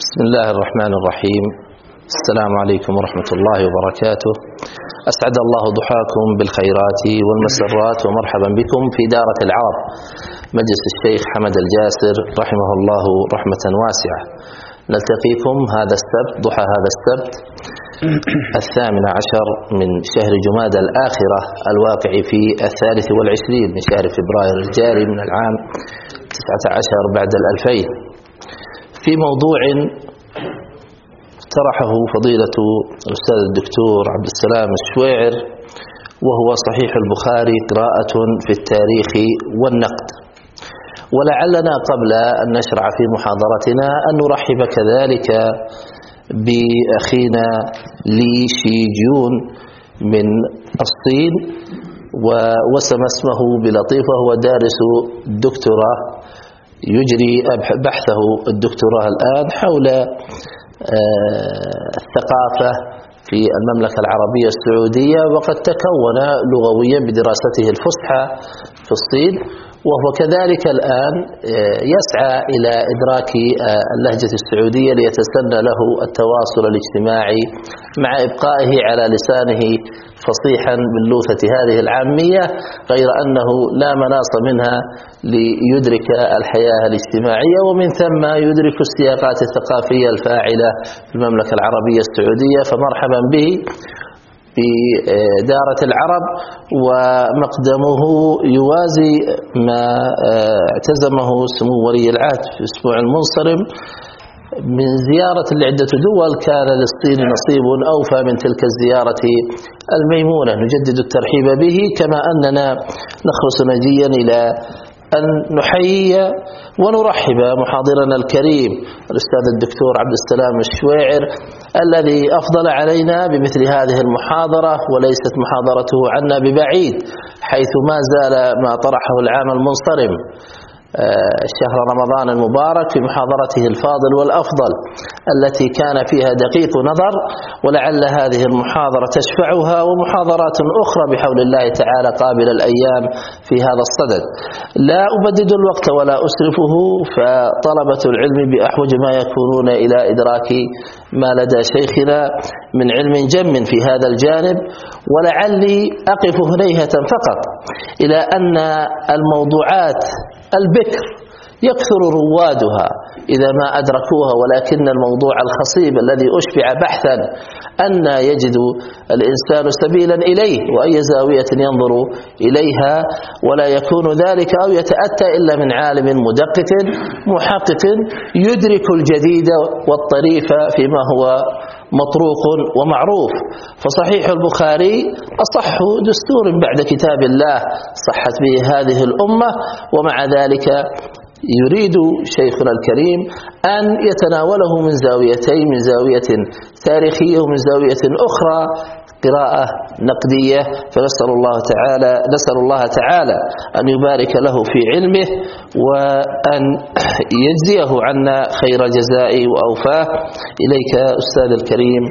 بسم الله الرحمن الرحيم. السلام عليكم ورحمة الله وبركاته. أسعد الله ضحاكم بالخيرات والمسرات، ومرحبا بكم في دارة العرب، مجلس الشيخ حمد الجاسر رحمه الله رحمة واسعة. نلتقيكم هذا السبت، ضحى هذا السبت 18 من شهر جمادى الآخرة الواقع في 23 من شهر فبراير الجاري من العام 19 بعد 2000، في موضوع طرحه فضيلة الأستاذ الدكتور عبد السلام الشويعر، وهو صحيح البخاري قراءة في التاريخ والنقد. ولعلنا قبل أن نشرع في محاضرتنا أن نرحب كذلك بأخينا لي شيجون من الصين، ووسم اسمه بلطيف، وهو دارس دكتوراه يجري بحثه الدكتوراه الآن حول الثقافة في المملكة العربية السعودية، وقد تكون لغويا بدراسته الفصحى في الصين، وهو كذلك الآن يسعى إلى إدراك اللهجة السعودية ليتسنى له التواصل الاجتماعي مع إبقائه على لسانه فصيحا باللوثة هذه العامية، غير أنه لا مناص منها ليدرك الحياة الاجتماعية، ومن ثم يدرك السياقات الثقافية الفاعلة في المملكة العربية السعودية. فمرحبا به في دارة العرب، ومقدمه يوازي ما اعتزمه سمو ولي العهد في الأسبوع المنصرم من زيارة لعدة دول، كان للصين نصيب أوفى من تلك الزيارة الميمونة. نجدد الترحيب به، كما أننا نخلص نجيا إلى أن نحيي ونرحب محاضرنا الكريم الأستاذ الدكتور عبد السلام الشويعر، الذي أفضل علينا بمثل هذه المحاضرة، وليست محاضرته عنا ببعيد، حيث ما زال ما طرحه العام المنصرم شهر رمضان المبارك في محاضرته الفاضل والأفضل التي كان فيها دقيق نظر، ولعل هذه المحاضرة تشفعها ومحاضرات أخرى بحول الله تعالى قابل الأيام في هذا الصدد. لا أبدد الوقت ولا أسرفه، فطلبة العلم بأحوج ما يكونون إلى إدراك ما لدى شيخنا من علم جم في هذا الجانب. ولعلي أقف هنيهة فقط إلى أن الموضوعات البكر يكثر روادها إذا ما أدركوها، ولكن الموضوع الخصيب الذي أشبع بحثا أن يجد الإنسان سبيلا إليه وأي زاوية ينظر إليها، ولا يكون ذلك أو يتأتى إلا من عالم مدقق محقق يدرك الجديد والطريف فيما هو مطروق ومعروف. فصحيح البخاري أصح دستور بعد كتاب الله صحت به هذه الأمة، ومع ذلك يريد شيخنا الكريم أن يتناوله من زاويتين، من زاوية تاريخية ومن زاوية أخرى قراءة نقدية. فنسأل الله تعالى أن يبارك له في علمه، وأن يجزيه عنا خير جزاء وأوفاه. إليك أستاذ الكريم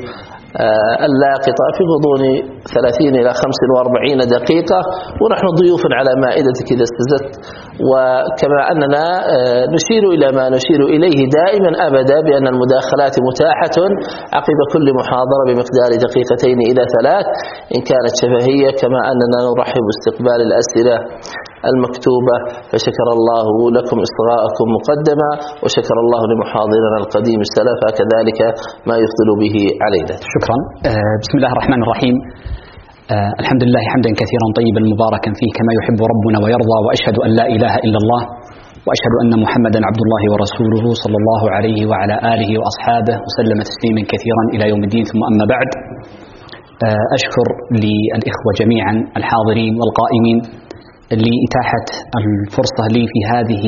اللاقطة في غضون 30 إلى 45 دقيقة، ونحن ضيوف على مائدتك إذا استزدت. وكما أننا نشير إلى ما نشير إليه دائما أبدا بأن المداخلات متاحة عقب كل محاضرة بمقدار 2 إلى 3 إن كانت شفهية، كما أننا نرحب باستقبال الأسئلة المكتوبة. فشكر الله لكم إصغاءكم مقدما، وشكر الله لمحاضرنا القديم السلف كذلك ما يفضل به علينا. شكرا. بسم الله الرحمن الرحيم. الحمد لله حمدا كثيرا طيبا مباركا فيه كما يحب ربنا ويرضى، وأشهد أن لا إله إلا الله، وأشهد أن محمدا عبد الله ورسوله صلى الله عليه وعلى آله وأصحابه وسلم تسليما كثيرا إلى يوم الدين. ثم أما بعد، أشكر للإخوة جميعا الحاضرين والقائمين لإتاحة الفرصة لي في هذه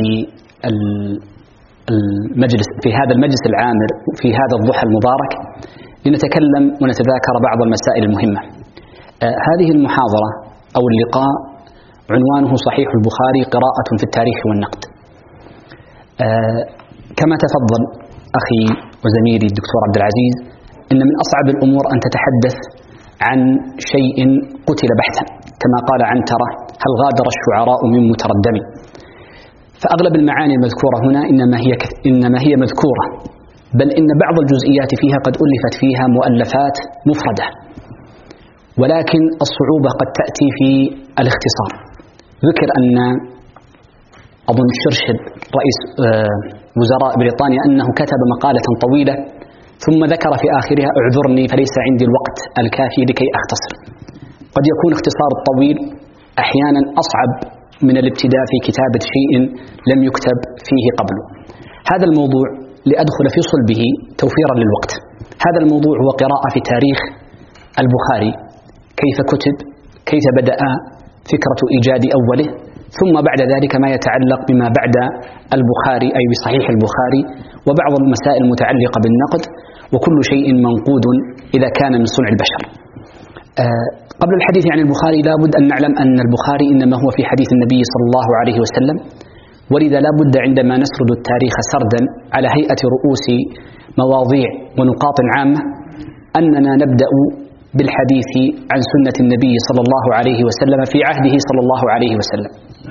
المجلس، في هذا المجلس العامر في هذا الضحى المبارك، لنتكلم ونتذاكر بعض المسائل المهمة. هذه المحاضرة أو اللقاء عنوانه صحيح البخاري قراءة في التاريخ والنقد. كما تفضل أخي وزميلي الدكتور عبد العزيز، إن من أصعب الأمور أن تتحدث عن شيء قتل بحثا، كما قال عنترة: هل غادر الشعراء من متردم؟ فأغلب المعاني المذكورة هنا إنما هي مذكورة بل إن بعض الجزئيات فيها قد ألفت فيها مؤلفات مفردة، ولكن الصعوبة قد تأتي في الاختصار. ذكر أن أظن شرشد رئيس وزراء بريطانيا أنه كتب مقالة طويلة ثم ذكر في آخرها: اعذرني فليس عندي الوقت الكافي لكي أختصر. قد يكون اختصار الطويل أحيانا أصعب من الابتداء في كتابة شيء لم يكتب فيه قبل. هذا الموضوع لأدخل في صلبه توفيرا للوقت. هذا الموضوع هو قراءة في تاريخ البخاري، كيف كتب، كيف بدأ فكرة إيجاد أوله، ثم بعد ذلك ما يتعلق بما بعد البخاري أي بصحيح البخاري، وبعض المسائل المتعلقة بالنقد، وكل شيء منقود إذا كان من صنع البشر. قبل الحديث عن البخاري لا بد أن نعلم أن البخاري إنما هو في حديث النبي صلى الله عليه وسلم، ولذا لا بد عندما نسرد التاريخ سردا على هيئة رؤوس مواضيع ونقاط عامة أننا نبدأ بالحديث عن سنة النبي صلى الله عليه وسلم في عهده صلى الله عليه وسلم.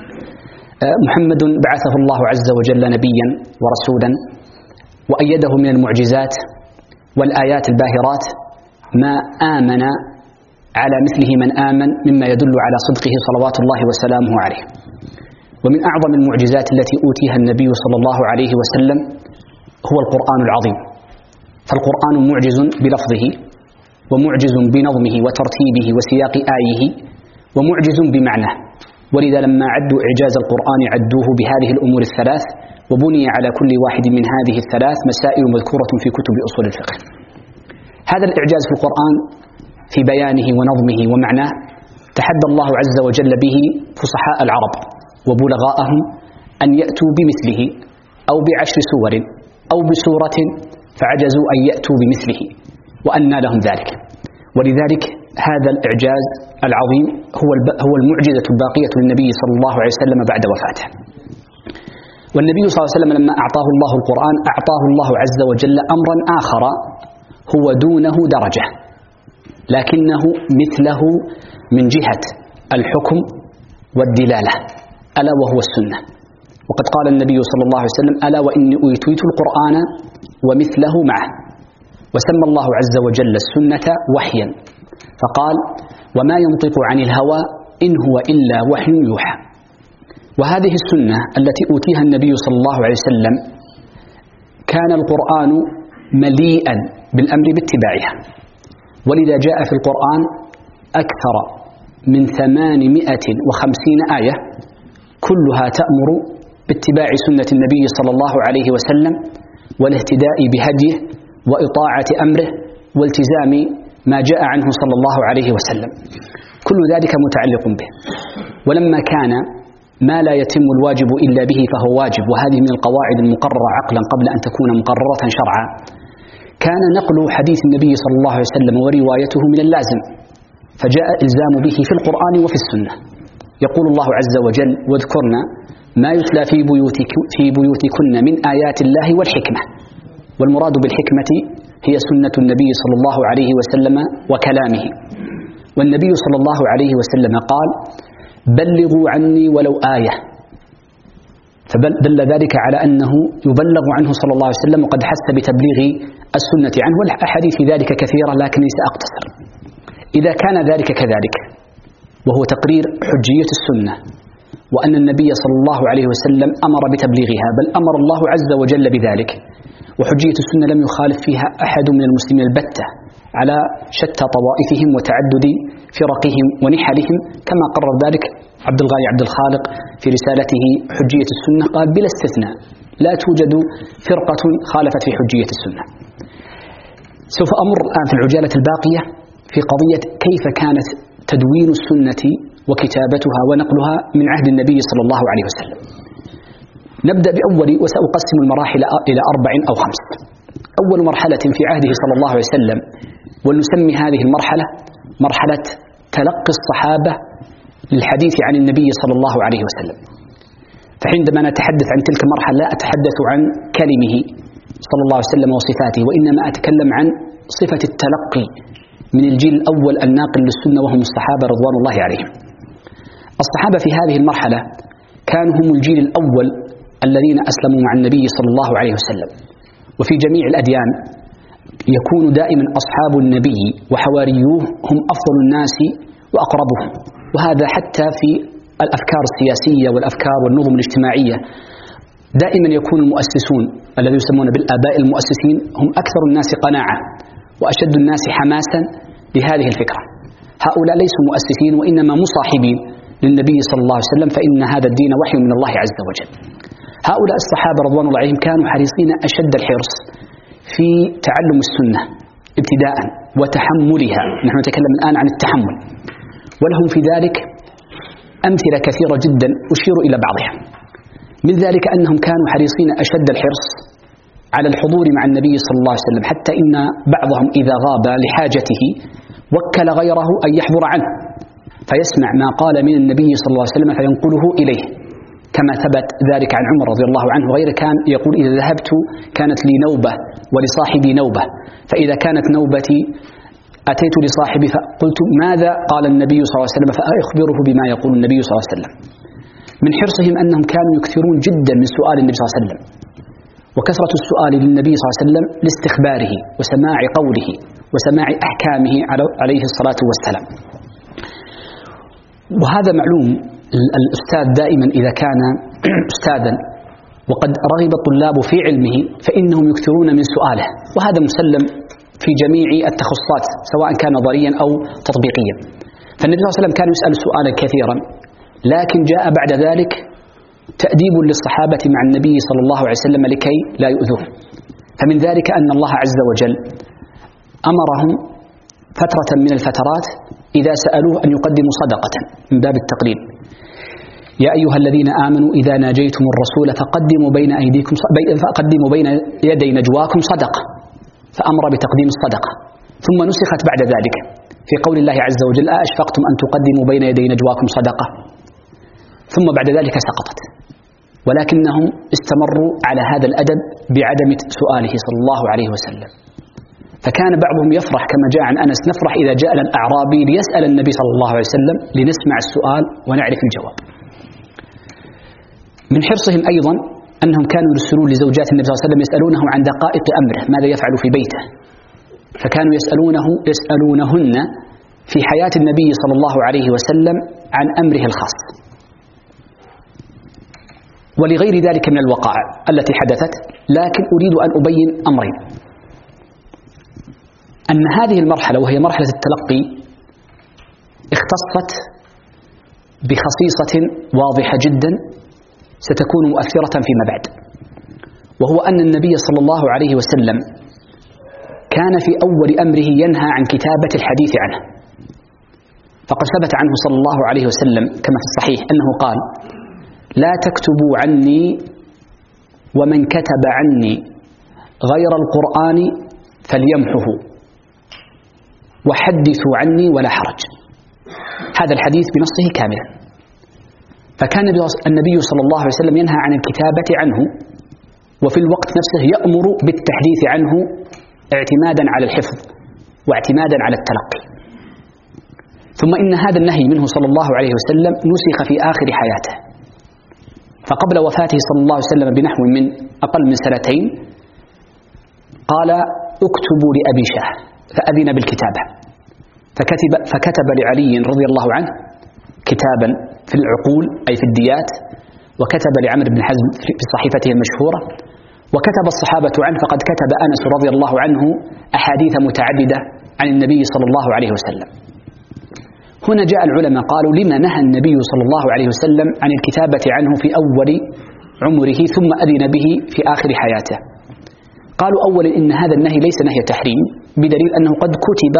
محمد بعثه الله عز وجل نبيا ورسولا، وأيده من المعجزات والآيات الباهرات ما آمن على مثله من آمن، مما يدل على صدقه صلوات الله وسلامه عليه. ومن أعظم المعجزات التي أوتيها النبي صلى الله عليه وسلم هو القرآن العظيم. فالقرآن معجز بلفظه، ومعجز بنظمه وترتيبه وسياق آيه، ومعجز بمعناه. ولذا لما عدوا إعجاز القرآن عدوه بهذه الأمور الثلاث، وبني على كل واحد من هذه الثلاث مسائل مذكورة في كتب أصول الفقه. هذا الإعجاز في القرآن في بيانه ونظمه ومعناه تحدى الله عز وجل به فصحاء العرب وبلغاءهم أن يأتوا بمثله أو ب10 سور أو بسورة، فعجزوا أن يأتوا بمثله، وأنى لهم ذلك. ولذلك هذا الإعجاز العظيم هو المعجزة الباقية للنبي صلى الله عليه وسلم بعد وفاته. والنبي صلى الله عليه وسلم لما أعطاه الله القرآن أعطاه الله عز وجل أمرا آخر هو دونه درجة، لكنه مثله من جهة الحكم والدلالة، ألا وهو السنة. وقد قال النبي صلى الله عليه وسلم: ألا وإني أوتيت القرآن ومثله معه. وسمى الله عز وجل السنة وحيا، فقال: وما ينطق عن الهوى إن هو إلا وحي يوحى. وهذه السنة التي أوتيها النبي صلى الله عليه وسلم كان القرآن مليئا بالأمر باتباعها، ولذا جاء في القرآن أكثر من 850 آية كلها تأمر باتباع سنة النبي صلى الله عليه وسلم والاهتداء بهديه وإطاعة أمره والتزام ما جاء عنه صلى الله عليه وسلم. كل ذلك متعلق به. ولما كان ما لا يتم الواجب إلا به فهو واجب، وهذه من القواعد المقررة عقلا قبل أن تكون مقررة شرعا، كان نقل حديث النبي صلى الله عليه وسلم وروايته من اللازم، فجاء إلزام به في القرآن وفي السنة. يقول الله عز وجل: واذكرن ما يتلى في بيوتكن من آيات الله والحكمة. والمراد بالحكمة هي سنة النبي صلى الله عليه وسلم وكلامه. والنبي صلى الله عليه وسلم قال: بلغوا عني ولو آية، فدل ذلك على أنه يبلغ عنه صلى الله عليه وسلم، وقد حث بتبليغ السنة عنه، والأحاديث في ذلك كثيرة لكنني سأقتصر. إذا كان ذلك كذلك وهو تقرير حجية السنة، وأن النبي صلى الله عليه وسلم أمر بتبليغها، بل أمر الله عز وجل بذلك، وحجية السنة لم يخالف فيها أحد من المسلمين البتة على شتى طوائفهم وتعدد فرقهم ونحلهم، كما قرر ذلك عبد الغني عبد الخالق في رسالته حجية السنة، قال: بلا استثناء لا توجد فرقة خالفت في حجية السنة. سوف أمر الآن في العجالة الباقية في قضية كيف كانت تدوين السنة وكتابتها ونقلها من عهد النبي صلى الله عليه وسلم. نبدأ بأول، وسأقسم المراحل إلى 4 أو 5. أول مرحلة في عهده صلى الله عليه وسلم، ونسمي هذه المرحلة مرحلة تلقي الصحابة للحديث عن النبي صلى الله عليه وسلم. فعندما نتحدث عن تلك المرحلة لا أتحدث عن كلمه صلى الله عليه وسلم وصفاته، وإنما أتكلم عن صفة التلقي من الجيل الأول الناقل للسنة، وهم الصحابة رضوان الله عليهم. الصحابة في هذه المرحلة كانوا هم الجيل الأول الذين أسلموا مع النبي صلى الله عليه وسلم، وفي جميع الأديان يكون دائما أصحاب النبي وحواريوه هم أفضل الناس وأقربهم، وهذا حتى في الأفكار السياسية والأفكار والنظم الاجتماعية دائما يكون المؤسسون الذين يسمون بالآباء المؤسسين هم أكثر الناس قناعة وأشد الناس حماسا لهذه الفكرة. هؤلاء ليسوا مؤسسين وإنما مصاحبين للنبي صلى الله عليه وسلم، فإن هذا الدين وحي من الله عز وجل. هؤلاء الصحابة رضوان الله عليهم كانوا حريصين أشد الحرص في تعلم السنة ابتداء وتحملها. نحن نتكلم الآن عن التحمل، ولهم في ذلك أمثلة كثيرة جدا أشير إلى بعضها. من ذلك أنهم كانوا حريصين أشد الحرص على الحضور مع النبي صلى الله عليه وسلم، حتى إن بعضهم إذا غاب لحاجته وكل غيره أن يحضر عنه فيسمع ما قال من النبي صلى الله عليه وسلم فينقله إليه، كما ثبت ذلك عن عمر رضي الله عنه وغيره. كان يقول: إذا ذهبت كانت لي نوبة ولصاحبي نوبة، فإذا كانت نوبتي أتيت لصاحبي فقلت: ماذا قال النبي صلى الله عليه وسلم؟ فأخبره بما يقول النبي صلى الله عليه وسلم. من حرصهم أنهم كانوا يكثرون جدا من سؤال النبي صلى الله عليه وسلم، وكثرة السؤال للنبي صلى الله عليه وسلم لاستخباره وسماع قوله وسماع أحكامه عليه الصلاة والسلام. وهذا معلوم، الأستاذ دائما إذا كان أستاذا وقد رغب الطلاب في علمه فإنهم يكثرون من سؤاله، وهذا مسلم في جميع التخصصات سواء كان نظريا أو تطبيقيا. فالنبي صلى الله عليه وسلم كان يسأل سؤالا كثيرا، لكن جاء بعد ذلك تأديب للصحابة مع النبي صلى الله عليه وسلم لكي لا يؤذوه. فمن ذلك أن الله عز وجل أمرهم فترة من الفترات إذا سألوه أن يقدموا صدقة من باب التقليل: يا أيها الذين آمنوا إذا ناجيتم الرسول فقدموا بين يدي نجواكم صدقة، فأمر بتقديم الصدقة. ثم نسخت بعد ذلك في قول الله عز وجل: أأشفقتم أن تقدموا بين يدي نجواكم صدقة، ثم بعد ذلك سقطت. ولكنهم استمروا على هذا الأدب بعدم سؤاله صلى الله عليه وسلم. فكان بعضهم يفرح كما جاء عن أنس: نفرح إذا جاء الأعرابي ليسأل النبي صلى الله عليه وسلم لنسمع السؤال ونعرف الجواب. من حرصهم أيضا أنهم كانوا يرسلون لزوجات النبي صلى الله عليه وسلم يسألونه عن دقائق أمره، ماذا يفعل في بيته، فكانوا يسألونهن في حياة النبي صلى الله عليه وسلم عن أمره الخاص. ولغير ذلك من الوقائع التي حدثت، لكن أريد أن أبين أمرين: أن هذه المرحلة وهي مرحلة التلقي اختصت بخصيصة واضحة جدا ستكون مؤثرة فيما بعد، وهو أن النبي صلى الله عليه وسلم كان في أول أمره ينهى عن كتابة الحديث عنه. فقد ثبت عنه صلى الله عليه وسلم كما في الصحيح أنه قال: لا تكتبوا عني، ومن كتب عني غير القرآن فليمحه، وحدثوا عني ولا حرج. هذا الحديث بنصه كاملا. فكان النبي صلى الله عليه وسلم ينهى عن الكتابة عنه، وفي الوقت نفسه يأمر بالتحديث عنه اعتمادا على الحفظ واعتمادا على التلقي. ثم إن هذا النهي منه صلى الله عليه وسلم نسخ في آخر حياته، فقبل وفاته صلى الله عليه وسلم بنحو من أقل من 2 سنين قال: اكتبوا لأبي شاه، فأذن بالكتابة، فكتب لعلي رضي الله عنه كتابا في العقول أي في الديات، وكتب لعمر بن حزم في صحيفته المشهورة، وكتب الصحابة عنه، فقد كتب أنس رضي الله عنه أحاديث متعددة عن النبي صلى الله عليه وسلم. هنا جاء العلماء قالوا: لما نهى النبي صلى الله عليه وسلم عن الكتابة عنه في أول عمره ثم أذن به في آخر حياته؟ قالوا: أولا إن هذا النهي ليس نهي تحريم، بدليل أنه قد كتب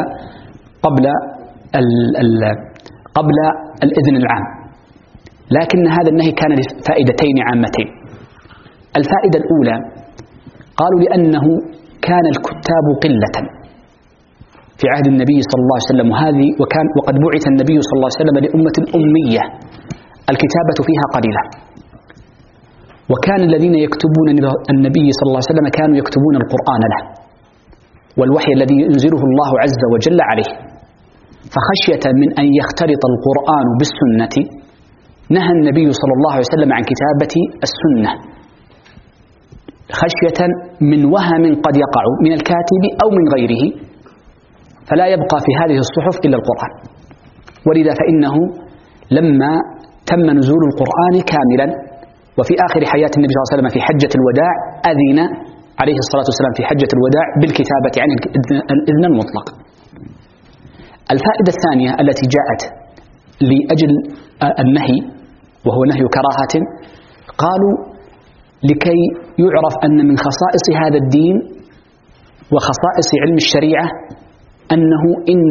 قبل الإذن العام، لكن هذا النهي كان لفائدتين عامتين. الفائدة الأولى قالوا لأنه كان الكتاب قلة في عهد النبي صلى الله عليه وسلم، وقد بعث النبي صلى الله عليه وسلم لأمة أمية الكتابة فيها قليلة، وكان الذين يكتبون النبي صلى الله عليه وسلم كانوا يكتبون القرآن له والوحي الذي ينزله الله عز وجل عليه. فخشية من أن يختلط القرآن بالسنة نهى النبي صلى الله عليه وسلم عن كتابة السنة، خشية من وهم قد يقع من الكاتب أو من غيره، فلا يبقى في هذه الصحف إلا القرآن. ولذا فإنه لما تم نزول القرآن كاملا وفي آخر حياة النبي صلى الله عليه وسلم في حجة الوداع أذن عليه الصلاة والسلام في حجة الوداع بالكتابة عن الإذن المطلق. الفائدة الثانية التي جاءت لأجل النهي وهو نهي كراهة، قالوا لكي يعرف أن من خصائص هذا الدين وخصائص علم الشريعة أنه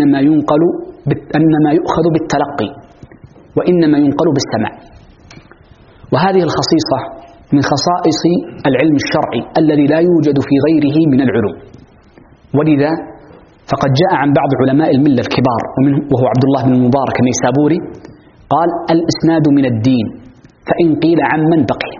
إنما يؤخذ بالتلقي وإنما ينقل بالسمع، وهذه الخصيصة من خصائص العلم الشرعي الذي لا يوجد في غيره من العلوم. ولذا فقد جاء عن بعض علماء الملة الكبار وهو عبد الله بن المبارك النيسابوري قال: الإسناد من الدين فإن قيل عمن بقي.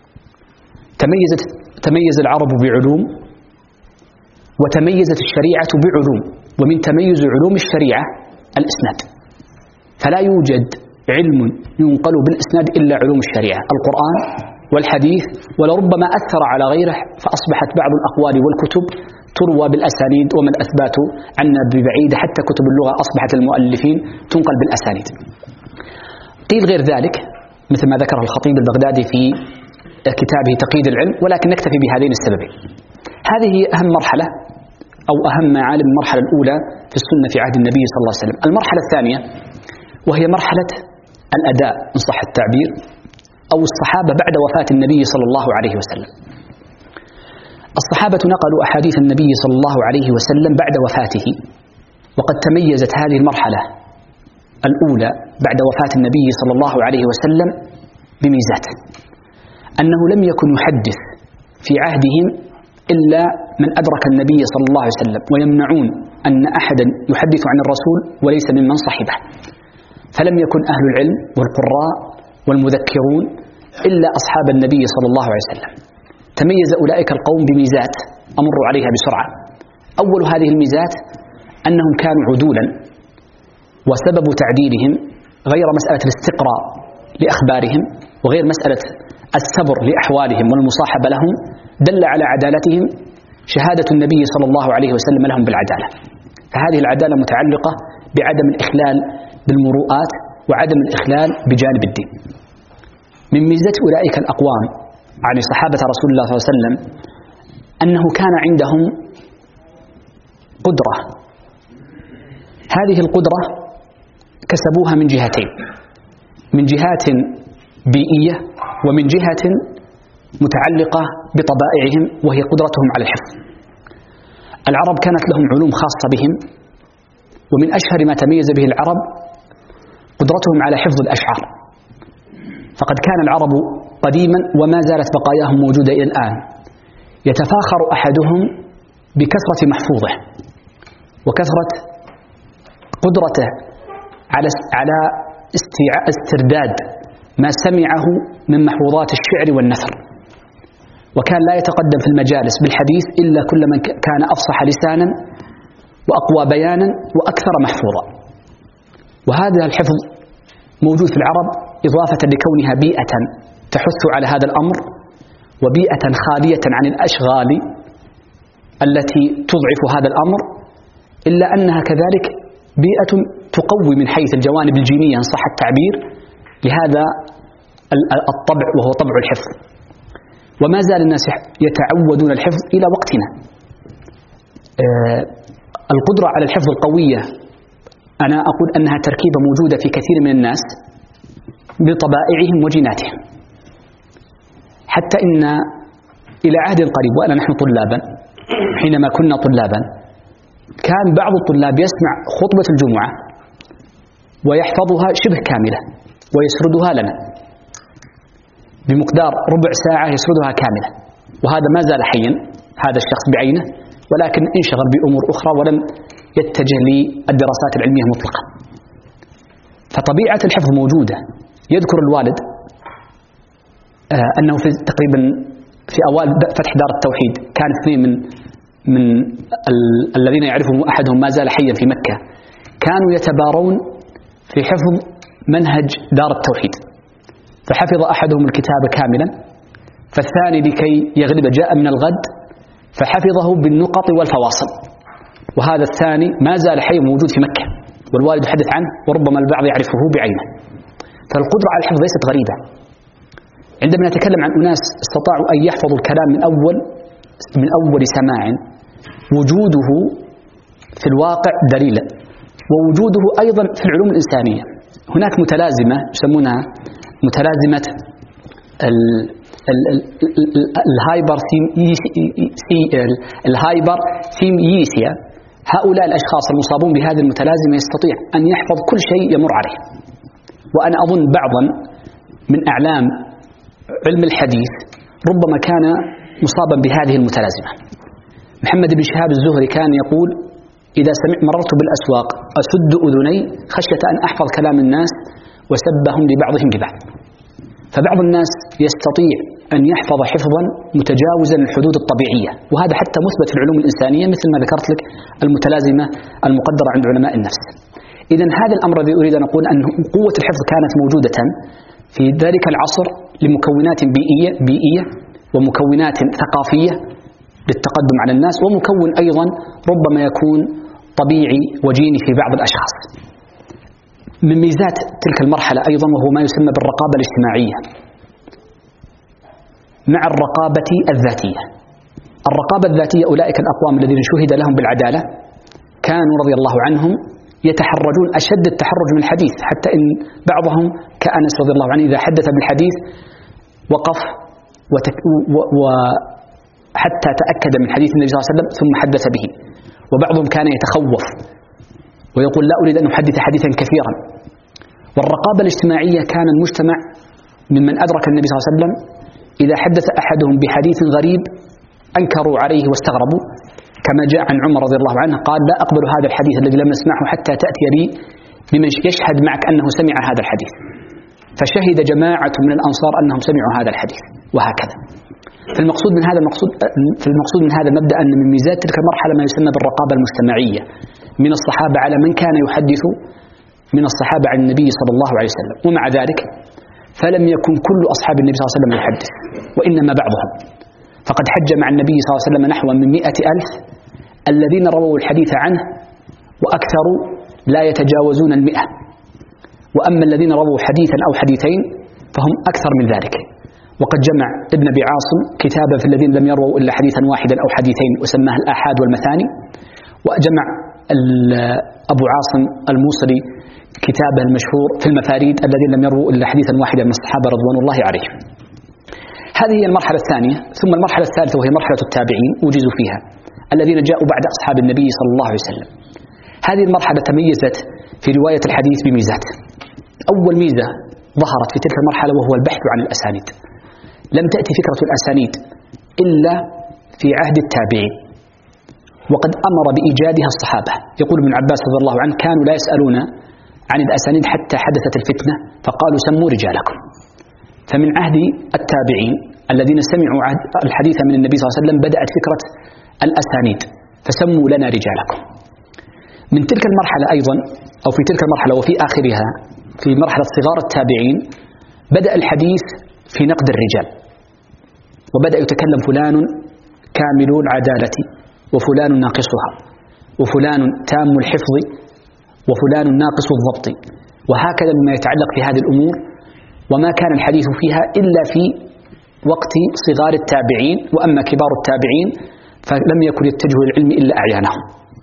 تميز العرب بعلوم وتميزت الشريعة بعلوم، ومن تميز علوم الشريعة الإسناد، فلا يوجد علم ينقل بالإسناد إلا علوم الشريعة، القرآن والحديث، ولربما أثر على غيره فأصبحت بعض الأقوال والكتب تروى بالأسانيد وما الأثبات عنا ببعيد، حتى كتب اللغة أصبحت المؤلفين تنقل بالأسانيد. قيل غير ذلك مثل ما ذكره الخطيب البغدادي في كتابه تقييد العلم، ولكن نكتفي بهذين السببين. هذه هي أهم مرحلة أو أهم معالم المرحلة الأولى في السنة في عهد النبي صلى الله عليه وسلم. المرحلة الثانية وهي مرحلة الأداء إن صح التعبير، أو الصحابة بعد وفاة النبي صلى الله عليه وسلم. الصحابة نقلوا أحاديث النبي صلى الله عليه وسلم بعد وفاته، وقد تميزت هذه المرحلة الأولى بعد وفاة النبي صلى الله عليه وسلم بميزات، أنه لم يكن يحدث في عهدهم إلا من أدرك النبي صلى الله عليه وسلم، ويمنعون أن أحدا يحدث عن الرسول وليس ممن صحبه، فلم يكن أهل العلم والقراء والمذكرون إلا أصحاب النبي صلى الله عليه وسلم. تميز أولئك القوم بميزات أمر عليها بسرعة. أول هذه الميزات أنهم كانوا عدولا، وسبب تعديلهم غير مسألة الاستقراء لأخبارهم وغير مسألة السبر لأحوالهم والمصاحبة لهم، دل على عدالتهم شهادة النبي صلى الله عليه وسلم لهم بالعدالة. فهذه العدالة متعلقة بعدم الإخلال بالمروءات وعدم الإخلال بجانب الدين. من ميزة أولئك الأقوام عن صحابة رسول الله صلى الله عليه وسلم أنه كان عندهم قدرة، هذه القدرة كسبوها من جهتين، من جهات بيئية ومن جهة متعلقة بطبائعهم وهي قدرتهم على الحفظ. العرب كانت لهم علوم خاصة بهم، ومن أشهر ما تميز به العرب قدرتهم على حفظ الأشعار، فقد كان العرب قديما وما زالت بقاياهم موجودة إلى الآن يتفاخر أحدهم بكثرة محفوظه وكثرة قدرته على استرداد ما سمعه من محفوظات الشعر والنثر، وكان لا يتقدم في المجالس بالحديث إلا كل من كان أفصح لسانا وأقوى بيانا وأكثر محفوظا. وهذا الحفظ موجود في العرب إضافة لكونها بيئة تحث على هذا الأمر، وبيئة خالية عن الأشغال التي تضعف هذا الأمر، إلا أنها كذلك بيئة تقوي من حيث الجوانب الجينية إن صح التعبير لهذا الطبع وهو طبع الحفظ. وما زال الناس يتعودون الحفظ إلى وقتنا. القدرة على الحفظ القوية أنا أقول أنها تركيبة موجودة في كثير من الناس بطبائعهم وجيناتهم، حتى إن إلى عهد قريب وأنا نحن طلابا، حينما كنا طلابا كان بعض الطلاب يسمع خطبة الجمعة ويحفظها شبه كاملة ويسردها لنا بمقدار ربع ساعة، يسردها كاملة، وهذا ما زال حيا هذا الشخص بعينه، ولكن انشغل بأمور أخرى ولم يتجه للدراسات العلمية مطلقا. فطبيعة الحفظ موجودة. يذكر الوالد أنه في تقريبا في أوائل فتح دار التوحيد كان اثنين من الذين يعرفهم أحدهم ما زال حيا في مكة، كانوا يتبارون في حفظ منهج دار التوحيد، فحفظ أحدهم الكتاب كاملا فالثاني لكي يغلب جاء من الغد فحفظه بالنقط والفواصل. وهذا الثاني ما زال حي موجود في مكة والوالد يحدث عنه وربما البعض يعرفه بعينه. فالقدرة على الحفظ ليست غريبة. عندما نتكلم عن أناس استطاعوا أن يحفظوا الكلام من أول سماع، وجوده في الواقع دليلا، ووجوده أيضا في العلوم الإنسانية. هناك متلازمة يسمونها متلازمة الهايبرثيميسيا. هؤلاء الأشخاص المصابون بهذه المتلازمة يستطيع أن يحفظ كل شيء يمر عليه. وأنا أظن بعضا من أعلام علم الحديث ربما كان مصابا بهذه المتلازمة. محمد بن شهاب الزهري كان يقول: إذا مررت بالأسواق أسد أذني خشية أن أحفظ كلام الناس وسبهم لبعضهم ببعض. فبعض الناس يستطيع أن يحفظ حفظا متجاوزا الحدود الطبيعية، وهذا حتى مثبت في العلوم الإنسانية مثل ما ذكرت لك المتلازمة المقدرة عند علماء النفس. إذن هذا الأمر الذي أريد أن أقول أن قوة الحفظ كانت موجودة في ذلك العصر لمكونات بيئية ومكونات ثقافية للتقدم على الناس، ومكون أيضا ربما يكون طبيعي وجيني في بعض الأشخاص. من ميزات تلك المرحلة أيضا وهو ما يسمى بالرقابة الاجتماعية مع الرقابة الذاتية. الرقابة الذاتية أولئك الأقوام الذين شهد لهم بالعدالة كانوا رضي الله عنهم يتحرجون أشد التحرج من الحديث، حتى إن بعضهم كأنس رضي الله عنه إذا حدث بالحديث وقف وحتى تأكد من حديث النبي صلى الله عليه وسلم ثم حدث به. وبعضهم كان يتخوف ويقول: لا أريد أن أحدث حديثا كثيرا. والرقابة الاجتماعية كان المجتمع ممن أدرك النبي صلى الله عليه وسلم إذا حدث أحدهم بحديث غريب أنكروا عليه واستغربوا، كما جاء عن عمر رضي الله عنه قال: لا أقبل هذا الحديث الذي لم نسمعه حتى تأتي لي بمن يشهد معك أنه سمع هذا الحديث. فشهد جماعة من الأنصار أنهم سمعوا هذا الحديث، وهكذا. فالمقصود من هذا المبدأ أن من ميزات تلك المرحلة ما يسمى بالرقابة المجتمعية من الصحابة على من كان يحدث من الصحابة عن النبي صلى الله عليه وسلم. ومع ذلك فلم يكن كل أصحاب النبي صلى الله عليه وسلم يحدث، وإنما بعضهم. فقد حج مع النبي صلى الله عليه وسلم نحو من 100,000 الذين رووا الحديث عنه، وأكثر لا يتجاوزون 100. وأما الذين رووا حديثا أو حديثين فهم أكثر من ذلك. وقد جمع ابن أبي عاصم كتابا في الذين لم يرووا إلا حديثا واحدا أو حديثين وسماه الآحاد والمثاني. وجمع أبو عاصم الموصلي كتابه المشهور في المفاريد الذين لم يرووا إلا حديثا واحدا من الصحابة رضوان الله عليهم. هذه هي المرحلة الثانية. ثم المرحلة الثالثة وهي مرحلة التابعين وجزوا فيها الذين جاءوا بعد أصحاب النبي صلى الله عليه وسلم. هذه المرحلة تميزت في رواية الحديث بميزات. أول ميزة ظهرت في تلك المرحلة وهو البحث عن الأسانيد. لم تأتي فكرة الأسانيد إلا في عهد التابعين، وقد أمر بإيجادها الصحابة. يقول ابن عباس رضي الله عنه: كانوا لا يسألون عن الأسانيد حتى حدثت الفتنة فقالوا: سموا رجالكم. فمن عهد التابعين الذين سمعوا الحديث من النبي صلى الله عليه وسلم بدأت فكرة الأسانيد، فسموا لنا رجالكم. من تلك المرحلة أيضا أو في تلك المرحلة وفي آخرها في مرحلة صغار التابعين بدأ الحديث في نقد الرجال، وبدأ يتكلم فلان كامل العدالة وفلان ناقصها وفلان تام الحفظ وفلان ناقص الضبط، وهكذا مما يتعلق في هذه الأمور. وما كان الحديث فيها إلا في وقت صغار التابعين، وأما كبار التابعين فلم يكن يتجهوا للعلم إلا أعيانهم.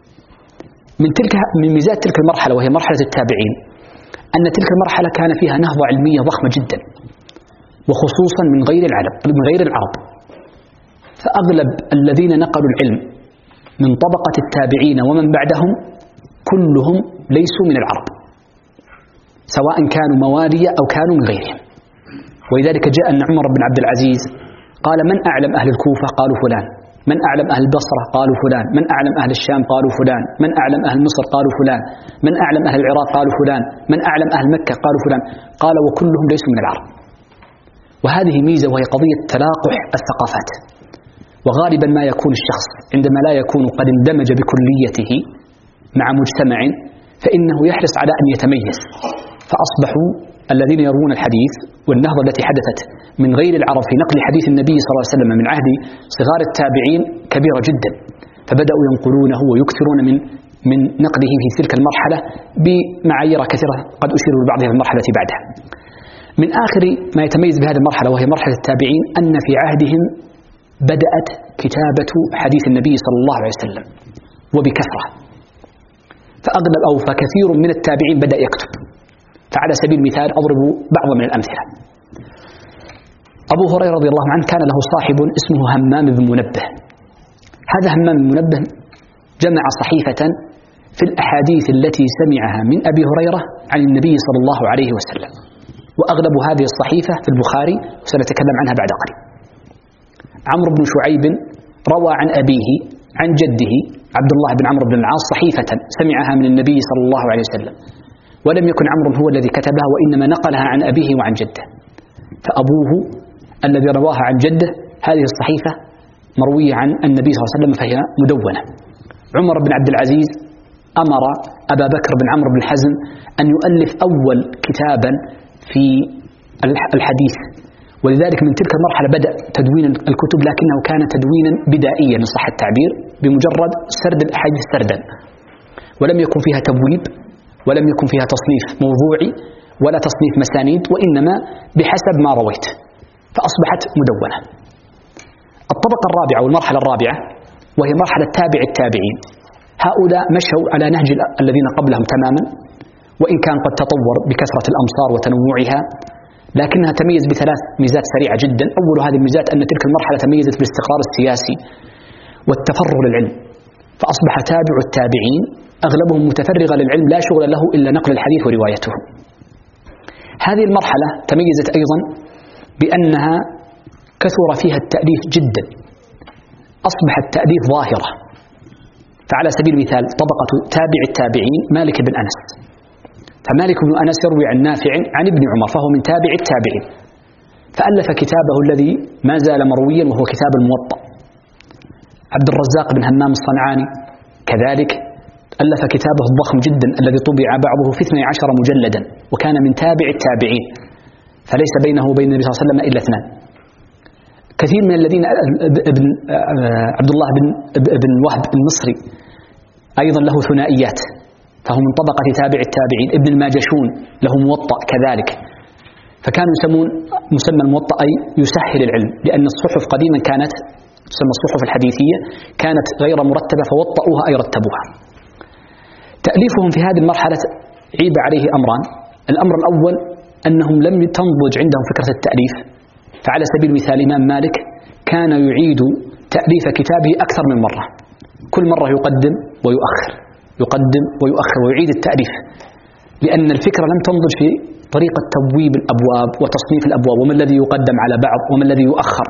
من ميزات تلك المرحلة وهي مرحلة التابعين أن تلك المرحلة كان فيها نهضة علمية ضخمة جدا، وخصوصا من غير العرب. فأغلب الذين نقلوا العلم من طبقة التابعين ومن بعدهم كلهم ليسوا من العرب، سواء كانوا موالية أو كانوا من غيرهم. ولذلك جاء أن عمر بن عبد العزيز قال: من أعلم أهل الكوفة؟ قالوا فلان. من أعلم أهل البصرة؟ قالوا فلان. من أعلم أهل الشام؟ قالوا فلان. من أعلم أهل مصر؟ قالوا فلان. من أعلم أهل العراق؟ قالوا فلان. من أعلم أهل مكة؟ قالوا فلان. قال: وكلهم ليسوا من العرب. وهذه ميزة وهي قضية تلاقح الثقافات. وغالبا ما يكون الشخص عندما لا يكون قد اندمج بكليته مع مجتمع فإنه يحرص على أن يتميز. فأصبحوا الذين يروون الحديث والنهضة التي حدثت من غير العرب في نقل حديث النبي صلى الله عليه وسلم من عهد صغار التابعين كبيرة جدا، فبدأوا ينقلونه ويكثرون من نقله في تلك المرحلة بمعايير كثيرة قد أشير لبعضها في المرحلة بعدها. من آخر ما يتميز بهذه المرحلة وهي مرحلة التابعين أن في عهدهم بدأت كتابة حديث النبي صلى الله عليه وسلم وبكثرة، فكثير من التابعين بدأ يكتب. فعلى سبيل المثال أضرب بعض من الأمثلة. أبو هريرة رضي الله عنه كان له صاحب اسمه همام بن منبه. هذا همام بن منبه جمع صحيفة في الأحاديث التي سمعها من أبي هريرة عن النبي صلى الله عليه وسلم، وأغلب هذه الصحيفة في البخاري وسنتكلم عنها بعد قليل. عمرو بن شعيب روى عن أبيه عن جده عبد الله بن عمرو بن العاص صحيفة سمعها من النبي صلى الله عليه وسلم، ولم يكن عمرو هو الذي كتبها وإنما نقلها عن أبيه وعن جده، فأبوه الذي رواها عن جده هذه الصحيفة مروية عن النبي صلى الله عليه وسلم فهي مدونة. عمر بن عبد العزيز أمر أبا بكر بن عمرو بن حزم أن يؤلف أول كتابا في الحديث، ولذلك من تلك المرحلة بدأ تدوين الكتب، لكنه كان تدوينا بدائيا إن صح التعبير، بمجرد سرد الأحاديث سردا، ولم يكن فيها تبويب ولم يكن فيها تصنيف موضوعي ولا تصنيف مسانيد، وإنما بحسب ما رويت، فأصبحت مدونة. الطبقة الرابعة والمرحلة الرابعة وهي مرحلة تابع التابعين، هؤلاء مشوا على نهج الذين قبلهم تماما، وإن كان قد تطور بكثرة الأمصار وتنوعها، لكنها تميز بثلاث ميزات سريعة جدا. أول هذه الميزات أن تلك المرحلة تميزت بالاستقرار السياسي والتفرغ للعلم، فأصبح تابع التابعين أغلبهم متفرغ للعلم لا شغل له إلا نقل الحديث وروايته. هذه المرحلة تميزت أيضا بأنها كثر فيها التأليف جدا، أصبح التأليف ظاهرة. فعلى سبيل المثال طبقة تابع التابعين مالك بن أنس، فمالك بن أنس يروي عن نافع عن ابن عمر فهو من تابع التابعين، فألف كتابه الذي ما زال مرويا وهو كتاب الموطأ. عبد الرزاق بن همام الصنعاني كذلك ألف كتابه الضخم جدا الذي طبع بعضه في 12 مجلدا، وكان من تابع التابعين، فليس بينه وبين النبي صلى الله عليه وسلم إلا 2. كثير من الذين عبد الله بن وهب المصري أيضا له ثنائيات، فهو من طبقة تابع التابعين. ابن الماجشون له موطأ كذلك، فكانوا يسمون مسمى الموطأ أي يسهل العلم، لأن الصحف قديما كانت تسمى الصحف الحديثية كانت غير مرتبة، فوطئوها أي رتبوها. تأليفهم في هذه المرحلة عيب عليه أمران. الأمر الأول أنهم لم تنضج عندهم فكرة التأليف، فعلى سبيل المثال الإمام مالك كان يعيد تأليف كتابه أكثر من مرة، كل مرة يقدم ويؤخر، يقدم ويؤخر ويعيد التأليف، لأن الفكرة لم تنضج في طريقة تبويب الأبواب وتصنيف الأبواب، وما الذي يقدم على بعض وما الذي يؤخر.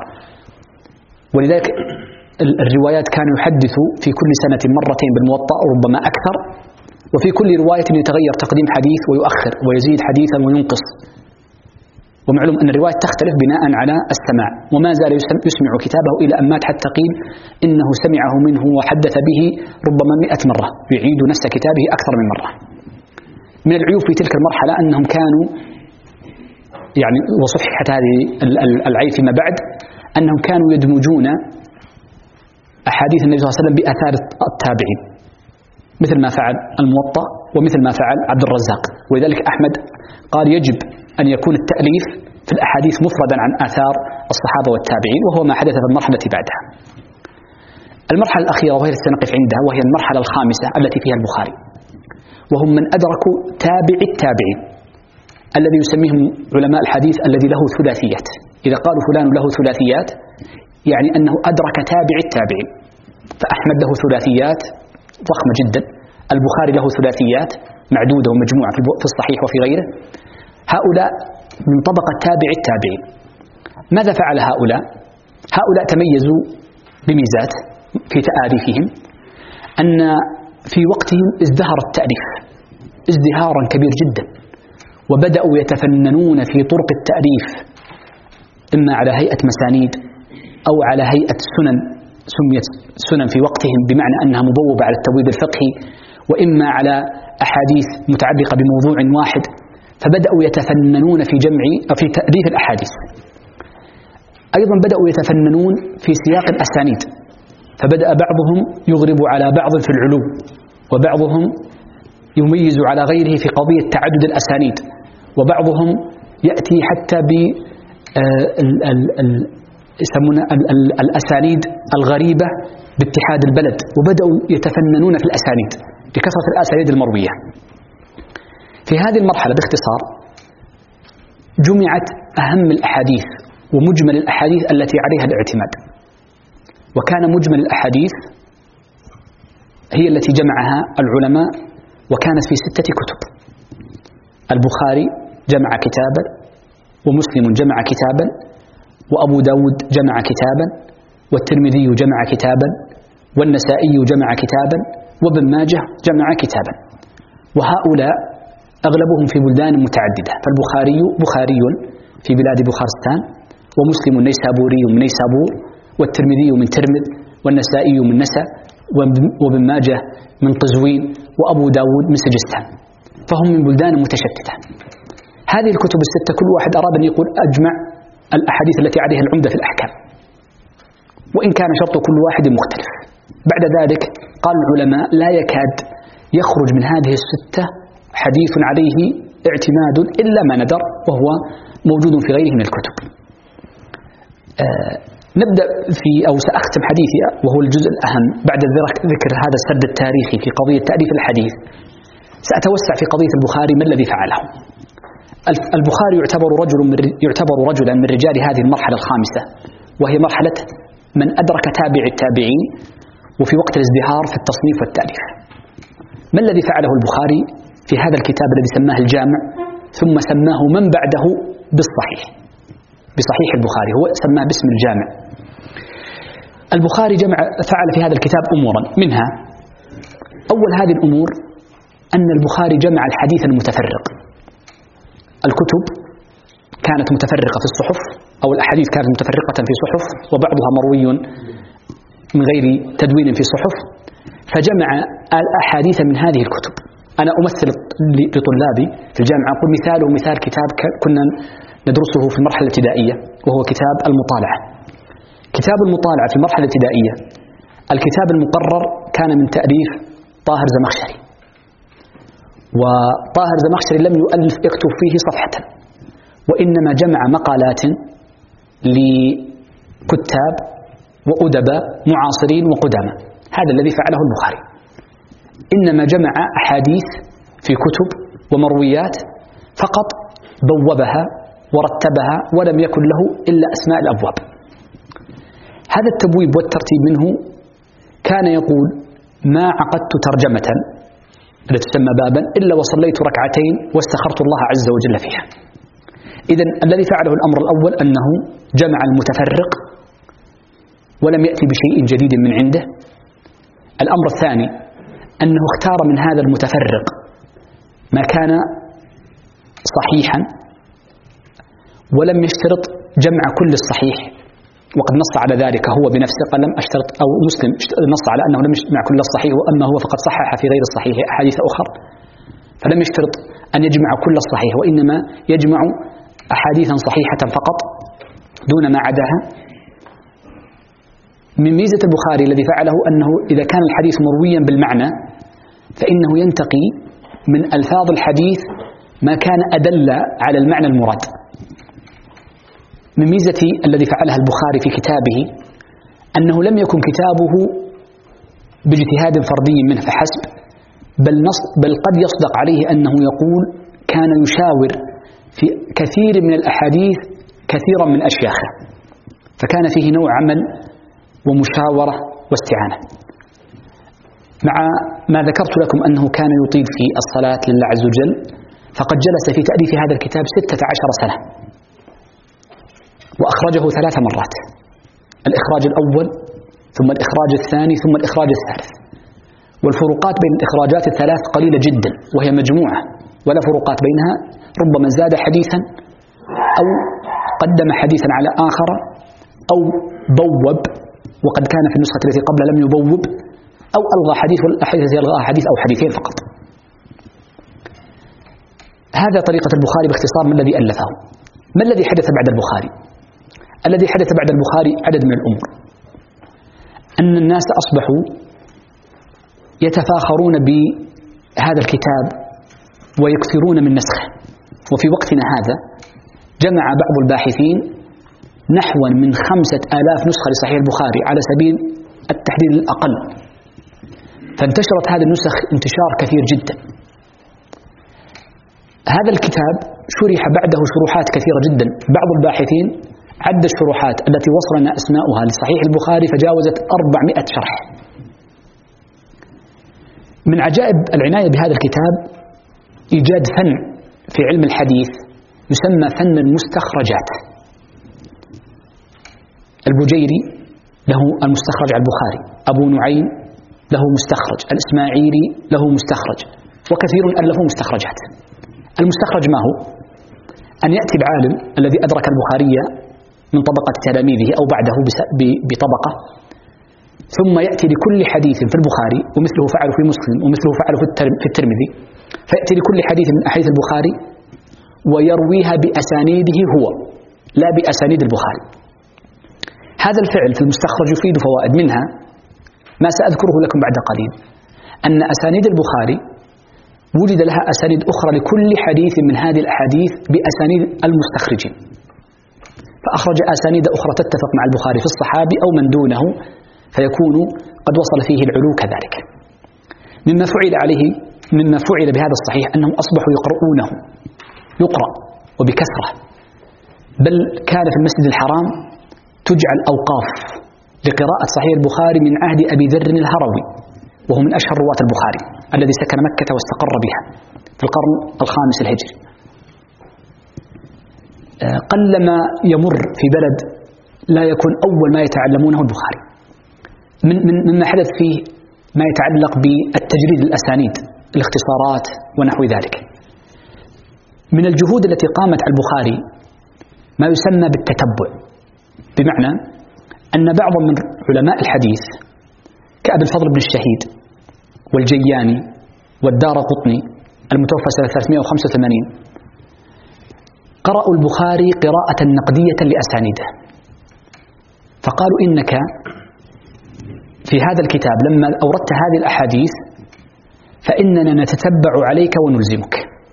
ولذلك الروايات كان يحدث في كل سنة مرتين بالموطأ وربما أكثر، وفي كل رواية يتغير تقديم حديث ويؤخر ويزيد حديثا وينقص. ومعلوم أن الرواية تختلف بناء على السماع، وما زال يسمع كتابه إلى أن مات، حتى قيل إنه سمعه منه وحدث به ربما 100 مرة، يعيد نفس كتابه أكثر من مرة. من العيوب في تلك المرحلة أنهم كانوا وصححت هذه العيب فيما بعد، أنهم كانوا يدمجون أحاديث النبي صلى الله عليه وسلم بآثار التابعين، مثل ما فعل الموطأ ومثل ما فعل عبد الرزاق. ولذلك أحمد قال يجب أن يكون التأليف في الأحاديث مفردا عن آثار الصحابة والتابعين، وهو ما حدث في المرحلة بعدها. المرحلة الأخيرة وهي التي سنقف عندها وهي المرحلة الخامسة التي فيها البخاري، وهم من أدركوا تابع التابعين الذي يسميهم علماء الحديث الذي له ثلاثيات. إذا قالوا فلان له ثلاثيات يعني أنه أدرك تابع التابعين، فأحمد له ثلاثيات ضخمة جدا، البخاري له ثلاثيات معدودة ومجموعة في الصحيح وفي غيره. هؤلاء من طبقة تابع التابعين. ماذا فعل هؤلاء؟ هؤلاء تميزوا بميزات في تآليفهم، أن في وقتهم ازدهر التأليف ازدهارا كبير جدا، وبدأوا يتفننون في طرق التأليف، إما على هيئة مسانيد أو على هيئة سنن، سميت سنن في وقتهم بمعنى أنها مبوبة على التبويب الفقهي، وإما على أحاديث متعلقة بموضوع واحد، فبدأوا يتفننون في جمع أو في تأليف الأحاديث. أيضا بدأوا يتفننون في سياق الأسانيد، فبدأ بعضهم يغرب على بعض في العلو، وبعضهم يميز على غيره في قضية تعدد الأسانيد، وبعضهم يأتي حتى يسمونها الأسانيد الغريبة باتحاد البلد، وبدأوا يتفننون في الأسانيد بكثرة الأسانيد المروية. في هذه المرحلة باختصار جمعت أهم الأحاديث ومجمل الأحاديث التي عليها الاعتماد، وكان مجمل الأحاديث هي التي جمعها العلماء، وكانت في 6 كتب: البخاري جمع كتابا، ومسلم جمع كتابا، وأبو داود جمع كتابا، والترمذي جمع كتابا، والنسائي جمع كتابا، وابن ماجه جمع كتابا. وهؤلاء أغلبهم في بلدان متعددة، فالبخاري بخاري في بلاد بخارستان، ومسلم نيسابوري من نيسابور، والترمذي من ترمذ، والنسائي من نسا، وابن ماجه من قزوين، وأبو داود من سجستان، فهم من بلدان متشتتة. هذه الكتب ال6 كل واحد أراد أن يقول أجمع الأحاديث التي عليها العمدة في الأحكام، وإن كان شرط كل واحد مختلف. بعد ذلك قال العلماء لا يكاد يخرج من هذه ال6 حديث عليه اعتماد إلا ما ندر، وهو موجود في غيره من الكتب. نبدأ أو سأختم حديثي وهو الجزء الأهم بعد ذكر هذا السرد التاريخي في قضية تأليف الحديث. سأتوسع في قضية البخاري ما الذي فعله. البخاري يعتبر رجلا من رجال هذه المرحلة الخامسة، وهي مرحلة من أدرك تابع التابعين وفي وقت الازدهار في التصنيف والتأليف. ما الذي فعله البخاري في هذا الكتاب الذي سماه الجامع، ثم سماه من بعده بصحيح البخاري، هو سماه باسم الجامع. البخاري فعل في هذا الكتاب أمورا، منها أول هذه الأمور أن البخاري جمع الحديث المتفرق. الكتب كانت متفرقة في الصحف، أو الأحاديث كانت متفرقة في صحف، وبعضها مروي من غير تدوين في صحف، فجمع الأحاديث من هذه الكتب. أنا أمثل لطلابي في الجامعة، أقول مثاله مثال كتاب كنا ندرسه في المرحلة الابتدائية، وهو كتاب المطالعة. كتاب المطالعة في المرحلة الابتدائية الكتاب المقرر كان من تأليف طاهر زمخشري، وطاهر زمخشري لم يكتب فيه صفحة، وإنما جمع مقالات لكتاب وأدباء معاصرين وقدامى. هذا الذي فعله البخاري، إنما جمع أحاديث في كتب ومرويات فقط، بوبها ورتبها، ولم يكن له إلا أسماء الأبواب. هذا التبويب والترتيب منه كان يقول: ما عقدت ترجمة التي تسمى بابا إلا وصليت ركعتين واستخرت الله عز وجل فيها. إذن الذي فعله الأمر الأول أنه جمع المتفرق ولم يأتي بشيء جديد من عنده. الأمر الثاني أنه اختار من هذا المتفرق ما كان صحيحا، ولم يشترط جمع كل الصحيح، وقد نص على ذلك هو بنفسه، قال: لم أشترط، أو مسلم نص على أنه لم يجمع كل الصحيح، وأما هو فقد صحح في غير الصحيح أحاديث أخرى، فلم يشترط أن يجمع كل الصحيح، وإنما يجمع أحاديثا صحيحة فقط دون ما عداها. من ميزة البخاري الذي فعله أنه إذا كان الحديث مرويا بالمعنى فإنه ينتقي من ألفاظ الحديث ما كان أدل على المعنى المراد. من ميزة الذي فعلها البخاري في كتابه أنه لم يكن كتابه باجتهاد فردي منه فحسب، بل قد يصدق عليه أنه يقول كان يشاور في كثير من الأحاديث كثيرا من أشياخه، فكان فيه نوع عمل ومشاورة واستعانة. مع ما ذكرت لكم أنه كان يطيل في الصلاة لله عز وجل، فقد جلس في تأليف هذا الكتاب 16 سنة، وأخرجه 3 مرات: الإخراج الأول، ثم الإخراج الثاني، ثم الإخراج الثالث. والفروقات بين الإخراجات ال3 قليلة جدا، وهي مجموعة ولا فروقات بينها. ربما زاد حديثا، أو قدم حديثا على آخر، أو بوب، وقد كان في النسخة التي قبل لم يبوب، أو ألغى حديث، والأحاديث التي ألغاها حديث أو حديثين فقط. هذا طريقة البخاري باختصار. ما الذي ألفه؟ ما الذي حدث بعد البخاري؟ الذي حدث بعد البخاري عدد من الأمور، أن الناس أصبحوا يتفاخرون بهذا الكتاب ويكثرون من نسخه. وفي وقتنا هذا جمع بعض الباحثين نحو من 5000 نسخة لصحيح البخاري على سبيل التحديد الأقل، فانتشرت هذه النسخ انتشار كثير جدا. هذا الكتاب شرح بعده شروحات كثيرة جدا، بعض الباحثين عد الشروحات التي وصلنا أسماؤها لصحيح البخاري فجاوزت 400 شرح. من عجائب العناية بهذا الكتاب إيجاد فن في علم الحديث يسمى فن المستخرجات. البجيري له المستخرج على البخاري، أبو نعيم له مستخرج، الإسماعيلي له مستخرج، وكثير ألفوا مستخرجات. المستخرج ما هو؟ أن يأتي العالم الذي أدرك البخاري من طبقة تلاميذه أو بعده بطبقة، ثم يأتي لكل حديث في البخاري، ومثله فعله في مسلم ومثله فعله في الترمذي، فيأتي لكل حديث من أحاديث البخاري ويرويها بأسانيده هو لا بأسانيد البخاري. هذا الفعل في المستخرج يفيد فوائد، منها ما سأذكره لكم بعد قليل، أن أسانيد البخاري وجد لها أسانيد أخرى لكل حديث من هذه الأحاديث بأسانيد المستخرجين، فأخرج أسانيد أخرى تتفق مع البخاري في الصحابي أو من دونه، فيكون قد وصل فيه العلو كذلك. مما فعل بهذا الصحيح أنهم أصبحوا يقرؤونه، يقرأ وبكثرة، بل كان في المسجد الحرام تجعل أوقاف لقراءة صحيح البخاري من عهد أبي ذر الهروي، وهو من أشهر رواة البخاري الذي سكن مكة واستقر بها في القرن الخامس الهجري. قلما يمر في بلد لا يكون أول ما يتعلمونه البخاري. مما حدث فيه ما يتعلق بالتجريد الأسانيد، الاختصارات ونحو ذلك. من الجهود التي قامت على البخاري ما يسمى بالتتبع، بمعنى أن بعض من علماء الحديث كأبي الفضل بن الشهيد والجياني والدارقطني المتوفى سنة 385 قرأوا البخاري قراءة نقدية لأسانيده، فقالوا إنك في هذا الكتاب لما أوردت هذه الأحاديث فإننا نتتبع عليك ونلزمك،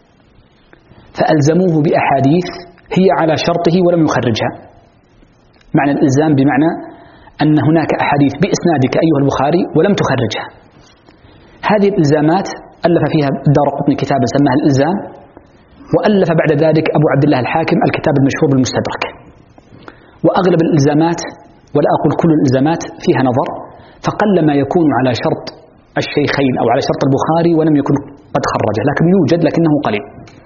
فألزموه بأحاديث هي على شرطه ولم يخرجها. معنى الإلزام بمعنى أن هناك أحاديث بإسنادك أيها البخاري ولم تخرجها. هذه الإلزامات ألف فيها الدارقطني كتابا سماه الإلزام، وألف بعد ذلك أبو عبد الله الحاكم الكتاب المشهور بالمستدرك. وأغلب الإلزامات، ولا أقول كل الإلزامات، فيها نظر، فقل ما يكون على شرط الشيخين أو على شرط البخاري ولم يكن قد خرجه، لكن يوجد لكنه قليل.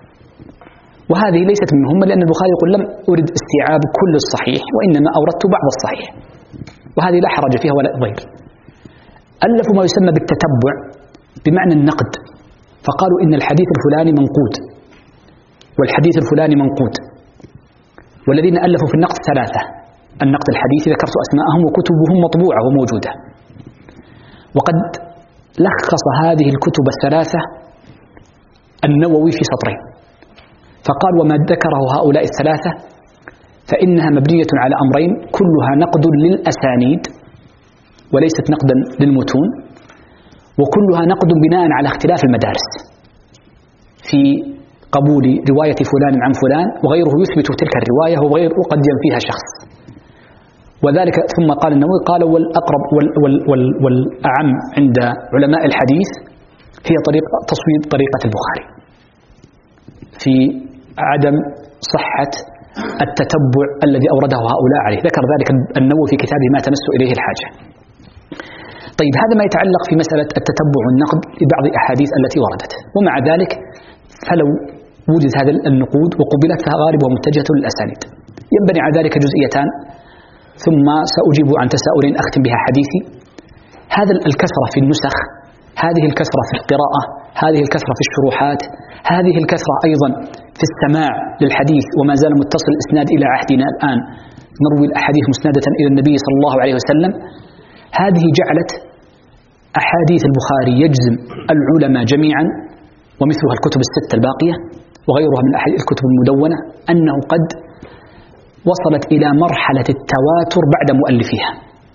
وهذه ليست منهم، لأن البخاري يقول لم أرد استيعاب كل الصحيح وإنما أوردت بعض الصحيح، وهذه لا حرج فيها ولا ضير. ألفوا ما يسمى بالتتبع بمعنى النقد، فقالوا إن الحديث الفلاني منقود والحديث الفلاني منقود. والذين ألفوا في النقد 3: النقد الحديثي ذكرت أسماءهم وكتبهم مطبوعة وموجودة. وقد لخص هذه الكتب ال3 النووي في سطرين، فقال: وما ذكره هؤلاء ال3 فإنها مبنية على أمرين: كلها نقد للأسانيد وليست نقدا للمتون، وكلها نقد بناء على اختلاف المدارس في قبول رواية فلان عن فلان، وغيره يثبت تلك الرواية وغير قد ينفيها شخص. وذلك ثم قال النووي قال: والأقرب والأعم عند علماء الحديث هي تصويب طريقة البخاري في عدم صحة التتبع الذي أورده هؤلاء عليه. ذكر ذلك النووي في كتابه ما تمس إليه الحاجة. طيب، هذا ما يتعلق في مسألة التتبع والنقد لبعض الأحاديث التي وردت. ومع ذلك فلو وجد هذا النقود وقبلت فها غالبها متجهة للأسانيد. ينبني على ذلك جزئيتان، ثم سأجيب عن تساؤل أختم بها حديثي. هذا الكثرة في النسخ، هذه الكثرة في القراءة، هذه الكثرة في الشروحات، هذه الكثرة أيضا في السماع للحديث، وما زال متصل الإسناد إلى عهدنا الآن نروي الأحاديث مسندة إلى النبي صلى الله عليه وسلم. هذه جعلت أحاديث البخاري يجزم العلماء جميعا ومثلها الكتب الستة الباقية وغيرها من الكتب المدونة أنه قد وصلت إلى مرحلة التواتر بعد مؤلفها،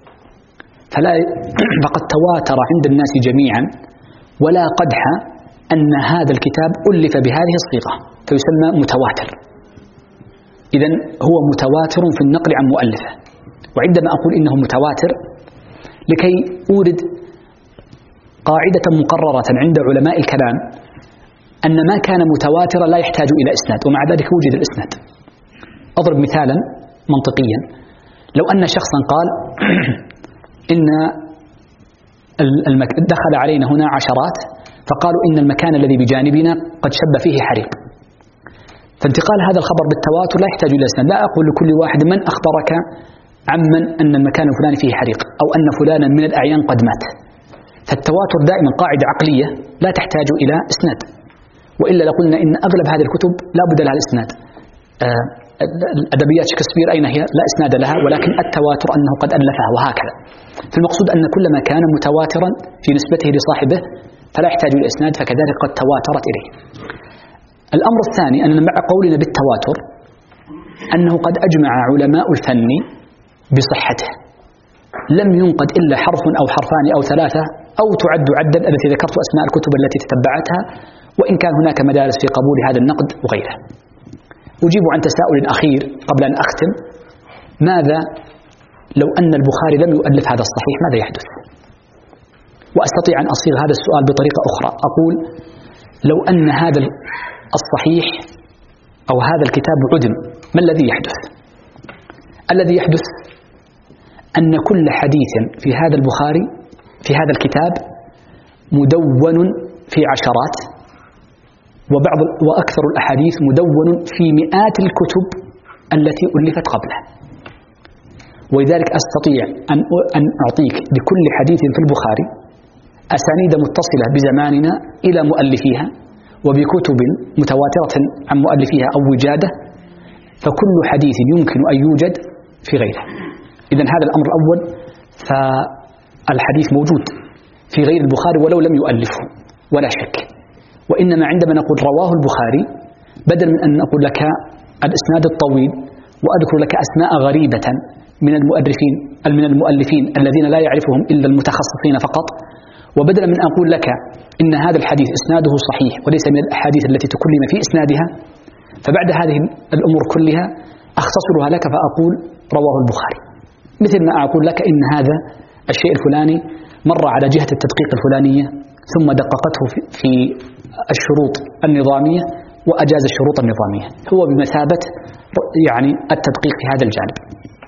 فقد تواتر عند الناس جميعا ولا قدح أن هذا الكتاب ألف بهذه الصيغة فيسمى متواتر. إذن هو متواتر في النقل عن مؤلفه. وعندما أقول إنه متواتر لكي أورد قاعدة مقررة عند علماء الكلام أن ما كان متواترا لا يحتاج إلى إسناد، ومع ذلك وجد الإسناد. أضرب مثالا منطقيا، لو أن شخصا قال إن دخل علينا هنا عشرات فقالوا إن المكان الذي بجانبنا قد شب فيه حريق، فانتقال هذا الخبر بالتواتر لا يحتاج إلى إسناد. لا أقول لكل واحد من أخبرك عمن أن المكان الفلاني فيه حريق أو أن فلانا من الأعيان قد مات. فالتواتر دائما قاعدة عقلية لا تحتاج إلى إسناد، وإلا لقلنا إن أغلب هذه الكتب لا بد لها الإسناد. أدبيات شكسبير أين هي؟ لا إسناد لها، ولكن التواتر أنه قد ألفها، وهكذا. فالمقصود أن كل ما كان متواترا في نسبته لصاحبه فلا يحتاج إلى إسناد، فكذلك قد تواترت إليه. الأمر الثاني أننا مع قولنا بالتواتر أنه قد أجمع علماء الفن بصحته، لم ينقد إلا حرف أو حرفان أو ثلاثة أو تعد عدا التي ذكرت أسماء الكتب التي تتبعتها، وإن كان هناك مدارس في قبول هذا النقد وغيره. أجيب عن تساؤل أخير قبل أن أختم: ماذا لو أن البخاري لم يؤلف هذا الصحيح؟ ماذا يحدث؟ وأستطيع أن أصيغ هذا السؤال بطريقة أخرى، أقول لو أن هذا الصحيح أو هذا الكتاب عدم، ما الذي يحدث؟ الذي يحدث أن كل حديث في هذا البخاري في هذا الكتاب مدون في عشرات، وأكثر الأحاديث مدون في مئات الكتب التي ألفت قبله. ولذلك أستطيع أن أعطيك لكل حديث في البخاري أسانيد متصلة بزماننا إلى مؤلفيها، وبكتب متواترة عن مؤلفيها أو وجادة، فكل حديث يمكن أن يوجد في غيره. إذن هذا الأمر الأول، فالحديث موجود في غير البخاري ولو لم يؤلفه ولا شك. وإنما عندما نقول رواه البخاري، بدل من أن نقول لك الإسناد الطويل وأذكر لك أسماء غريبة من المؤلفين الذين لا يعرفهم إلا المتخصصين فقط، وبدل من أن أقول لك إن هذا الحديث إسناده صحيح وليس من الأحاديث التي تكلم في إسنادها، فبعد هذه الأمور كلها أختصرها لك فأقول رواه البخاري، مثل ما أقول لك إن هذا الشيء الفلاني مر على جهة التدقيق الفلانية ثم دققته في الشروط النظامية وأجاز الشروط النظامية، هو بمثابة يعني التدقيق في هذا الجانب.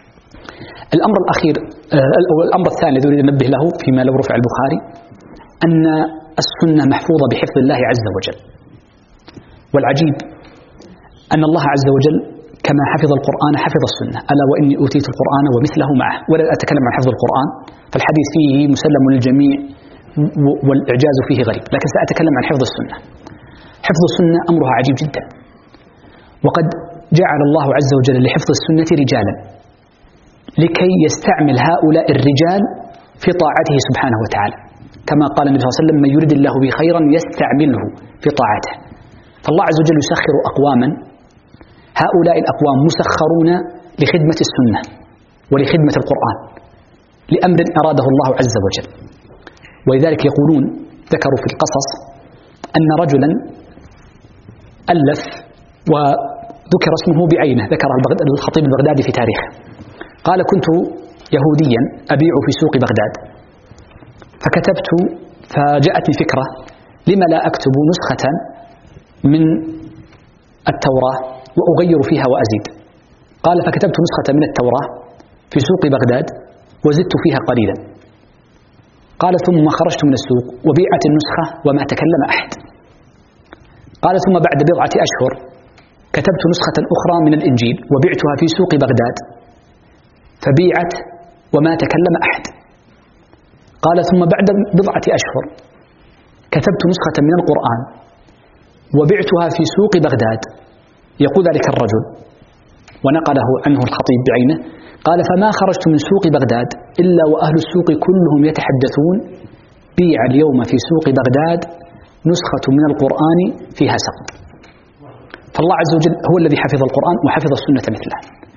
الأمر الثاني الذي أريد أن أنبه له فيما لو رفع البخاري أن السنة محفوظة بحفظ الله عز وجل. والعجيب أن الله عز وجل كما حفظ القرآن حفظ السنة، ألا وإني أوتيت القرآن ومثله معه. ولا أتكلم عن حفظ القرآن فالحديث فيه مسلم للجميع والإعجاز فيه غريب، لكن سأتكلم عن حفظ السنة. حفظ السنة أمرها عجيب جدا، وقد جعل الله عز وجل لحفظ السنة رجالا لكي يستعمل هؤلاء الرجال في طاعته سبحانه وتعالى، كما قال النبي صلى الله عليه وسلم: من يريد الله به خيرا يستعمله في طاعته. فالله عز وجل يسخر أقواما، هؤلاء الأقوام مسخرون لخدمة السنة ولخدمة القرآن لأمر أراده الله عز وجل. ولذلك يقولون، ذكروا في القصص أن رجلا ألف وذكر اسمه بعينه، ذكر الخطيب البغدادي في تاريخه، قال: كنت يهوديا أبيع في سوق بغداد، فكتبت فجاءتني فكرة لما لا أكتب نسخة من التوراة وأغير فيها وأزيد. قال: فكتبت نسخة من التوراة في سوق بغداد وزدت فيها قليلا. قال: ثم خرجت من السوق وبيعت النسخة وما تكلم أحد. قال: ثم بعد بضعة أشهر كتبت نسخة أخرى من الإنجيل وبعتها في سوق بغداد فبيعت وما تكلم أحد. قال: ثم بعد بضعة أشهر كتبت نسخة من القرآن وبعتها في سوق بغداد. يقول ذلك الرجل ونقله عنه الخطيب بعينه، قال: فما خرجت من سوق بغداد إلا وأهل السوق كلهم يتحدثون: بيع اليوم في سوق بغداد نسخة من القرآن فيها سقط. فالله عز وجل هو الذي حفظ القرآن وحفظ السنة مثله.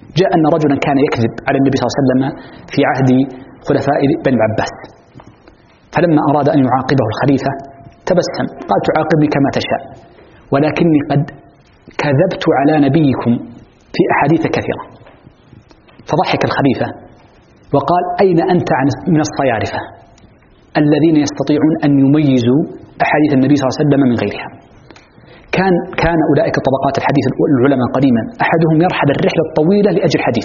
جاء أن رجلا كان يكذب على النبي صلى الله عليه وسلم في عهد خلفاء بني العباس، فلما أراد أن يعاقبه الخليفة تبسم قال: تعاقبني كما تشاء، ولكني قد كذبت على نبيكم في أحاديث كثيرة. فضحك الخليفة وقال: أين أنت من الصيارفة الذين يستطيعون أن يميزوا أحاديث النبي صلى الله عليه وسلم من غيرها؟ كان أولئك طبقات الحديث العلماء قديما أحدهم يرحل الرحلة الطويلة لأجل حديث.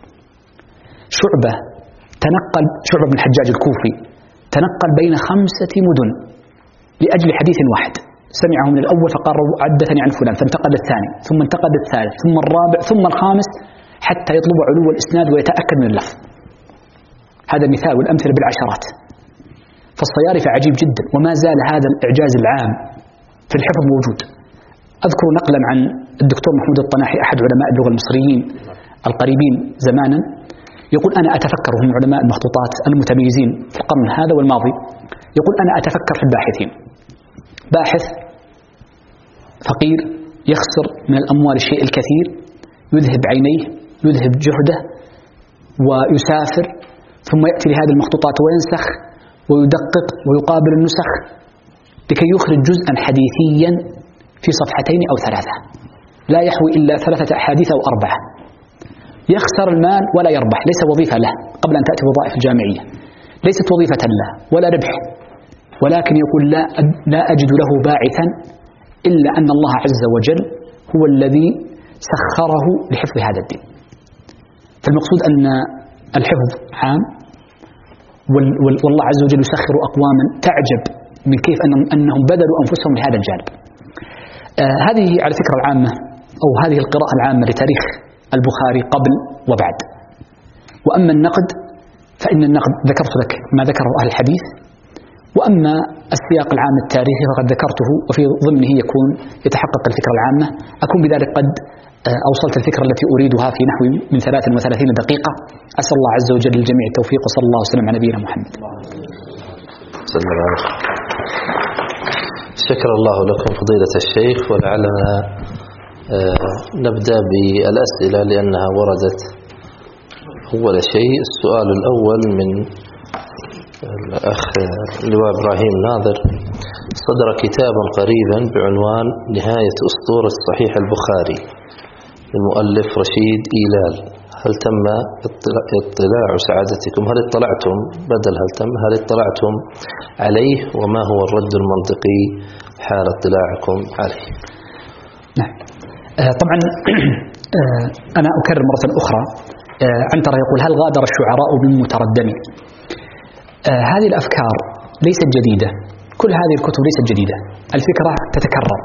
شعبة بن الحجاج الكوفي تنقل بين 5 مدن لأجل حديث واحد، سمعه من الأول فقال: عدثني عن فلان، فانتقل الثاني، ثم انتقل الثالث، ثم الرابع، ثم الخامس، حتى يطلب علو الإسناد ويتأكد من اللفظ. هذا مثال، والأمثلة بالعشرات. فالصيارفة عجيب جدا، وما زال هذا الإعجاز العام في الحفظ موجود. أذكر نقلا عن الدكتور محمود الطناحي أحد علماء اللغة المصريين القريبين زمانا، يقول: أنا أتفكر، هم علماء المخطوطات المتميزين في القرن هذا والماضي، يقول: أنا أتفكر في الباحثين، باحث فقير يخسر من الأموال الشيء الكثير، يذهب عينيه، يذهب جهده، ويسافر، ثم يأتي لهذه المخطوطات وينسخ ويدقق ويقابل النسخ لكي يخرج جزءا حديثيا في 2 أو 3 لا يحوي إلا 3 أحاديث أو 4. يخسر المال ولا يربح، ليس وظيفة له قبل أن تأتي وظائف الجامعية، ليست وظيفة له ولا ربح، ولكن يقول: لا أجد له باعثا إلا أن الله عز وجل هو الذي سخره لحفظ هذا الدين. فالمقصود أن الحفظ عام، والله عز وجل يسخر أقواما تعجب من كيف أنهم بذلوا أنفسهم لهذا الجانب. هذه على فكرة العامة، أو هذه القراءة العامة لتاريخ البخاري قبل وبعد. وأما النقد فإن النقد ذكرت لك ما ذكره أهل الحديث، وأما السياق العام التاريخي فقد ذكرته، وفي ضمنه يتحقق الفكرة العامة. أكون بذلك قد أوصلت الفكرة التي أريدها في نحو من 33 دقيقة. أسأل الله عز وجل للجميع التوفيق، وصلى الله وسلم على نبينا محمد. شكر الله لكم فضيلة الشيخ، ولعلنا نبدأ بالأسئلة لأنها وردت. أول شيء السؤال الأول من الأخ لواء إبراهيم ناظر: صدر كتاب قريبا بعنوان نهاية أسطورة صحيح البخاري للمؤلف رشيد إيلال، هل تم اطلاع سعادتكم؟ هل اطلعتم عليه؟ وما هو الرد المنطقي حال اطلاعكم عليه؟ نعم. طبعا أنا أكرر مرة أخرى، عنترة يقول: هل غادر الشعراء من متردم؟ هذه الأفكار ليست جديدة، كل هذه الكتب ليست جديدة، الفكرة تتكرر.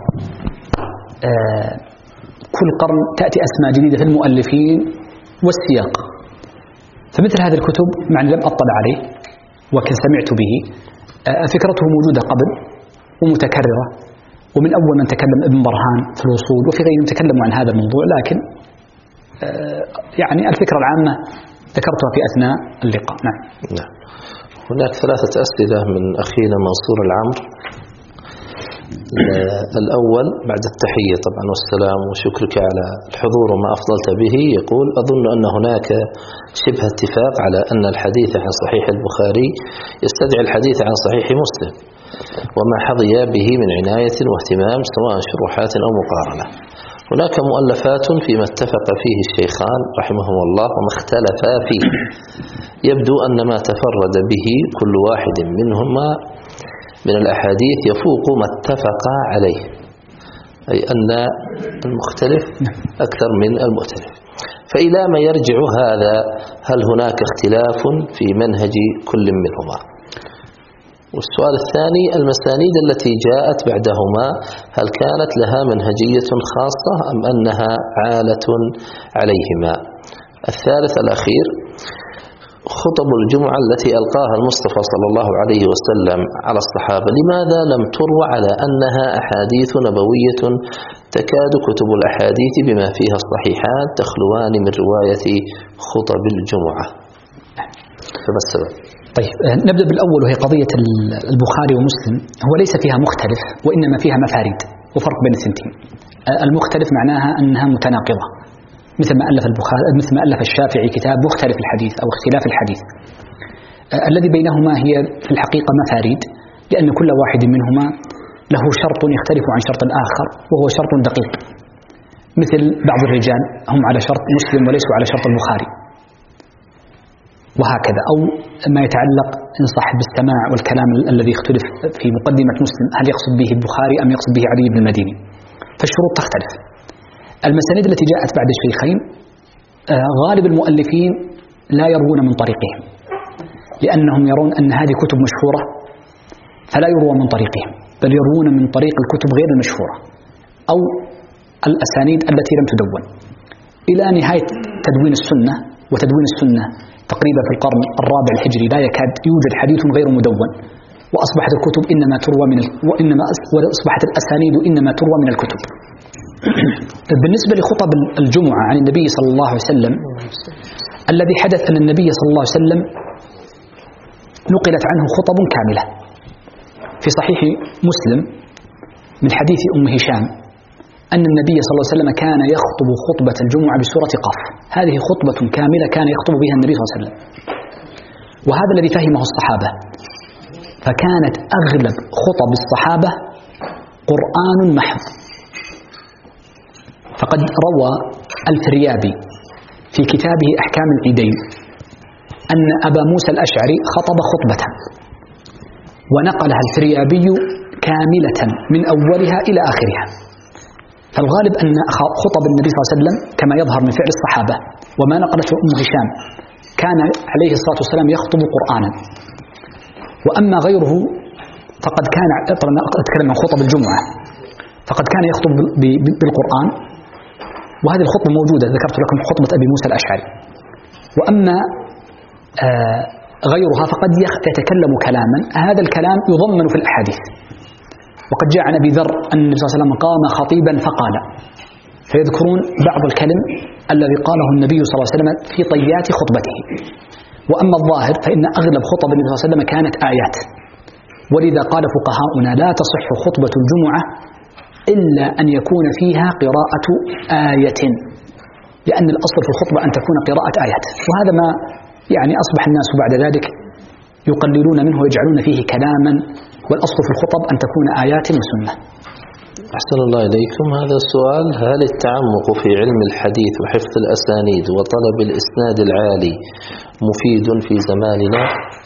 كل قرن تأتي أسماء جديدة في المؤلفين والسياق. فمثل هذه الكتب معني لم أطلع عليه وكن سمعت به، فكرته موجودة قبل ومتكررة، ومن أول من تكلم ابن برهان في الوصول، وفي غيرهم تكلموا عن هذا الموضوع، لكن يعني الفكرة العامة ذكرتها في أثناء اللقاء. نعم. هناك 3 أسئلة من أخينا منصور العمر. الأول بعد التحية طبعا والسلام وشكرك على الحضور وما أفضلت به، يقول: أظن أن هناك شبه اتفاق على أن الحديث عن صحيح البخاري يستدعي الحديث عن صحيح مسلم وما حظي به من عناية واهتمام سواء شروحات أو مقارنة. هناك مؤلفات فيما اتفق فيه الشيخان رحمهما الله وما اختلفا فيه، يبدو أن ما تفرد به كل واحد منهما من الأحاديث يفوق ما اتفق عليه، أي أن المختلف أكثر من المؤتلف. فإلى ما يرجع هذا؟ هل هناك اختلاف في منهج كل منهما؟ والسؤال الثاني: المسانيد التي جاءت بعدهما هل كانت لها منهجية خاصة أم أنها عالة عليهما؟ الثالث الأخير: خطب الجمعة التي ألقاها المصطفى صلى الله عليه وسلم على الصحابة لماذا لم تروى على أنها أحاديث نبوية تكاد كتب الأحاديث بما فيها الصحيحات تخلوان من رواية خطب الجمعة؟ فما السبب؟ طيب، نبدأ بالأول، وهي قضية البخاري ومسلم. هو ليس فيها مختلف، وإنما فيها مفاريد وفرق بين الثنتين. المختلف معناها أنها متناقضة، مثل ما ألف البخاري، مثل ما ألف الشافعي كتاب مختلف الحديث أو اختلاف الحديث. الذي بينهما هي في الحقيقة مفاريد، لأن كل واحد منهما له شرط يختلف عن شرط الآخر، وهو شرط دقيق. مثل بعض الرجال هم على شرط مسلم وليسوا على شرط البخاري، وهكذا. أو ما يتعلق إن صح بالسماع والكلام الذي اختلف في مقدمة مسلم، هل يقصد به البخاري أم يقصد به علي بن المديني؟ فالشروط تختلف. المسانيد التي جاءت بعد الشيخين غالب المؤلفين لا يروون من طريقهم، لأنهم يرون أن هذه كتب مشهورة فلا يروى من طريقهم، بل يروون من طريق الكتب غير المشهورة أو الأسانيد التي لم تدون، إلى نهاية تدوين السنة. وتدوين السنة تقريبا في القرن الرابع الهجري لا يكاد يوجد حديث غير مدون، وأصبحت الكتب إنما تروى من وأصبحت الأسانيد إنما تروى من الكتب. بالنسبة لخطب الجمعة عن النبي صلى الله عليه وسلم، الذي حدث أن النبي صلى الله عليه وسلم نقلت عنه خطب كاملة في صحيح مسلم من حديث أم هشام أن النبي صلى الله عليه وسلم كان يخطب خطبة الجمعة بسورة قاف. هذه خطبة كاملة كان يخطب بها النبي صلى الله عليه وسلم، وهذا الذي فهمه الصحابة. فكانت أغلب خطب الصحابة قرآن محض. فقد روى الفريابي في كتابه أحكام العيدين أن أبا موسى الأشعري خطب خطبة ونقلها الفريابي كاملة من أولها إلى آخرها. فالغالب أن خطب النبي صلى الله عليه وسلم كما يظهر من فعل الصحابة وما نقلته أم هشام كان عليه الصلاة والسلام يخطب قرآنا. وأما غيره فقد كان، طبعا أتكلم عن خطب الجمعة، فقد كان يخطب بالقرآن، وهذه الخطبة موجودة، ذكرت لكم خطبة أبي موسى الأشعري. وأما غيرها فقد يتكلم كلاما، هذا الكلام يضمن في الأحاديث. وقد جاء عن أبي ذر أن النبي صلى الله عليه وسلم قام خطيبا فقال، فيذكرون بعض الكلم الذي قاله النبي صلى الله عليه وسلم في طيات خطبته. وأما الظاهر فإن أغلب خطب النبي صلى الله عليه وسلم كانت آيات، ولذا قال فقهاؤنا لا تصح خطبة الجمعة إلا أن يكون فيها قراءة آية، لأن الأصل في الخطبة أن تكون قراءة آيات. وهذا ما يعني أصبح الناس بعد ذلك يقللون منه ويجعلون فيه كلاما، والأصل في الخطب أن تكون آيات وسنة. أحسن الله إليكم. هذا السؤال: هل التعمق في علم الحديث وحفظ الأسانيد وطلب الإسناد العالي مفيد في زماننا؟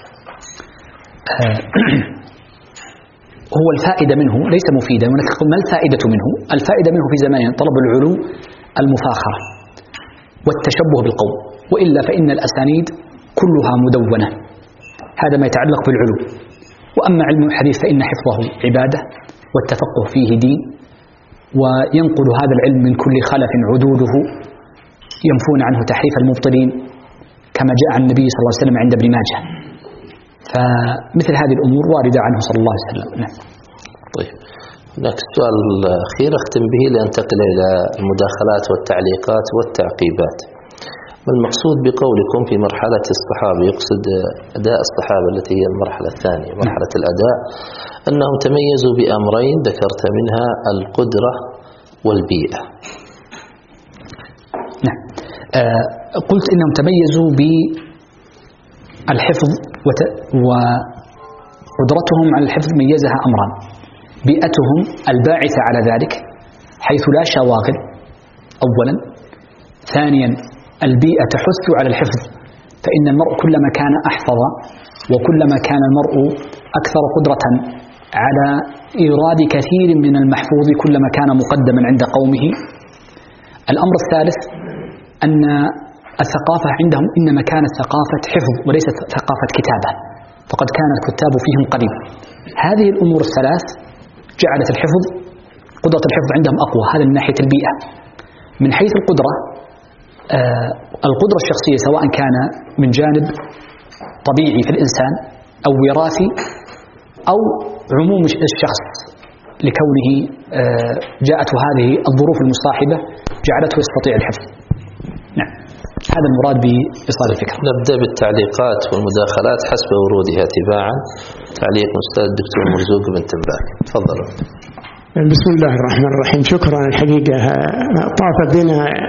هو الفائدة منه ليس مفيدا، ولكن ما الفائدة منه؟ الفائدة منه في زماننا طلب العلو، المفاخرة والتشبه بالقوم، وإلا فإن الأسانيد كلها مدونة. هذا ما يتعلق بالعلو. وأما علم الحديث فإن حفظه عبادة والتفقه فيه دين، وينقل هذا العلم من كل خلف عدوله ينفون عنه تحريف المبطلين، كما جاء عن النبي صلى الله عليه وسلم عند ابن ماجه. فمثل هذه الأمور واردة عنه صلى الله عليه وسلم. نعم. طيب، هناك السؤال الأخير أختم به لأنتقل إلى المداخلات والتعليقات والتعقيبات. ما المقصود بقولكم في مرحلة الصحابة؟ يقصد أداء الصحابة التي هي المرحلة الثانية، مرحلة الأداء، أنهم تميزوا بأمرين ذكرت منها القدرة والبيئة. نعم. قلت إنهم تميزوا بالحفظ وقدرتهم على الحفظ ميزها أمران: بيئتهم الباعثة على ذلك حيث لا شواغل أولا، ثانيا البيئة تحث على الحفظ، فإن المرء كلما كان أحفظ وكلما كان المرء أكثر قدرة على إيراد كثير من المحفوظ كلما كان مقدما عند قومه. الأمر الثالث أن الثقافة عندهم إنما كانت ثقافة حفظ وليست ثقافة كتابة، فقد كان الكتاب فيهم قليل. هذه الأمور الثلاث جعلت الحفظ، قدرة الحفظ عندهم أقوى. هذا من ناحية البيئة. من حيث القدرة، القدرة الشخصية سواء كان من جانب طبيعي في الإنسان أو وراثي أو عموم الشخص لكونه جاءته هذه الظروف المصاحبة جعلته يستطيع الحفظ. نعم، هذا المراد بإيصال الفكرة. نبدأ بالتعليقات والمداخلات حسب ورودها تباعا. تعليق أستاذ الدكتور مرزوق بن تنباك، تفضلوا. بسم الله الرحمن الرحيم. شكرا. الحقيقة طاف بنا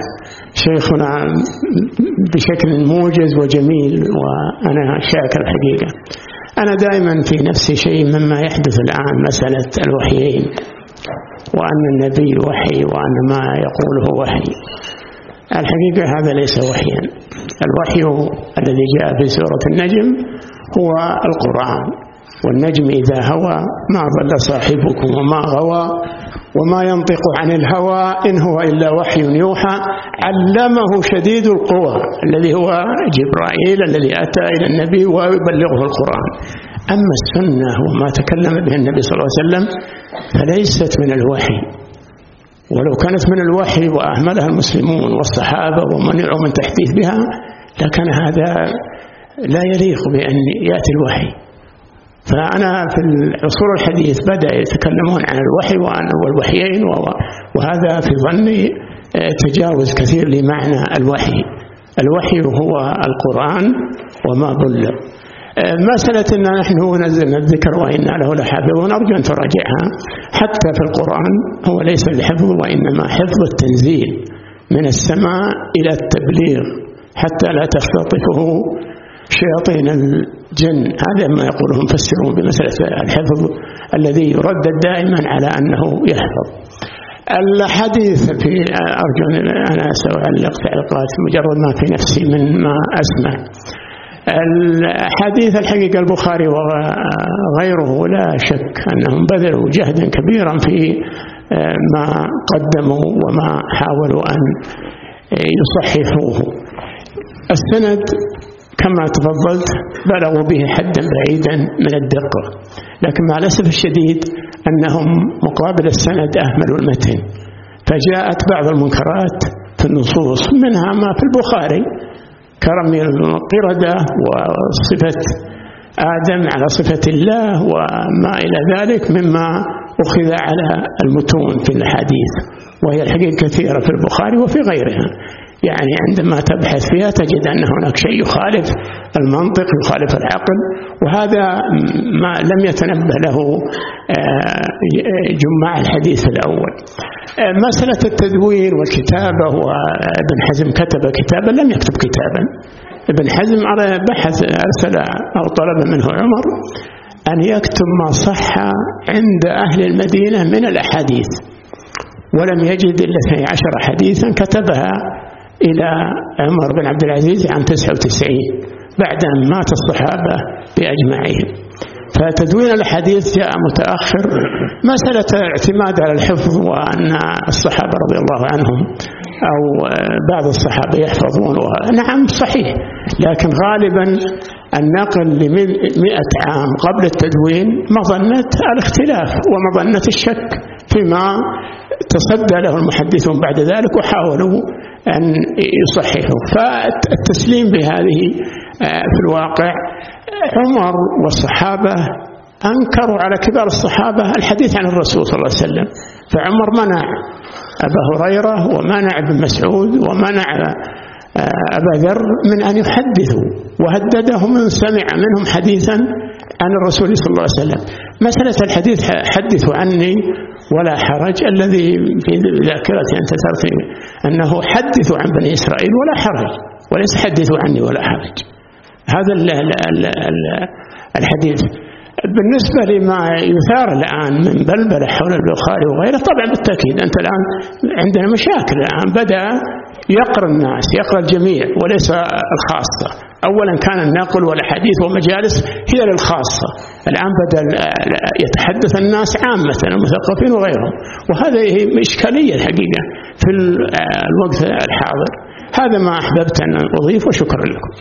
شيخنا بشكل موجز وجميل، وأنا شاكر الحقيقة. أنا دائما في نفسي شيء مما يحدث الآن، مسألة الوحيين، وأن النبي وحي وأن ما يقوله وحي. الحقيقة هذا ليس وحيا. الوحي الذي جاء في سورة النجم هو القرآن، والنجم إذا هوى ما ضل صاحبكم وما غوى وما ينطق عن الهوى إن هو إلا وحي يوحى علمه شديد القوى الذي هو جبرائيل الذي أتى إلى النبي ويبلغه القرآن. أما السنة وما تكلم به النبي صلى الله عليه وسلم فليست من الوحي، ولو كانت من الوحي وأهملها المسلمون والصحابة ومنعوا من تحديث بها لكان هذا لا يليق بأن يأتي الوحي. فأنا في العصور الحديث بدأ يتكلمون عن الوحي والوحيين، وهذا في ظني تجاوز كثير لمعنى الوحي. الوحي هو القرآن وما بلغ. مسألة أن نحن نزلنا الذكر وإنا له لحافظون أرجو أن تراجعها. حتى في القرآن هو ليس الحفظ وإنما حفظ التنزيل من السماء إلى التبليغ حتى لا تختطفه شياطين الجن. هذا ما يقوله مفسرون بمسألة الحفظ الذي يردد دائما على أنه يحفظ. الحديث في أرجو أنا سأعلق تعليقات مجرد ما في نفسي من ما أسمع. الحديث الحقيقة البخاري وغيره لا شك أنهم بذلوا جهدا كبيرا في ما قدموا وما حاولوا أن يصححوه. السند كما تفضلت بلغوا به حدا بعيدا من الدقة، لكن مع الأسف الشديد أنهم مقابل السند أهملوا المتن، فجاءت بعض المنكرات في النصوص منها ما في البخاري كرمي القردة وصفة آدم على صفة الله وما إلى ذلك مما أخذ على المتون في الحديث، وهي الحقيقة كثيرة في البخاري وفي غيرها. يعني عندما تبحث فيها تجد أن هناك شيء يخالف المنطق يخالف العقل، وهذا ما لم يتنبه له جماع الحديث الأول. مسألة التدوين والكتابة، وابن حزم كتب كتابا لم يكتب كتابا. ابن حزم بحث أرسل أو طلب منه عمر أن يكتب ما صح عند أهل المدينة من الأحاديث، ولم يجد إلا 12 حديثا كتبها إلى عمر بن عبد العزيز عام 99 بعد أن مات الصحابة بأجمعين. فتدوين الحديث جاء متأخر. مسألة اعتماد على الحفظ وأن الصحابة رضي الله عنهم أو بعض الصحابة يحفظون، نعم صحيح، لكن غالبا النقل ل100 عام قبل التدوين مظنة الاختلاف ومظنة الشك فيما تصدى له المحدثون بعد ذلك وحاولوا أن يصححوا. فالتسليم بهذه في الواقع عمر والصحابة أنكروا على كبار الصحابة الحديث عن الرسول صلى الله عليه وسلم، فعمر منع أبا هريرة ومنع ابن مسعود ومنع أبا ذر من أن يحدثوا، وهددهم من سمع منهم حديثا عن الرسول صلى الله عليه وسلم. مسألة الحديث حدثوا عني ولا حرج الذي في ذاكرتي أنت ترفي أنه حدثوا عن بني إسرائيل ولا حرج، وليس حدثوا عني ولا حرج. هذا الحديث. بالنسبة لما يثار الآن من بلبلة حول البخاري وغيره، طبعا بالتأكيد أنت الآن عندنا مشاكل. الآن بدأ يقرأ الناس، يقرأ الجميع وليس الخاصة. أولا كان النقل والحديث ومجالس هي للخاصة، الآن بدأ يتحدث الناس عامة المثقفين وغيرهم، وهذا إشكالية الحقيقة في الوقت الحاضر. هذا ما أحببت أن أضيف، وشكرا لكم.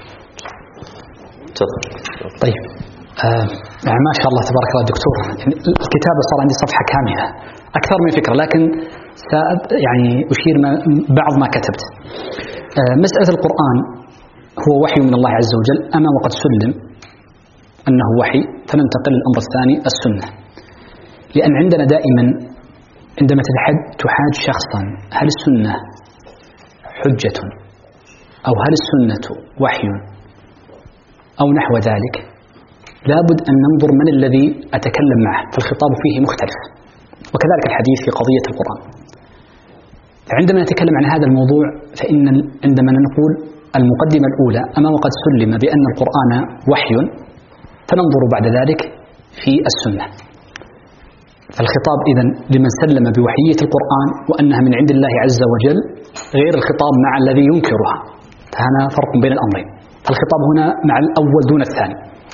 طيب يعني ما شاء الله تبارك الله دكتور، الكتابة صار عندي صفحة كاملة أكثر من فكرة، لكن يعني أشير بعض ما كتبت. مسألة القرآن هو وحي من الله عز وجل أما وقد سلم أنه وحي، فننتقل للأمر الثاني السنة. لأن عندنا دائما عندما تحاج شخصا هل السنة حجة أو هل السنة وحي أو نحو ذلك، لابد أن ننظر من الذي أتكلم معه، فالخطاب فيه مختلف. وكذلك الحديث في قضية القرآن. عندما نتكلم عن هذا الموضوع فإن عندما نقول المقدمة الأولى أما وقد سلم بأن القرآن وحي، فننظر بعد ذلك في السنة. فالخطاب إذن لمن سلم بوحيية القرآن وأنها من عند الله عز وجل غير الخطاب مع الذي ينكرها، فهنا فرق بين الأمرين. الخطاب هنا مع الأول دون الثاني.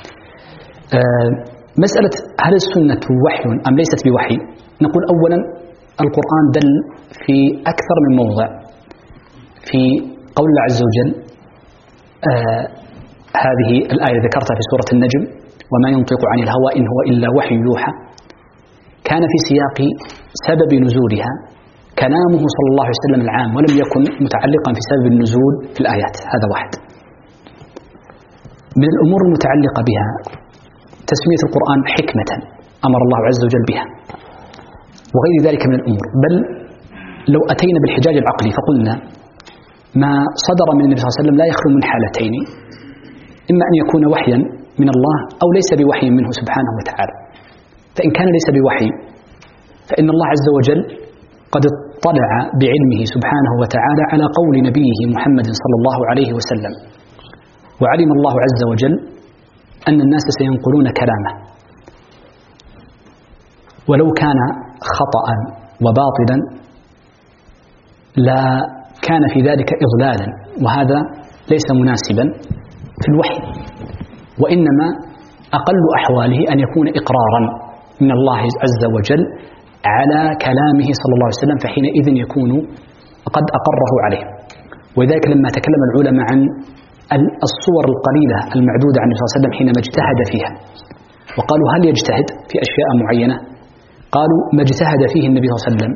مسألة هل السنة وحي أم ليست بوحي؟ نقول أولا القرآن دل في أكثر من موضع في قول الله عز وجل. هذه الآية ذكرتها في سورة النجم: وما ينطق عن الهوى إن هو إلا وحي يوحى، كان في سياق سبب نزولها كلامه صلى الله عليه وسلم العام، ولم يكن متعلقا في سبب النزول في الآيات. هذا واحد. من الأمور المتعلقة بها تسمية القرآن حكمة أمر الله عز وجل بها، وغير ذلك من الأمور. بل لو أتينا بالحجاج العقلي فقلنا ما صدر من النبي صلى الله عليه وسلم لا يخلو من حالتين: إما أن يكون وحيا من الله أو ليس بوحي منه سبحانه وتعالى. فإن كان ليس بوحي فإن الله عز وجل قد اطلع بعلمه سبحانه وتعالى على قول نبيه محمد صلى الله عليه وسلم، وعلم الله عز وجل أن الناس سينقلون كلامه، ولو كان خطأ وباطلا لا كان في ذلك إضلالا، وهذا ليس مناسبا في الوحي، وإنما أقل أحواله أن يكون إقرارا من الله عز وجل على كلامه صلى الله عليه وسلم، فحينئذ يكون قد أقره عليه. وذلك لما تكلم العلماء عن الصور القليلة المعدودة عن النبي صلى الله عليه وسلم حينما اجتهد فيها، وقالوا هل يجتهد في أشياء معينة؟ قالوا ما اجتهد فيه النبي صلى الله عليه وسلم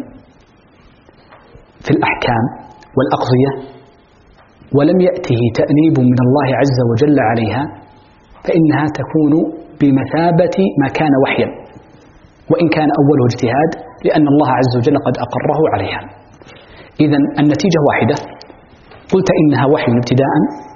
في الأحكام والأقضية ولم يأته تأنيب من الله عز وجل عليها فإنها تكون بمثابة ما كان وحيا، وإن كان أوله اجتهاد، لأن الله عز وجل قد أقره عليها. إذن النتيجة واحدة: قلت إنها وحي ابتداء،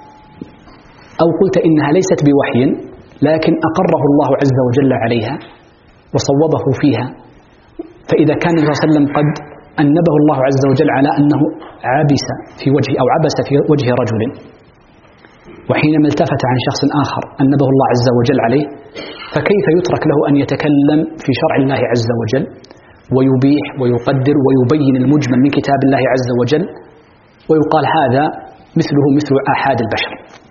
أو قلت إنها ليست بوحي لكن أقره الله عز وجل عليها وصوبه فيها. فإذا كان النبي صلى الله عليه وسلم قد أنبه الله عز وجل على أنه عبس في وجه أو عبس في وجه رجل، وحينما التفت عن شخص آخر أنبه الله عز وجل عليه، فكيف يترك له أن يتكلم في شرع الله عز وجل ويبيح ويقدر ويبين المجمل من كتاب الله عز وجل، ويقال هذا مثله مثل آحاد البشر؟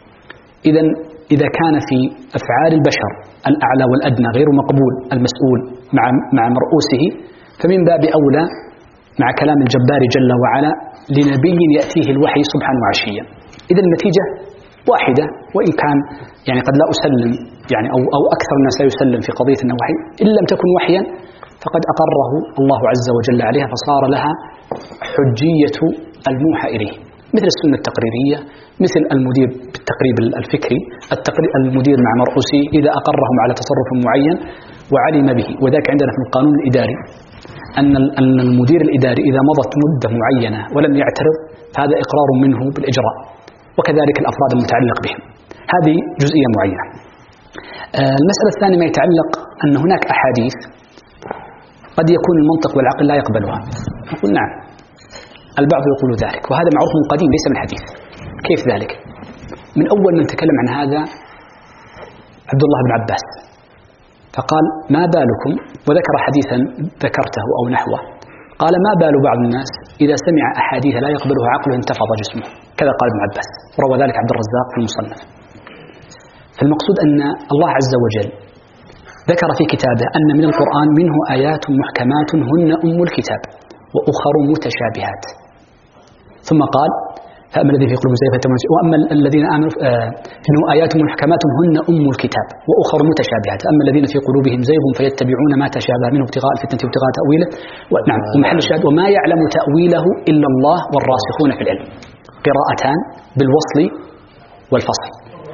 إذا كان في أفعال البشر الأعلى والأدنى غير مقبول المسؤول مع مرؤوسه، فمن باب أولى مع كلام الجبار جل وعلا لنبي يأتيه الوحي صبحا وعشيا. إذا النتيجة واحدة، وإن كان يعني قد لا أسلم يعني أو أكثر الناس لا يسلم في قضية أنه وحي، إن لم تكن وحيا فقد أقره الله عز وجل عليها، فصار لها حجية الموحى إليه، مثل السنة التقريرية، مثل المدير بالتقريب الفكري، المدير مع مرؤوسه إذا أقرهم على تصرف معين وعلم به. وذاك عندنا في القانون الإداري أن المدير الإداري إذا مضت مدة معينة ولم يعترض فهذا إقرار منه بالإجراء، وكذلك الأفراد المتعلق بهم. هذه جزئية معينة. المسألة الثانية ما يتعلق أن هناك أحاديث قد يكون المنطق والعقل لا يقبلها. نقول نعم، البعض يقول ذلك، وهذا معروف من قديم ليس من حديث. كيف ذلك؟ من أول من تكلم عن هذا عبد الله بن عباس، فقال ما بالكم، وذكر حديثا ذكرته أو نحوه، قال ما بال بعض الناس إذا سمع أحاديث لا يقبلها عقله انتفض جسمه، كذا قال ابن عباس، وروى ذلك عبد الرزاق في المصنف. فالمقصود أن الله عز وجل ذكر في كتابه أن من القرآن منه آيات محكمات هن أم الكتاب وأخر متشابهات، ثم قال فأما الذين في قلوبهم زيغ فيتبعون، وأما الذين آمنوا منه آيات محكمات هن أم الكتاب وأخر متشابهات، أما الذين في قلوبهم زيغ فيتبعون ما تشابه منه ابتغاء الفتنة وابتغاء تأويله. نعم، ومحل الشاهد وما يعلم تأويله إلا الله والراسخون في العلم. قراءتان بالوصل والفصل،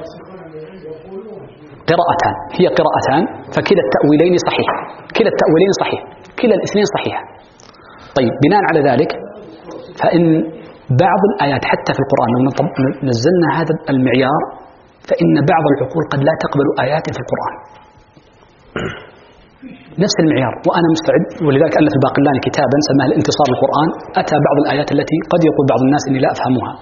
قراءتان هي قراءتان، فكلا التأويلين صحيح، كلا التأويلين صحيح، كلا الاثنين صحيح. طيب بناء على ذلك فإن بعض الآيات حتى في القرآن لو نزلنا هذا المعيار فإن بعض العقول قد لا تقبل آيات في القرآن، نفس المعيار. وأنا مستعد، ولذلك ألف الباقلاني كتابا سماه الانتصار للقرآن، أتى بعض الآيات التي قد يقول بعض الناس إني لا أفهمها.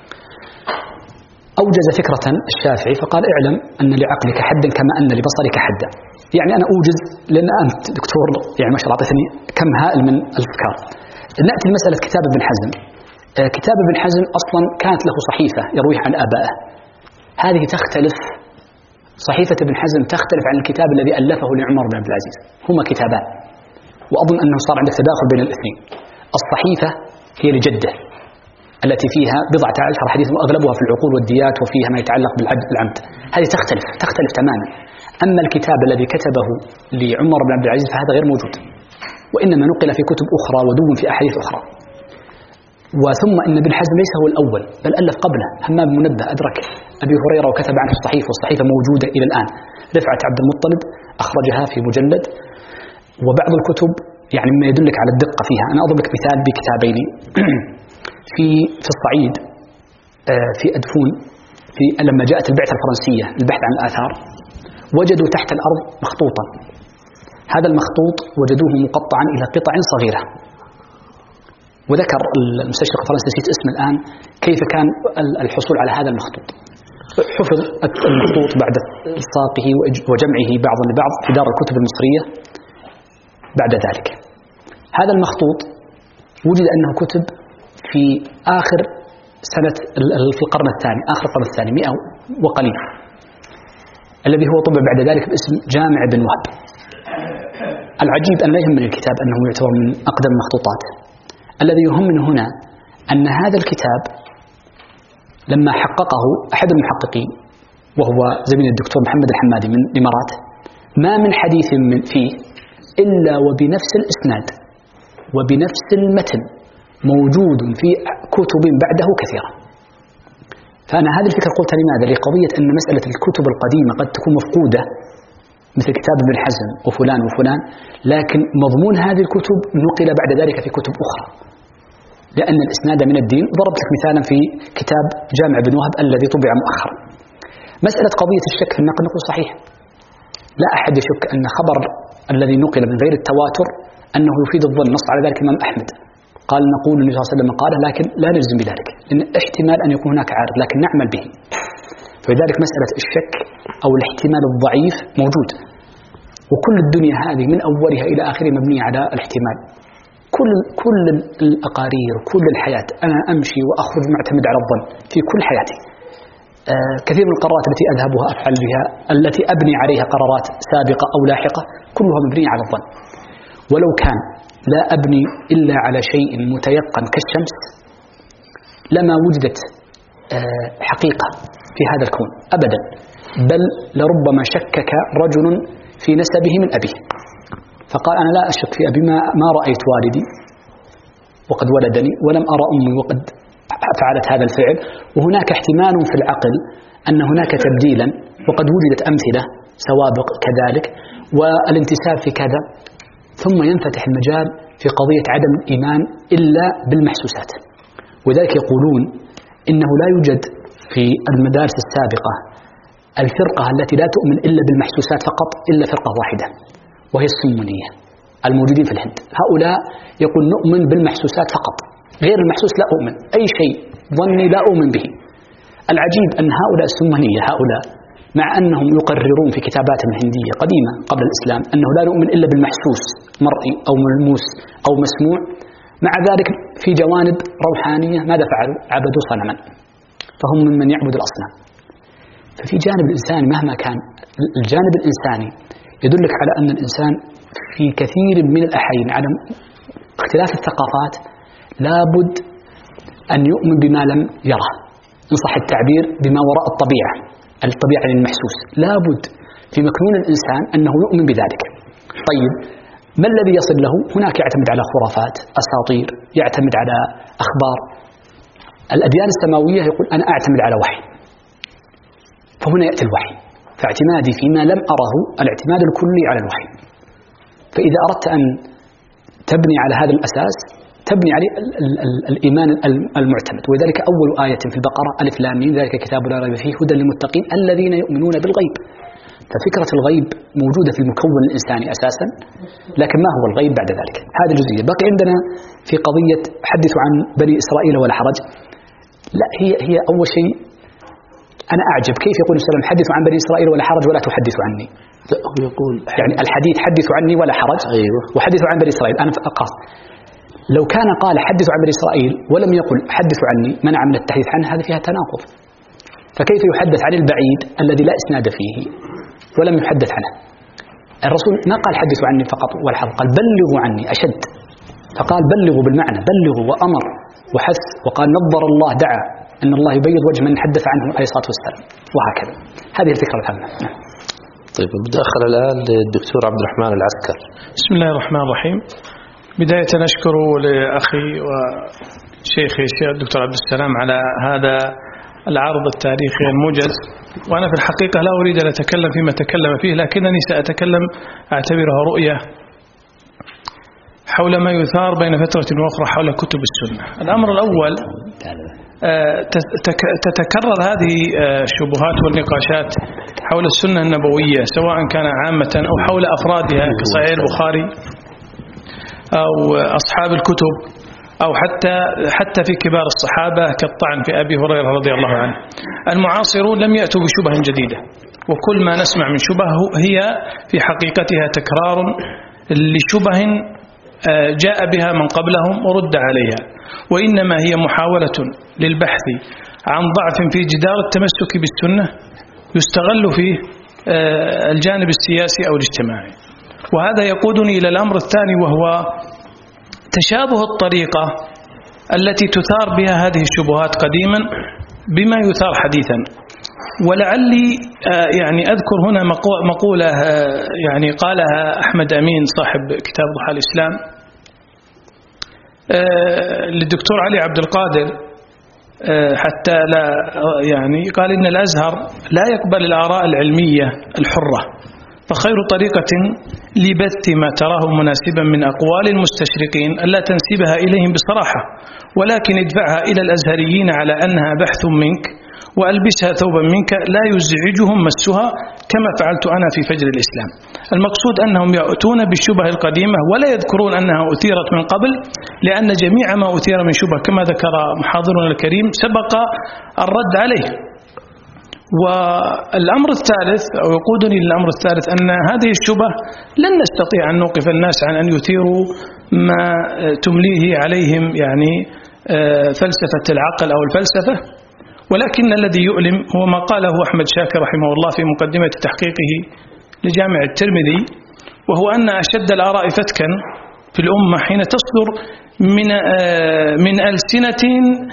أوجز فكرة الشافعي فقال اعلم أن لعقلك حدا كما أن لبصرك حدا. يعني أنا أوجز لأن أنت دكتور يعني ما شاء الله أعطيتني كم هائل من الأفكار. نأتي لمسألة كتاب ابن حزم. كتاب ابن حزم أصلا كانت له صحيفة يرويها عن آبائه، هذه تختلف، صحيفة ابن حزم تختلف عن الكتاب الذي ألفه لعمر بن عبد العزيز، هما كتابان، وأظن أنه صار عندك تداخل بين الاثنين. الصحيفة هي لجده التي فيها 10 حديث وأغلبها في العقول والديات وفيها ما يتعلق بالعمد، هذه تختلف تماما. أما الكتاب الذي كتبه لعمر بن عبد العزيز فهذا غير موجود، وإنما نقل في كتب أخرى ودون في أحاديث أخرى. وثم إن ابن حزم ليس هو الأول بل ألف قبله، همام بن منبه أدرك أبي هريرة وكتب عنه الصحيفة، والصحيفة موجودة إلى الآن. رفعت عبد المطلب أخرجها في مجلد. وبعض الكتب يعني ما يدلك على الدقة فيها، أنا أضرب لك مثال بكتابين في الصعيد، في أدفون، لما جاءت البعثة الفرنسية للبحث عن الآثار وجدوا تحت الأرض مخطوطا، هذا المخطوط وجدوه مقطعا إلى قطع صغيرة. وذكر المستشرق الفرنسي نسيت اسمه الآن كيف كان الحصول على هذا المخطوط. حفظ المخطوط بعد إلصاقه وجمعه بعضا لبعض في دار الكتب المصرية. بعد ذلك هذا المخطوط وجد أنه كتب في آخر سنة في القرن الثاني، آخر القرن الثاني 100 وقليل، الذي هو طبع بعد ذلك باسم جامع بن وهب. العجيب أن لا يهمني الكتاب أنه يعتبر من أقدم المخطوطات، الذي يهمني هنا أن هذا الكتاب لما حققه أحد المحققين وهو زميل الدكتور محمد الحمادي من الإمارات، ما من حديث فيه إلا وبنفس الإسناد وبنفس المتن موجود في كتب بعده كثيرة. فأنا هذه الفكرة قلت لماذا؟ لقضية أن مسألة الكتب القديمة قد تكون مفقودة مثل كتاب ابن حزم وفلان وفلان، لكن مضمون هذه الكتب نقل بعد ذلك في كتب أخرى لأن الإسناد من الدين. ضربت لك مثالا في كتاب جامع بن وهب الذي طبع مؤخرا. مسألة قضية الشك في النقل نقول صحيح، لا أحد يشك أن خبر الذي نقل من غير التواتر أنه يفيد الظن، نص على ذلك الإمام أحمد قال نقول النبي صلى الله عليه وسلم قاله لكن لا نجزم بذلك، لأن احتمال أن يكون هناك عارض لكن نعمل به. فلذلك مسألة الشك أو الاحتمال الضعيف موجود، وكل الدنيا هذه من أولها إلى آخرها مبنية على الاحتمال. كل الأقارير كل الحياة أنا أمشي وأخرج معتمد على الظن في كل حياتي. كثير من القرارات التي أذهبها أفعل بها التي أبني عليها قرارات سابقة أو لاحقة كلها مبنية على الظن. ولو كان لا أبني إلا على شيء متيقن كالشمس لما وجدت حقيقة في هذا الكون أبدا، بل لربما شكك رجل في نسبه من أبيه فقال أنا لا أشك في أبي، ما رأيت والدي وقد ولدني ولم أرى أمي وقد فعلت هذا الفعل. وهناك احتمال في العقل أن هناك تبديلا، وقد وجدت أمثلة سوابق كذلك، والانتساب في كذا، ثم ينفتح المجال في قضية عدم الإيمان إلا بالمحسوسات. وذلك يقولون إنه لا يوجد في المدارس السابقة الفرقة التي لا تؤمن إلا بالمحسوسات فقط إلا فرقة واحدة وهي السمونية الموجودين في الهند. هؤلاء يقول نؤمن بالمحسوسات فقط، غير المحسوس لا أؤمن، أي شيء ظني لا أؤمن به. العجيب أن هؤلاء السمونية هؤلاء مع أنهم يقررون في كتاباتهم الهندية قديمة قبل الإسلام أنه لا نؤمن إلا بالمحسوس مرئي أو ملموس أو مسموع، مع ذلك في جوانب روحانية ماذا فعلوا؟ عبدوا صنما، فهم ممن يعبد الأصنام. ففي جانب الإنساني مهما كان الجانب الإنساني يدلك على أن الإنسان في كثير من الأحيان على اختلاف الثقافات لابد أن يؤمن بما لم يره، إن صح التعبير بما وراء الطبيعة المحسوس. لابد في مكنون الإنسان أنه يؤمن بذلك. طيب ما الذي يصل له؟ هناك يعتمد على خرافات، أساطير، يعتمد على أخبار. الأديان السماوية يقول أنا أعتمد على وحي، فهنا يأتي الوحي، فاعتمادي فيما لم أره الاعتماد الكلي على الوحي. فإذا أردت أن تبني على هذا الأساس تبني عليه الإيمان المعتمد. وذلك أول آية في البقرة ألف لام ميم ذلك كتاب لا ريب فيه هدى للمتقين الذين يؤمنون بالغيب. ففكرة الغيب موجودة في المكون الإنساني أساسا، لكن ما هو الغيب بعد ذلك؟ هذه الجزئية. بقي عندنا في قضية حدثوا عن بني إسرائيل ولا حرج. لا، هي أول شيء أنا أعجب كيف يقول النبي صلى الله عليه وسلم حدثوا عن بني إسرائيل ولا حرج ولا تحدثوا عني. هو يقول يعني الحديث حدثوا عني ولا حرج، أيوة، وحدثوا عن بني إسرائيل. أنا أقصد لو كان قال حدثوا عن بني إسرائيل ولم يقل حدثوا عني، منع من التحديث عنه، هذا فيها تناقض. فكيف يحدث عن البعيد الذي لا إسناد فيه ولم يحدث عنه؟ الرسول ما قال حدثوا عني فقط والحرج، قال بلغوا عني أشد، فقال بلغوا بالمعنى، بلغوا وأمر وحث، وقال نظر الله دعا أن الله يبيض وجه من حدث عنه عليه الصلاة والسلام، وهكذا. هذه الفكرة العامة. طيب، بداخل الآن للدكتور عبد الرحمن العسكر. بسم الله الرحمن الرحيم. بداية أشكر لأخي وشيخي الشيخ الدكتور عبد السلام على هذا العرض التاريخي الموجز، وأنا في الحقيقة لا أريد أن أتكلم فيما تكلم فيه، لكنني سأتكلم أعتبرها رؤية حول ما يثار بين فترة وأخرى حول كتب السنة. الأمر الأول، تتكرر هذه الشبهات والنقاشات حول السنة النبوية، سواء كان عامة أو حول أفرادها كصحيح البخاري أو أصحاب الكتب أو حتى في كبار الصحابة كالطعن في أبي هريرة رضي الله عنه. المعاصرون لم يأتوا بشبه جديدة، وكل ما نسمع من شبه هي في حقيقتها تكرار لشبه جاء بها من قبلهم ورد عليها، وإنما هي محاولة للبحث عن ضعف في جدار التمسك بالسنة يستغل فيه الجانب السياسي أو الاجتماعي. وهذا يقودني إلى الأمر الثاني، وهو تشابه الطريقة التي تثار بها هذه الشبهات قديما بما يثار حديثا. ولعلي يعني أذكر هنا مقولة يعني قالها أحمد أمين صاحب كتاب ضحى الإسلام للدكتور علي عبد القادر، حتى لا يعني قال إن الأزهر لا يقبل الآراء العلمية الحرة، فخير طريقة لبث ما تراه مناسبا من أقوال المستشرقين ألا تنسبها إليهم بصراحة، ولكن ادفعها إلى الأزهريين على أنها بحث منك، وألبسها ثوبا منك لا يزعجهم مسها كما فعلت أنا في فجر الإسلام. المقصود أنهم يأتون بالشبه القديمة ولا يذكرون أنها أثيرت من قبل، لأن جميع ما أثير من شبه كما ذكر محاضرنا الكريم سبق الرد عليه. والأمر الثالث، أو يقودني للأمر الثالث، أن هذه الشبه لن نستطيع أن نوقف الناس عن أن يثيروا ما تمليه عليهم يعني فلسفة العقل أو الفلسفة، ولكن الذي يؤلم هو ما قاله أحمد شاكر رحمه الله في مقدمة تحقيقه لجامع الترمذي، وهو أن أشد الآراء فتكا في الأمة حين تصدر من ألسنة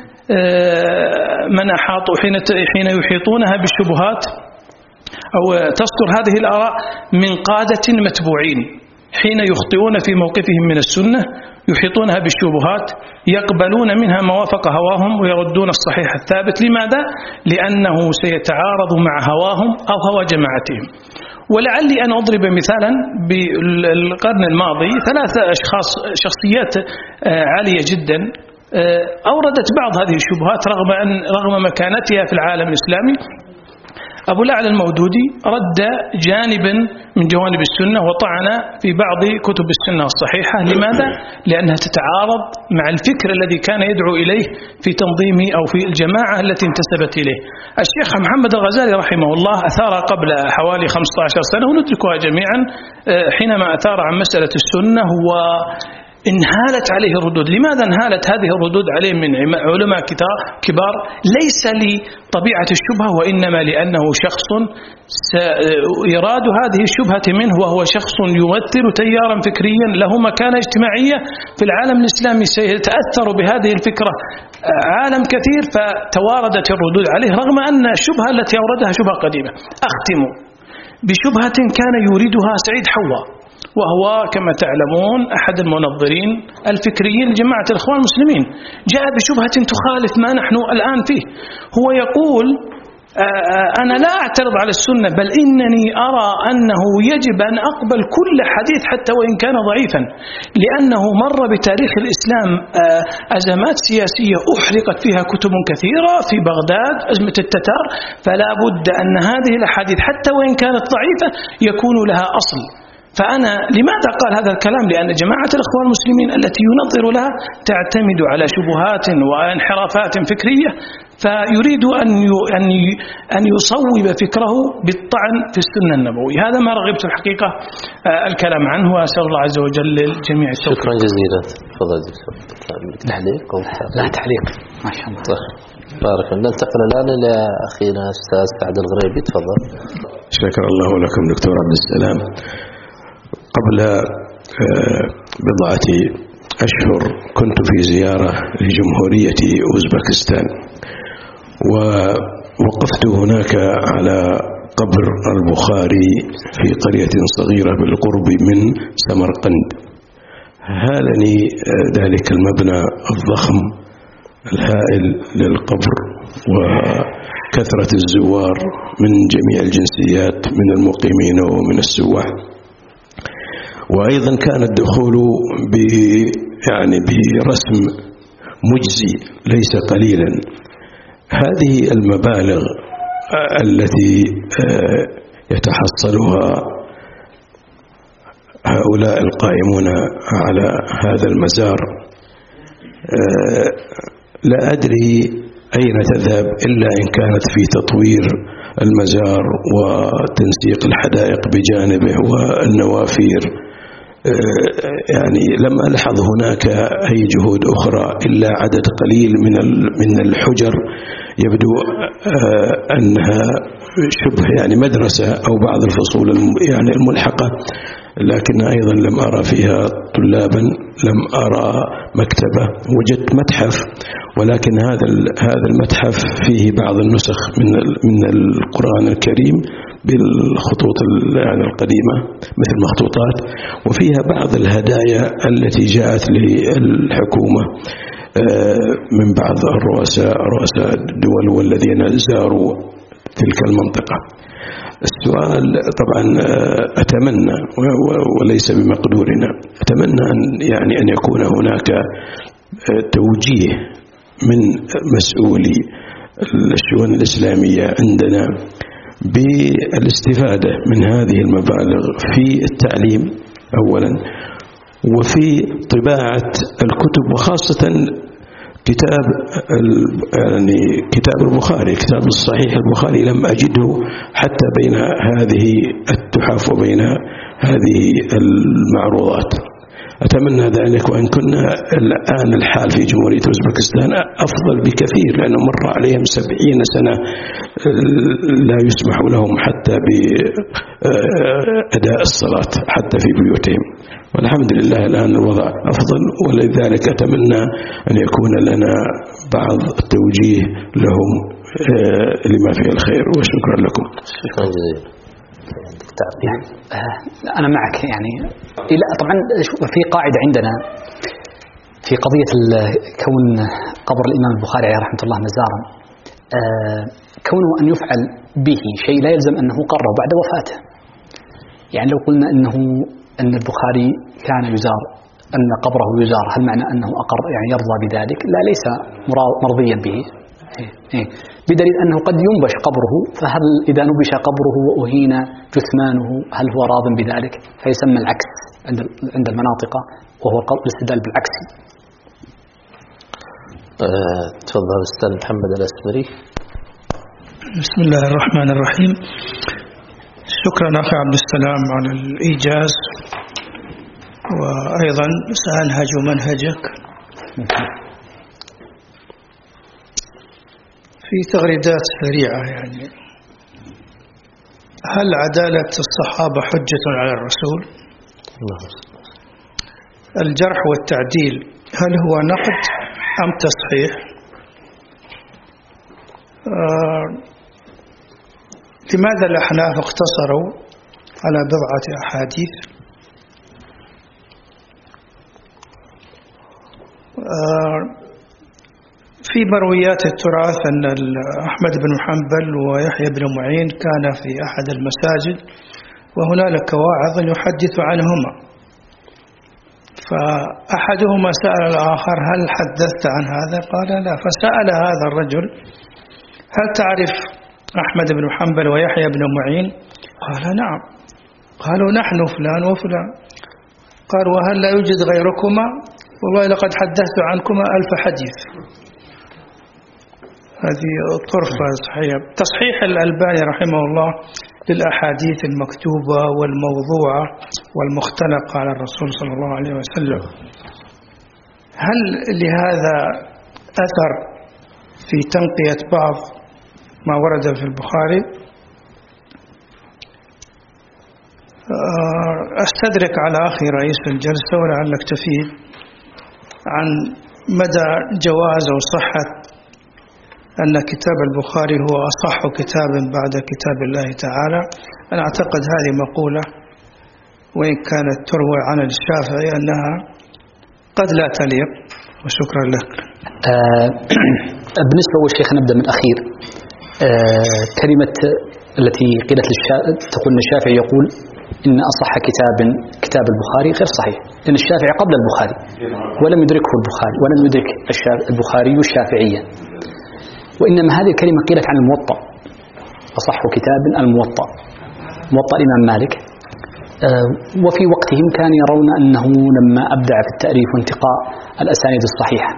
من أحاطوا حين يحيطونها بالشبهات، أو تصدر هذه الآراء من قادة متبوعين حين يخطئون في موقفهم من السنة، يحيطونها بالشبهات، يقبلون منها ما وافق هواهم ويردون الصحيح الثابت. لماذا؟ لأنه سيتعارض مع هواهم أو هوى جماعتهم. ولعلي أن أضرب مثالا بالقرن الماضي، 3 شخصيات عالية جدا أوردت بعض هذه الشبهات رغم مكانتها في العالم الإسلامي. أبو الأعلى المودودي رد جانبا من جوانب السنة وطعن في بعض كتب السنة الصحيحة. لماذا؟ لأنها تتعارض مع الفكر الذي كان يدعو إليه في تنظيم أو في الجماعة التي انتسبت إليه. الشيخ محمد الغزالي رحمه الله أثار قبل حوالي 15 سنة وندركها جميعا حينما أثار عن مسألة السنة انهالت عليه الردود. لماذا انهالت هذه الردود عليه من علماء كبار؟ ليس لطبيعة الشبهة، وإنما لأنه شخص يراد هذه الشبهة منه، وهو شخص يمثل تيارا فكريا له مكانة اجتماعية في العالم الإسلامي، سيتأثر بهذه الفكرة عالم كثير، فتواردت الردود عليه رغم أن الشبهة التي أوردها شبهة قديمة. أختم بشبهة كان يريدها سعيد حوا، وهو كما تعلمون أحد المنظرين الفكريين لجماعة الإخوان المسلمين. جاء بشبهة تخالف ما نحن الآن فيه. هو يقول أنا لا أعترض على السنة، بل إنني أرى أنه يجب أن أقبل كل حديث حتى وإن كان ضعيفا، لأنه مر بتاريخ الإسلام أزمات سياسية أحرقت فيها كتب كثيرة في بغداد، أزمة التتار، فلا بد أن هذه الأحاديث حتى وإن كانت ضعيفة يكون لها أصل. فأنا لماذا قال هذا الكلام؟ لأن جماعة الإخوان المسلمين التي ينظر لها تعتمد على شبهات وانحرافات فكرية، فيريد أن يصوب فكره بالطعن في السنة النبوية. هذا ما رغبت الحقيقة الكلام عنه، وأسأل الله عز وجل للجميع التوفيق. شكرا جزيلا. تفضل دكتور. تعليق أو لا تعليق ما شاء الله. بارك الله. ننتقل الآن إلى أخينا أستاذ سعد الغريبي. تفضل. شكر الله لكم دكتور عبد السلام. قبل بضعة أشهر كنت في زيارة لجمهورية أوزبكستان، ووقفت هناك على قبر البخاري في قرية صغيرة بالقرب من سمرقند. هالني ذلك المبنى الضخم الهائل للقبر، وكثرة الزوار من جميع الجنسيات من المقيمين ومن السواح، وأيضا كان الدخول برسم مجزي ليس قليلا. هذه المبالغ التي يتحصلها هؤلاء القائمون على هذا المزار لا أدري أين تذهب، إلا إن كانت في تطوير المزار وتنسيق الحدائق بجانبه والنوافير. يعني لم ألحظ هناك أي جهود أخرى إلا عدد قليل من الحجر يبدو أنها شبه مدرسة أو بعض الفصول الملحقة، لكن أيضا لم أرى فيها طلابا، لم أرى مكتبة. وجدت متحف، ولكن هذا المتحف فيه بعض النسخ من القرآن الكريم بالخطوط القديمة مثل مخطوطات، وفيها بعض الهدايا التي جاءت للحكومة من بعض رؤساء الدول والذين زاروا تلك المنطقة. السؤال طبعا أتمنى وليس بمقدورنا، أتمنى أن يكون هناك توجيه من مسؤولي الشؤون الإسلامية عندنا بالاستفادة من هذه المبالغ في التعليم أولا، وفي طباعة الكتب، وخاصة كتاب البخاري، كتاب الصحيح البخاري لم أجده حتى بين هذه التحف وبين هذه المعروضات. أتمنى ذلك، وإن كنا الآن الحال في جمهورية أوزبكستان أفضل بكثير، لأنه مر عليهم 70 سنة لا يسمح لهم حتى بأداء الصلاة حتى في بيوتهم، والحمد لله الآن الوضع أفضل. ولذلك أتمنى أن يكون لنا بعض التوجيه لهم لما فيه الخير، وشكرا لكم. شكرا جزيلا. أنا معك طبعا في قاعدة عندنا في قضية كون قبر الإمام البخاري عليه رحمة الله مزارا، كونه أن يفعل به شيء لا يلزم أنه قر بعد وفاته. لو قلنا أن البخاري كان يزار، أن قبره يزار، هل معنى أنه أقر يرضى بذلك؟ لا، ليس مرضيا به، بدليل أنه قد ينبش قبره، فهل إذا نبش قبره وأهين جثمانه هل هو راض بذلك؟ فيسمى العكس عند المناطق، وهو الاستدلال بالعكس. تفضل أستاذ محمد الأسمري. بسم الله الرحمن الرحيم. شكرا أخي عبد السلام على الإيجاز، وأيضا سأنهج منهجك. في تغريدات سريعة، هل عدالة الصحابة حجة على الرسول؟ الجرح والتعديل هل هو نقد أم تصحيح؟ لماذا الأحناف اقتصروا على بضعة أحاديث؟ في في مرويات التراث أن أحمد بن حنبل ويحيى بن معين كان في أحد المساجد وهنالك واعظ يحدث عنهما، فأحدهما سأل الآخر هل حدثت عن هذا؟ قال لا. فسأل هذا الرجل هل تعرف أحمد بن حنبل ويحيى بن معين؟ قال نعم. قالوا نحن فلان وفلان. قال وهل لا يوجد غيركما؟ والله لقد حدثت عنكما 1000 حديث. هذه طرفة صحيحة. تصحيح الألباني رحمه الله للأحاديث المكتوبة والموضوعة والمختلقة على الرسول صلى الله عليه وسلم، هل لهذا أثر في تنقية بعض ما ورد في البخاري؟ أستدرك على أخي رئيس الجلسة ولعلك تفيد عن مدى جواز أو صحة أن كتاب البخاري هو أصح كتاب بعد كتاب الله تعالى. أنا أعتقد هذه مقولة وإن كانت تروى عن الشافعي أنها قد لا تليق، وشكرا لك. بالنسبة للشيخ نبدأ من الأخير. كلمة التي قيلت تقول أن الشافعي يقول إن أصح كتاب البخاري غير صحيح، لأن الشافعي قبل البخاري ولم يدركه البخاري ولم يدرك البخاري الشافعية، وإنما هذه الكلمة قيلت عن الموطأ. أصح كتاب الموطأ، موطأ الإمام مالك. وفي وقتهم كانوا يرون أنه لما أبدع في التأليف وانتقاء الأسانيد الصحيحة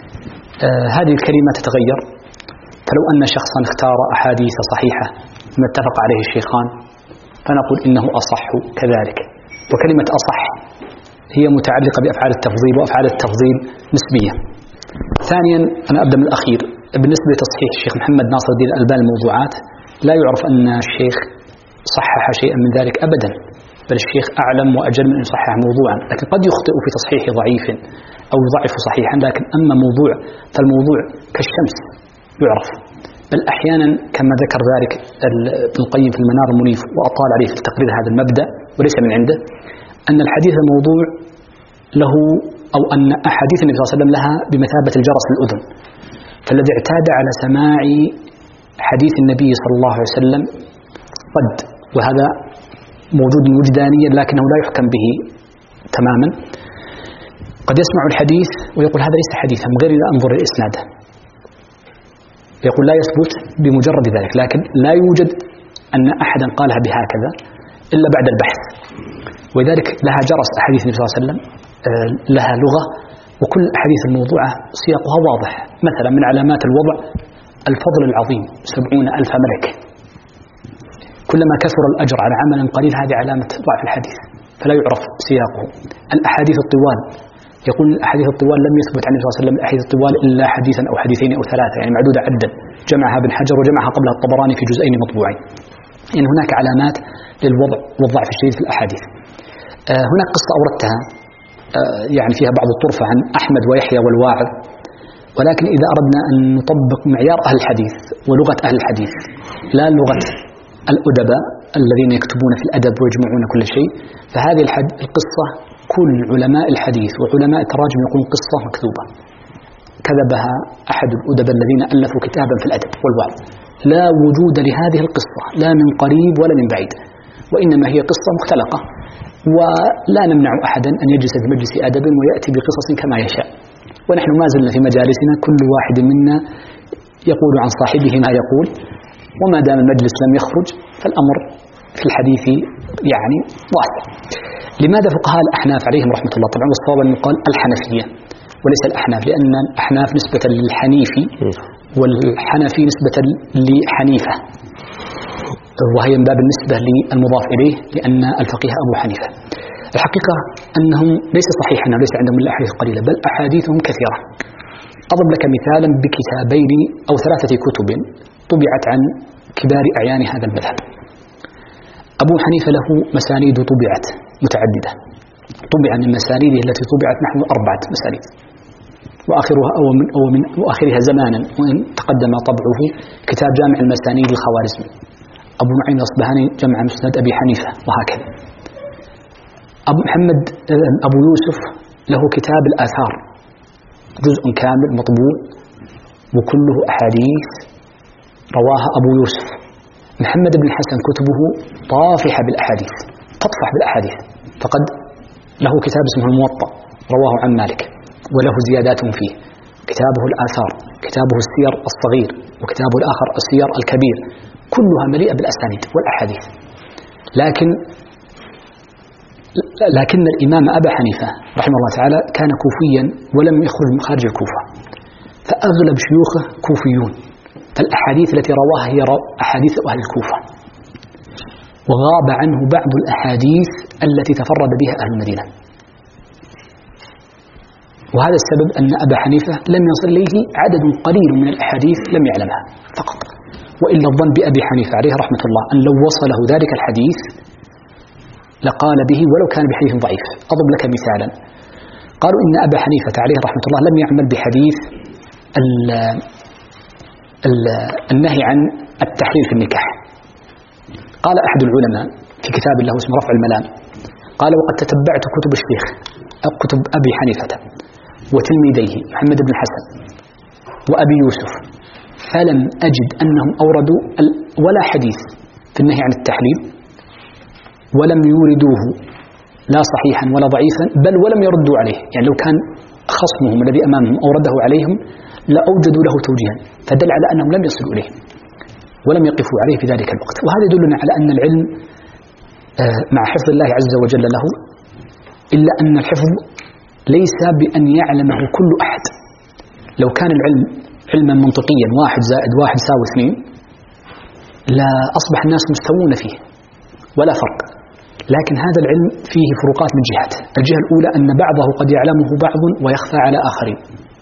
هذه الكلمة تتغير، فلو أن شخصا اختار أحاديث صحيحة ما اتفق عليه الشيخان فنقول إنه أصح كذلك. وكلمة أصح هي متعلقة بأفعال التفضيل، وأفعال التفضيل نسبية. ثانيا أنا أبدأ من الأخير. بالنسبة لتصحيح الشيخ محمد ناصر الدين الألباني الموضوعات، لا يعرف أن الشيخ صحح شيئا من ذلك أبدا، بل الشيخ أعلم وأجل من أن يصحح موضوعا، لكن قد يخطئ في تصحيح ضعيف أو يضعف صحيحا، لكن أما موضوع فالموضوع كالشمس يعرف. بل أحيانا كما ذكر ذلك ابن القيم في المنار المنيف وأطال عليه في التقرير هذا المبدأ وليس من عنده، أن الحديث الموضوع له أو أن أحاديث النبي صلى الله عليه وسلم لها بمثابة الجرس للأذن، فالذي اعتاد على سماع حديث النبي صلى الله عليه وسلم قد، وهذا موجود وجدانيا لكنه لا يحكم به تماما، قد يسمع الحديث ويقول هذا ليس حديثا من غير أن أنظر لإسناده، يقول لا يثبت بمجرد ذلك، لكن لا يوجد أن أحدا قالها بهكذا إلا بعد البحث. ولذلك لها جرس أحاديث النبي صلى الله عليه وسلم، لها لغة، وكل أحاديث الموضوعة سياقها واضح. مثلا من علامات الوضع الفضل العظيم 70,000 ملك، كلما كثر الأجر على عمل قليل هذه علامة ضعف الحديث فلا يعرف سياقه. الأحاديث الطوال، يقول الأحاديث الطوال لم يثبت عن النبي صلى الله عليه وسلم الأحاديث الطوال إلا حديثا أو حديثين أو ثلاثة، يعني معدودة عدا، جمعها ابن حجر وجمعها قبلها الطبراني في جزئين مطبوعين. يعني هناك علامات للوضع والضعف الشديد في الأحاديث. هناك قصة أوردتها يعني فيها بعض الطرفة عن أحمد ويحيى والواعظ، ولكن إذا أردنا أن نطبق معيار أهل الحديث ولغة أهل الحديث لا لغة الأدباء الذين يكتبون في الأدب ويجمعون كل شيء، فهذه القصة كل علماء الحديث وعلماء التراجم يقولون قصة مكذوبة كذبها أحد الأدباء الذين ألفوا كتابا في الأدب والوعظ، لا وجود لهذه القصة لا من قريب ولا من بعيد، وإنما هي قصة مختلقة، ولا نمنع أحدا أن يجلس في مجلس أدب ويأتي بقصص كما يشاء، ونحن ما زلنا في مجالسنا كل واحد منا يقول عن صاحبه ما يقول، وما دام المجلس لم يخرج فالأمر في الحديث يعني واسع. لماذا فقهاء الأحناف عليهم رحمة الله؟ طبعا والصواب أن يقال الحنفية وليس الأحناف، لأن الأحناف نسبة للحنيفي والحنفي نسبة لحنيفة، وهي من باب النسبة للمضاف إليه لأن الفقيه أبو حنيفة. الحقيقة أنهم ليس صحيح أنه ليس عندهم إلا أحاديث قليلة، بل أحاديثهم كثيرة. أضرب لك مثالا بكتابين أو 3 كتب طبعت عن كبار أعيان هذا المذهب. أبو حنيفة له مسانيد طبعت متعددة، طبع من مسانيده التي طبعت نحو 4 مسانيد، وآخرها زمانا وإن تقدم طبعه كتاب جامع المسانيد الخوارزمي. أبو نعيم الأصبهاني جمع مسند أبي حنيفة، وهكذا. أبو يوسف له كتاب الآثار، جزء كامل مطبوع وكله أحاديث رواها أبو يوسف. محمد بن الحسن كتبه طافحة بالأحاديث، تطفح بالأحاديث، فقد له كتاب اسمه الموطأ رواه عن مالك وله زيادات فيه، كتابه الآثار، كتابه السير الصغير، وكتابه الآخر السير الكبير، كلها مليئة بالأسانيد والأحاديث. لكن الإمام أبا حنيفة رحمه الله تعالى كان كوفيا ولم يخرج من خارج الكوفة، فأغلب شيوخه كوفيون، فالأحاديث التي رواها هي أحاديث أهل الكوفة، وغاب عنه بعض الأحاديث التي تفرد بها أهل المدينة. وهذا السبب أن أبا حنيفة لم يصل إليه عدد قليل من الأحاديث لم يعلمها فقط، وإلا الظن بأبي حنيفة عليه رحمة الله أن لو وصله ذلك الحديث لقال به ولو كان بحديث ضعيف. أضرب لك مثالا، قالوا إن أبا حنيفة عليه رحمة الله لم يعمل بحديث النهي عن التحليل في النكاح. قال أحد العلماء في كتاب له اسمه رفع الملام، قال وقد تتبعت كتب الشيخ أو كتب أبي حنيفة وتلميذيه محمد بن الحسن وأبي يوسف، فلم أجد أنهم أوردوا ولا حديث في النهي عن التحليل، ولم يوردوه لا صحيحا ولا ضعيفا، بل ولم يردوا عليه. يعني لو كان خصمهم الذي أمامهم أورده عليهم لأوجدوا له توجيها، فدل على أنهم لم يصلوا إليه ولم يقفوا عليه في ذلك الوقت. وهذا يدلنا على أن العلم مع حفظ الله عز وجل له، إلا أن الحفظ ليس بأن يعلمه كل أحد. لو كان العلم علما منطقيا 1 زائد 1 يساوي 2 لا أصبح الناس مستوون فيه ولا فرق. لكن هذا العلم فيه فروقات من جهات. الجهة الأولى أن بعضه قد يعلمه بعض ويخفى على آخرين،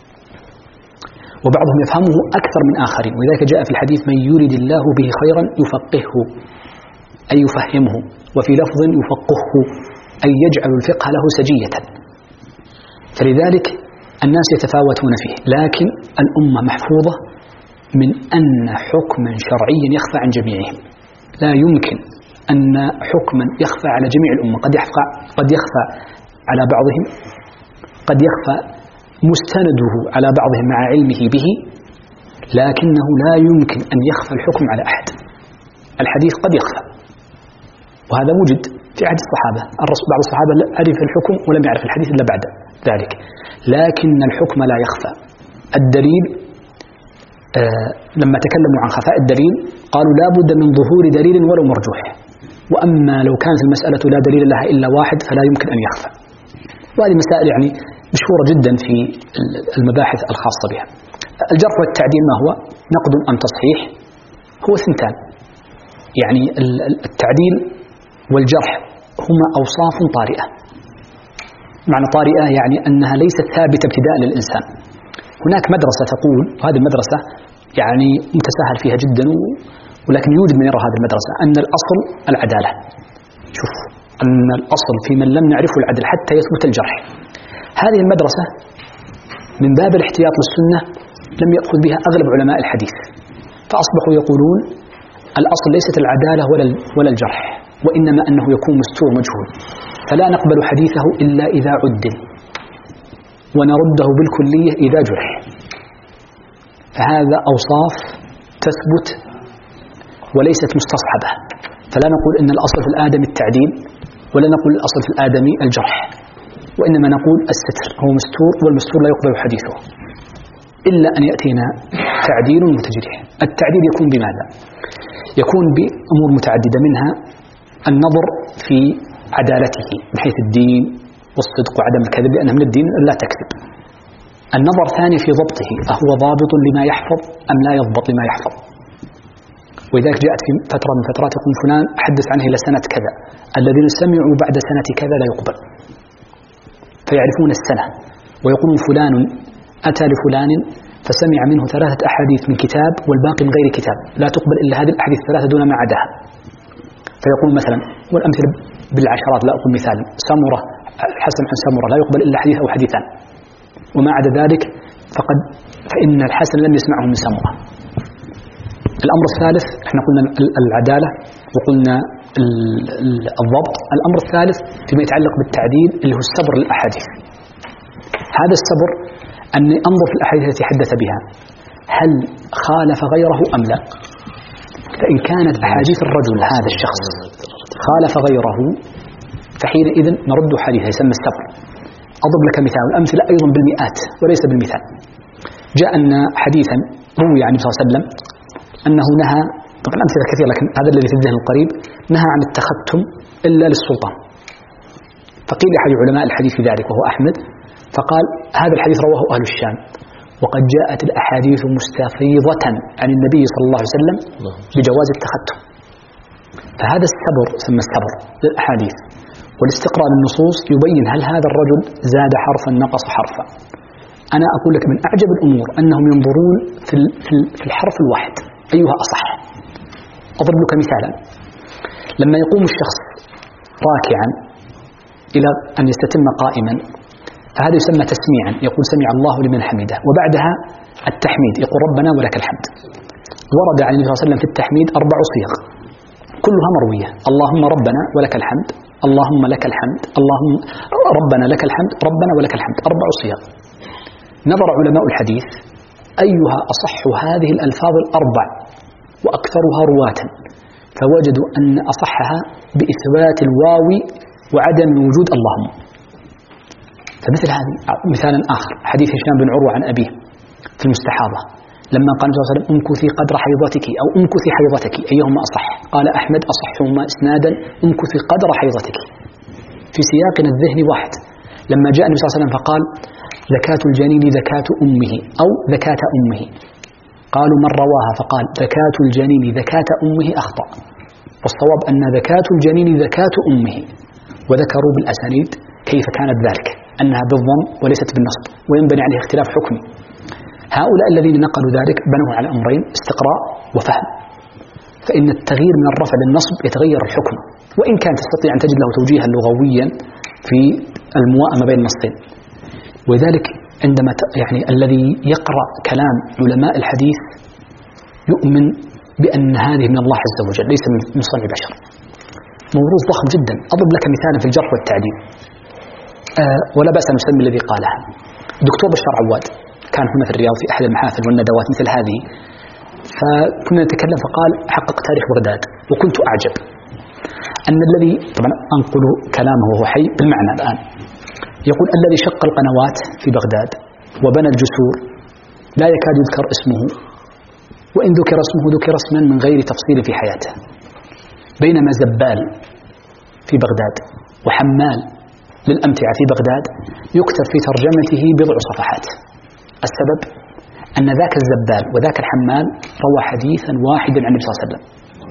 وبعضهم يفهمه أكثر من آخرين، ولذلك جاء في الحديث من يريد الله به خيرا يفقهه أي يفهمه، وفي لفظ يفقهه أي يجعل الفقه له سجية. فلذلك الناس يتفاوتون فيه، لكن الأمة محفوظة من أن حكما شرعيا يخفى عن جميعهم. لا يمكن أن حكما يخفى على جميع الأمة، قد يخفى على بعضهم، قد يخفى مستنده على بعضهم مع علمه به، لكنه لا يمكن أن يخفى الحكم على أحد. الحديث قد يخفى، وهذا وجد في عهد الصحابة، بعض الصحابة عرف الحكم ولم يعرف الحديث إلا بعد ذلك، لكن الحكم لا يخفى. الدليل لما تكلموا عن خفاء الدليل قالوا لا بد من ظهور دليل ولو مرجوح، وأما لو كانت المسألة لا دليل لها إلا واحد فلا يمكن أن يخفى. وهذه مسائل يعني مشهورة جدا في المباحث الخاصة بها. الجرح والتعديل ما هو؟ نقد أم تصحيح؟ هو ثنتان. يعني التعديل والجرح هما أوصاف طارئة. معنى طارئة يعني أنها ليست ثابتة ابتداء للإنسان. هناك مدرسة تقول، وهذه المدرسة يعني متساهل فيها جدا، ولكن يوجد من يرى هذه المدرسة، أن الأصل العدالة. شوف، أن الأصل في من لم نعرفه العدل حتى يثبت الجرح. هذه المدرسة من باب الاحتياط للسنة لم يأخذ بها أغلب علماء الحديث، فأصبحوا يقولون الأصل ليست العدالة ولا الجرح، وإنما أنه يكون مستور مجهول، فلا نقبل حديثه إلا إذا عدل، ونرده بالكلية إذا جرح. فهذا أوصاف تثبت وليست مستصحبة. فلا نقول إن الأصل في الآدم التعديل، ولا نقول الأصل في الآدم الجرح، وإنما نقول الستر هو مستور، والمستور لا يقبل حديثه إلا أن يأتينا تعديل متجرح. التعديل يكون بماذا؟ يكون بأمور متعددة، منها النظر في عدالته من حيث الدين والصدق وعدم الكذب، لأنه من الدين لا تكذب. النظر ثاني في ضبطه، أهو ضابط لما يحفظ أم لا يضبط لما يحفظ. ولذلك جاءت في فترة من فترات يقول فلان أحدث عنه إلى سنة كذا، الذين سمعوا بعد سنة كذا لا يقبل، فيعرفون السنة. ويقول فلان أتى لفلان فسمع منه 3 أحاديث من كتاب والباقي من غير كتاب، لا تقبل إلا هذه الأحاديث 3 دون ما عداها. فيقول مثلا، والأمثلة بالعشرات لا أقول مثال، سمرة الحسن عن سمرة لا يقبل إلا حديث أو حديثان، وما عدا ذلك فإن الحسن لم يسمعه من سمرة. الأمر الثالث احنا قلنا العدالة وقلنا الضبط. الأمر الثالث فيما يتعلق بالتعديل اللي هو الصبر للأحاديث. هذا الصبر أني أنظر في الأحاديث التي حدث بها، هل خالف غيره أم لا؟ فإن كانت أحاديث الرجل هذا الشخص خالف غيره فحينئذ نرد حديثه، يسمى السبر. أضرب لك مثال، الأمثلة أيضا بالمئات وليس بالمثال. جاء أن حديثا روي عن النبي صلى الله عليه وسلم أنه نهى، طبعا الأمثلة كثيرة لكن هذا الذي في الذهن القريب، نهى عن التختم إلا للسلطان. فقيل أحد علماء الحديث في ذلك وهو أحمد، فقال هذا الحديث رواه أهل الشام، وقد جاءت الأحاديث مستفيضة عن النبي صلى الله عليه وسلم بجواز التختم. فهذا السبر يسمى السبر للأحاديث، والاستقراء للنصوص يبين هل هذا الرجل زاد حرفا نقص حرفا. أنا أقول لك من أعجب الأمور أنهم ينظرون في الحرف الواحد أيها أصح. أضرب لك مثالا، لما يقوم الشخص راكعا إلى أن يستتم قائما فهذا يسمى تسميعا، يقول سمع الله لمن حمده، وبعدها التحميد يقول ربنا ولك الحمد. ورد عن النبي صلى الله عليه وسلم في التحميد 4 صيغ كلها مروية: اللهم ربنا ولك الحمد، اللهم لك الحمد، اللهم ربنا لك الحمد، ربنا ولك الحمد، 4 صيغ. نظر علماء الحديث أيها أصح هذه الألفاظ ال4 وأكثرها رواة، فوجدوا أن أصحها بإثبات الواو وعدم وجود اللهم. فمثل هذه مثال آخر، حديث هشام بن عروة عن أبيه في المستحاضة لما قال صلى الله عليه وسلم امكثي قدر حيضتك أو امكثي حيضتك أيهما أصح؟ قال أحمد أصحهما إسنادا امكثي قدر حيضتك، في سياقنا الذهني واحد. لما جاء النبي صلى الله عليه وسلم فقال زكاة الجنين زكاة أمه أو زكاة أمه، قالوا من رواها؟ فقال زكاة الجنين زكاة أمه أخطأ، والصواب أن زكاة الجنين زكاة أمه. وذكروا بالأسانيد كيف كانت ذلك، أنها بالضم وليست بالنصب، وينبني عليه اختلاف حكمي. هؤلاء الذين نقلوا ذلك بنوا على أمرين: استقراء وفهم. فإن التغيير من الرفع للنصب يتغير الحكم، وإن كان تستطيع أن تجد له توجيها لغويا في الموائمة بين النصين. وذلك عندما يعني الذي يقرأ كلام علماء الحديث يؤمن بأن هذه من الله عز وجل ليس من صنع بشر. موروث ضخم جدا. أضرب لك مثالا في الجرح والتعديل، ولا بأس أن نسمي الذي قالها. دكتور بشار عواد كان هنا في الرياض في أحد المحافل والندوات مثل هذه، فكنا نتكلم فقال حقق تاريخ بغداد، وكنت أعجب أن الذي، طبعا أنقل كلامه وهو حي بالمعنى الآن، يقول الذي شق القنوات في بغداد وبنى الجسور لا يكاد يذكر اسمه، وإن ذكر اسمه ذكر اسما من غير تفصيل في حياته، بينما زبال في بغداد وحمال للأمتعة في بغداد يكتب في ترجمته 10 صفحات. السبب أن ذاك الزبال وذاك الحمال روى حديثا واحدا عن النبي صلى الله عليه وسلم،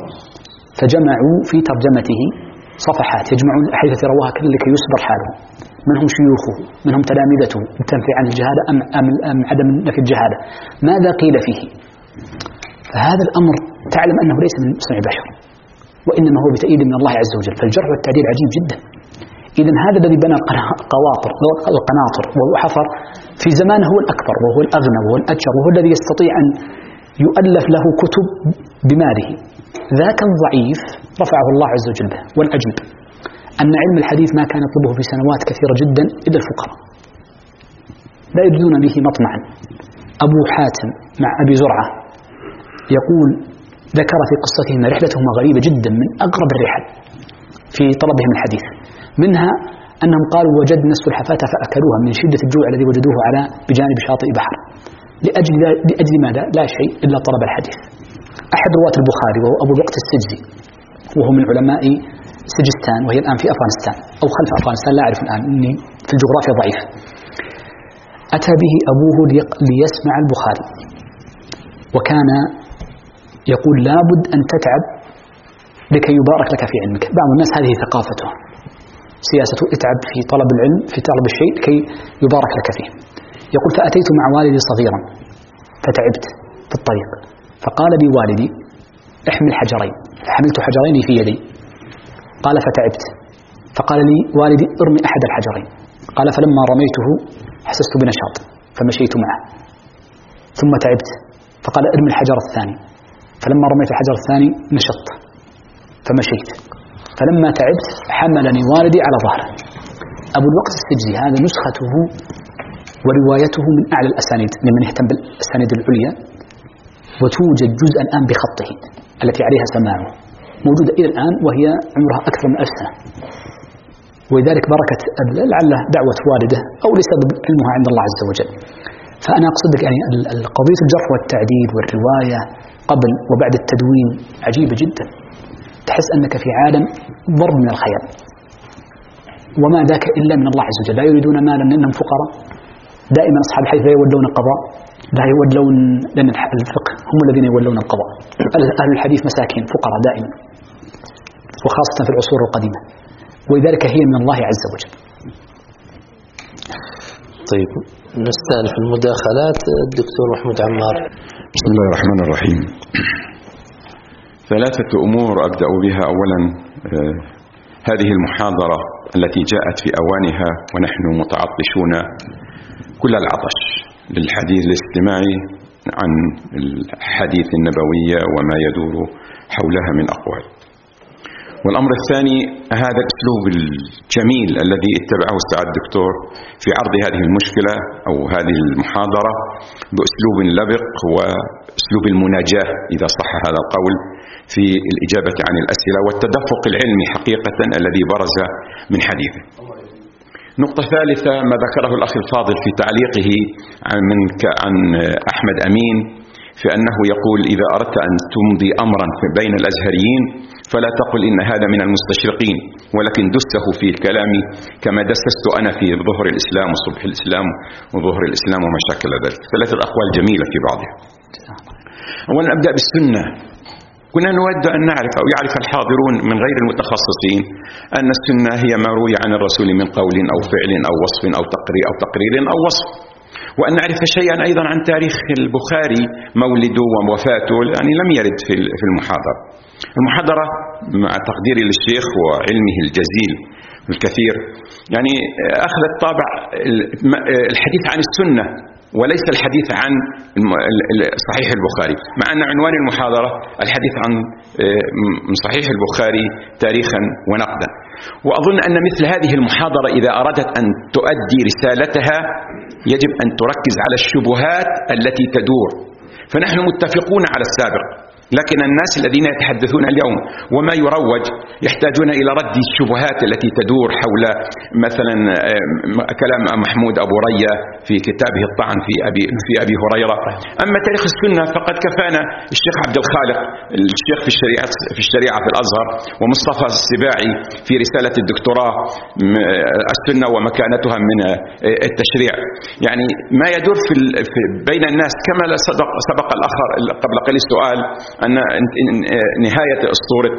فجمعوا في ترجمته صفحات يجمعون الأحاديث التي رواها كل لكي يصبر حاله، من هم شيوخه، من هم تلامذته، تنفي عن الجهالة أم عدم نفي الجهالة، ماذا قيل فيه. فهذا الأمر تعلم أنه ليس من صنع بشر، وإنما هو بتأييد من الله عز وجل. فالجرح والتعديل عجيب جدا. إذن هذا الذي بنى القناطر وحفر في زمانه هو الأكبر وهو الأغنى وهو الأجر وهو الذي يستطيع أن يؤلف له كتب بماله. ذاك الضعيف رفعه الله عز وجل به. والعجب أن علم الحديث ما كان يطلبه في سنوات كثيرة جدا إلا الفقراء، لا يجدون به مطمعا. أبو حاتم مع أبي زرعة يقول ذكر في قصتهما رحلتهما غريبة جدا، من أقرب الرحل في طلبهم الحديث، منها أنهم قالوا وجدنا السلحفاة فأكلوها من شدة الجوع الذي وجدوه على بجانب شاطئ بحر، لأجل ماذا؟ لا شيء إلا طلب الحديث. أحد رواة البخاري وهو أبو الوقت السجزي، وهو من علماء سجستان وهي الآن في أفغانستان أو خلف أفغانستان، لا أعرف الآن إني في الجغرافيا ضعيف. أتى به أبوه ليسمع البخاري، وكان يقول لابد أن تتعب لكي يبارك لك في علمك. بعض الناس هذه ثقافته، سياسته اتعب في طلب العلم، في طلب الشيء كي يبارك لك فيه. يقول فأتيت مع والدي صغيرا فتعبت في الطريق، فقال لي والدي احمل حجرين، فحملت حجرين في يدي. قال فتعبت، فقال لي والدي ارمي أحد الحجرين. قال فلما رميته حسست بنشاط فمشيت معه. ثم تعبت، فقال ارمي الحجر الثاني، فلما رميت الحجر الثاني نشطت فمشيت. فلما تعبت حملني والدي على ظهره. أبو الوقت السجزي هذا نسخته وروايته من أعلى الأسانيد، لمن يهتم بالأسانيد العليا وتوجد جزءا الآن بخطه التي عليها سماعه موجودة إلى الآن، وهي عمرها أكثر من 1000 سنة. ولذلك بركة لعله دعوة والده أو لسبب علمها عند الله عز وجل. فأنا أقصدك يعني قضية الجرح والتعديل والرواية قبل وبعد التدوين عجيبة جدا، تحس أنك في عالم ضرب من الخيال، وما ذاك إلا من الله عز وجل. لا يريدون مالا لأنهم فقراء، دائما أصحاب الحديث لا يولون القضاء، لا يولون، لأن الفقه هم الذين يولون القضاء. أهل الحديث مساكين فقراء دائما، وخاصة في العصور القديمة، ولذلك هي من الله عز وجل. طيب نستأنف المداخلات. الدكتور محمود عمار. بسم الله الرحمن الرحيم. 3 أمور أبدأ بها. أولا هذه المحاضرة التي جاءت في أوانها ونحن متعطشون كل العطش للحديث الاستماعي عن الحديث النبوية وما يدور حولها من أقوال. والأمر الثاني هذا الأسلوب الجميل الذي اتبعه السعادة الدكتور في عرض هذه المشكلة أو هذه المحاضرة بأسلوب لبق وأسلوب المناجاة إذا صح هذا القول في الإجابة عن الأسئلة والتدفق العلمي حقيقة الذي برز من حديثه. نقطة ثالثة ما ذكره الأخ الفاضل في تعليقه عن أحمد أمين في أنه يقول إذا أردت أن تمضي أمرا بين الأزهريين فلا تقل إن هذا من المستشرقين، ولكن دسه في الكلام كما دسست أنا في ظهر الإسلام وصبح الإسلام وظهر الإسلام وما شاكل ذلك. 3 أقوال جميلة في بعضها. أولا أبدأ بالسنة. كنا نود أن نعرف أو يعرف الحاضرون من غير المتخصصين أن السنة هي ما روي عن الرسول من قول أو فعل أو وصف أو تقرير أو وصف، وأن نعرف شيئا أيضا عن تاريخ البخاري مولده ووفاته، يعني لم يرد في المحاضرة. المحاضرة مع تقديري للشيخ وعلمه الجزيل الكثير يعني أخذت طابع الحديث عن السنة وليس الحديث عن صحيح البخاري، مع أن عنوان المحاضرة الحديث عن صحيح البخاري تاريخا ونقدا. وأظن أن مثل هذه المحاضرة إذا أرادت أن تؤدي رسالتها يجب أن تركز على الشبهات التي تدور. فنحن متفقون على السابق، لكن الناس الذين يتحدثون اليوم وما يروج يحتاجون إلى رد الشبهات التي تدور حول مثلا كلام محمود أبو ريا في كتابه الطعن في أبي هريرة. أما تاريخ السنة فقد كفانا الشيخ عبد الخالق الشيخ في الشريعة في الأزهر، ومصطفى السباعي في رسالة الدكتوراه السنة ومكانتها من التشريع. يعني ما يدور بين الناس كما سبق الآخر قبل قليل السؤال أن نهاية أسطورة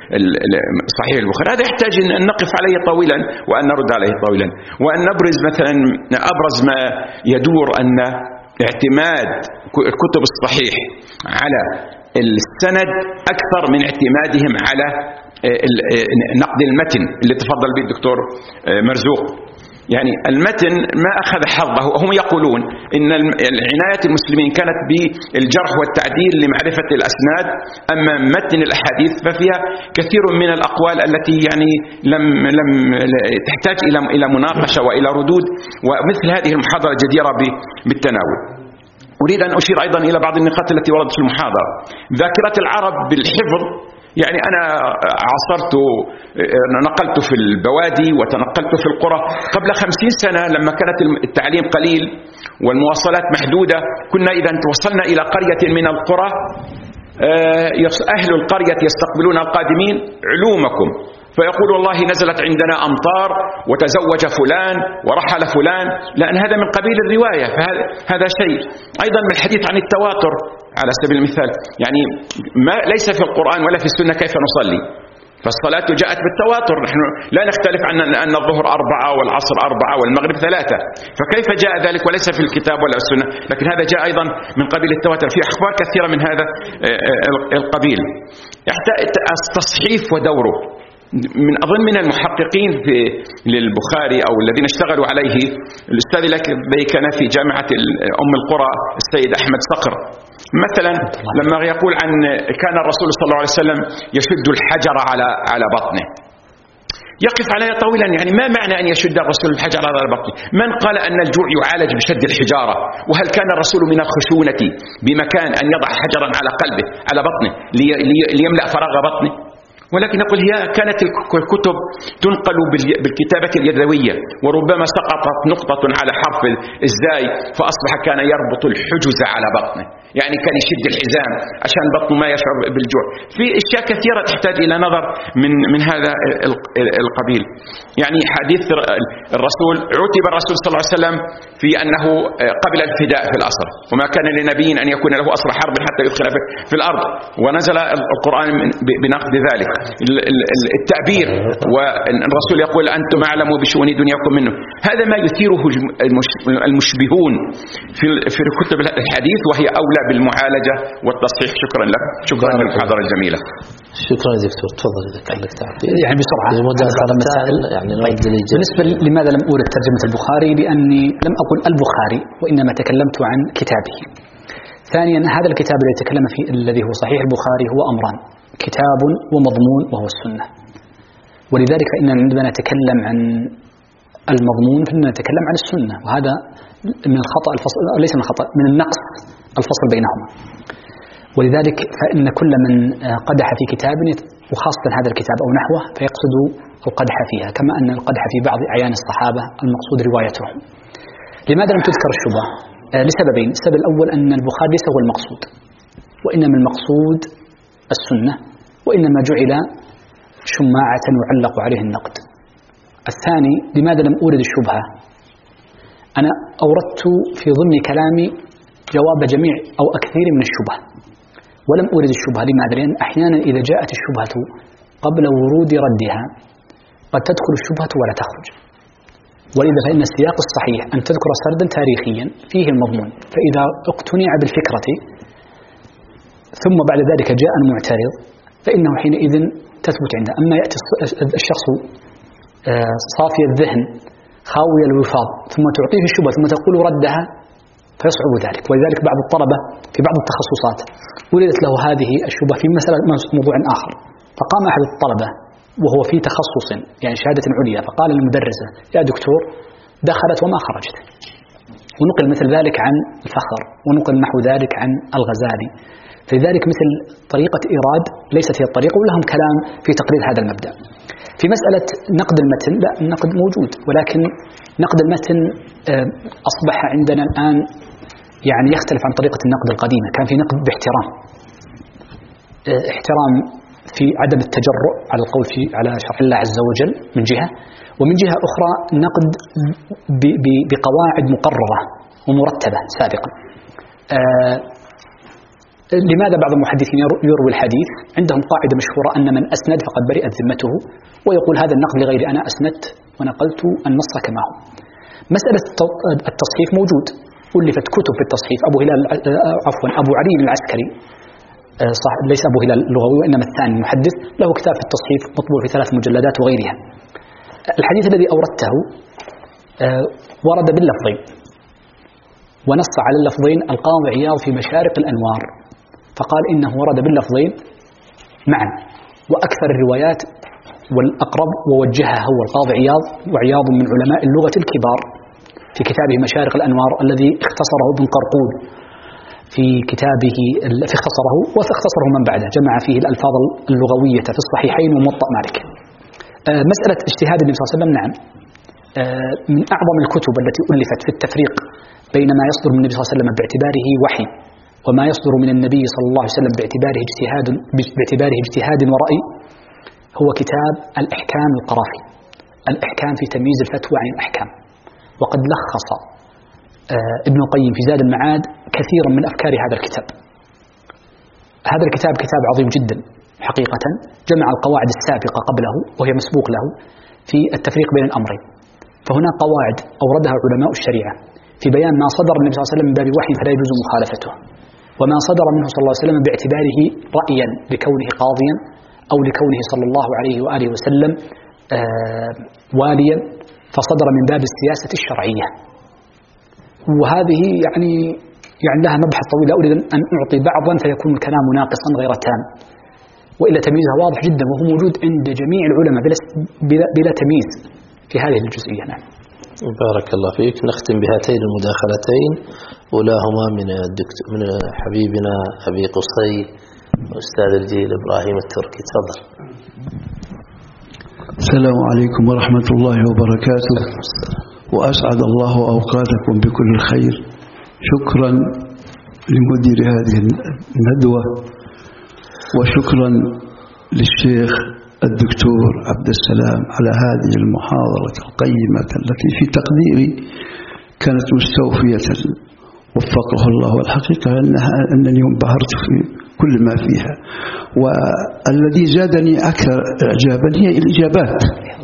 صحيح البخاري هذا يحتاج أن نقف عليه طويلا وأن نرد عليه طويلا، وأن نبرز مثلا أبرز ما يدور أن اعتماد كتب الصحيح على السند أكثر من اعتمادهم على نقد المتن اللي تفضل به الدكتور مرزوق. يعني المتن ما أخذ حظه. هم يقولون إن عناية المسلمين كانت بالجرح والتعديل لمعرفة الأسناد، أما متن الأحاديث ففيها كثير من الأقوال التي يعني لم تحتاج إلى مناقشة وإلى ردود، ومثل هذه المحاضرة جديرة بالتناول. أريد أن أشير أيضا إلى بعض النقاط التي وردت في المحاضرة. ذاكرة العرب بالحفظ، يعني أنا نقلت في البوادي وتنقلت في القرى قبل 50 سنة لما كانت التعليم قليل والمواصلات محدودة. كنا إذا توصلنا إلى قرية من القرى أهل القرية يستقبلون القادمين علومكم، فيقول والله نزلت عندنا أمطار وتزوج فلان ورحل فلان، لأن هذا من قبيل الرواية. فهذا شيء أيضا من الحديث عن التواتر على سبيل المثال. يعني ما ليس في القرآن ولا في السنة كيف نصلي، فالصلاة جاءت بالتواتر. نحن لا نختلف عن أن الظهر 4 والعصر 4 والمغرب 3، فكيف جاء ذلك وليس في الكتاب ولا السنة؟ لكن هذا جاء أيضا من قبيل التواتر. في أخبار كثيرة من هذا القبيل. التصحيف ودوره من أظن من المحققين للبخاري أو الذين اشتغلوا عليه الأستاذ الذي كان في جامعة أم القرى السيد أحمد صقر مثلا، لما يقول عن كان الرسول صلى الله عليه وسلم يشد الحجر على بطنه، يقف عليها طويلا. يعني ما معنى أن يشد الرسول الحجر على بطنه؟ من قال أن الجوع يعالج بشد الحجارة؟ وهل كان الرسول من الخشونة بمكان أن يضع حجرا على قلبه على بطنه ليملأ فراغ بطنه؟ ولكن نقول هي كانت الكتب تنقل بالكتابة اليدوية، وربما سقطت نقطة على حرف الزاي فأصبح كان يربط الحجز على بطنه، يعني كان يشد الحزام عشان بطنه ما يشعر بالجوع. في أشياء كثيرة تحتاج إلى نظر من هذا القبيل. يعني حديث الرسول، عتب الرسول صلى الله عليه وسلم في أنه قبل الفداء في الأسر، وما كان لنبي أن يكون له أسر حرب حتى يدخل في الأرض، ونزل القرآن بنقد ذلك. التعبير، والرسول يقول أنتم أعلم بشؤون دنياكم منه. هذا ما يثيره المشبهون في كتب الحديث، وهي أولى بالمعالجة والتصحيح. شكرا لك، شكرا للمحاضرة الجميلة. شكرا دكتور، تفضل إذا كان لك تعقيب يعني بسرعة يعني بالنسبة لماذا لم أورد ترجمة البخاري؟ لأني لم أقل البخاري، وإنما تكلمت عن كتابه. ثانيا، هذا الكتاب الذي تكلم فيه الذي هو صحيح البخاري هو أمران: كتاب ومضمون، وهو السنة. ولذلك فإننا عندما نتكلم عن المضمون فإننا نتكلم عن السنة، وهذا من الخطأ الفصل، ليس من الخطأ، من النقص الفصل بينهما. ولذلك فإن كل من قدح في كتاب، وخاصة هذا الكتاب أو نحوه، فيقصد القدح فيها، كما أن القدح في بعض أعيان الصحابة المقصود روايتهم. لماذا لم تذكر الشبهة؟ لسببين. السبب الأول أن البخاري ليس هو المقصود، وإنما المقصود السنة، وإنما جعل شماعة يعلق عليه النقد. الثاني، لماذا لم أورد الشبهة؟ أنا أوردت في ضمن كلامي جواب جميع أو أكثر من الشبهة، ولم أورد الشبهة. لماذا؟ لأن أحيانا إذا جاءت الشبهة قبل ورود ردها قد تدخل الشبهة ولا تخرج. ولذا فإن السياق الصحيح أن تذكر سردا تاريخيا فيه المضمون، فإذا اقتنع بالفكرة ثم بعد ذلك جاء المعترض فإنه حينئذ تثبت عنده. أما يأتي الشخص صافي الذهن خاوي الوفاض ثم تعطيه الشبهة ثم تقول ردها فيصعب ذلك. ولذلك بعض الطلبة في بعض التخصصات ولدت له هذه الشبهة في مسألة موضوع آخر، فقام أحد الطلبة وهو في تخصص يعني شهادة عليا فقال للمدرسة: يا دكتور دخلت وما خرجت. ونقل مثل ذلك عن الفخر، ونقل نحو ذلك عن الغزالي. فلذلك مثل طريقة إيراد ليست هي الطريقة، ولهم كلام في تقرير هذا المبدأ. في مسألة نقد المتن، لا، النقد موجود، ولكن نقد المتن أصبح عندنا الآن يعني يختلف عن طريقة النقد القديمة. كان في نقد باحترام، احترام في عدم التجرؤ على القول على شرع الله عز وجل من جهة، ومن جهة أخرى نقد بقواعد مقررة ومرتبة سابقا. لماذا بعض المحدثين يروي الحديث عندهم قاعدة مشهورة أن من أسند فقد برئت ذمته، ويقول هذا النقد لغير أنا أسندت ونقلت النص كما هو. مسألة التصحيف موجود، ألفت كتب في التصحيف. أبو علي العسكري، صح، ليس أبو هلال اللغوي وإنما الثاني المحدث، له كتاب في التصحيف مطبوع في 3 مجلدات وغيرها. الحديث الذي أوردته ورد باللفظين، ونص على اللفظين القاضي عياض في مشارق الأنوار، فقال إنه ورد باللفظين معا، وأكثر الروايات والأقرب ووجهها هو القاضي عياض، وعياض من علماء اللغة الكبار، في كتابه مشارق الأنوار الذي اختصره ابن قرقود في كتابه، اختصره واختصره من بعده، جمع فيه الألفاظ اللغوية في الصحيحين وموطأ مالك. مسألة اجتهاد النبي صلى الله عليه وسلم، نعم، من أعظم الكتب التي ألفت في التفريق بين ما يصدر من النبي صلى الله عليه وسلم باعتباره وحي وما يصدر من النبي صلى الله عليه وسلم باعتباره اجتهاد ورأي، هو كتاب الإحكام القرافي، الإحكام في تمييز الفتوى عن الأحكام. وقد لخص ابن القيم في زاد المعاد كثيرا من أفكار هذا الكتاب. هذا الكتاب كتاب عظيم جدا حقيقة، جمع القواعد السابقة قبله وهي مسبوق له في التفريق بين الأمرين. فهنا قواعد أوردها علماء الشريعة في بيان ما صدر النبي صلى الله عليه وسلم من باب وحي فلا يجوز مخالفته، وما صدر منه صلى الله عليه وسلم باعتباره رأيا لكونه قاضيا أو لكونه صلى الله عليه وآله وسلم واليا فصدر من باب السياسة الشرعية. وهذه يعني لها مبحث طويل، لا أريد أن أعطي بعضا فيكون الكلام ناقصا غير تام. وإلا تمييزها واضح جدا وهو موجود عند جميع العلماء بلا تمييز في هذه الجزئية. نعم. بارك الله فيك. نختم بهاتين المداخلتين، أولاهما من حبيبنا أبي قصي أستاذ الجيل إبراهيم التركي. تفضل. السلام عليكم ورحمة الله وبركاته، وأسعد الله أوقاتكم بكل خير. شكرا لمدير هذه الندوة، وشكرا للشيخ الدكتور عبد السلام على هذه المحاضرة القيمة التي في تقديري كانت مستوفية وفقه الله. والحقيقة أنني انبهرت في كل ما فيها، والذي زادني أكثر إعجابا هي الإجابات،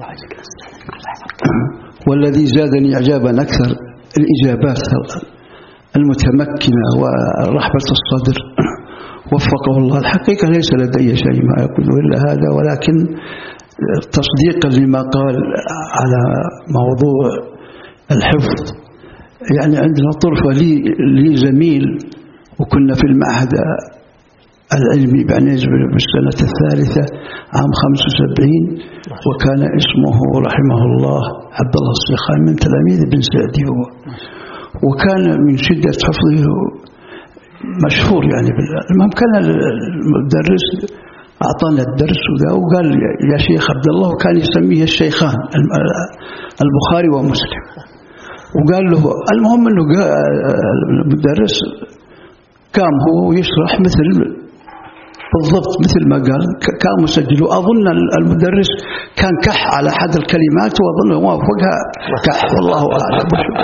والذي زادني إعجابا أكثر الإجابات المتمكنة ورحبة الصدر وفقه الله. الحقيقة ليس لدي شيء ما يقوله إلا هذا، ولكن تصديقا لما قال على موضوع الحفظ، يعني عندنا طرفة لي زميل وكنا في المعهد العلمي بعنيز بالسنة الثالثة عام 75، وكان اسمه رحمه الله عبد الله الصيخان من تلاميذ ابن سعدي، وكان من شدة حفظه مشهور. يعني المهم كان المدرس أعطانا الدرس وقال يا شيخ عبد الله، وكان يسميه الشيخان البخاري ومسلم، وقال له المهم أنه المدرس قام هو يشرح بالضبط مثل ما قال، كان مسجل. وأظن المدرس كان كح على أحد الكلمات، وأظن وافقها كح، والله أعلم.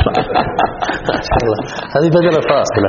هذه بدل الفاصلة.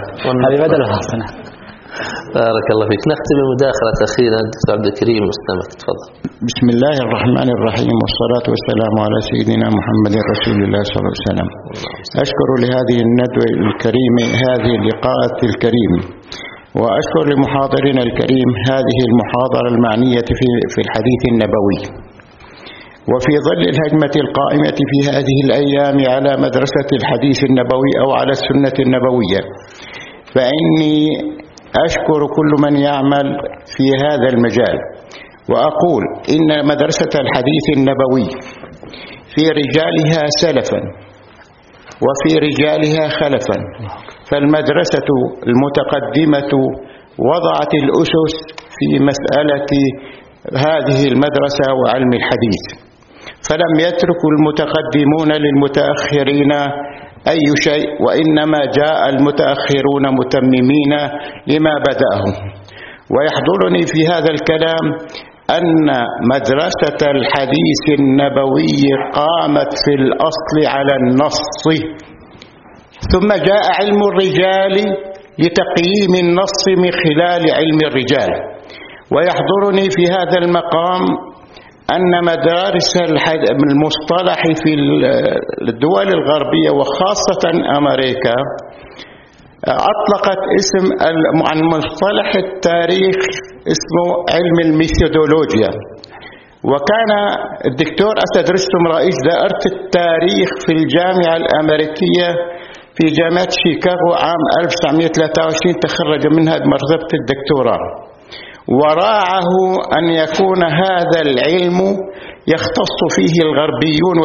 بارك الله فيك. نختم المداخلة أخيرا دكتور عبد الكريم مستمك. تفضل. بسم الله الرحمن الرحيم، والصلاة والسلام على سيدنا محمد رسول الله صلى الله عليه وسلم. أشكر لهذه الندوة الكريمة، هذه اللقاءات الكريم، وأشكر لمحاضرنا الكريم هذه المحاضرة المعنية في الحديث النبوي. وفي ظل الهجمة القائمة في هذه الأيام على مدرسة الحديث النبوي أو على السنة النبوية، فإني أشكر كل من يعمل في هذا المجال، وأقول إن مدرسة الحديث النبوي في رجالها سلفا وفي رجالها خلفا. فالمدرسة المتقدمة وضعت الأسس في مسألة هذه المدرسة وعلم الحديث، فلم يترك المتقدمون للمتأخرين أي شيء، وإنما جاء المتأخرون متممين لما بدأهم. ويحضرني في هذا الكلام أن مدرسة الحديث النبوي قامت في الأصل على النص، ثم جاء علم الرجال لتقييم النص من خلال علم الرجال. ويحضرني في هذا المقام أن مدارس المصطلح في الدول الغربية وخاصة أمريكا أطلقت اسم عن مصطلح التاريخ اسمه علم الميثودولوجيا. وكان الدكتور أسد رستم رئيس دائرة التاريخ في الجامعة الأمريكية في جامعة شيكاغو عام 1923، تخرج منها بمرتبة الدكتوراه، وراعه أن يكون هذا العلم يختص فيه الغربيون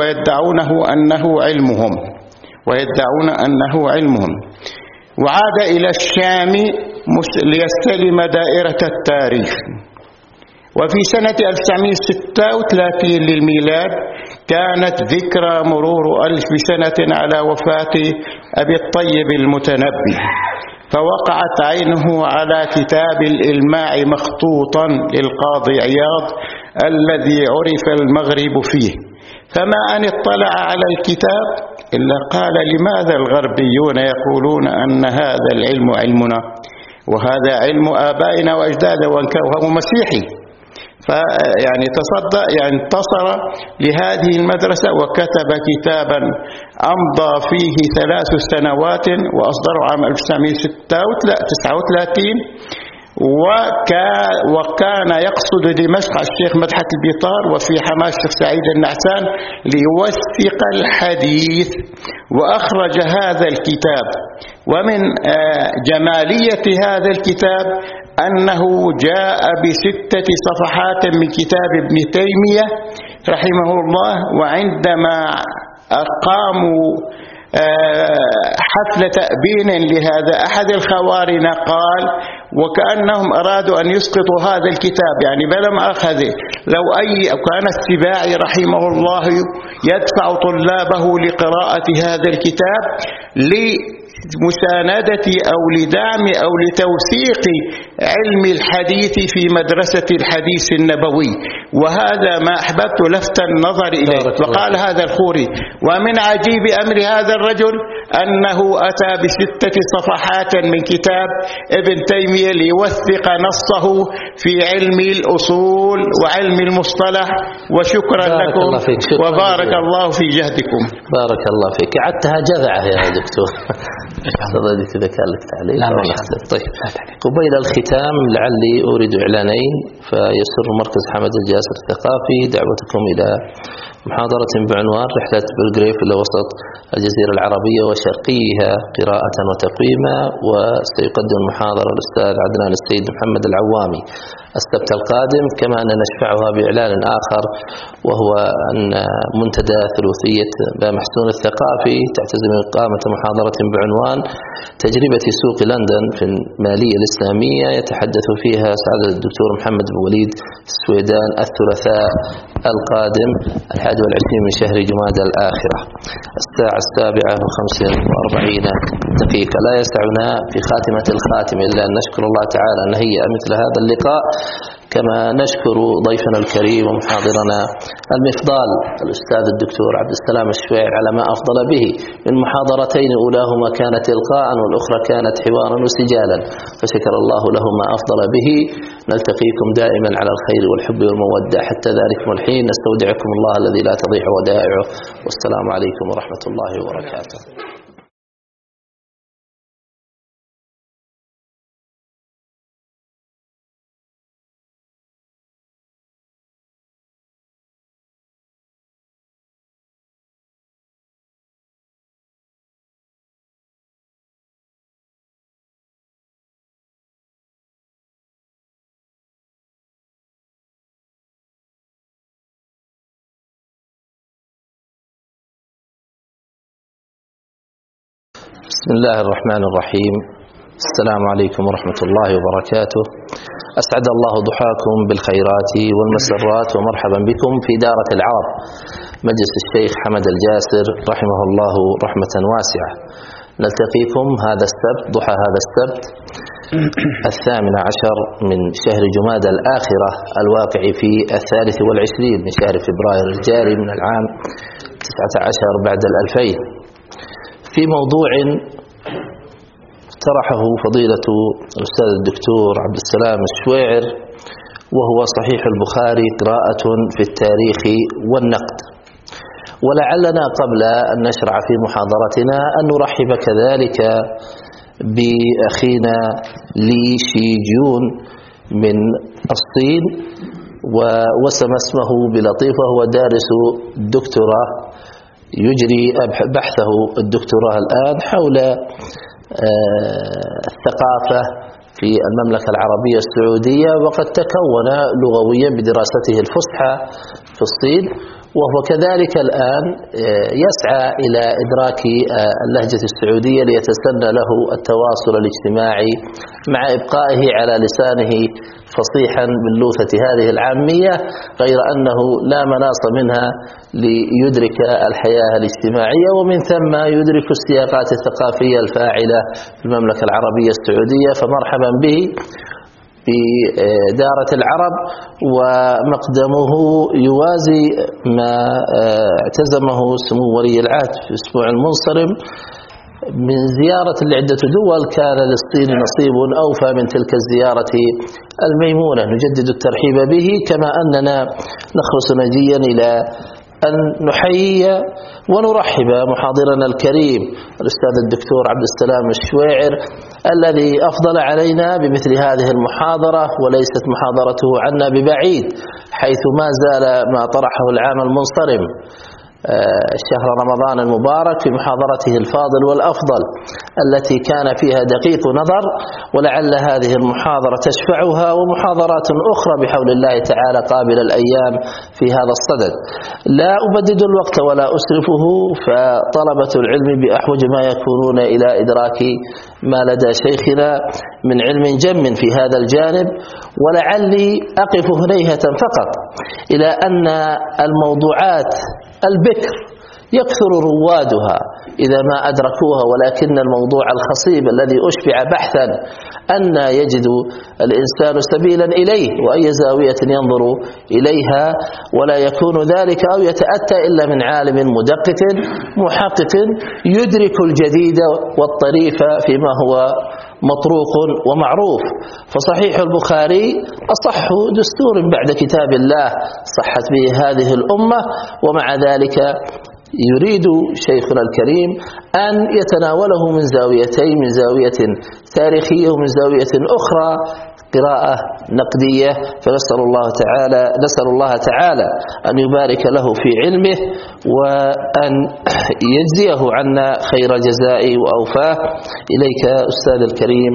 ويدعون أنه علمهم وعاد إلى الشام ليستلم دائرة التاريخ. وفي سنة 1936 للميلاد كانت ذكرى مرور 1000 سنة على وفاة أبي الطيب المتنبي، فوقعت عينه على كتاب الإلماع مخطوطا للقاضي عياض الذي عرف المغرب فيه، فما أن اطلع على الكتاب إلا قال لماذا الغربيون يقولون أن هذا العلم علمنا وهذا علم آبائنا وأجدادنا، وهو مسيحي. فيعني انتصر لهذه المدرسة وكتب كتابا أمضى فيه 3 سنوات وأصدره عام 1939، وكان يقصد دمشق الشيخ مدحت البيطار وفي حماس الشيخ سعيد النعسان ليوثق الحديث، وأخرج هذا الكتاب. ومن جمالية هذا الكتاب أنه جاء ب6 صفحات من كتاب ابن تيمية رحمه الله، وعندما قاموا حفل تأبين لهذا أحد الخوارنا قال وكأنهم أرادوا أن يسقطوا هذا الكتاب، يعني بلا ما أخذه. لو كان السباعي رحمه الله يدفع طلابه لقراءة هذا الكتاب لمساندة أو لدعم أو لتوثيق علم الحديث في مدرسة الحديث النبوي، وهذا ما أحببت لفت النظر إليه. وقال هذا الخوري: ومن عجيب أمر هذا الرجل أنه أتى ب6 صفحات من كتاب ابن تيمية ليوثق نصه في علم الأصول وعلم المصطلح. وشكرا لكم وبارك الله في جهدكم. بارك الله فيك. عدتها جذعة يا دكتور. تفضل إذا كان لك تعليق. طيب، قبيل الختام لعلي أريد إعلانين. فيسر مركز حمد الجاسر الثقافي دعوتكم إلى محاضرة بعنوان رحلة بلغريف إلى وسط الجزيرة العربية وشرقيها قراءة وتقويما، وسيقدم المحاضرة الأستاذ عدنان السيد محمد العوامي السبت القادم. كما أن نشفعها بإعلان آخر، وهو أن منتدى ثلوثية محسون الثقافي تعتزم إقامة محاضرة بعنوان تجربة سوق لندن في المالية الإسلامية، يتحدث فيها سعادة الدكتور محمد بن وليد السويدان الثلاثاء القادم 21 من شهر جمادى الآخرة الساعة 7:45 دقيقة. لا يسعنا في خاتمة الخاتم إلا أن نشكر الله تعالى أن هيأ مثل هذا اللقاء، كما نشكر ضيفنا الكريم ومحاضرنا المفضال الأستاذ الدكتور عبد السلام الشويعر على ما أفضل به من محاضرتين، أولاهما كانت إلقاء والأخرى كانت حوارا وسجالا، فشكر الله له ما أفضل به. نلتقيكم دائما على الخير والحب والمودة حتى ذلكم الحين. نستودعكم الله الذي لا تضيع ودائعه، والسلام عليكم ورحمة الله وبركاته. بسم الله الرحمن الرحيم. السلام عليكم ورحمة الله وبركاته. أسعد الله ضحاكم بالخيرات والمسرات، ومرحبا بكم في دارة العرب مجلس الشيخ حمد الجاسر رحمه الله رحمة واسعة. نلتقيكم هذا السبت، ضحى هذا السبت 18 من شهر جمادى الآخرة الواقع في 23 من شهر فبراير الجاري من العام 19 بعد 2000، في موضوع طرحه فضيلة الأستاذ الدكتور عبد السلام الشويعر، وهو صحيح البخاري قراءة في التاريخ والنقد. ولعلنا قبل أن نشرع في محاضرتنا أن نرحب كذلك بأخينا لي شيجون من الصين، ووسم اسمه بلطيفة، هو دارس دكتوراه يجري بحثه الدكتوراه الآن حول الثقافة في المملكة العربية السعودية، وقد تكون لغويا بدراسته الفصحى في الصين، وهو كذلك الآن يسعى إلى إدراك اللهجة السعودية ليتسنى له التواصل الاجتماعي مع إبقائه على لسانه فصيحا باللوثة هذه العامية، غير أنه لا مناص منها ليدرك الحياة الاجتماعية، ومن ثم يدرك السياقات الثقافية الفاعلة في المملكة العربية السعودية. فمرحبا به في دارة العرب، ومقدمه يوازي ما اعتزمه سمو ولي العهد في الأسبوع المنصرم من زيارة لعدة دول، كان للصين نصيب أوفى من تلك الزيارة الميمونة. نجدد الترحيب به، كما أننا نخلص نجيا إلى أن نحيي ونرحب محاضرنا الكريم الأستاذ الدكتور عبد السلام الشويعر، الذي أفضل علينا بمثل هذه المحاضرة، وليست محاضرته عنا ببعيد، حيث ما زال ما طرحه العام المنصرم شهر رمضان المبارك في محاضرته الفاضل والأفضل التي كان فيها دقيق نظر، ولعل هذه المحاضرة تشفعها ومحاضرات أخرى بحول الله تعالى قابل الأيام في هذا الصدد. لا أبدد الوقت ولا أسرفه، فطلبة العلم بأحوج ما يكونون إلى إدراك ما لدى شيخنا من علم جم في هذا الجانب، ولعلي أقف هنيهة فقط إلى أن الموضوعات البكر يكثر روادها إذا ما أدركوها، ولكن الموضوع الخصيب الذي أشبع بحثا أن يجد الإنسان سبيلا إليه وأي زاوية ينظر إليها، ولا يكون ذلك أو يتأتى إلا من عالم مدقق محقق يدرك الجديد والطريف فيما هو مطروق ومعروف. فصحيح البخاري أصح دستور بعد كتاب الله صحت به هذه الأمة، ومع ذلك يريد شيخنا الكريم أن يتناوله من زاويتين، من زاوية تاريخية ومن زاوية أخرى قراءة نقدية. فنسأل الله تعالى أن يبارك له في علمه وأن يجزيه عنا خير الجزاء وأوفاه. إليك أستاذ الكريم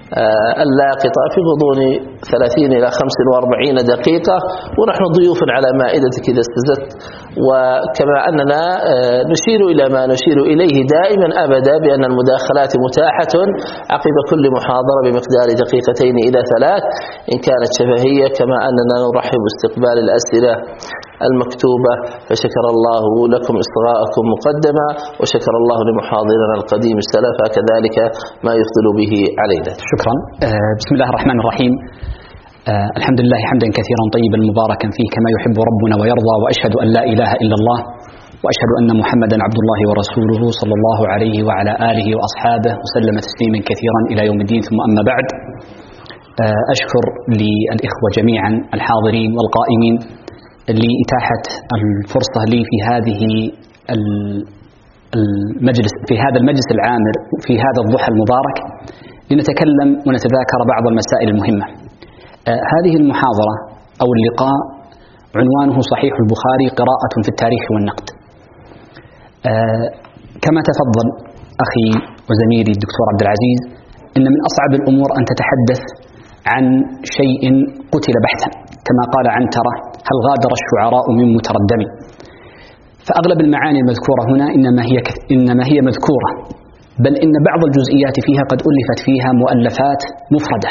اللاقطة في غضون 30 إلى 45 دقيقة، ونحن ضيوف على مائدتك إذا استزدت، وكما أننا نشير إلى ما نشير إليه دائما أبدا بأن المداخلات متاحة عقب كل محاضرة بمقدار 2 إلى 3 إن كانت شفهية، كما أننا نرحب باستقبال الأسئلة المكتوبة. فشكر الله لكم إصغاءكم مقدما، وشكر الله لمحاضرنا القديم السلف كذلك ما يفضل به علينا. شكرا. بسم الله الرحمن الرحيم. الحمد لله حمدا كثيرا طيبا مباركا فيه كما يحب ربنا ويرضى، وأشهد أن لا إله إلا الله، وأشهد أن محمدا عبد الله ورسوله صلى الله عليه وعلى آله وأصحابه وسلم تسليما كثيرا إلى يوم الدين. ثم أما بعد، أشكر للإخوة جميعا الحاضرين والقائمين لإتاحة الفرصة لي في هذه المجلس، في هذا المجلس العامر في هذا الضحى المبارك، لنتكلم ونتذاكر بعض المسائل المهمة. هذه المحاضرة أو اللقاء عنوانه صحيح البخاري قراءة في التاريخ والنقد. كما تفضل أخي وزميلي الدكتور عبد العزيز، إن من أصعب الأمور أن تتحدث عن شيء قتل بحثا، كما قال عنترة: هل غادر الشعراء من متردم؟ فأغلب المعاني المذكورة هنا إنما هي مذكورة، بل إن بعض الجزئيات فيها قد ألفت فيها مؤلفات مفردة،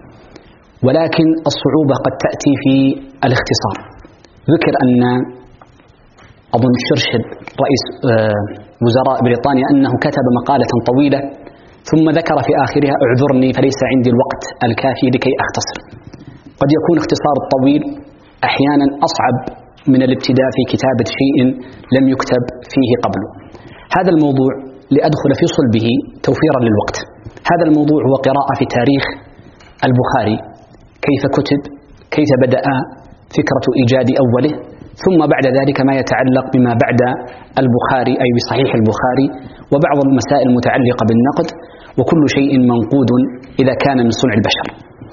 ولكن الصعوبة قد تأتي في الاختصار. ذكر أن أظن شرشل رئيس وزراء بريطانيا أنه كتب مقالة طويلة ثم ذكر في آخرها: اعذرني فليس عندي الوقت الكافي لكي أختصر. قد يكون اختصار الطويل أحيانا أصعب من الابتداء في كتابة شيء لم يكتب فيه قبل. هذا الموضوع لأدخل في صلبه توفيرا للوقت. هذا الموضوع هو قراءة في تاريخ البخاري، كيف كتب، كيف بدأ فكرة إيجاد أوله، ثم بعد ذلك ما يتعلق بما بعد البخاري أي بصحيح البخاري، وبعض المسائل المتعلقة بالنقد، وكل شيء منقود إذا كان من صنع البشر.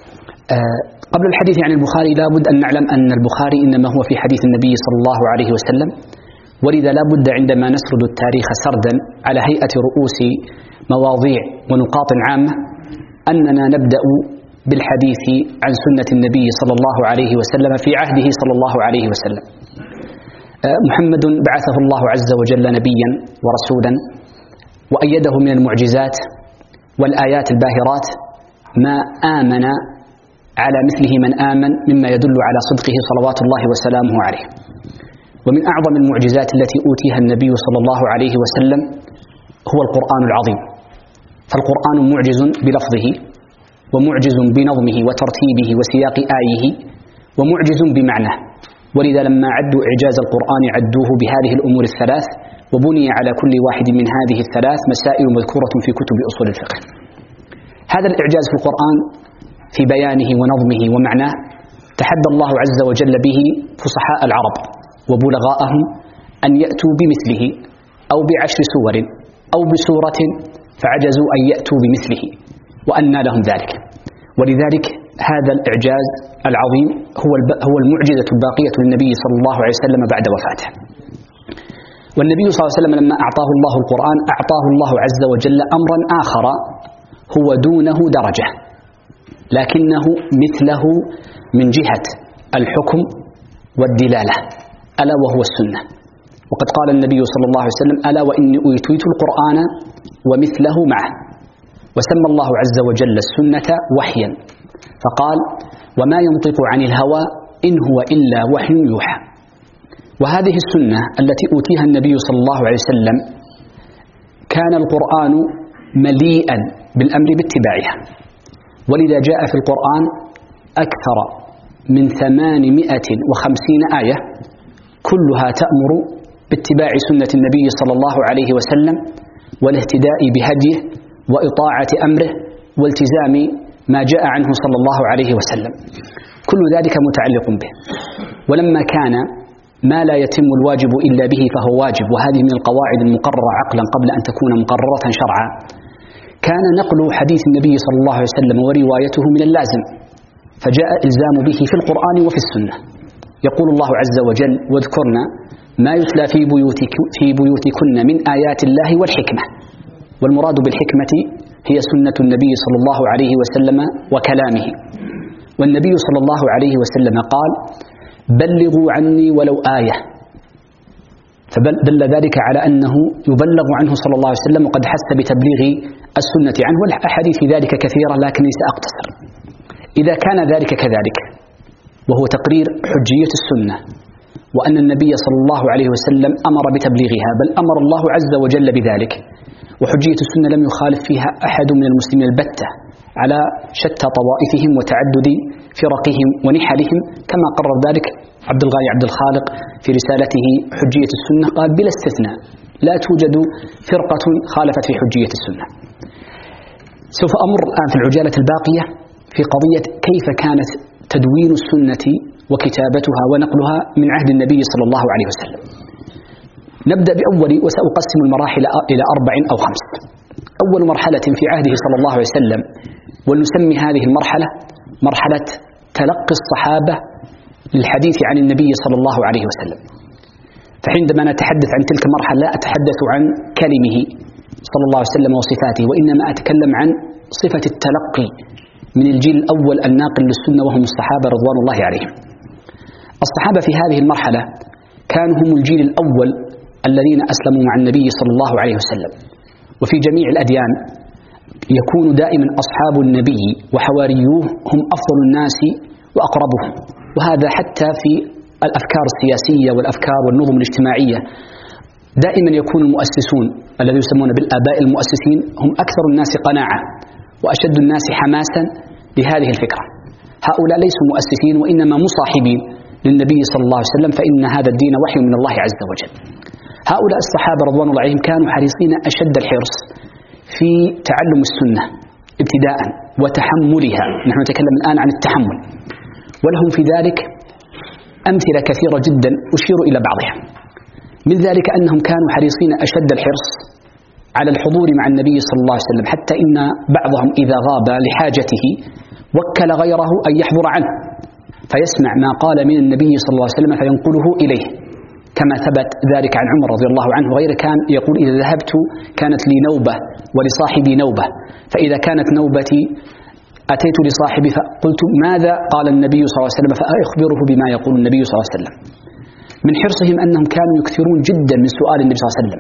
قبل الحديث عن البخاري لا بد أن نعلم أن البخاري إنما هو في حديث النبي صلى الله عليه وسلم، ولذا لا بد عندما نسرد التاريخ سردا على هيئة رؤوس مواضيع ونقاط عامة أننا نبدأ بالحديث عن سنة النبي صلى الله عليه وسلم في عهده صلى الله عليه وسلم. محمد بعثه الله عز وجل نبيا ورسولا، وأيده من المعجزات والآيات الباهرات ما آمن على مثله من آمن، مما يدل على صدقه صلوات الله وسلامه عليه. ومن أعظم المعجزات التي أوتيها النبي صلى الله عليه وسلم هو القرآن العظيم. فالقرآن معجز بلفظه، ومعجز بنظمه وترتيبه وسياق آيه، ومعجز بمعناه. ولذا لما عدوا إعجاز القرآن عدوه بهذه الأمور الثلاث، وبني على كل واحد من هذه الثلاث مسائل مذكورة في كتب أصول الفقه. هذا الإعجاز في القرآن في بيانه ونظمه ومعناه تحدى الله عز وجل به فصحاء العرب وبلغاءهم أن يأتوا بمثله أو ب10 سور أو بسورة، فعجزوا أن يأتوا بمثله، وأنى لهم ذلك. ولذلك هذا الإعجاز العظيم هو المعجزة الباقية للنبي صلى الله عليه وسلم بعد وفاته. والنبي صلى الله عليه وسلم لما أعطاه الله القرآن أعطاه الله عز وجل أمرا آخر هو دونه درجة، لكنه مثله من جهة الحكم والدلالة، ألا وهو السنة. وقد قال النبي صلى الله عليه وسلم: ألا وإني أوتيت القرآن ومثله معه. وسمى الله عز وجل السنة وحيا، فقال: وما ينطق عن الهوى إن هو إلا وحي يوحى. وهذه السنة التي أوتيها النبي صلى الله عليه وسلم كان القرآن مليئا بالأمر باتباعها، ولذا جاء في القرآن أكثر من 850 آية كلها تأمر باتباع سنة النبي صلى الله عليه وسلم والاهتداء بهديه وإطاعة أمره والتزام ما جاء عنه صلى الله عليه وسلم، كل ذلك متعلق به. ولما كان ما لا يتم الواجب إلا به فهو واجب، وهذه من القواعد المقررة عقلا قبل أن تكون مقررة شرعا، كان نقل حديث النبي صلى الله عليه وسلم وروايته من اللازم، فجاء إلزام به في القرآن وفي السنة. يقول الله عز وجل: واذكرن ما يتلى في بيوتكن من آيات الله والحكمة. والمراد بالحكمة هي سنة النبي صلى الله عليه وسلم وكلامه. والنبي صلى الله عليه وسلم قال: بلغوا عني ولو آية، فدل ذلك على أنه يبلغ عنه صلى الله عليه وسلم، وقد حث بتبليغ السنة عنه، والأحاديث في ذلك كثيرة لكني سأقتصر. إذا كان ذلك كذلك وهو تقرير حجية السنة وأن النبي صلى الله عليه وسلم أمر بتبليغها، بل أمر الله عز وجل بذلك، وحجية السنة لم يخالف فيها أحد من المسلمين البتة على شتى طوائفهم وتعدد فرقهم ونحلهم، كما قرر ذلك عبد الغني عبد الخالق في رسالته حجية السنة، قال: بلا استثناء لا توجد فرقة خالفت في حجية السنة. سوف أمر الآن في العجالة الباقية في قضية كيف كانت تدوين السنة وكتابتها ونقلها من عهد النبي صلى الله عليه وسلم. نبدأ بأول، وسأقسم المراحل إلى 4 أو 5. أول مرحلة في عهده صلى الله عليه وسلم، ونسمي هذه المرحلة مرحلة تلقي الصحابة للحديث عن النبي صلى الله عليه وسلم. فعندما نتحدث عن تلك المرحلة لا أتحدث عن كلمه صلى الله عليه وسلم وصفاته، وإنما أتكلم عن صفة التلقي من الجيل الأول الناقل للسنة، وهم الصحابة رضوان الله عليهم. الصحابة في هذه المرحلة كانوا هم الجيل الأول الذين أسلموا مع النبي صلى الله عليه وسلم. وفي جميع الأديان يكون دائما أصحاب النبي وحواريوه هم أفضل الناس وأقربهم، وهذا حتى في الأفكار السياسية والأفكار والنظم الاجتماعية. دائما يكون المؤسسون الذين يسمون بالآباء المؤسسين هم أكثر الناس قناعة وأشد الناس حماسا لهذه الفكرة. هؤلاء ليسوا مؤسسين وإنما مصاحبين للنبي صلى الله عليه وسلم، فإن هذا الدين وحي من الله عز وجل. هؤلاء الصحابة رضوان الله عليهم كانوا حريصين أشد الحرص في تعلم السنة ابتداء وتحملها. نحن نتكلم الآن عن التحمل، ولهم في ذلك أمثلة كثيرة جدا أشير إلى بعضها. من ذلك أنهم كانوا حريصين أشد الحرص على الحضور مع النبي صلى الله عليه وسلم، حتى إن بعضهم إذا غاب لحاجته وكل غيره أن يحضر عنه فيسمع ما قال من النبي صلى الله عليه وسلم فينقله إليه، كما ثبت ذلك عن عمر رضي الله عنه وغيره. كان يقول: إذا ذهبت كانت لي نوبة ولصاحبي نوبة، فإذا كانت نوبتي أتيت لصاحبي فقلت: ماذا قال النبي صلى الله عليه وسلم؟ فأخبره بما يقول النبي صلى الله عليه وسلم. من حرصهم أنهم كانوا يكثرون جدا من سؤال النبي صلى الله عليه وسلم،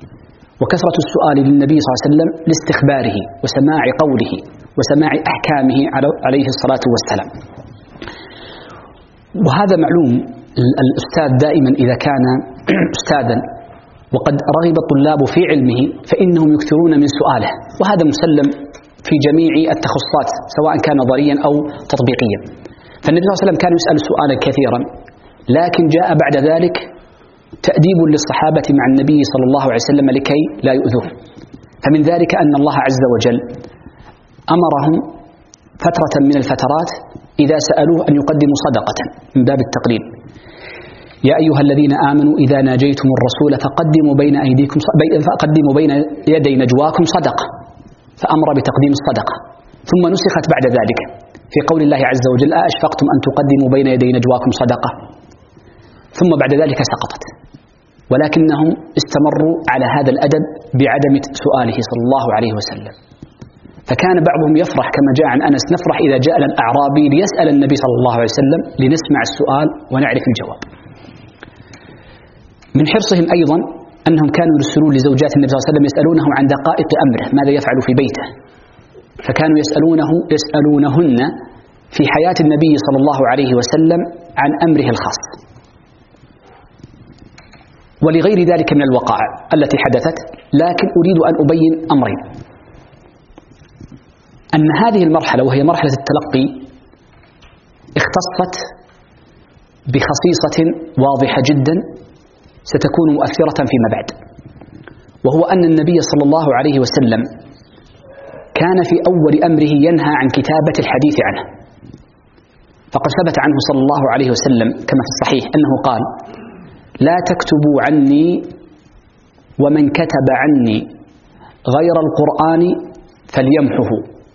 وكثرة السؤال للنبي صلى الله عليه وسلم لاستخباره وسماع قوله وسماع أحكامه عليه الصلاة والسلام. وهذا معلوم، الأستاذ دائما إذا كان أستاذا وقد رغب الطلاب في علمه فإنهم يكثرون من سؤاله، وهذا مسلم في جميع التخصصات سواء كان نظريا أو تطبيقيا. فالنبي صلى الله عليه وسلم كان يسأل سؤالا كثيرا، لكن جاء بعد ذلك تأديب للصحابة مع النبي صلى الله عليه وسلم لكي لا يؤذوه. فمن ذلك أن الله عز وجل أمرهم فترة من الفترات إذا سألوه أن يقدموا صدقة من باب التقليد: يا أيها الذين آمنوا إذا ناجيتم الرسول فقدموا بين يدي نجواكم صدقة، فأمر بتقديم الصدقة. ثم نسخت بعد ذلك في قول الله عز وجل: أأشفقتم أن تقدموا بين يدي نجواكم صدقة، ثم بعد ذلك سقطت. ولكنهم استمروا على هذا الأدب بعدم سؤاله صلى الله عليه وسلم. فكان بعضهم يفرح كما جاء عن أنس: نفرح إذا جاء الأعرابي ليسأل النبي صلى الله عليه وسلم لنسمع السؤال ونعرف الجواب. من حرصهم أيضا أنهم كانوا يرسلون لزوجات النبي صلى الله عليه وسلم يسألونه عن دقائق أمره، ماذا يفعل في بيته، فكانوا يسألونهن في حياة النبي صلى الله عليه وسلم عن أمره الخاص. ولغير ذلك من الوقائع التي حدثت، لكن أريد أن أبين أمرين: أن هذه المرحلة وهي مرحلة التلقي اختصت بخصيصة واضحة جدا ستكون مؤثرة فيما بعد، وهو أن النبي صلى الله عليه وسلم كان في أول أمره ينهى عن كتابة الحديث عنه. فقد ثبت عنه صلى الله عليه وسلم كما في الصحيح أنه قال: لا تكتبوا عني، ومن كتب عني غير القرآن فليمحه،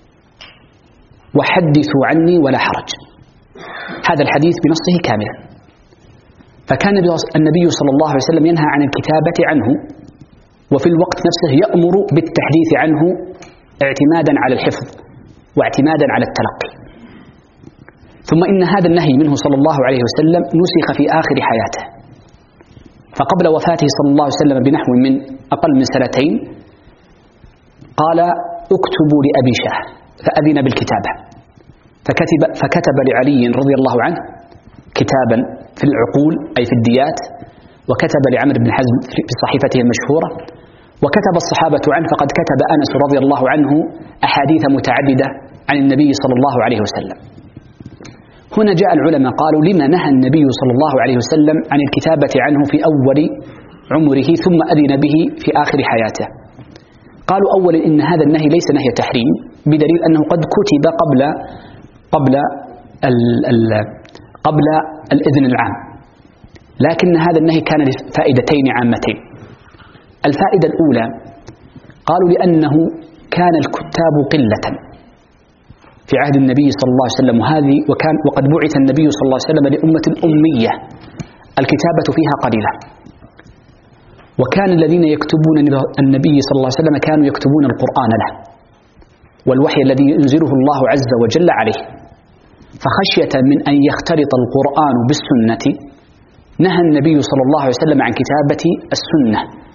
وحدثوا عني ولا حرج. هذا الحديث بنصه كاملا. فكان النبي صلى الله عليه وسلم ينهى عن الكتابة عنه، وفي الوقت نفسه يأمر بالتحديث عنه اعتمادا على الحفظ واعتمادا على التلقي. ثم إن هذا النهي منه صلى الله عليه وسلم نسخ في آخر حياته، فقبل وفاته صلى الله عليه وسلم بنحو من أقل من 2 سنين قال: اكتبوا لأبي شاه، فأذن بالكتابة، فكتب لعلي رضي الله عنه كتابا في العقول أي في الديات، وكتب لعمر بن حزم في صحيفته المشهورة، وكتب الصحابة عنه، فقد كتب أنس رضي الله عنه أحاديث متعددة عن النبي صلى الله عليه وسلم. هنا جاء العلماء قالوا: لما نهى النبي صلى الله عليه وسلم عن الكتابة عنه في أول عمره ثم أذن به في آخر حياته؟ قالوا: أولا إن هذا النهي ليس نهي تحريم، بدليل أنه قد كتب قبل الإذن العام، لكن هذا النهي كان لفائدتين عامتين. الفائدة الأولى قالوا لأنه كان الكتاب قلة في عهد النبي صلى الله عليه وسلم، وقد بعث النبي صلى الله عليه وسلم لأمة أمية الكتابة فيها قليلة، وكان الذين يكتبون النبي صلى الله عليه وسلم كانوا يكتبون القرآن له والوحي الذي ينزله الله عز وجل عليه. فخشية من أن يختلط القرآن بالسنة نهى النبي صلى الله عليه وسلم عن كتابة السنة،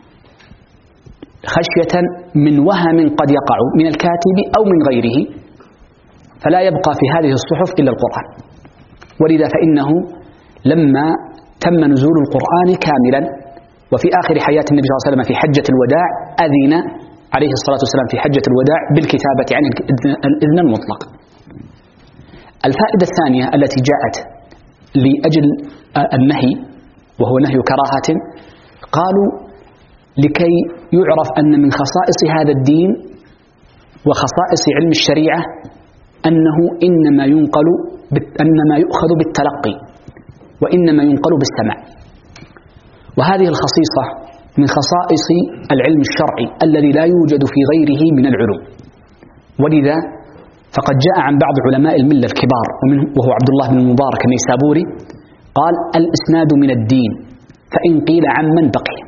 خشية من وهم قد يقع من الكاتب أو من غيره، فلا يبقى في هذه الصحف إلا القرآن. ولذا فإنه لما تم نزول القرآن كاملا وفي آخر حياة النبي صلى الله عليه وسلم في حجة الوداع، أذن عليه الصلاة والسلام في حجة الوداع بالكتابة عن الإذن المطلق. الفائدة الثانية التي جاءت لأجل النهي وهو نهي كراهة، قالوا لكي يعرف أن من خصائص هذا الدين وخصائص علم الشريعة أنه إنما يؤخذ بالتلقي وإنما ينقل بالسمع. وهذه الخصيصة من خصائص العلم الشرعي الذي لا يوجد في غيره من العلوم. ولذا فقد جاء عن بعض علماء الملة الكبار وهو عبد الله بن المبارك النيسابوري قال: الإسناد من الدين فإن قيل عمن بقي.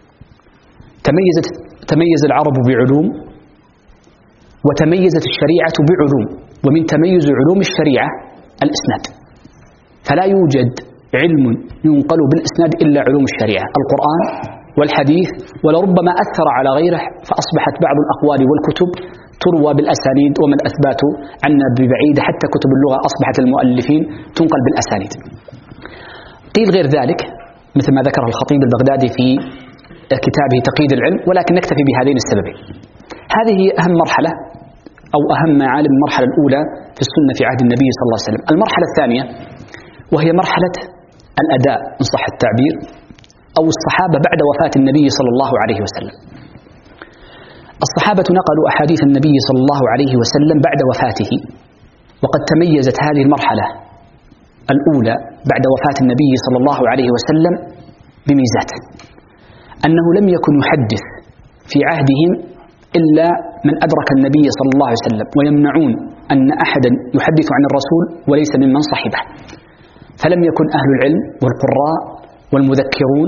تميز العرب بعلوم وتميزت الشريعة بعلوم، ومن تميز علوم الشريعة الإسناد، فلا يوجد علم ينقل بالإسناد إلا علوم الشريعة، القرآن والحديث، ولربما أثر على غيره، فأصبحت بعض الأقوال والكتب تروى بالأسانيد وما الأثبات عنا ببعيد، حتى كتب اللغة أصبحت المؤلفين تنقل بالأسانيد. قيل غير ذلك مثل ما ذكره الخطيب البغدادي في كتابه تقييد العلم، ولكن نكتفي بهذين السببين. هذه هي أهم مرحلة أو أهم معالم المرحلة الأولى في السنة في عهد النبي صلى الله عليه وسلم. المرحلة الثانية وهي مرحلة الأداء إن صح التعبير، أو الصحابة بعد وفاة النبي صلى الله عليه وسلم. الصحابة نقلوا أحاديث النبي صلى الله عليه وسلم بعد وفاته، وقد تميزت هذه المرحلة الأولى بعد وفاة النبي صلى الله عليه وسلم بميزات: أنه لم يكن يحدث في عهدهم إلا من أدرك النبي صلى الله عليه وسلم، ويمنعون أن أحدا يحدث عن الرسول وليس ممن صحبه. فلم يكن أهل العلم والقراء والمذكرون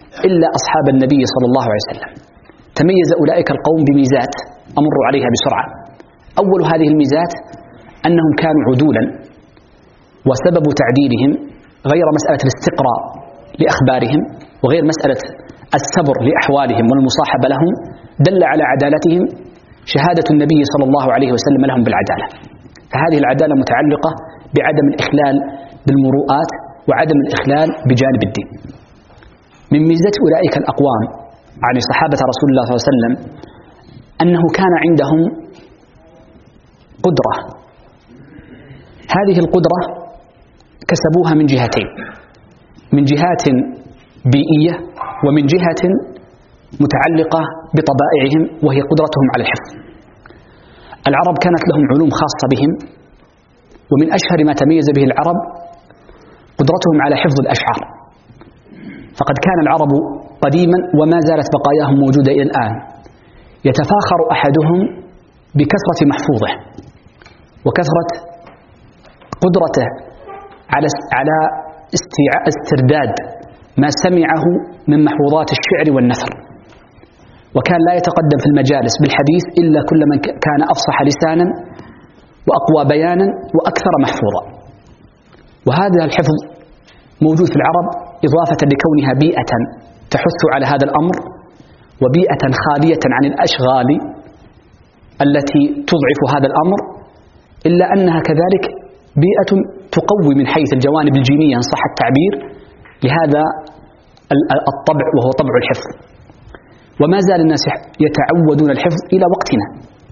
إلا أصحاب النبي صلى الله عليه وسلم. تميز أولئك القوم بميزات أمر عليها بسرعة. أول هذه الميزات أنهم كانوا عدولا، وسبب تعديلهم غير مسألة الاستقراء لأخبارهم وغير مسألة السبر لأحوالهم والمصاحبة لهم، دل على عدالتهم شهادة النبي صلى الله عليه وسلم لهم بالعدالة. فهذه العدالة متعلقة بعدم الإخلال بالمروءات وعدم الإخلال بجانب الدين. من ميزة أولئك الأقوام عن صحابة رسول الله صلى الله عليه وسلم أنه كان عندهم قدرة، هذه القدرة كسبوها من جهتين، من جهات بيئية ومن جهة متعلقة بطبائعهم وهي قدرتهم على الحفظ. العرب كانت لهم علوم خاصة بهم، ومن أشهر ما تميز به العرب قدرتهم على حفظ الأشعار. فقد كان العرب قديما وما زالت بقاياهم موجودة إلى الآن يتفاخر أحدهم بكثرة محفوظه وكثرة قدرته على استرداد ما سمعه من محفوظات الشعر والنثر، وكان لا يتقدم في المجالس بالحديث إلا كل من كان أفصح لسانا وأقوى بيانا وأكثر محفوظا. وهذا الحفظ موجود في العرب إضافة لكونها بيئة تحث على هذا الأمر، وبيئة خالية عن الأشغال التي تضعف هذا الأمر، إلا أنها كذلك بيئة تقوي من حيث الجوانب الجينية إن صح التعبير لهذا الطبع وهو طبع الحفظ. وما زال الناس يتعودون الحفظ إلى وقتنا.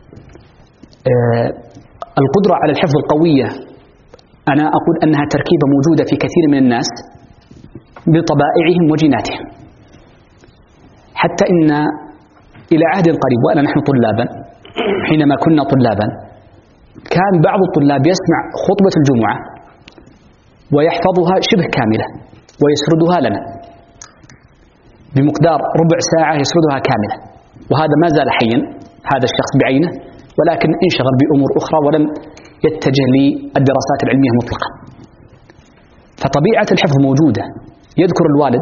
القدرة على الحفظ القوية أنا أقول أنها تركيبة موجودة في كثير من الناس بطبائعهم وجيناتهم، حتى إن إلى عهد قريب وأنا نحن طلابا، حينما كنا طلابا كان بعض الطلاب يسمع خطبة الجمعة ويحفظها شبه كاملة ويسردها لنا بمقدار ربع ساعة، يسردها كاملة، وهذا ما زال حيا هذا الشخص بعينه، ولكن انشغل بأمور أخرى ولم يتجه للدراسات العلمية مطلقا. فطبيعة الحفظ موجودة. يذكر الوالد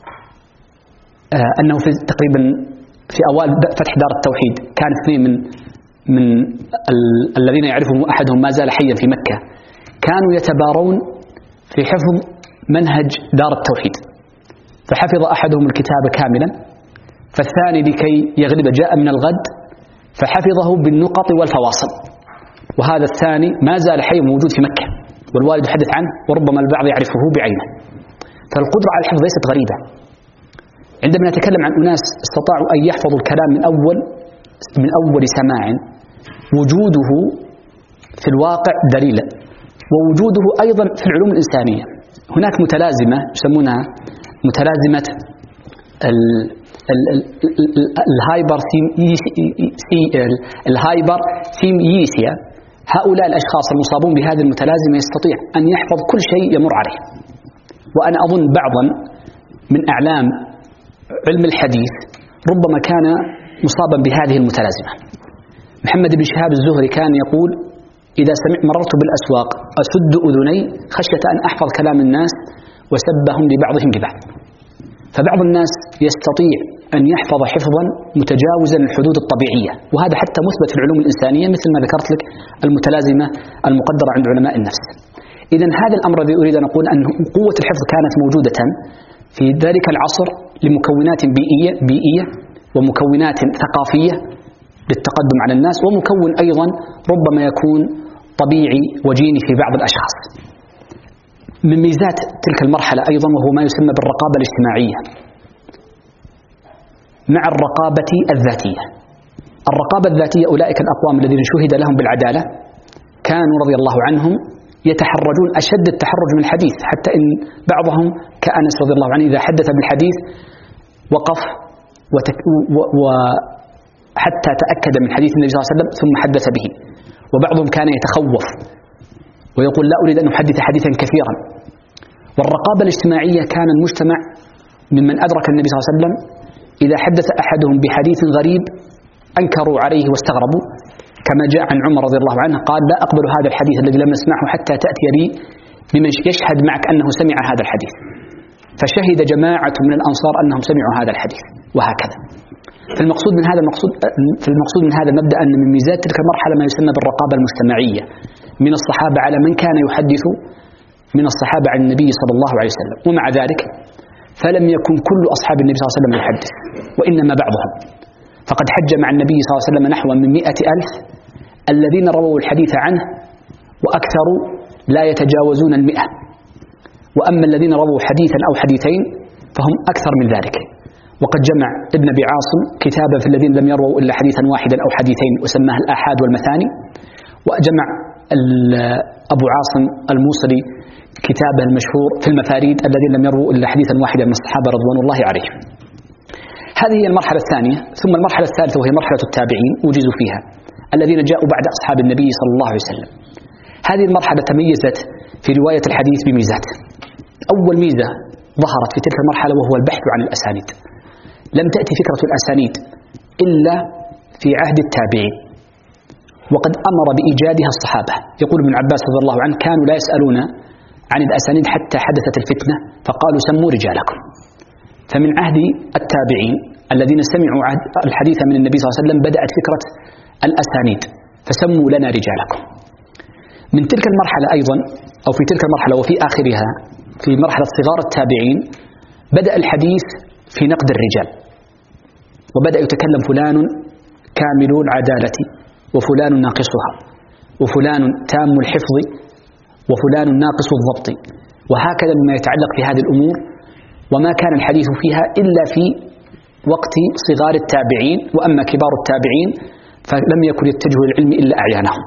أنه في تقريبا في أوائل فتح دار التوحيد كان اثنين من الذين يعرفهم أحدهم ما زال حيا في مكة، كانوا يتبارون في حفظ منهج دار التوحيد، فحفظ أحدهم الكتاب كاملا، فالثاني لكي يغلب جاء من الغد فحفظه بالنقط والفواصل، وهذا الثاني ما زال حي موجود في مكة والوالد يحدث عنه وربما البعض يعرفه بعينه. فالقدرة على الحفظ ليست غريبة. عندما نتكلم عن أناس استطاعوا أن يحفظوا الكلام من أول سماع، وجوده في الواقع دليلا، ووجوده أيضا في العلوم الإنسانية. هناك متلازمة يسمونها متلازمة الهايبرثيميسيا. هؤلاء الأشخاص المصابون بهذه المتلازمة يستطيع أن يحفظ كل شيء يمر عليه. وأنا أظن بعضا من أعلام علم الحديث ربما كان مصابا بهذه المتلازمة. محمد بن شهاب الزهري كان يقول: إذا مررت بالأسواق أسد أذني خشية أن أحفظ كلام الناس وسبهم لبعضهم ببعض. فبعض الناس يستطيع أن يحفظ حفظا متجاوزا الحدود الطبيعية، وهذا حتى مثبت في العلوم الإنسانية مثل ما ذكرت لك المتلازمة المقدرة عند علماء النفس. إذن هذا الأمر الذي أريد أن أقول أن قوة الحفظ كانت موجودة في ذلك العصر لمكونات بيئية ومكونات ثقافية للتقدم على الناس، ومكون أيضا ربما يكون طبيعي وجيني في بعض الأشخاص. من ميزات تلك المرحلة أيضا وهو ما يسمى بالرقابة الاجتماعية مع الرقابة الذاتية. الرقابة الذاتية أولئك الأقوام الذين شهد لهم بالعدالة كانوا رضي الله عنهم يتحرجون أشد التحرج من الحديث، حتى إن بعضهم كأنس رضي الله عنه إذا حدث بالحديث وقف وحتى تأكد من حديث النبي صلى الله عليه وسلم ثم حدث به. وبعضهم كان يتخوف ويقول: لا أريد أن أحدث حديثا كثيرا. والرقابة الاجتماعية كان المجتمع ممن أدرك النبي صلى الله عليه وسلم إذا حدث أحدهم بحديث غريب أنكروا عليه واستغربوا، كما جاء عن عمر رضي الله عنه قال: لا أقبل هذا الحديث الذي لم نسمعه حتى تأتي لي بمن يشهد معك أنه سمع هذا الحديث. فشهد جماعة من الأنصار أنهم سمعوا هذا الحديث، وهكذا. فالمقصود من هذا المبدأ أن من ميزات تلك المرحلة ما يسمى بالرقابة المجتمعية من الصحابة على من كان يحدث من الصحابة عن النبي صلى الله عليه وسلم. ومع ذلك فلم يكن كل أصحاب النبي صلى الله عليه وسلم يحدث، وإنما بعضهم. فقد حج مع النبي صلى الله عليه وسلم نحو من 100,000 الذين رووا الحديث عنه، وأكثر لا يتجاوزون 100. وأما الذين رووا حديثا أو حديثين فهم أكثر من ذلك. وقد جمع ابن أبي عاصم كتابا في الذين لم يرووا إلا حديثا واحدا أو حديثين وسماه الآحاد والمثاني. وجمع أبو عاصم الموصلي كتابه المشهور في المفاريد الذين لم يرووا إلا حديثا واحدا من الصحابة رضوان الله عليهم. هذه هي المرحلة الثانية. ثم المرحلة الثالثة وهي مرحلة التابعين وجزوا فيها الذين جاءوا بعد أصحاب النبي صلى الله عليه وسلم. هذه المرحلة تميزت في رواية الحديث بميزات. أول ميزة ظهرت في تلك المرحلة وهو البحث عن الأسانيد. لم تأتي فكرة الأسانيد إلا في عهد التابعين، وقد أمر بإيجادها الصحابة. يقول ابن عباس رضي الله عنه: كانوا لا يسألون عن الأسانيد حتى حدثت الفتنة فقالوا سموا رجالكم. فمن عهد التابعين الذين سمعوا الحديث من النبي صلى الله عليه وسلم بدأت فكرة الأسانيد، فسموا لنا رجالكم. من تلك المرحلة أيضا، أو في تلك المرحلة وفي آخرها في مرحلة صغار التابعين، بدأ الحديث في نقد الرجال، وبدأ يتكلم فلان كامل العدالة وفلان ناقصها وفلان تام الحفظ وفلان ناقص الضبط، وهكذا مما يتعلق في هذه الأمور. وما كان الحديث فيها إلا في وقت صغار التابعين، وأما كبار التابعين فلم يكن يتجهوا للعلم إلا أعيانهم.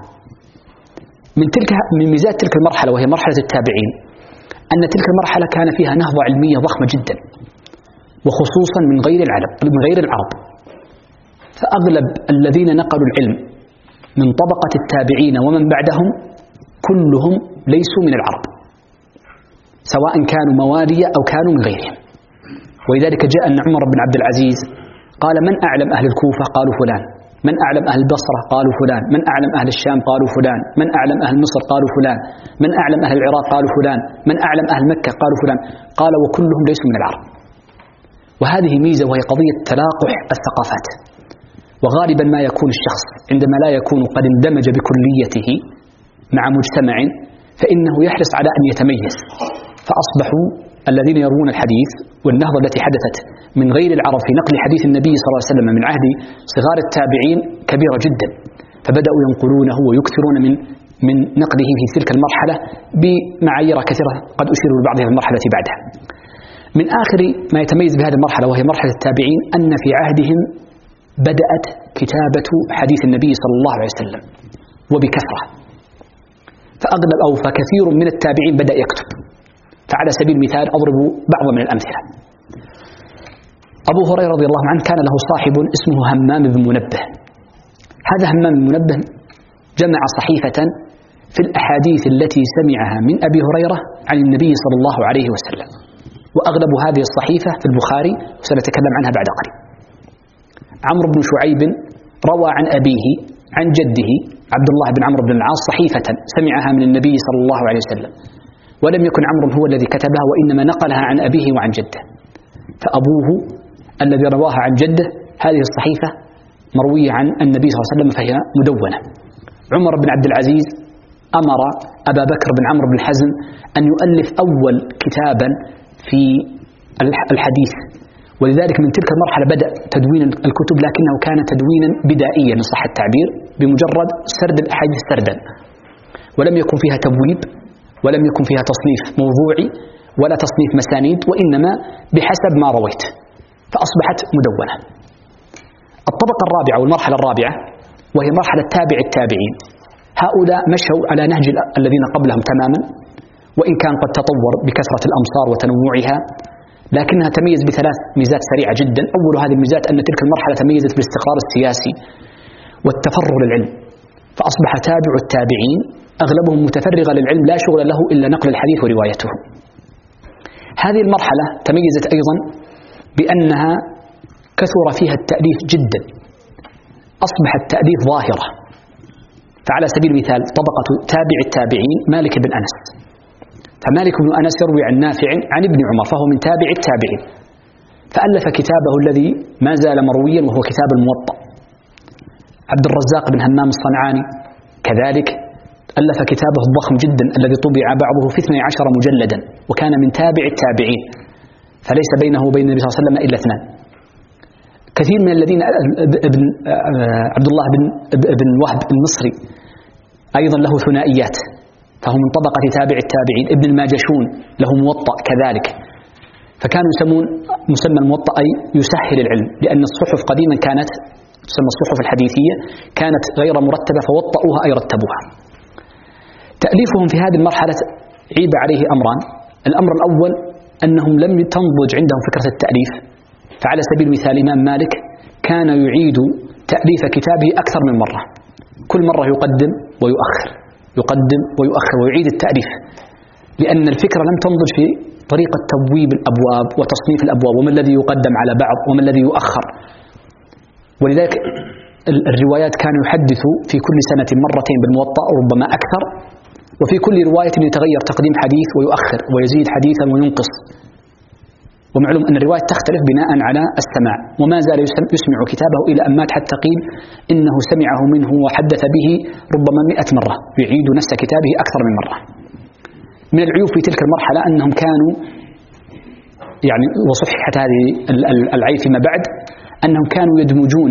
من ميزات تلك المرحلة وهي مرحلة التابعين أن تلك المرحلة كان فيها نهضة علمية ضخمة جدا، وخصوصا من غير العرب. فأغلب الذين نقلوا العلم من طبقة التابعين ومن بعدهم كلهم ليسوا من العرب، سواء كانوا موالية أو كانوا من غيرهم. ولذلك جاء أن عمر بن عبد العزيز قال: من أعلم أهل الكوفة؟ قالوا فلان. من أعلم أهل البصرة؟ قالوا فلان. من أعلم أهل الشام؟ قالوا فلان. من أعلم أهل مصر؟ قالوا فلان. من أعلم أهل العراق؟ قالوا فلان. من أعلم أهل مكة؟ قالوا فلان. قال: وكلهم ليسوا من العرب. وهذه ميزة وهي قضية تلاقح الثقافات. وغالبا ما يكون الشخص عندما لا يكون قد اندمج بكليته مع مجتمع فإنه يحرص على أن يتميز. فأصبحوا الذين يروون الحديث والنهضة التي حدثت من غير العرب في نقل حديث النبي صلى الله عليه وسلم من عهد صغار التابعين كبيرة جدا، فبدأوا ينقلونه ويكثرون من نقله في تلك المرحلة بمعايير كثيرة قد أشير لبعضها في المرحلة بعدها. من آخر ما يتميز بهذه المرحلة وهي مرحلة التابعين أن في عهدهم بدأت كتابة حديث النبي صلى الله عليه وسلم وبكثرة، فكثير من التابعين بدأ يكتب. فعلى سبيل المثال أضرب بعض من الأمثلة. أبو هريرة رضي الله عنه كان له صاحب اسمه همام بن منبه. هذا همام بن منبه جمع صحيفة في الأحاديث التي سمعها من أبي هريرة عن النبي صلى الله عليه وسلم، وأغلب هذه الصحيفة في البخاري وسنتكلم عنها بعد قليل. عمرو بن شعيب روى عن أبيه عن جده عبد الله بن عمرو بن العاص صحيفة سمعها من النبي صلى الله عليه وسلم، ولم يكن عمرو هو الذي كتبها، وإنما نقلها عن أبيه وعن جده. فأبوه الذي رواها عن جده هذه الصحيفة مروية عن النبي صلى الله عليه وسلم فهي مدونة. عمر بن عبد العزيز أمر أبا بكر بن عمرو بن حزم أن يؤلف أول كتابا في الحديث، ولذلك من تلك المرحلة بدأ تدوين الكتب، لكنه كان تدوينا بدائيا إن صح التعبير، بمجرد سرد الأحاديث سردا، ولم يكن فيها تبويب ولم يكن فيها تصنيف موضوعي ولا تصنيف مسانيد، وإنما بحسب ما رويت، فأصبحت مدونة. الطبقة الرابعة والمرحلة الرابعة وهي مرحلة تابع التابعين، هؤلاء مشوا على نهج الذين قبلهم تماما، وإن كان قد تطور بكثرة الأمصار وتنوعها، لكنها تميز بثلاث ميزات سريعة جدا. أول هذه الميزات أن تلك المرحلة تميزت بالاستقرار السياسي والتفرغ للعلم، فأصبح تابع التابعين أغلبهم متفرغا للعلم لا شغل له إلا نقل الحديث وروايته. هذه المرحلة تميزت أيضا بأنها كثر فيها التأليف جدا، أصبح التأليف ظاهرة. فعلى سبيل المثال طبقة تابع التابعين مالك بن أنس، فمالك بن أنس يروي عن نافع عن ابن عمر فهو من تابع التابعين، فألف كتابه الذي ما زال مرويا وهو كتاب الموطأ. عبد الرزاق بن همام الصنعاني كذلك ألف كتابه الضخم جدا الذي طبع بعضه في 12 مجلدا، وكان من تابع التابعين، فليس بينه وبين النبي صلى الله عليه وسلم إلا 2. كثير من الذين عبد الله بن وهب المصري أيضا له ثنائيات، فهو من طبقة تابع التابعين. ابن الماجشون له موطأ كذلك، فكانوا يسمون مسمى الموطأ أي يسهل العلم، لأن الصحف قديما كانت تسمى الصحف الحديثية كانت غير مرتبة فوطئوها أي رتبوها. تأليفهم في هذه المرحلة عيب عليه أمران. الأمر الأول أنهم لم تنضج عندهم فكرة التأليف، فعلى سبيل المثال الإمام مالك كان يعيد تأليف كتابه أكثر من مرة، كل مرة يقدم ويؤخر، يقدم ويؤخر ويعيد التأليف، لأن الفكرة لم تنضج في طريقة تبويب الأبواب وتصنيف الأبواب، وما الذي يقدم على بعض وما الذي يؤخر. ولذلك الروايات كان يحدث في كل سنة مرتين بالموطأ وربما أكثر، وفي كل رواية يتغير تقديم حديث ويؤخر ويزيد حديثا وينقص. ومعلوم أن الرواية تختلف بناء على السماع، وما زال يسمع كتابه إلى أن مات، حتى قيل إنه سمعه منه وحدث به ربما 100 مرة، يعيد نفس كتابه أكثر من مرة. من العيوب في تلك المرحلة أنهم كانوا يعني، وصححت هذه العيب فيما بعد، أنهم كانوا يدمجون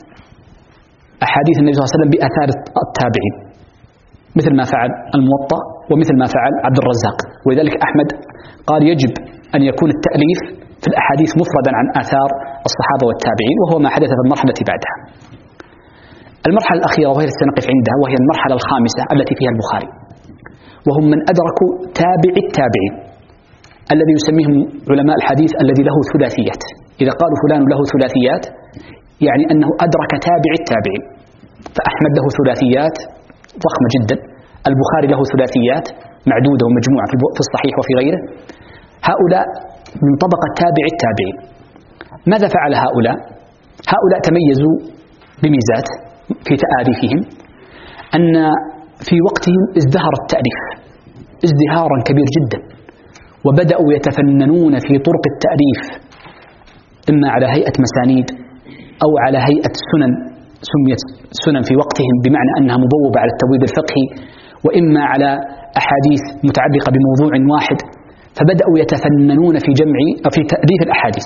أحاديث النبي صلى الله عليه وسلم بآثار التابعين، مثل ما فعل الموطأ ومثل ما فعل عبد الرزاق. ولذلك أحمد قال يجب أن يكون التأليف في الأحاديث مفردا عن آثار الصحابة والتابعين، وهو ما حدث في المرحلة بعدها. المرحلة الأخيرة وهي التي سنقف عندها، وهي المرحلة الخامسة التي فيها البخاري، وهم من أدركوا تابع التابعين الذي يسميهم علماء الحديث الذي له ثلاثيات. إذا قالوا فلان له ثلاثيات يعني أنه أدرك تابع التابعين. فأحمد له ثلاثيات ضخمة جدا، البخاري له ثلاثيات معدودة ومجموعة في الصحيح وفي غيره. هؤلاء من طبقة تابع التابعين. ماذا فعل هؤلاء؟ هؤلاء تميزوا بميزات في تآليفهم، أن في وقتهم ازدهر التأليف ازدهارا كبير جدا، وبدأوا يتفننون في طرق التأليف، إما على هيئة مسانيد أو على هيئة سنن، سميت سنن في وقتهم بمعنى أنها مبوبة على التبويب الفقهي، وإما على أحاديث متعلقة بموضوع واحد. فبدأوا يتفننون في جمع أو في تأليف الأحاديث.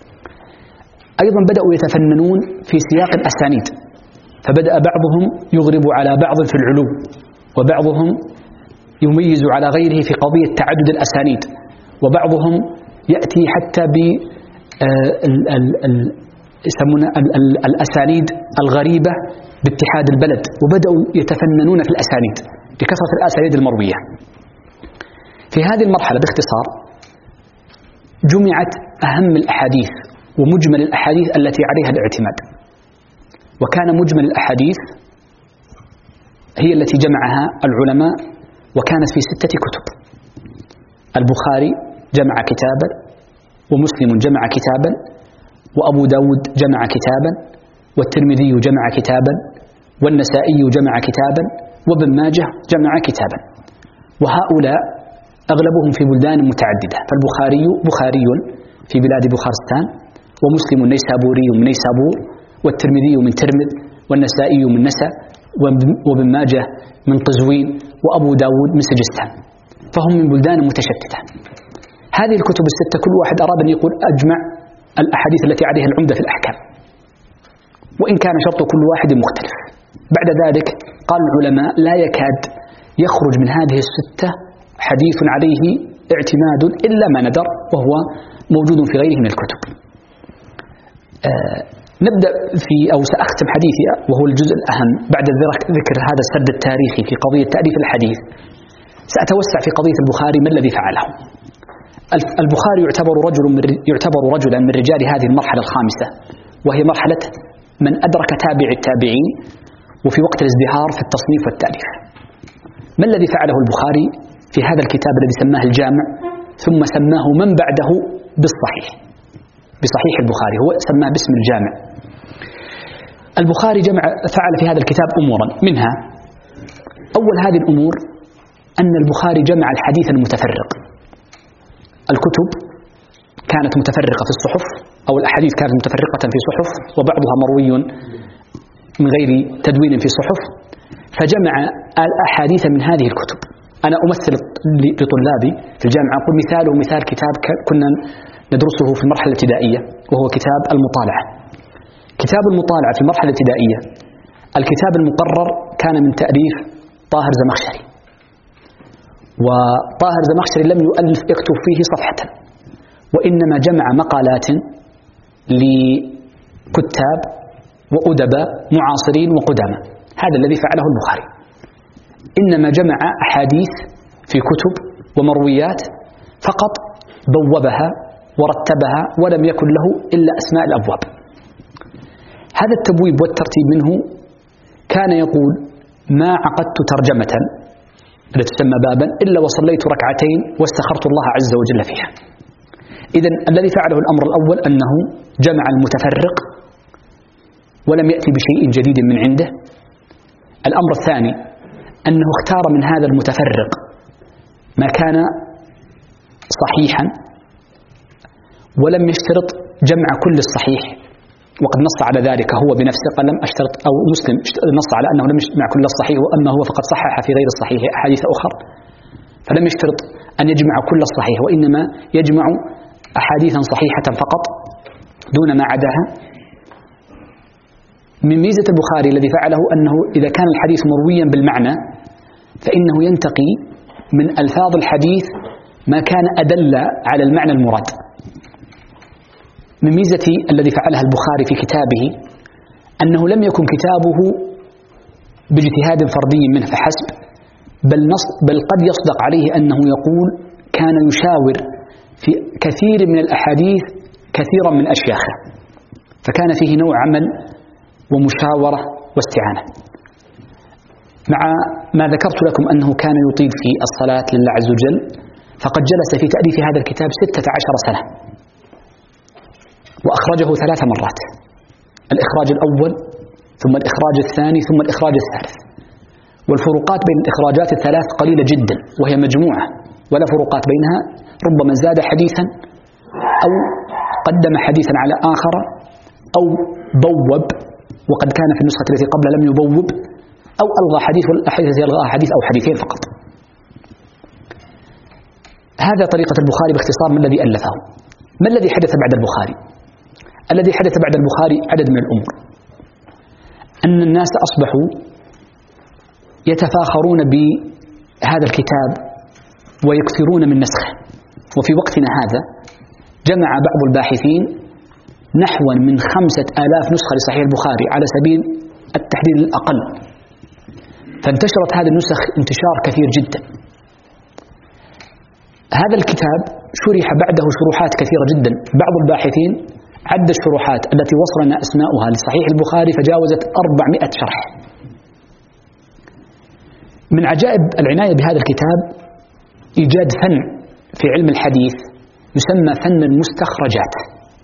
أيضا بدأوا يتفننون في سياق الأسانيد، فبدأ بعضهم يغرب على بعض في العلو، وبعضهم يميز على غيره في قضية تعدد الأسانيد، وبعضهم يأتي حتى ب يسمون الأسانيد الغريبة باتحاد البلد، وبدأوا يتفننون في الأسانيد لكثرة الأسانيد المروية. في هذه المرحلة باختصار جمعت أهم الأحاديث ومجمل الأحاديث التي عليها الاعتماد، وكان مجمل الأحاديث هي التي جمعها العلماء، وكانت في 6 كتب. البخاري جمع كتابا، ومسلم جمع كتابا، وأبو داود جمع كتابا، والترمذي جمع كتابا، والنسائي جمع كتابا، وابن ماجه جمع كتابا. وهؤلاء أغلبهم في بلدان متعددة، فالبخاري بخاري في بلاد بخارستان، ومسلم نيسابوري من نيسابور، والترمذي من ترمذ، والنسائي من نسا، وابن ماجه من قزوين، وأبو داود من سجستان، فهم من بلدان متشتتة. هذه الكتب 6 كل واحد أراد أن يقول أجمع الأحاديث التي عليها العمدة في الأحكام، وإن كان شرط كل واحد مختلف. بعد ذلك قال العلماء لا يكاد يخرج من هذه 6 حديث عليه اعتماد إلا ما ندر، وهو موجود في غيره من الكتب. نبدأ في أو سأختم حديثي وهو الجزء الأهم بعد ذكر هذا السرد التاريخي في قضية تأليف الحديث. سأتوسع في قضية البخاري ما الذي فعله. البخاري يعتبر رجلا من رجال هذه المرحلة الخامسة، وهي مرحلة من أدرك تابع التابعين وفي وقت الازدهار في التصنيف والتأليف. ما الذي فعله البخاري في هذا الكتاب الذي سماه الجامع، ثم سماه من بعده بصحيح البخاري، هو سماه باسم الجامع. البخاري فعل في هذا الكتاب أمورا، منها أول هذه الأمور أن البخاري جمع الحديث المتفرق. الكتب كانت متفرقة في الصحف، أو الأحاديث كانت متفرقة في صحف وبعضها مروي من غير تدوين في صحف، فجمع الأحاديث من هذه الكتب. أنا أمثل لطلابي في الجامعة، أقول مثاله مثال كتاب كنا ندرسه في المرحلة الابتدائية، وهو كتاب المطالعة. كتاب المطالعة في المرحلة الابتدائية الكتاب المقرر كان من تأليف طاهر زمخشري، وطاهر زمخشري لم يؤلف يكتب فيه صفحة، وإنما جمع مقالات لكتاب وأدباء معاصرين وقدامى. هذا الذي فعله البخاري، إنما جمع أحاديث في كتب ومرويات فقط، بوبها ورتبها ولم يكن له إلا أسماء الأبواب. هذا التبويب والترتيب منه كان يقول: ما عقدت ترجمة التي تسمى بابا إلا وصليت ركعتين واستخرت الله عز وجل فيها. إذن الذي فعله الأمر الأول أنه جمع المتفرق ولم يأتي بشيء جديد من عنده. الأمر الثاني أنه اختار من هذا المتفرق ما كان صحيحا، ولم يشترط جمع كل الصحيح، وقد نص على ذلك هو بنفسه، قال: لم أشترط، أو مسلم نص على أنه لم يجمع كل الصحيح، وأما هو فقد صحح في غير الصحيح أحاديث أخرى، فلم يشترط أن يجمع كل الصحيح، وإنما يجمع أحاديثا صحيحة فقط دون ما عداها. من ميزة البخاري الذي فعله أنه إذا كان الحديث مرويا بالمعنى فإنه ينتقي من ألفاظ الحديث ما كان أدل على المعنى المراد. من ميزة الذي فعلها البخاري في كتابه أنه لم يكن كتابه باجتهاد فردي منه فحسب، بل قد يصدق عليه أنه يقول كان يشاور في كثير من الأحاديث كثيرا من أشياخه، فكان فيه نوع عمل ومشاورة واستعانة. مع ما ذكرت لكم أنه كان يطيل في الصلاة لله عز وجل، فقد جلس في تأليف هذا الكتاب 16 سنة، وأخرجه 3 مرات: الإخراج الأول، ثم الإخراج الثاني، ثم الإخراج الثالث. والفروقات بين الإخراجات الثلاث قليلة جدا، وهي مجموعة ولا فروقات بينها. ربما زاد حديثا، أو قدم حديثا على آخر، أو بوب، وقد كان في النسخة التي قبل لم يبوب، أو ألغى حديث، والأحاديث التي ألغاها حديث أو حديثين فقط. هذا طريقة البخاري باختصار ما الذي ألفه. ما الذي حدث بعد البخاري؟ الذي حدث بعد البخاري عدد من الأمور. أن الناس أصبحوا يتفاخرون بهذا الكتاب ويكثرون من نسخه. وفي وقتنا هذا جمع بعض الباحثين نحو من 5000 نسخة لصحيح البخاري على سبيل التحديد الأقل، فانتشرت هذه النسخ انتشار كثير جدا. هذا الكتاب شرح بعده شروحات كثيرة جدا. بعض الباحثين عد الشروحات التي وصلنا أسماؤها لصحيح البخاري فجاوزت 400 شرح. من عجائب العناية بهذا الكتاب إيجاد فن في علم الحديث يسمى فن المستخرجات.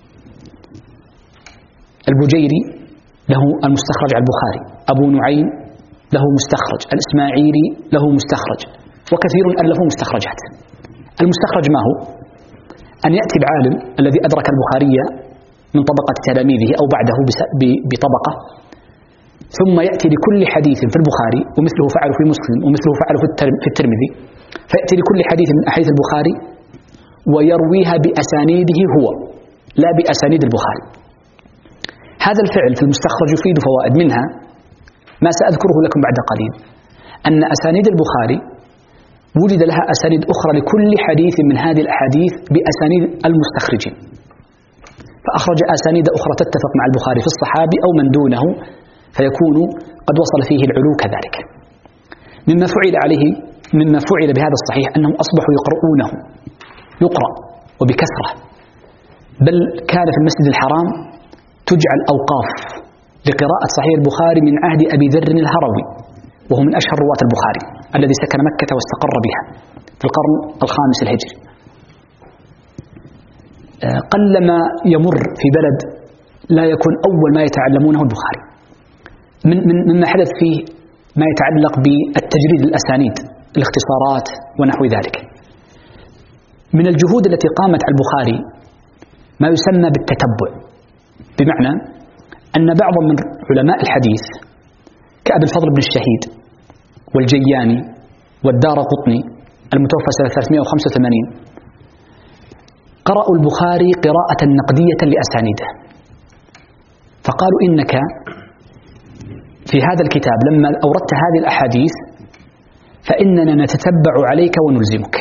البجيري له المستخرج على البخاري، أبو نعيم له مستخرج، الإسماعيلي له مستخرج، وكثير ألفوا مستخرجات. المستخرج ما هو؟ أن يأتي العالم الذي أدرك البخاري من طبقة تلاميذه أو بعده بطبقة، ثم يأتي لكل حديث في البخاري، ومثله فعله في مسلم، ومثله فعله في الترمذي، فيأتي لكل حديث من أحاديث البخاري ويرويها بأسانيده هو، لا بأسانيد البخاري. هذا الفعل في المستخرج يفيد فوائد، منها ما سأذكره لكم بعد قليل، أن أسانيد البخاري وجد لها أسانيد أخرى لكل حديث من هذه الأحاديث بأسانيد المستخرجين، فأخرج أسانيد أخرى تتفق مع البخاري في الصحابي أو من دونه، فيكون قد وصل فيه العلو كذلك. مما فعل بهذا الصحيح أنهم أصبحوا يقرؤونه، يقرأ وبكثرة، بل كان في المسجد الحرام تجعل أوقاف لقراءة صحيح البخاري من عهد أبي ذر الهروي، وهو من أشهر رواة البخاري الذي سكن مكة واستقر بها في القرن الخامس الهجري. قلما يمر في بلد لا يكون أول ما يتعلمونه البخاري. مما حدث فيه ما يتعلق بالتجريد الأسانيد الاختصارات ونحو ذلك. من الجهود التي قامت على البخاري ما يسمى بالتتبع، بمعنى أن بعض من علماء الحديث كأبي الفضل بن الشهيد والجياني والدارقطني المتوفى سنة 385 قرأوا البخاري قراءة نقدية لأسانيده، فقالوا إنك في هذا الكتاب لما أوردت هذه الأحاديث فإننا نتتبع عليك ونلزمك،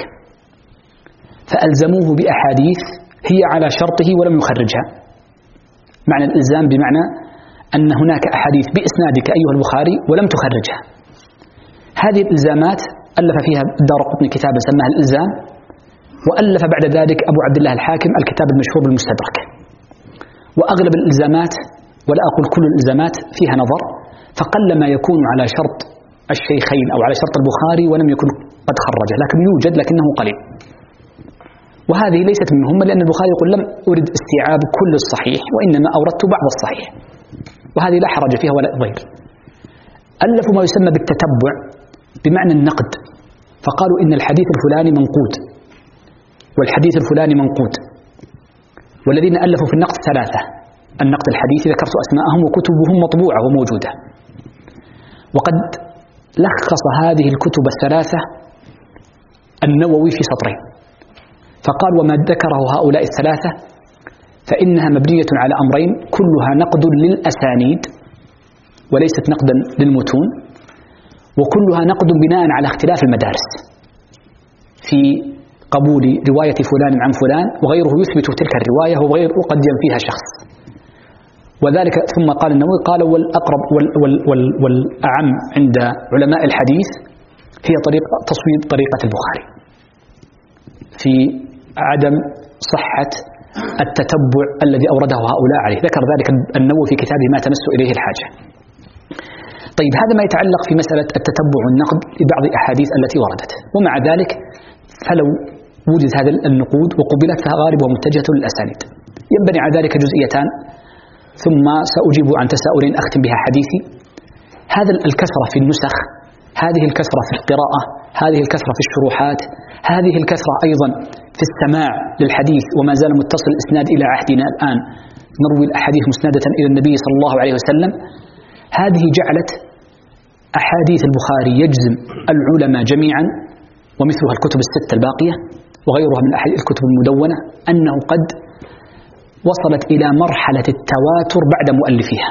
فألزموه بأحاديث هي على شرطه ولم يخرجها. معنى الإلزام بمعنى أن هناك أحاديث بإسنادك أيها البخاري ولم تخرجها. هذه الإلزامات ألف فيها الدارقطني كتابا سماها الإلزام، وألف بعد ذلك أبو عبد الله الحاكم الكتاب المشهور بالمستدرك. وأغلب الإلزامات، ولا أقول كل الإلزامات، فيها نظر، فقل ما يكون على شرط الشيخين أو على شرط البخاري ولم يكن قد خرجه، لكن يوجد لكنه قليل. وهذه ليست منهم، لأن البخاري يقول لم أرد استيعاب كل الصحيح وإنما أوردت بعض الصحيح، وهذه لا حرج فيها ولا ضير. ألفوا ما يسمى بالتتبع بمعنى النقد، فقالوا إن الحديث الفلاني منقود والحديث الفلاني منقود. والذين ألفوا في النقد ثلاثة: النقد الحديثي ذكرت أسماءهم وكتبهم مطبوعة وموجودة. وقد لخص هذه الكتب الثلاثة النووي في سطرين، فقال: وما ذكره هؤلاء الثلاثة فإنها مبنية على أمرين: كلها نقد للأسانيد وليست نقدا للمتون، وكلها نقد بناء على اختلاف المدارس في قبول رواية فلان عن فلان، وغيره يثبت تلك الرواية وقد ينفيها شخص. وذلك ثم قال النووي قال: والأقرب والأعم عند علماء الحديث هي تصويب طريقة البخاري في عدم صحة التتبع الذي أورده هؤلاء عليه. ذكر ذلك النووي في كتابه ما تمس إليه الحاجة. طيب، هذا ما يتعلق في مسألة التتبع والنقد لبعض الأحاديث التي وردت. ومع ذلك فلو وجد هذا النقود وقبلت فغالبها متجهة للأسانيد. ينبني على ذلك جزئيتان، ثم سأجيب عن تساؤل أختم بها حديثي. هذا الكثرة في النسخ، هذه الكثرة في القراءة، هذه الكثرة في الشروحات، هذه الكثرة أيضا في السماع للحديث، وما زال متصل الإسناد إلى عهدنا الآن نروي الأحاديث مسندة إلى النبي صلى الله عليه وسلم. هذه جعلت أحاديث البخاري يجزم العلماء جميعا ومثلها الكتب الستة الباقية وغيرها من الكتب المدونة أنه قد وصلت إلى مرحلة التواتر بعد مؤلفها،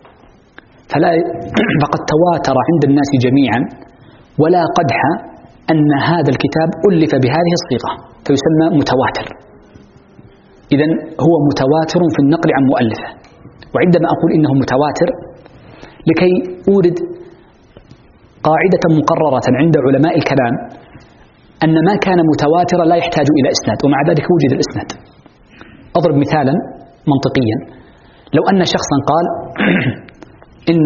فقد تواتر عند الناس جميعا، ولا قدح أن هذا الكتاب ألف بهذه الصيغة فيسمى متواتر. إذن هو متواتر في النقل عن مؤلفه. وعندما أقول إنه متواتر لكي أورد قاعدة مقررة عند علماء الكلام أن ما كان متواترا لا يحتاج إلى إسناد، ومع ذلك وجد الإسناد. أضرب مثالا منطقيا: لو أن شخصا قال إن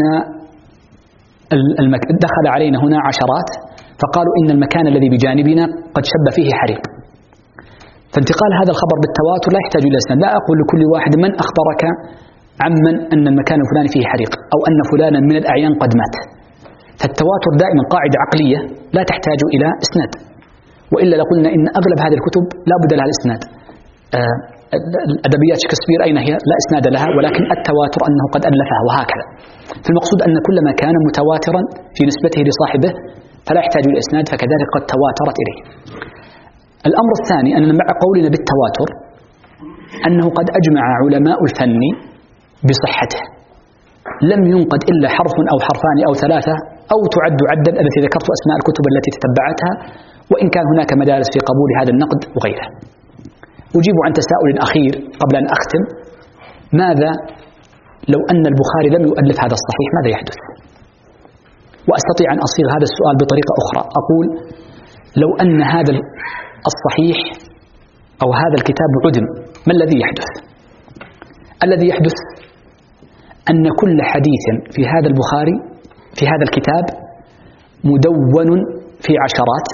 دخل علينا هنا عشرات فقالوا إن المكان الذي بجانبنا قد شب فيه حريق، فانتقال هذا الخبر بالتواتر لا يحتاج إلى إسناد. لا أقول لكل واحد من أخبرك عمن أن المكان الفلاني فيه حريق أو أن فلانا من الأعيان قد مات. فالتواتر دائما قاعدة عقلية لا تحتاج إلى إسناد، وإلا لقلنا إن أغلب هذه الكتب لا بد لها الإسناد. أدبيات شكسبير أين هي؟ لا إسناد لها، ولكن التواتر أنه قد ألفها، وهكذا. فالمقصود أن كل ما كان متواترا في نسبته لصاحبه فلا يحتاج إلى إسناد، فكذلك قد تواترت إليه. الأمر الثاني أننا مع قولنا بالتواتر أنه قد أجمع علماء الفن بصحته، لم ينقد إلا حرف أو حرفان أو ثلاثة أو تعد عدا التي ذكرت أسماء الكتب التي تتبعتها، وإن كان هناك مدارس في قبول هذا النقد وغيره. أجيب عن تساؤل أخير قبل أن أختم: ماذا لو أن البخاري لم يؤلف هذا الصحيح؟ ماذا يحدث؟ وأستطيع أن أصيغ هذا السؤال بطريقة أخرى، أقول: لو أن هذا الصحيح أو هذا الكتاب عدم، ما الذي يحدث؟ الذي يحدث أن كل حديث في هذا البخاري في هذا الكتاب مدون في عشرات،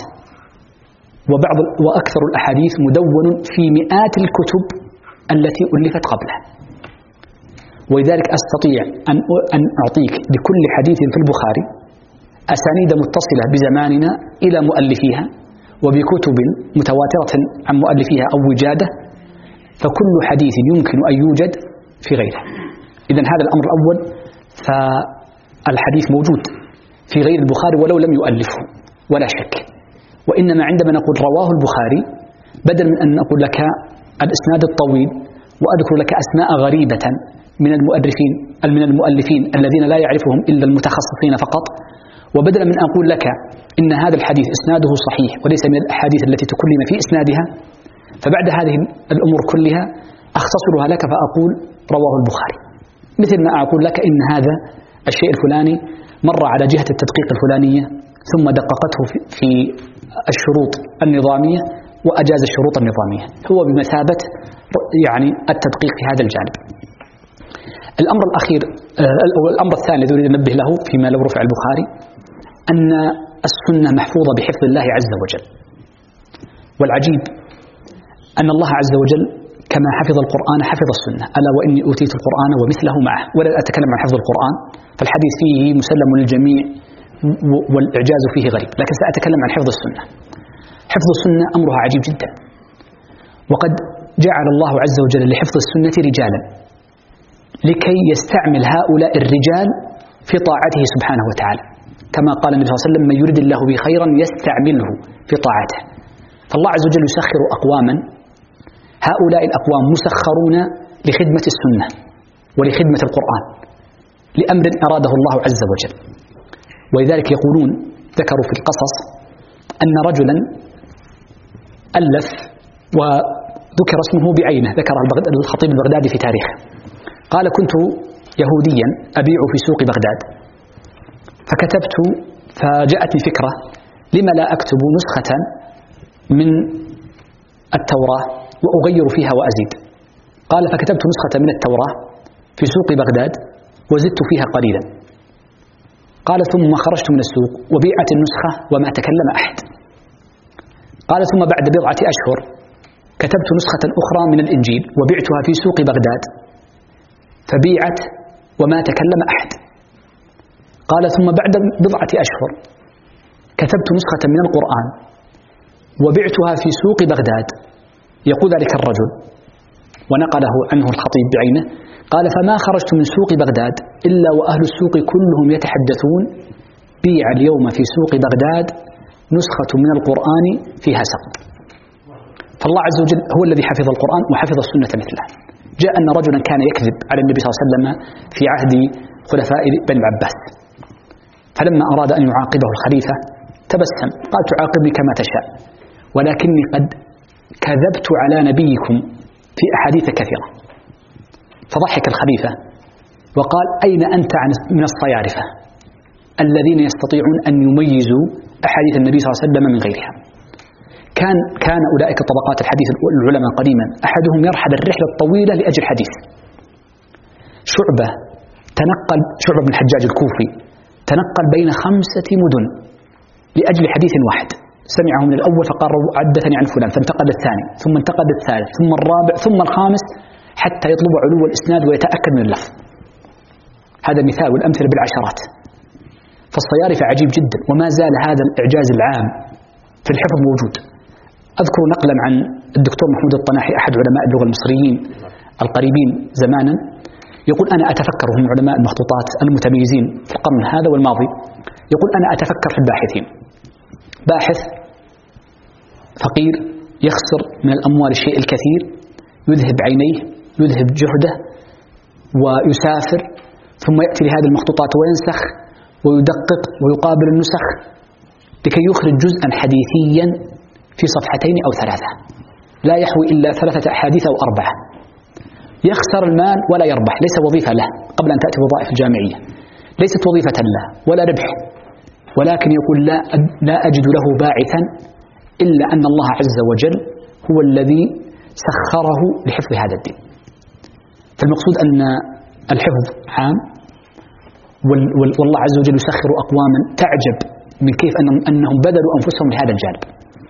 وأكثر الأحاديث مدون في مئات الكتب التي ألفت قبله. ولذلك أستطيع أن أعطيك بكل حديث في البخاري أسانيد متصلة بزماننا إلى مؤلفيها، وبكتب متواترة عن مؤلفيها أو وجادة، فكل حديث يمكن أن يوجد في غيره. إذن هذا الأمر الأول، فالحديث موجود في غير البخاري ولو لم يؤلفه ولا شك. وإنما عندما نقول رواه البخاري، بدل من أن نقول لك الإسناد الطويل وأذكر لك أسماء غريبة من المؤلفين الذين لا يعرفهم إلا المتخصصين فقط، وبدلا من أن أقول لك إن هذا الحديث إسناده صحيح وليس من الأحاديث التي تكلم في إسنادها، فبعد هذه الأمور كلها أختصرها لك فأقول رواه البخاري، مثل ما أقول لك إن هذا الشيء الفلاني مر على جهة التدقيق الفلانية ثم دققته في الشروط النظامية وأجاز الشروط النظامية، هو بمثابة يعني التدقيق في هذا الجانب. الأمر الأخير أو الأمر الثاني الذي أريد أن أنبه له فيما لو رفع البخاري، أن السنة محفوظة بحفظ الله عز وجل. والعجيب أن الله عز وجل كما حفظ القرآن حفظ السنة، ألا وإني أوتيت القرآن ومثله معه. ولا أتكلم عن حفظ القرآن فالحديث فيه مسلم للجميع والإعجاز فيه غريب، لكن سأتكلم عن حفظ السنة. حفظ السنة أمرها عجيب جدا، وقد جعل الله عز وجل لحفظ السنة رجالا لكي يستعمل هؤلاء الرجال في طاعته سبحانه وتعالى، كما قال النبي صلى الله عليه وسلم: من يريد الله به خيرا يستعمله في طاعته. فالله عز وجل يسخر أقواما، هؤلاء الأقوام مسخرون لخدمة السنة ولخدمة القرآن لأمر أراده الله عز وجل. ولذلك يقولون، ذكروا في القصص أن رجلا ألف وذكر اسمه بعينه، ذكر الخطيب البغدادي في تاريخه، قال: كنت يهوديا أبيع في سوق بغداد، فكتبت فجاءتني فكرة لما لا أكتب نسخة من التوراة وأغير فيها وأزيد. قال: فكتبت نسخة من التوراة في سوق بغداد وزدت فيها قليلا. قال: ثم خرجت من السوق وبيعت النسخة وما تكلم أحد. قال: ثم بعد بضعة أشهر كتبت نسخة أخرى من الإنجيل وبعتها في سوق بغداد فبيعت وما تكلم أحد. قال: ثم بعد بضعة أشهر كتبت نسخة من القرآن وبعتها في سوق بغداد. يقول ذلك الرجل ونقله عنه الخطيب بعينه، قال: فما خرجت من سوق بغداد إلا وأهل السوق كلهم يتحدثون: بيع اليوم في سوق بغداد نسخة من القرآن فيها سقط. فالله عز وجل هو الذي حفظ القرآن وحفظ السنة مثله. جاء أن رجلا كان يكذب على النبي صلى الله عليه وسلم في عهد خلفاء بني العباس، فلما أراد أن يعاقبه الخليفة تبسم، قال: تعاقبني كما تشاء، ولكني قد كذبت على نبيكم في أحاديث كثيرة. فضحك الخليفة وقال: أين أنت من الصيارفة الذين يستطيعون أن يميزوا أحاديث النبي صلى الله عليه وسلم من غيرها؟ كان أولئك طبقات الحديث العلماء قديما، أحدهم يرحل الرحلة الطويلة لأجل حديث. شعبة بن الحجاج الكوفي تنقل بين 5 مدن لأجل حديث واحد، سمعه من الأول فقال: عدثني عن فلان، فانتقل الثاني ثم انتقل الثالث ثم الرابع ثم الخامس حتى يطلب علو الإسناد ويتأكد من اللفظ. هذا مثال، والأمثلة بالعشرات. فالصيارفة عجيب جدا، وما زال هذا الإعجاز العام في الحفظ موجود. أذكر نقلا عن الدكتور محمود الطناحي أحد علماء اللغة المصريين القريبين زمانا، يقول: أنا أتفكر، هم علماء المخطوطات المتميزين في القرن هذا والماضي، يقول: أنا أتفكر في الباحثين، باحث فقير يخسر من الأموال الشيء الكثير، يذهب عينيه، يذهب جهده، ويسافر، ثم يأتي لهذه المخطوطات وينسخ ويدقق ويقابل النسخ لكي يخرج جزءا حديثيا في 2 أو 3 لا يحوي إلا 3 أحاديث أو 4. يخسر المال ولا يربح، ليس وظيفة له قبل أن تأتي وظائف الجامعية، ليست وظيفة له ولا ربح، ولكن يقول: لا أجد له باعثا إلا أن الله عز وجل هو الذي سخره لحفظ هذا الدين. فالمقصود أن الحفظ عام، والله عز وجل يسخر أقواما تعجب من كيف أنهم بذلوا أنفسهم لهذا الجانب.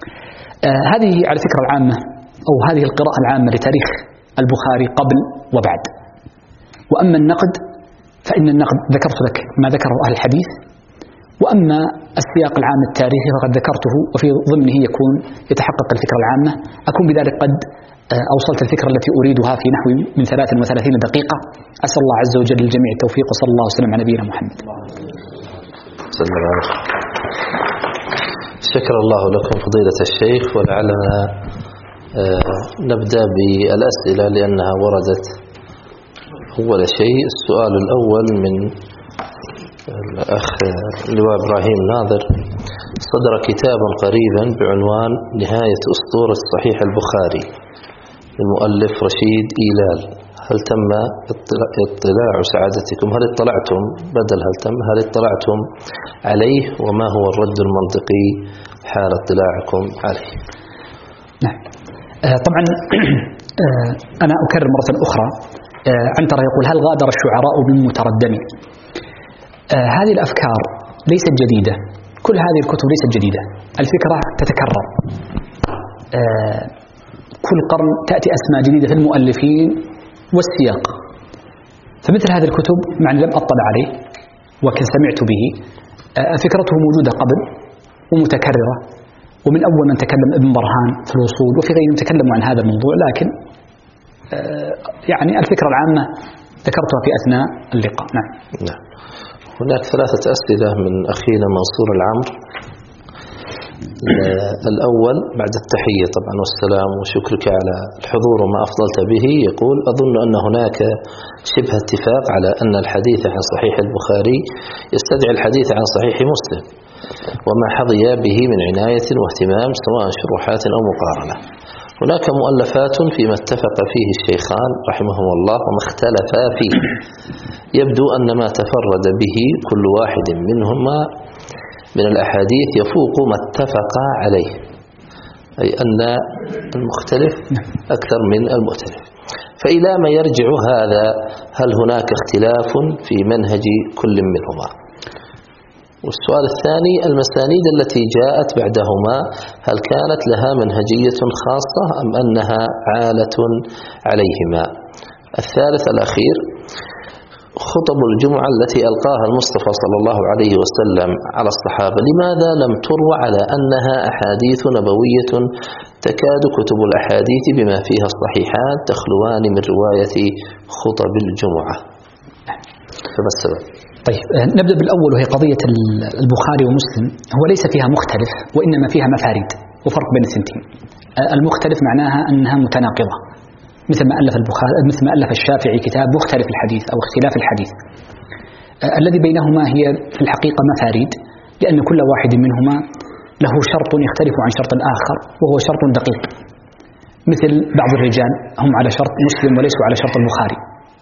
هذه على فكرة العامة، أو هذه القراءة العامة لتاريخ البخاري قبل وبعد. وأما النقد فإن النقد ذكرت لك ما ذكره أهل الحديث، وأما السياق العام التاريخي فقد ذكرته، وفي ضمنه يكون يتحقق الفكرة العامة. أكون بذلك قد أوصلت الفكرة التي أريدها في نحو من 33 دقيقة. أسأل الله عز وجل للجميع التوفيق، وصلى الله وسلم على نبينا محمد. شكر الله لكم فضيلة الشيخ، ولعلنا نبدأ بالأسئلة لأنها وردت. أول شيء السؤال الأول من الأخ لواء إبراهيم ناظر: صدر كتاب قريبا بعنوان نهاية أسطورة صحيح البخاري للمؤلف رشيد إيلال، هل تم اطلاع سعادتكم؟ هل اطلعتم عليه؟ وما هو الرد المنطقي حال اطلاعكم عليه؟ نعم، طبعا أنا أكرر مرة أخرى، عنترة يقول: هل غادر الشعراء بالمتردم؟ هذه الأفكار ليست جديدة، كل هذه الكتب ليست جديدة، الفكرة تتكرر، كل قرن تأتي أسماء جديدة في المؤلفين والسياق. فمثل هذه الكتب مع أن لم أطلع عليه وكن سمعت به، فكرته موجودة قبل ومتكررة، ومن أول من تكلم ابن برهان في الوصول وفي غيرهم تكلموا عن هذا الموضوع، لكن يعني الفكرة العامة ذكرتها في أثناء اللقاء. نعم. هناك 3 أسئلة من أخينا منصور العمر. الأول بعد التحية طبعا والسلام وشكرك على الحضور وما أفضلت به، يقول: أظن أن هناك شبه اتفاق على أن الحديث عن صحيح البخاري يستدعي الحديث عن صحيح مسلم وما حظي به من عناية واهتمام سواء شروحات أو مقارنة. هناك مؤلفات فيما اتفق فيه الشيخان رحمهم الله وما اختلفا فيه، يبدو أن ما تفرد به كل واحد منهما من الأحاديث يفوق ما اتفق عليه، أي أن المختلف أكثر من المؤتلف. فإلى ما يرجع هذا؟ هل هناك اختلاف في منهج كل منهما؟ والسؤال الثاني: المسانيد التي جاءت بعدهما هل كانت لها منهجية خاصة أم أنها عالة عليهما؟ الثالث الأخير: خطب الجمعة التي ألقاها المصطفى صلى الله عليه وسلم على الصحابة لماذا لم تروى على أنها أحاديث نبوية تكاد كتب الأحاديث بما فيها الصحيحان تخلوان من رواية خطب الجمعة؟ فما السبب؟ طيب، نبدأ بالأول وهي قضية البخاري ومسلم. هو ليس فيها مختلف وإنما فيها مفارد، وفرق بين الثنتين. المختلف معناها أنها متناقضة، مثل ما ألف البخاري، مثل ما ألف الشافعي كتاب مختلف الحديث أو اختلاف الحديث. الذي بينهما هي في الحقيقة مفارد، لأن كل واحد منهما له شرط يختلف عن شرط الآخر، وهو شرط دقيق، مثل بعض الرجال هم على شرط مسلم وليسوا على شرط البخاري،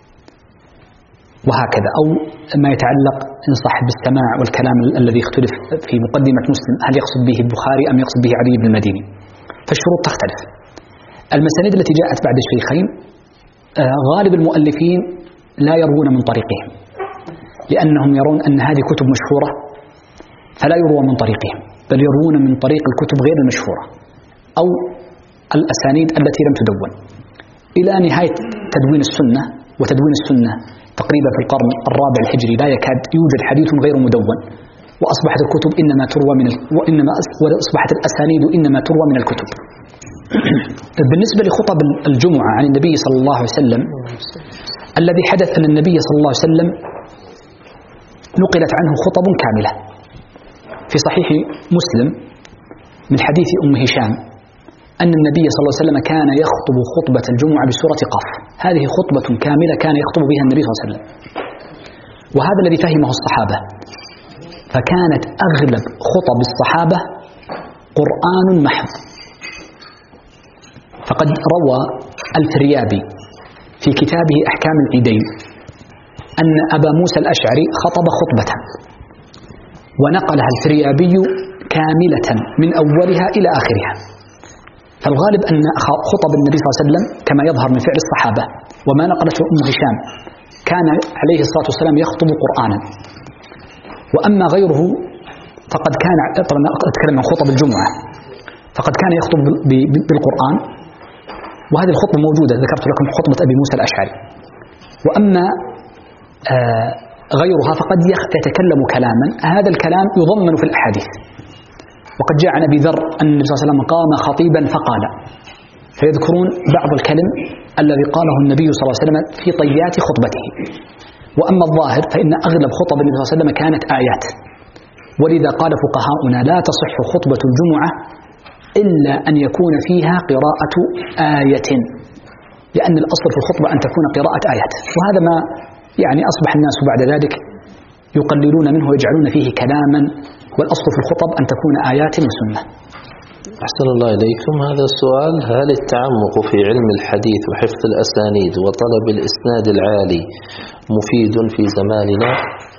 وهكذا. أو ما يتعلق إن صح بالسماع والكلام الذي اختلف في مقدمة مسلم، هل يقصد به البخاري أم يقصد به علي بن المديني؟ فالشروط تختلف. المسانيد التي جاءت بعد الشيخين غالب المؤلفين لا يروون من طريقهم، لأنهم يرون أن هذه كتب مشهورة فلا يروى من طريقهم، بل يروون من طريق الكتب غير المشهورة أو الأسانيد التي لم تدون، إلى نهاية تدوين السنة. وتدوين السنة تقريبا في القرن الرابع الهجري لا يكاد يوجد حديث غير مدون، وأصبحت الكتب إنما تروى من وأصبحت الأسانيد إنما تروى من الكتب. بالنسبة لخطب الجمعة عن النبي صلى الله عليه وسلم، الذي حدث أن النبي صلى الله عليه وسلم نقلت عنه خطب كاملة في صحيح مسلم من حديث أم هشام أن النبي صلى الله عليه وسلم كان يخطب خطبة الجمعة بسورة قاف. هذه خطبة كاملة كان يخطب بها النبي صلى الله عليه وسلم، وهذا الذي فهمه الصحابة، فكانت أغلب خطب الصحابة قرآن محض. فقد روى الفريابي في كتابه أحكام العيدين أن أبا موسى الأشعري خطب خطبة ونقلها الفريابي كاملة من أولها إلى آخرها. فالغالب أن خطب النبي صلى الله عليه وسلم كما يظهر من فعل الصحابة وما نقلته أم هشام كان عليه الصلاة والسلام يخطب قرآنا. وأما غيره فقد كان، طبعا أتكلم عن خطب الجمعة، فقد كان يخطب بالقرآن، وهذه الخطبة موجودة، ذكرت لكم خطبة أبي موسى الأشعري. وأما غيرها فقد يتكلم كلاما هذا الكلام يضمن في الأحاديث. وقد جاء عن أبي ذر أن النبي صلى الله عليه وسلم قام خطيبا فقال، فيذكرون بعض الكلم الذي قاله النبي صلى الله عليه وسلم في طيات خطبته. وأما الظاهر فإن أغلب خطب النبي صلى الله عليه وسلم كانت آيات، ولذا قال فقهاؤنا لا تصح خطبة الجمعة إلا أن يكون فيها قراءة آية، لأن الأصل في الخطبة أن تكون قراءة آيات، وهذا ما يعني أصبح الناس بعد ذلك يقللون منه ويجعلون فيه كلاما، والأصل في الخطب أن تكون آيات وسنة. أحسن الله إليكم. هذا السؤال: هل التعمق في علم الحديث وحفظ الأسانيد وطلب الإسناد العالي مفيد في زماننا؟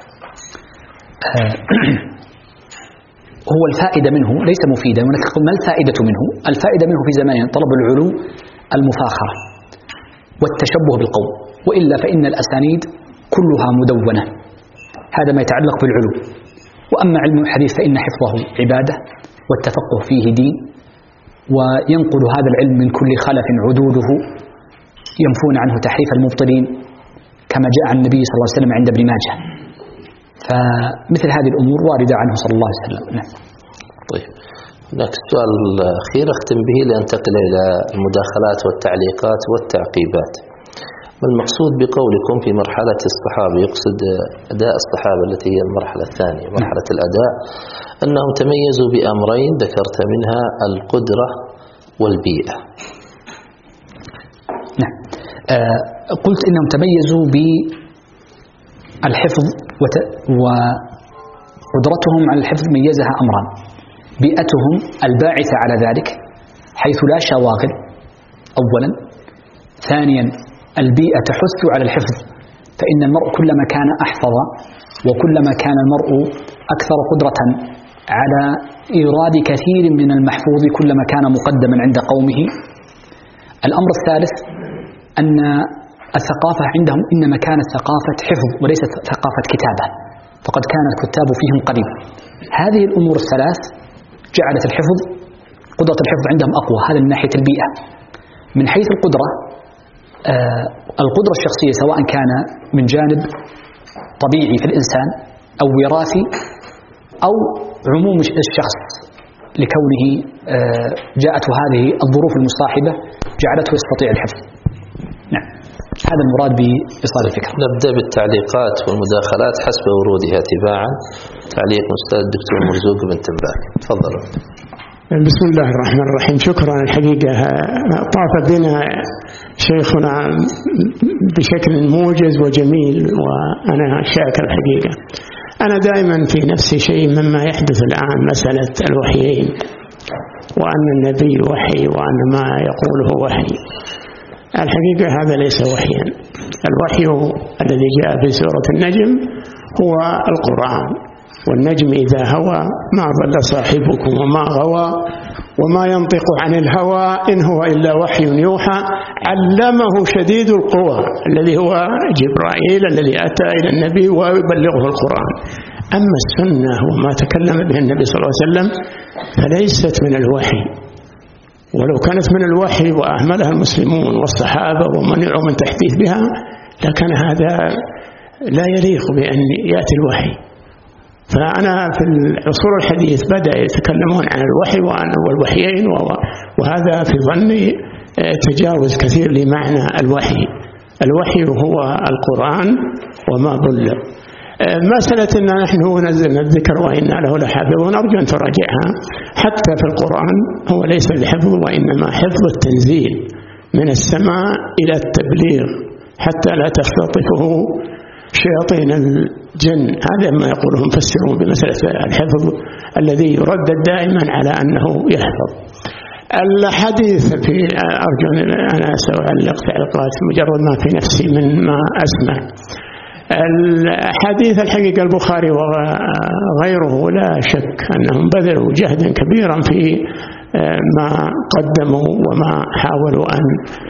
هو الفائدة منه ليس مفيدا، ونقول ما الفائدة منه؟ الفائدة منه في زماننا طلب العلو، المفاخرة والتشبه بالقوم، وإلا فإن الأسانيد كلها مدونة، هذا ما يتعلق بالعلو. وأما علم الحديث فإن حفظه عبادة والتفقه فيه دين، وينقل هذا العلم من كل خلف عدوده ينفون عنه تحريف المبطلين كما جاء عن النبي صلى الله عليه وسلم عند ابن ماجه. فمثل هذه الأمور واردة عنه صلى الله عليه وسلم. نعم. طيب، هناك السؤال الأخير أختم به لأنتقل إلى المداخلات والتعليقات والتعقيبات. ما المقصود بقولكم في مرحلة الصحابة؟ يقصد أداء الصحابة التي هي المرحلة الثانية، مرحلة الأداء، أنهم تميزوا بأمرين ذكرت منها القدرة والبيئة. نعم. قلت إنهم تميزوا بالحفظ وقدرتهم على الحفظ ميزها أمران: بيئتهم الباعثة على ذلك حيث لا شواغل أولا، ثانيا البيئة تحث على الحفظ، فإن المرء كلما كان أحفظ وكلما كان المرء أكثر قدرة على إيراد كثير من المحفوظ كلما كان مقدما عند قومه. الأمر الثالث أن الثقافة عندهم إنما كانت ثقافة حفظ وليست ثقافة كتابة، فقد كان الكتاب فيهم قليل. هذه الأمور الثلاث جعلت الحفظ، قدرة الحفظ عندهم أقوى. هذا من ناحية البيئة. من حيث القدرة، القدرة الشخصية سواء كان من جانب طبيعي في الإنسان أو وراثي أو عموم الشخص لكونه جاءته هذه الظروف المصاحبة جعلته يستطيع الحفظ. نعم، هذا المراد بإيصال الفكرة. نبدأ بالتعليقات والمداخلات حسب ورودها تباعا. تعليق أستاذ الدكتور مرزوق بن تنباك، تفضل. بسم الله الرحمن الرحيم. شكرا. الحقيقة طاف بنا شيخنا بشكل موجز وجميل، وأنا شاكر الحقيقة. أنا دائما في نفسي شيء مما يحدث الآن، مسألة الوحيين، وأن النبي وحي وأن ما يقوله وحي. الحقيقة هذا ليس وحيا. الوحي الذي جاء في سورة النجم هو القرآن: والنجم إذا هوى ما ضل صاحبكم وما غوى وما ينطق عن الهوى إن هو إلا وحي يوحى علمه شديد القوى الذي هو جبرائيل الذي أتى إلى النبي ويبلغه القرآن. أما السنة وما تكلم به النبي صلى الله عليه وسلم فليست من الوحي، ولو كانت من الوحي وأهملها المسلمون والصحابة ومنعوا من تحديث بها لكان هذا لا يليق بأن يأتي الوحي. فأنا في العصور الحديث بدأ يتكلمون عن الوحي والوحيين، وهذا في ظني تجاوز كثير لمعنى الوحي. الوحي هو القرآن وما ضل. مسألة أن نحن نزلنا الذكر وإنا له لحافظون، أرجو أن تراجعها. حتى في القرآن هو ليس الحفظ وإنما حفظ التنزيل من السماء إلى التبليغ حتى لا تختطفه شياطين الجن. هذا ما يقوله مفسرون بمسألة الحفظ الذي يردد دائما على أنه يحفظ. الحديث في أرجو أنا سأعلق تعليقات مجرد ما في نفسي من ما أسمع. الحديث الحقيقة البخاري وغيره لا شك أنهم بذلوا جهدا كبيرا في ما قدموا وما حاولوا أن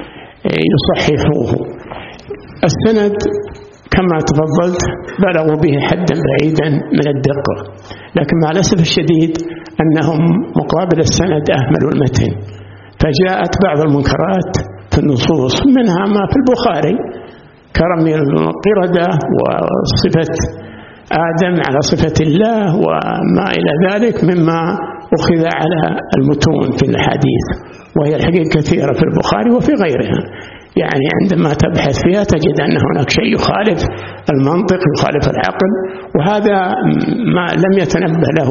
يصححوه. السند كما تفضلت بلغوا به حدا بعيدا من الدقة، لكن مع الأسف الشديد أنهم مقابل السند أهملوا المتن، فجاءت بعض المنكرات في النصوص منها ما في البخاري كرم القردة وصفة آدم على صفة الله وما إلى ذلك مما أخذ على المتون في الحديث، وهي الحقيقة كثيرة في البخاري وفي غيرها. يعني عندما تبحث فيها تجد أن هناك شيء يخالف المنطق يخالف العقل، وهذا ما لم يتنبه له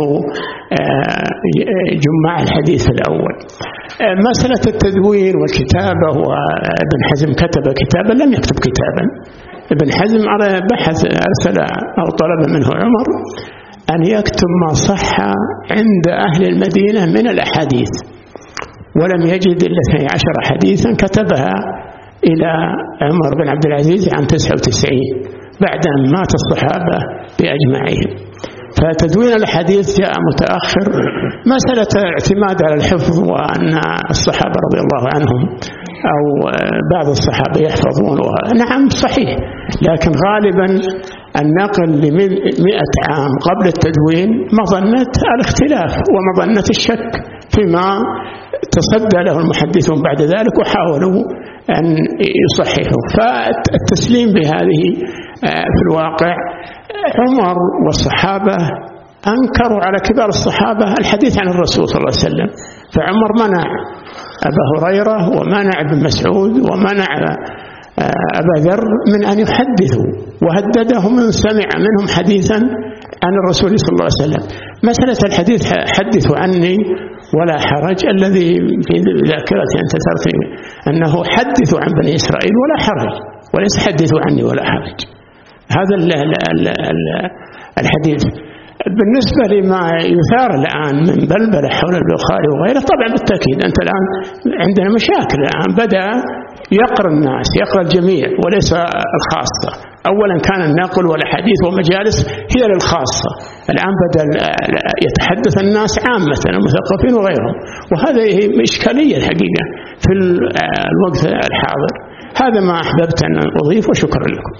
جماع الحديث الأول. مسألة التدوين والكتابة، وابن حزم كتب كتابا لم يكتب كتابا. ابن حزم بحث أرسل أو طلب منه عمر أن يكتب ما صح عند أهل المدينة من الأحاديث، ولم يجد إلا 12 حديثا كتبها إلى عمر بن عبد العزيز عام 99 بعد أن مات الصحابة بأجمعهم. فتدوين الحديث جاء متأخر. مسألة اعتماد على الحفظ وأن الصحابة رضي الله عنهم أو بعض الصحابة يحفظون، نعم صحيح، لكن غالبا النقل ل100 عام قبل التدوين مظنة الاختلاف ومظنة الشك فيما تصدى له المحدثون بعد ذلك وحاولوا أن يصححوا. فالتسليم بهذه في الواقع عمر والصحابة أنكروا على كبار الصحابة الحديث عن الرسول صلى الله عليه وسلم، فعمر منع أبا هريرة ومنع ابن مسعود ومنع أبا ذر من أن يحدثوا، وهددهم من سمع منهم حديثا عن الرسول صلى الله عليه وسلم. مسألة الحديث حدثوا عني ولا حرج الذي في ذاكرتي أنت ترتي أنه حدثوا عن بني إسرائيل ولا حرج، وليس حدثوا عني ولا حرج. هذا الحديث. بالنسبة لما يثار الآن من بلبلة حول البخاري وغيره، طبعا بالتأكيد أنت الآن عندنا مشاكل. الآن بدأ يقرأ الناس، يقرأ الجميع وليس الخاصة. أولا كان النقل والحديث ومجالس هي للخاصة، الآن بدأ يتحدث الناس عامة المثقفين وغيرهم، وهذا إشكالية الحقيقة في الوقت الحاضر. هذا ما أحببت أن أضيف، وشكرا لكم.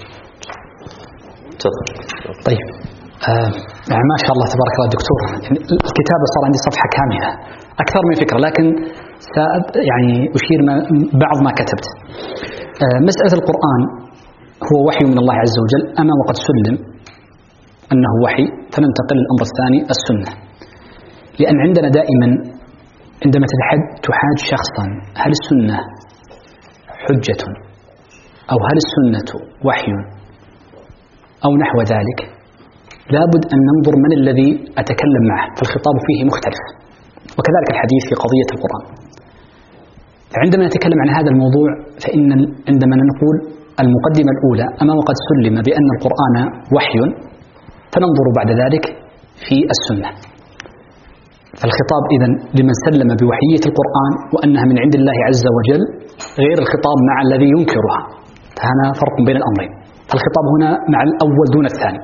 طيب يعني ما شاء الله تبارك الله دكتور، يعني الكتابة صار عندي صفحة كاملة أكثر من فكرة، لكن يعني أشير بعض ما كتبت. مسألة القرآن هو وحي من الله عز وجل أما وقد سلم أنه وحي، فننتقل للأمر الثاني السنة. لأن عندنا دائما عندما تحاج شخصا هل السنة حجة أو هل السنة وحي أو نحو ذلك، لابد أن ننظر من الذي أتكلم معه، فالخطاب فيه مختلف. وكذلك الحديث في قضية القرآن. فعندما نتكلم عن هذا الموضوع فإن عندما نقول المقدمة الأولى أما وقد سلم بأن القرآن وحي، فننظر بعد ذلك في السنة. فالخطاب إذن لمن سلم بوحيية القرآن وأنها من عند الله عز وجل، غير الخطاب مع الذي ينكرها. فهنا فرق بين الأمرين. الخطاب هنا مع الأول دون الثاني.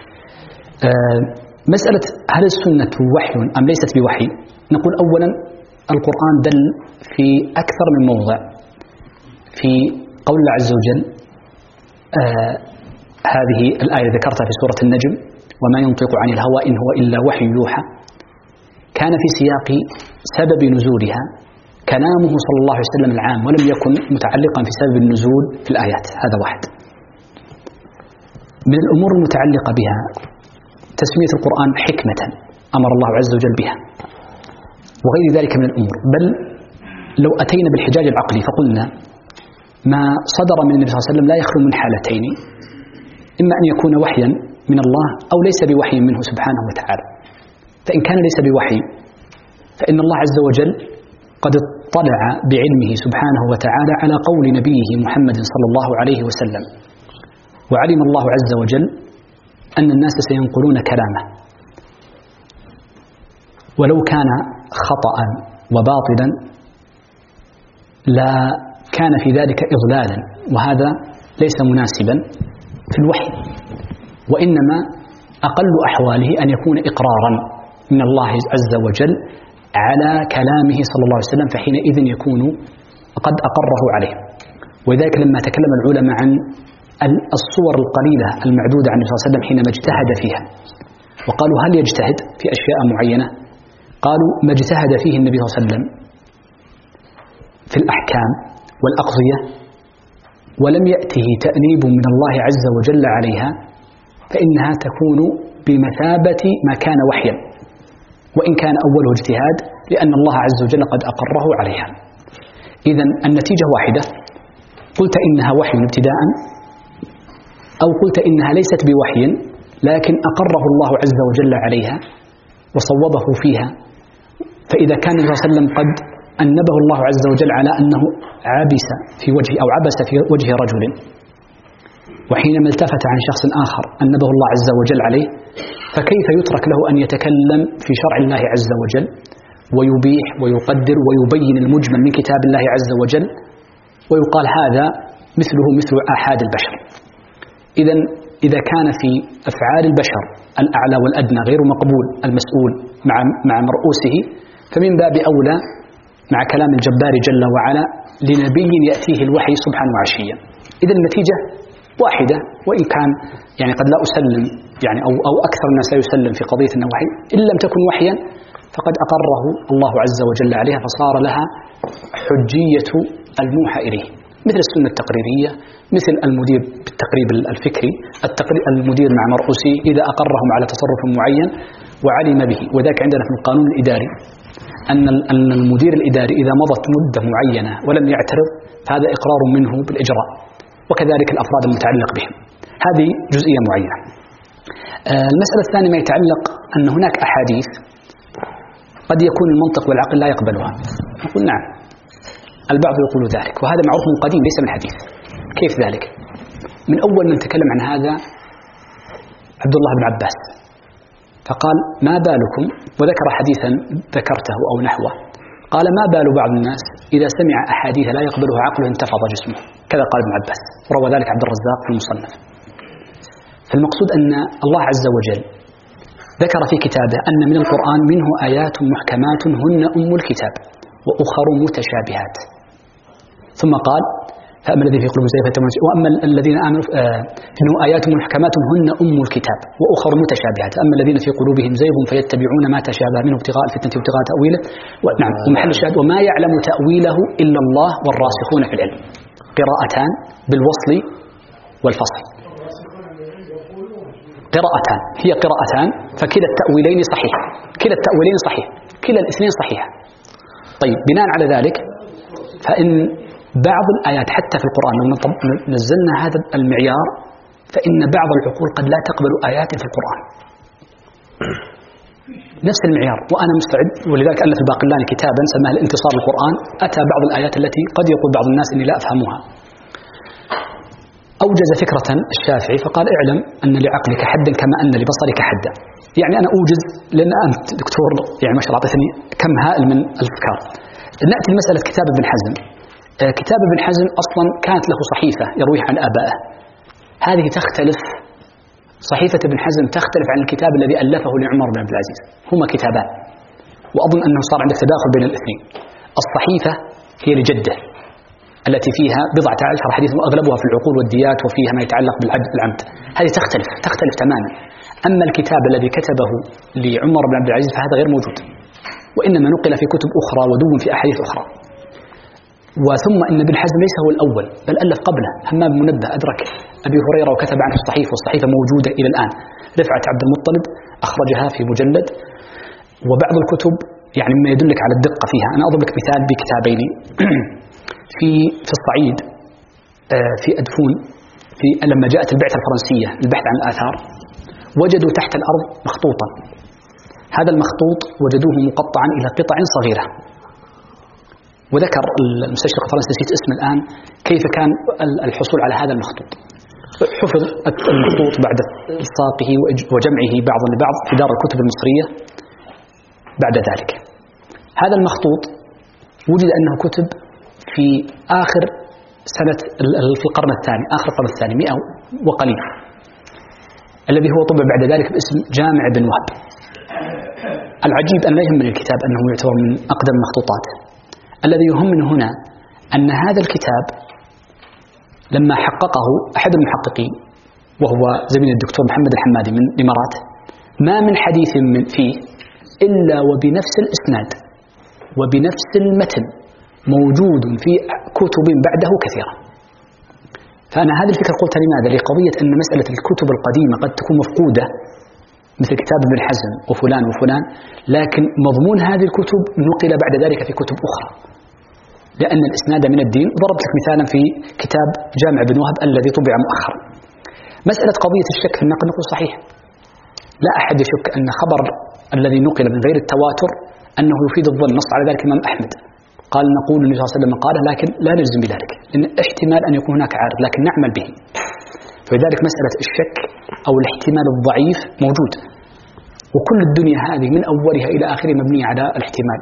مسألة هل السنة وحي أم ليست بوحي، نقول أولا القرآن دل في أكثر من موضع في قول الله عز وجل. هذه الآية ذكرتها في سورة النجم: وما ينطق عن الهوى إن هو إلا وحي يوحى. كان في سياق سبب نزولها كلامه صلى الله عليه وسلم العام، ولم يكن متعلقا في سبب النزول في الآيات. هذا واحد. من الأمور المتعلقة بها تسمية القرآن حكمة أمر الله عز وجل بها، وغير ذلك من الأمور. بل لو أتينا بالحجاج العقلي فقلنا ما صدر من النبي صلى الله عليه وسلم لا يخلو من حالتين: إما أن يكون وحيا من الله أو ليس بوحي منه سبحانه وتعالى. فإن كان ليس بوحي فإن الله عز وجل قد اطلع بعلمه سبحانه وتعالى على قول نبيه محمد صلى الله عليه وسلم، وعلم الله عز وجل أن الناس سينقلون كلامه، ولو كان خطأ وباطلا لا كان في ذلك إضلالا، وهذا ليس مناسبا في الوحي، وإنما أقل أحواله أن يكون إقرارا من الله عز وجل على كلامه صلى الله عليه وسلم، فحينئذ يكون قد أقره عليه. وذلك لما تكلم العلماء عن الصور القليلة المعدودة عن النبي صلى الله عليه وسلم حينما اجتهد فيها، وقالوا هل يجتهد في أشياء معينة؟ قالوا ما اجتهد فيه النبي صلى الله عليه وسلم في الأحكام والأقضية ولم يأته تأنيب من الله عز وجل عليها فإنها تكون بمثابة ما كان وحيا، وإن كان أوله اجتهاد، لأن الله عز وجل قد أقره عليها. إذن النتيجة واحدة، قلت إنها وحي ابتداء، أو قلت إنها ليست بوحي لكن أقره الله عز وجل عليها وصوبه فيها. فإذا كان النبي صلى الله عليه وسلم قد أنبه الله عز وجل على أنه عبس في وجه رجل، وحينما التفت عن شخص آخر أنبه الله عز وجل عليه، فكيف يترك له أن يتكلم في شرع الله عز وجل ويبيح ويقدر ويبين المجمل من كتاب الله عز وجل ويقال هذا مثله مثل آحاد البشر؟ إذا كان في أفعال البشر الأعلى والأدنى غير مقبول المسؤول مع مرؤوسه، فمن باب أولى مع كلام الجبار جل وعلا لنبي يأتيه الوحي صبحا وعشيا. إذا النتيجة واحدة، وإن كان يعني قد لا أسلم يعني أو أكثر الناس لا يسلم في قضية أنه وحي، إن لم تكن وحيا فقد أقره الله عز وجل عليها، فصار لها حجية الموحى إليه، مثل السنة التقريرية، مثل المدير بالتقريب الفكري، المدير مع مرؤوسه إذا أقرهم على تصرف معين وعلم به. وذاك عندنا في القانون الإداري أن المدير الإداري إذا مضت مدة معينة ولم يعترض فهذا إقرار منه بالإجراء، وكذلك الأفراد المتعلق بهم. هذه جزئية معينة. المسألة الثانية ما يتعلق أن هناك أحاديث قد يكون المنطق والعقل لا يقبلها. نقول نعم، البعض يقول ذلك، وهذا معروف من قديم ليس من حديث. كيف ذلك؟ من أول من تكلم عن هذا عبد الله بن عباس، فقال ما بالكم، وذكر حديثا ذكرته أو نحوه، قال ما بال بعض الناس إذا سمع أحاديث لا يقبلها عقله انتفض جسمه، كذا قال ابن عباس، وروى ذلك عبد الرزاق في المصنف. فالمقصود أن الله عز وجل ذكر في كتابه أن من القرآن منه آيات محكمات هن أم الكتاب وأخر متشابهات، ثم قال فأما الذين في قلوبهم زيغ وأما الذين آمنوا إنه آيات محكمات هن أم الكتاب وأخر متشابهات، أما الذين في قلوبهم زيغ فيتبعون ما تشابه منه ابتغاء الفتنة وابتغاء تأويله. نعم، ومحل الشاهد وما يعلم تأويله إلا الله والراسخون في العلم، قراءتان بالوصل والفصل، قراءتان هي قراءتان، فكلا التأويلين صحيح، كلا التأويلين صحيح، كلا الاثنين صحيح. طيب بناء على ذلك فإن بعض الآيات حتى في القرآن لو نزلنا هذا المعيار فإن بعض العقول قد لا تقبل آيات في القرآن نفس المعيار. وأنا مستعد، ولذلك ألف الباقلاني كتابا سماه الانتصار للقرآن، أتى بعض الآيات التي قد يقول بعض الناس إني لا أفهمها. أوجز فكرة الشافعي فقال اعلم أن لعقلك حدا كما أن لبصرك حدا. يعني أنا أوجز لأن أنت دكتور يعني ما شاء الله أعطيتني كم هائل من الأفكار. نأتي لمسألة كتاب ابن حزم. كتاب ابن حزم أصلا كانت له صحيفة يرويها عن آبائه، هذه تختلف، صحيفة ابن حزم تختلف عن الكتاب الذي ألفه لعمر بن عبد العزيز، هما كتابان، وأظن أنه صار عندك تداخل بين الاثنين. الصحيفة هي لجده التي فيها 14 حديث وأغلبها في العقول والديات وفيها ما يتعلق بالعمد، هذه تختلف تماما. أما الكتاب الذي كتبه لعمر بن عبد العزيز فهذا غير موجود، وإنما نقل في كتب أخرى ودون في أحاديث أخرى. وثم إن ابن حزم ليس هو الأول بل ألف قبله، همام بن منبه أدرك أبي هريرة وكتب عنه الصحيفة، والصحيفة موجودة إلى الآن. رفعت عبد المطلب أخرجها في مجلد، وبعض الكتب يعني مما يدلك على الدقة فيها. أنا أضرب لك مثال بكتابين في الصعيد في أدفون لما جاءت البعثة الفرنسية للبحث عن الآثار وجدوا تحت الأرض مخطوطا، هذا المخطوط وجدوه مقطعا إلى قطع صغيرة، وذكر المستشرق الفرنسي نسيت اسمه الآن كيف كان الحصول على هذا المخطوط. حفظ المخطوط بعد إلصاقه وجمعه بعضا لبعض في دار الكتب المصرية. بعد ذلك هذا المخطوط وجد أنه كتب في آخر سنة في القرن الثاني، آخر القرن الثاني 100 وقليل، الذي هو طبع بعد ذلك باسم جامع بن وهب. العجيب أن لا يهمني الكتاب أنه يعتبر من أقدم المخطوطات، الذي يهمنا هنا أن هذا الكتاب لما حققه أحد المحققين وهو زميل الدكتور محمد الحمادي من الإمارات، ما من حديث فيه إلا وبنفس الإسناد وبنفس المتن موجود في كتب بعده كثيرة. فأنا هذه الفكرة قلتها لماذا؟ لقضية أن مسألة الكتب القديمة قد تكون مفقودة مثل كتاب ابن حزم وفلان وفلان، لكن مضمون هذه الكتب نقل بعد ذلك في كتب أخرى، لأن الإسناد من الدين. ضربت لك مثالا في كتاب جامع بن وهب الذي طبع مؤخرا. مسألة قضية الشك في النقل نقول صحيح، لا أحد يشك أن خبر الذي نقل من غير التواتر أنه يفيد الظن. نص على ذلك الإمام أحمد قال نقول النبي صلى الله عليه وسلم قال، لكن لا نجزم بذلك، لأن احتمال أن يكون هناك عارض لكن نعمل به. فلذلك مسألة الشك أو الاحتمال الضعيف موجود، وكل الدنيا هذه من أولها إلى آخرها مبنية على الاحتمال.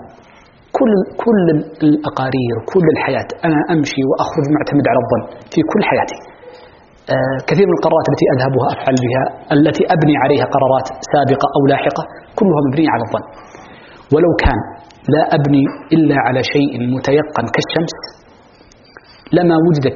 كل الأقارير كل الحياة أنا أمشي وأخرج معتمد على الظن في كل حياتي. كثير من القرارات التي أذهبها أفعل بها التي أبني عليها قرارات سابقة أو لاحقة كلها مبنية على الظن. ولو كان لا أبني إلا على شيء متيقن كالشمس لما وجدت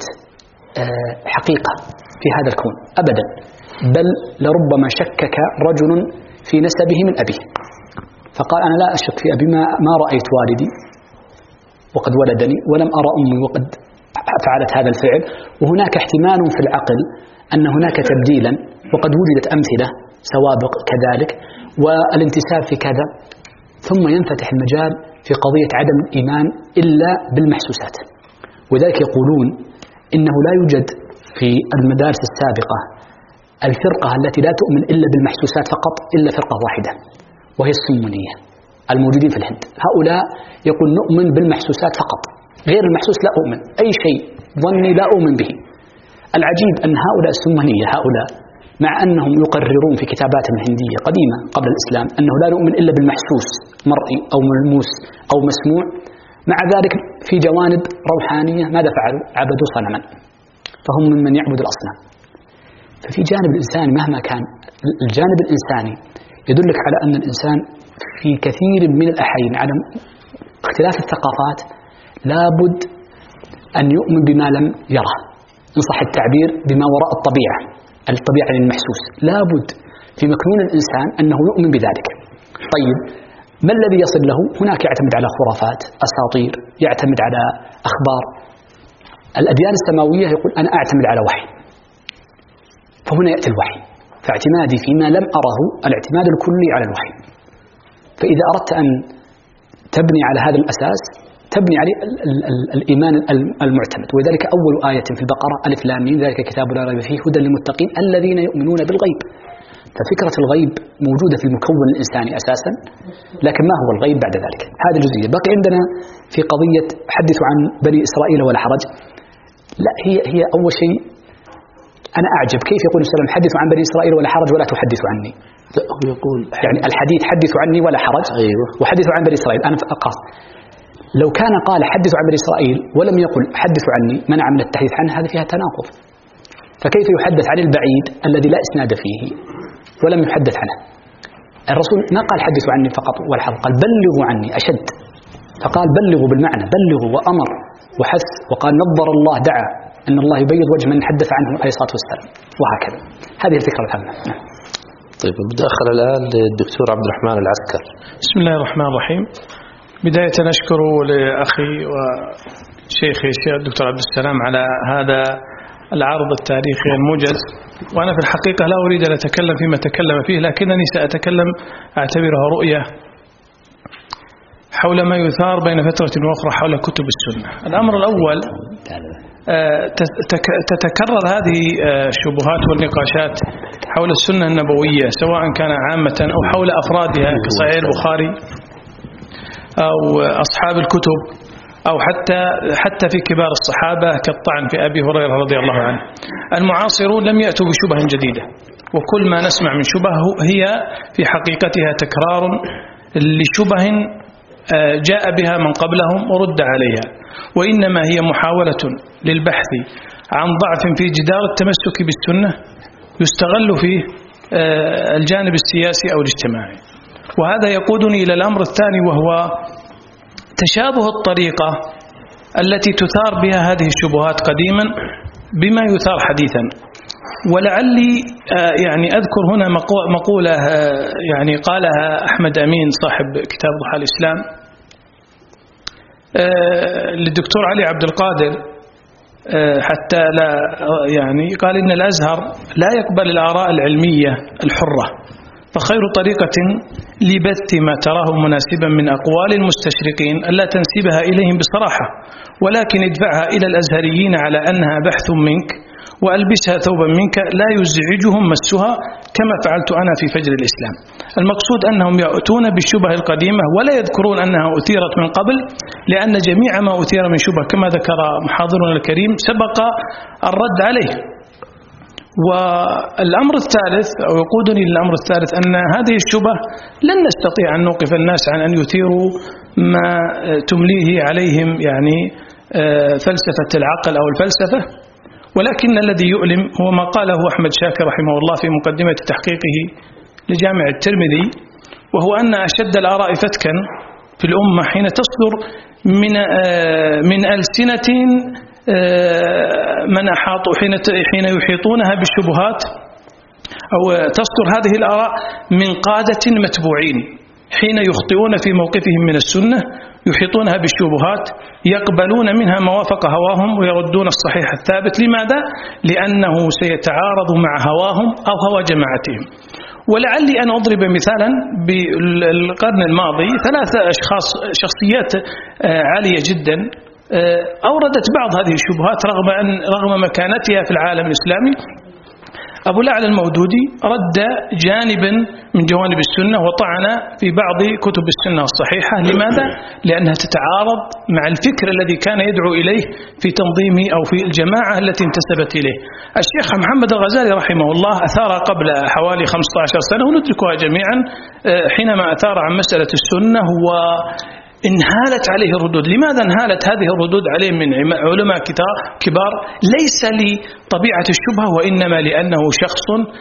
حقيقة في هذا الكون أبدا، بل لربما شكك رجل في نسبه من أبيه فقال أنا لا أشك في أبي، ما رأيت والدي وقد ولدني ولم أرى أمي وقد فعلت هذا الفعل. وهناك احتمال في العقل أن هناك تبديلا، وقد وجدت أمثلة سوابق كذلك، والانتساب في كذا. ثم ينفتح المجال في قضية عدم الإيمان إلا بالمحسوسات. وذلك يقولون إنه لا يوجد في المدارس السابقة الفرقة التي لا تؤمن إلا بالمحسوسات فقط إلا فرقة واحدة، وهي السمونية الموجودين في الهند. هؤلاء يقول نؤمن بالمحسوسات فقط، غير المحسوس لا أؤمن، أي شيء ظني لا أؤمن به. العجيب أن هؤلاء السمونية هؤلاء مع أنهم يقررون في كتاباتهم الهندية قديمة قبل الإسلام أنه لا نؤمن إلا بالمحسوس مرئي أو ملموس أو مسموع، مع ذلك في جوانب روحانية ماذا فعلوا؟ عبدوا صنما، فهم ممن يعبد الأصنام. ففي جانب الإنساني مهما كان الجانب الإنساني يدلك على أن الإنسان في كثير من الأحيان على اختلاف الثقافات لابد أن يؤمن بما لم يره، إن صح التعبير بما وراء الطبيعة المحسوس. لابد في مكنون الإنسان أنه يؤمن بذلك. طيب ما الذي يصل له؟ هناك يعتمد على خرافات أساطير، يعتمد على أخبار. الأديان السماوية يقول أنا أعتمد على وحي، فهنا يأتي الوحي، فاعتمادي فيما لم أره الاعتماد الكلي على الوحي. فإذا أردت أن تبني على هذا الأساس تبني عليه الإيمان المعتمد. وذلك أول آية في البقرة ألف لام ميم ذلك كتاب لا ريب فيه هدى للمتقين الذين يؤمنون بالغيب. ففكرة الغيب موجودة في المكون الإنساني أساسا، لكن ما هو الغيب بعد ذلك؟ هذه الجزئية. بقي عندنا في قضية حدثوا عن بني إسرائيل ولا حرج. لا، هي أول شيء أنا أعجب كيف يقول السلام حدثوا عن بني إسرائيل ولا حرج ولا تحدثوا عني. يقول يعني الحديث حدثوا عني ولا حرج، أيوة. وحدثوا عن بني إسرائيل. أنا أقصد لو كان قال حدثوا عن بني إسرائيل ولم يقل حدثوا عني منع من التحديث عنه، هذا فيها تناقض. فكيف يحدث عن البعيد الذي لا إسناد فيه ولم يحدث عنه؟ الرسول ما قال حدثوا عني فقط والحرج، قال بلغوا عني أشد، فقال بلغوا بالمعنى بلغوا وأمر وحث، وقال نظر الله دعا أن الله يبيض وجه من حدث عنه عليه الصلاة والسلام، وهكذا. هذه الفكرة الهامة. طيب بداخل الآن للدكتور عبد الرحمن العسكر. بسم الله الرحمن الرحيم. بداية أشكر لأخي وشيخي الشيخ الدكتور عبد السلام على هذا العرض التاريخي الموجز. وأنا في الحقيقة لا أريد أن أتكلم فيما تكلم فيه، لكنني سأتكلم أعتبرها رؤية حول ما يثار بين فترة وأخرى حول كتب السنة. الأمر الأول، تتكرر هذه الشبهات والنقاشات حول السنة النبوية سواء كان عامة أو حول أفرادها كصحيح البخاري أو أصحاب الكتب أو حتى في كبار الصحابة كالطعن في أبي هريرة رضي الله عنه. المعاصرون لم يأتوا بشبه جديدة، وكل ما نسمع من شبه هي في حقيقتها تكرار لشبه جاء بها من قبلهم ورد عليها، وإنما هي محاولة للبحث عن ضعف في جدار التمسك بالسنة يستغل فيه الجانب السياسي أو الاجتماعي. وهذا يقودني إلى الأمر الثاني، وهو تشابه الطريقة التي تثار بها هذه الشبهات قديما بما يثار حديثا. ولعلي يعني أذكر هنا مقولة يعني قالها أحمد أمين صاحب كتاب ضحى الإسلام للدكتور علي عبد القادر حتى لا يعني قال إن الأزهر لا يقبل الآراء العلمية الحرة، فخير طريقة لبث ما تراه مناسبا من أقوال المستشرقين ألا تنسبها إليهم بصراحة، ولكن ادفعها إلى الأزهريين على أنها بحث منك، وألبسها ثوبا منك لا يزعجهم مسها كما فعلت أنا في فجر الإسلام. المقصود أنهم يأتون بالشبه القديمة ولا يذكرون أنها أثيرت من قبل، لأن جميع ما أثير من شبه كما ذكر محاضرنا الكريم سبق الرد عليه. والأمر الثالث أو يقودني للأمر الثالث أن هذه الشبه لن نستطيع أن نوقف الناس عن أن يثيروا ما تمليه عليهم يعني فلسفة العقل أو الفلسفة، ولكن الذي يؤلم هو ما قاله أحمد شاكر رحمه الله في مقدمة تحقيقه لجامع الترمذي، وهو أن أشد الآراء فتكا في الأمة حين تصدر من ألسنة من أحاطوا حين يحيطونها بالشبهات، أو تصدر هذه الآراء من قادة متبوعين حين يخطئون في موقفهم من السنة، يحيطونها بالشبهات، يقبلون منها ما وافق هواهم ويردون الصحيح الثابت. لماذا؟ لأنه سيتعارض مع هواهم أو هوى جماعتهم. ولعلي أن أضرب مثالا بالقرن الماضي 3 شخصيات عالية جدا أوردت بعض هذه الشبهات رغم مكانتها في العالم الإسلامي. أبو الأعلى المودودي رد جانبا من جوانب السنة وطعن في بعض كتب السنة الصحيحة. لماذا؟ لأنها تتعارض مع الفكر الذي كان يدعو إليه في تنظيم أو في الجماعة التي انتسبت إليه. الشيخ محمد الغزالي رحمه الله أثار قبل حوالي 15 سنة وندركها جميعا حينما أثار عن مسألة السنة انهالت عليه الردود. لماذا انهالت هذه الردود عليه من علماء كبار؟ ليس لطبيعة الشبهة، وإنما لأنه شخص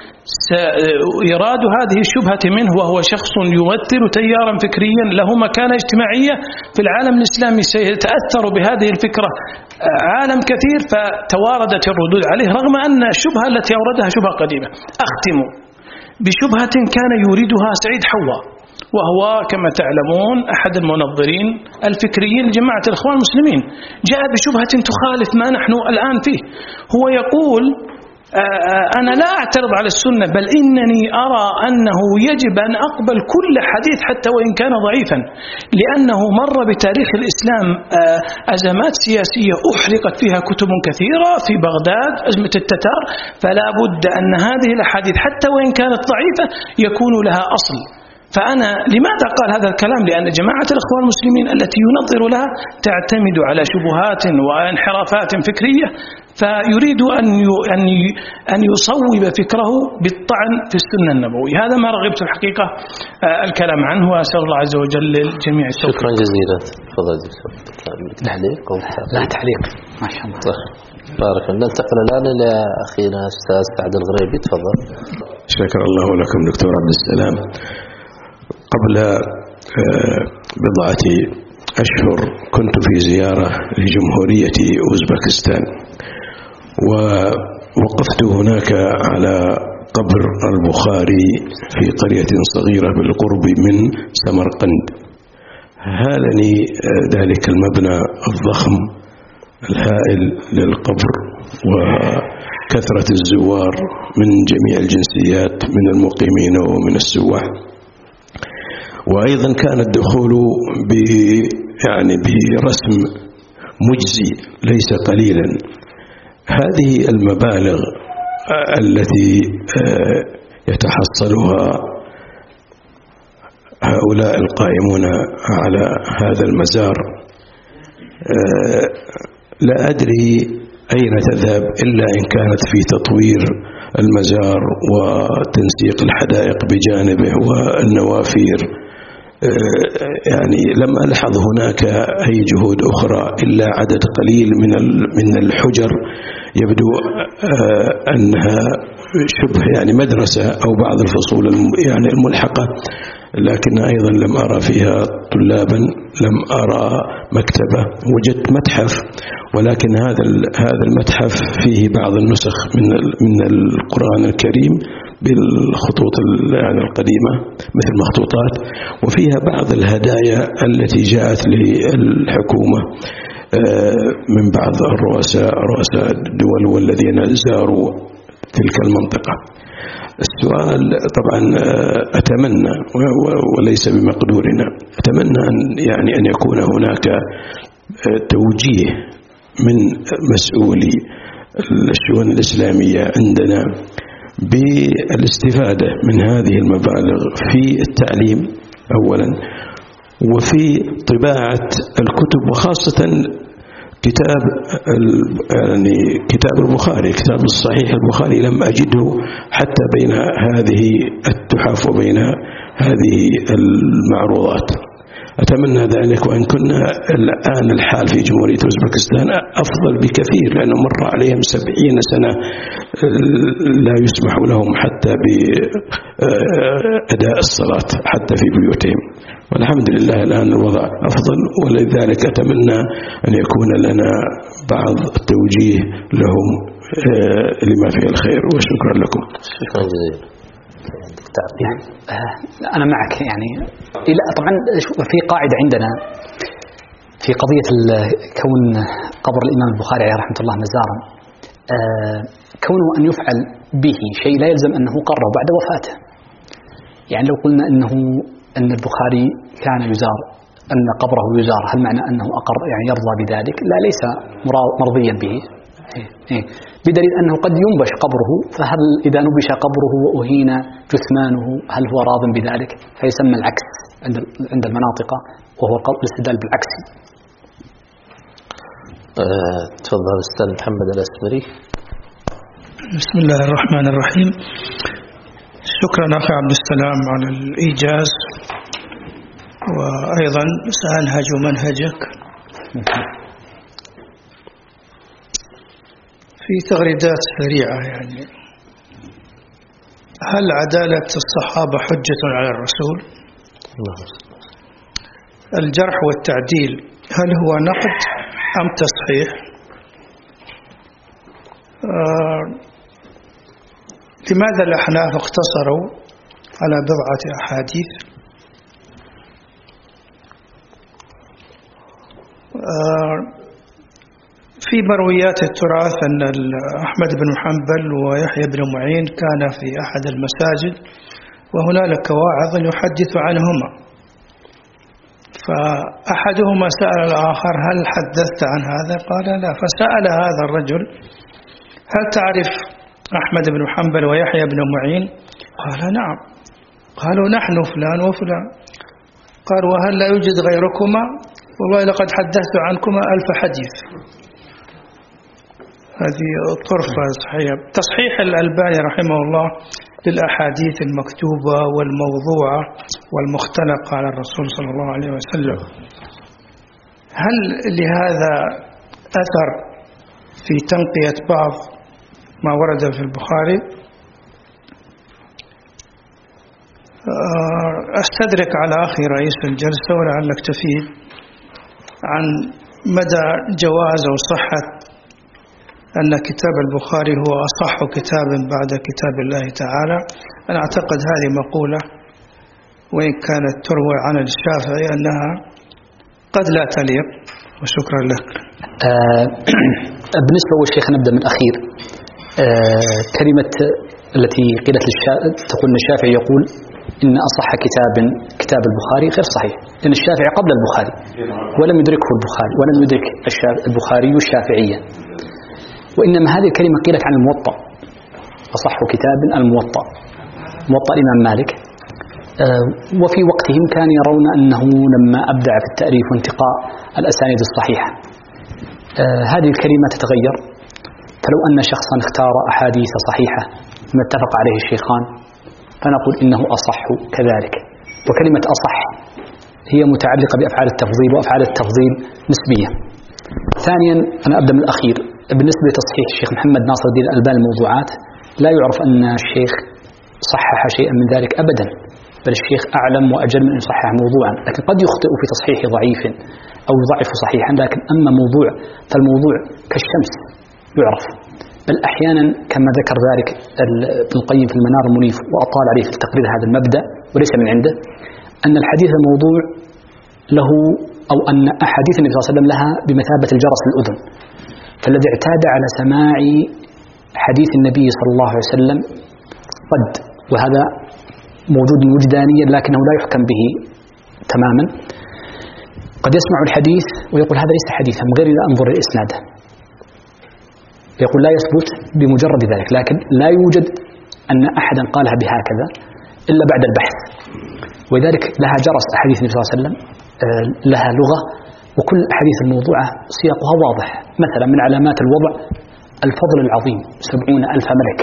يراد هذه الشبهة منه، وهو شخص يمثل تيارا فكريا له مكانة اجتماعية في العالم الإسلامي، سيتأثر بهذه الفكرة عالم كثير، فتواردت الردود عليه رغم أن الشبهة التي أوردها شبهة قديمة. أختم بشبهة كان يريدها سعيد حوا، وهو كما تعلمون أحد المنظرين الفكريين لجماعة الإخوان المسلمين. جاء بشبهة تخالف ما نحن الآن فيه. هو يقول أنا لا أعترض على السنة، بل إنني أرى أنه يجب أن أقبل كل حديث حتى وإن كان ضعيفا، لأنه مر بتاريخ الإسلام أزمات سياسية أحرقت فيها كتب كثيرة في بغداد، أزمة التتار، فلا بد أن هذه الأحاديث حتى وإن كانت ضعيفة يكون لها أصل. فأنا لماذا قال هذا الكلام؟ لأن جماعة الإخوان المسلمين التي ينظر لها تعتمد على شبهات وانحرافات فكرية، فيريد أن يصوب فكره بالطعن في السنة النبوية. هذا ما رغبت الحقيقة الكلام عنه، وأسأل الله عز وجل للجميع التوفيق. شكرا جزيلا. تفضل دكتور. تعليق أو لا تعليق ما شاء الله. بارك الله. ننتقل الآن إلى أخينا أستاذ سعد الغريبي. تفضل. شكر الله لكم دكتور عبد السلام. قبل بضعة أشهر كنت في زيارة لجمهورية أوزبكستان، ووقفت هناك على قبر البخاري في قرية صغيرة بالقرب من سمرقند. هالني ذلك المبنى الضخم الهائل للقبر، وكثرة الزوار من جميع الجنسيات من المقيمين ومن السواح، وأيضا كان الدخول برسم مجزي ليس قليلا. هذه المبالغ التي يتحصلها هؤلاء القائمون على هذا المزار لا أدري أين تذهب، إلا إن كانت في تطوير المزار وتنسيق الحدائق بجانبه والنوافير. يعني لم ألحظ هناك أي جهود أخرى إلا عدد قليل من الحجر يبدو أنها شبه مدرسة أو بعض الفصول الملحقة، لكن أيضا لم أرى فيها طلابا، لم أرى مكتبة. وجدت متحف، ولكن هذا المتحف فيه بعض النسخ من القرآن الكريم بالخطوط القديمة مثل مخطوطات، وفيها بعض الهدايا التي جاءت للحكومة من بعض رؤساء الدول والذين زاروا تلك المنطقة. السؤال طبعا أتمنى وليس بمقدورنا، أتمنى أن يكون هناك توجيه من مسؤولي الشؤون الإسلامية عندنا بالاستفادة من هذه المبالغ في التعليم أولا، وفي طباعة الكتب، وخاصة كتاب البخاري، كتاب الصحيح البخاري لم أجده حتى بين هذه التحف وبين هذه المعروضات. أتمنى ذلك، وإن كنا الآن الحال في جمهورية أوزبكستان أفضل بكثير، لأنه مر عليهم 70 سنة لا يسمح لهم حتى بأداء الصلاة حتى في بيوتهم، والحمد لله الآن الوضع أفضل. ولذلك أتمنى أن يكون لنا بعض التوجيه لهم لما فيه الخير، وشكرا لكم. شكرا جزيلا. يعني أنا معك، يعني طبعا في قاعدة عندنا في قضية كون قبر الإمام البخاري عليه رحمة الله مزارا، كونه أن يفعل به شيء لا يلزم أنه قرر بعد وفاته. يعني لو قلنا أن البخاري كان يزار، أن قبره يزار، هل معنى أنه أقر يعني يرضى بذلك؟ لا، ليس مرضيا به، بدليل أنه قد ينبش قبره، فهل إذا نبش قبره وأهين جثمانه هل هو راض بذلك؟ فيسمى العكس عند المناطق، وهو الاستدلال بالعكس. تفضل أستاذ محمد الأسمري. بسم الله الرحمن الرحيم. شكرا أخي عبد السلام على الإيجاز، وأيضا سأنهج منهجك. في تغريدات سريعة، يعني هل عدالة الصحابة حجة على الرسول؟ الجرح والتعديل هل هو نقد أم تصحيح؟ لماذا الأحناف اقتصروا على بضعة أحاديث؟ في مرويات التراث أن أحمد بن حنبل ويحيى بن معين كان في أحد المساجد وهنالك واعظ يحدث عنهما، فأحدهما سأل الآخر هل حدثت عن هذا؟ قال لا. فسأل هذا الرجل هل تعرف أحمد بن حنبل ويحيى بن معين؟ قال نعم. قالوا نحن فلان وفلان. قال وهل لا يوجد غيركما؟ والله لقد حدثت عنكما 1000 حديث. هذه طرفة صحيحة. تصحيح الألباني رحمه الله للأحاديث المكتوبة والموضوعة والمختلقة على الرسول صلى الله عليه وسلم، هل لهذا أثر في تنقية بعض ما ورد في البخاري؟ أستدرك على أخي رئيس الجلسة ولعلك تفيد عن مدى جواز أو صحة أن كتاب البخاري هو أصح كتاب بعد كتاب الله تعالى. أنا أعتقد هذه مقولة وإن كانت تروى عن الشافعي أنها قد لا تليق، وشكرا لك. بالنسبة للشيخ نبدأ من الأخير. كلمة التي قيلت تقول أن الشافعي يقول إن أصح كتاب البخاري غير صحيح، لأن الشافعي قبل البخاري ولم يدركه البخاري، ولم يدرك البخاري الشافعية، وإنما هذه الكلمة قيلت عن الموطأ. أصح كتاب الموطأ، موطأ الإمام مالك. وفي وقتهم كانوا يرون أنه لما أبدع في التأليف وانتقاء الأسانيد الصحيحة هذه الكلمة تتغير. فلو أن شخصا اختار أحاديث صحيحة ما اتفق عليه الشيخان فنقول إنه أصح كذلك. وكلمة أصح هي متعلقة بأفعال التفضيل، وأفعال التفضيل نسبية. ثانيا، أنا أبدأ من الأخير. بالنسبة لتصحيح الشيخ محمد ناصر الدين الألباني الموضوعات، لا يعرف أن الشيخ صحح شيئا من ذلك أبدا، بل الشيخ أعلم وأجل من أن يصحح موضوعا، لكن قد يخطئ في تصحيح ضعيف أو يضعف صحيحا. لكن أما موضوع فالموضوع كالشمس يعرف. بل أحيانا كما ذكر ذلك ابن القيم في المنار المنيف وأطال عليه في تقرير هذا المبدأ وليس من عنده، أن الحديث الموضوع له أو أن أحاديث النبي صلى الله عليه وسلم لها بمثابة الجرس للأذن. فالذي اعتاد على سماع حديث النبي صلى الله عليه وسلم قد، وهذا موجود وجدانيا لكنه لا يحكم به تماما، قد يسمع الحديث ويقول هذا ليس حديثا من غير أن أنظر لإسناده، يقول لا يثبت بمجرد ذلك، لكن لا يوجد أن أحدا قالها بهكذا إلا بعد البحث. ولذلك لها جرس أحاديث النبي صلى الله عليه وسلم، لها لغة، وكل أحاديث الموضوعة سياقها واضح. مثلا من علامات الوضع الفضل العظيم 70,000 ملك،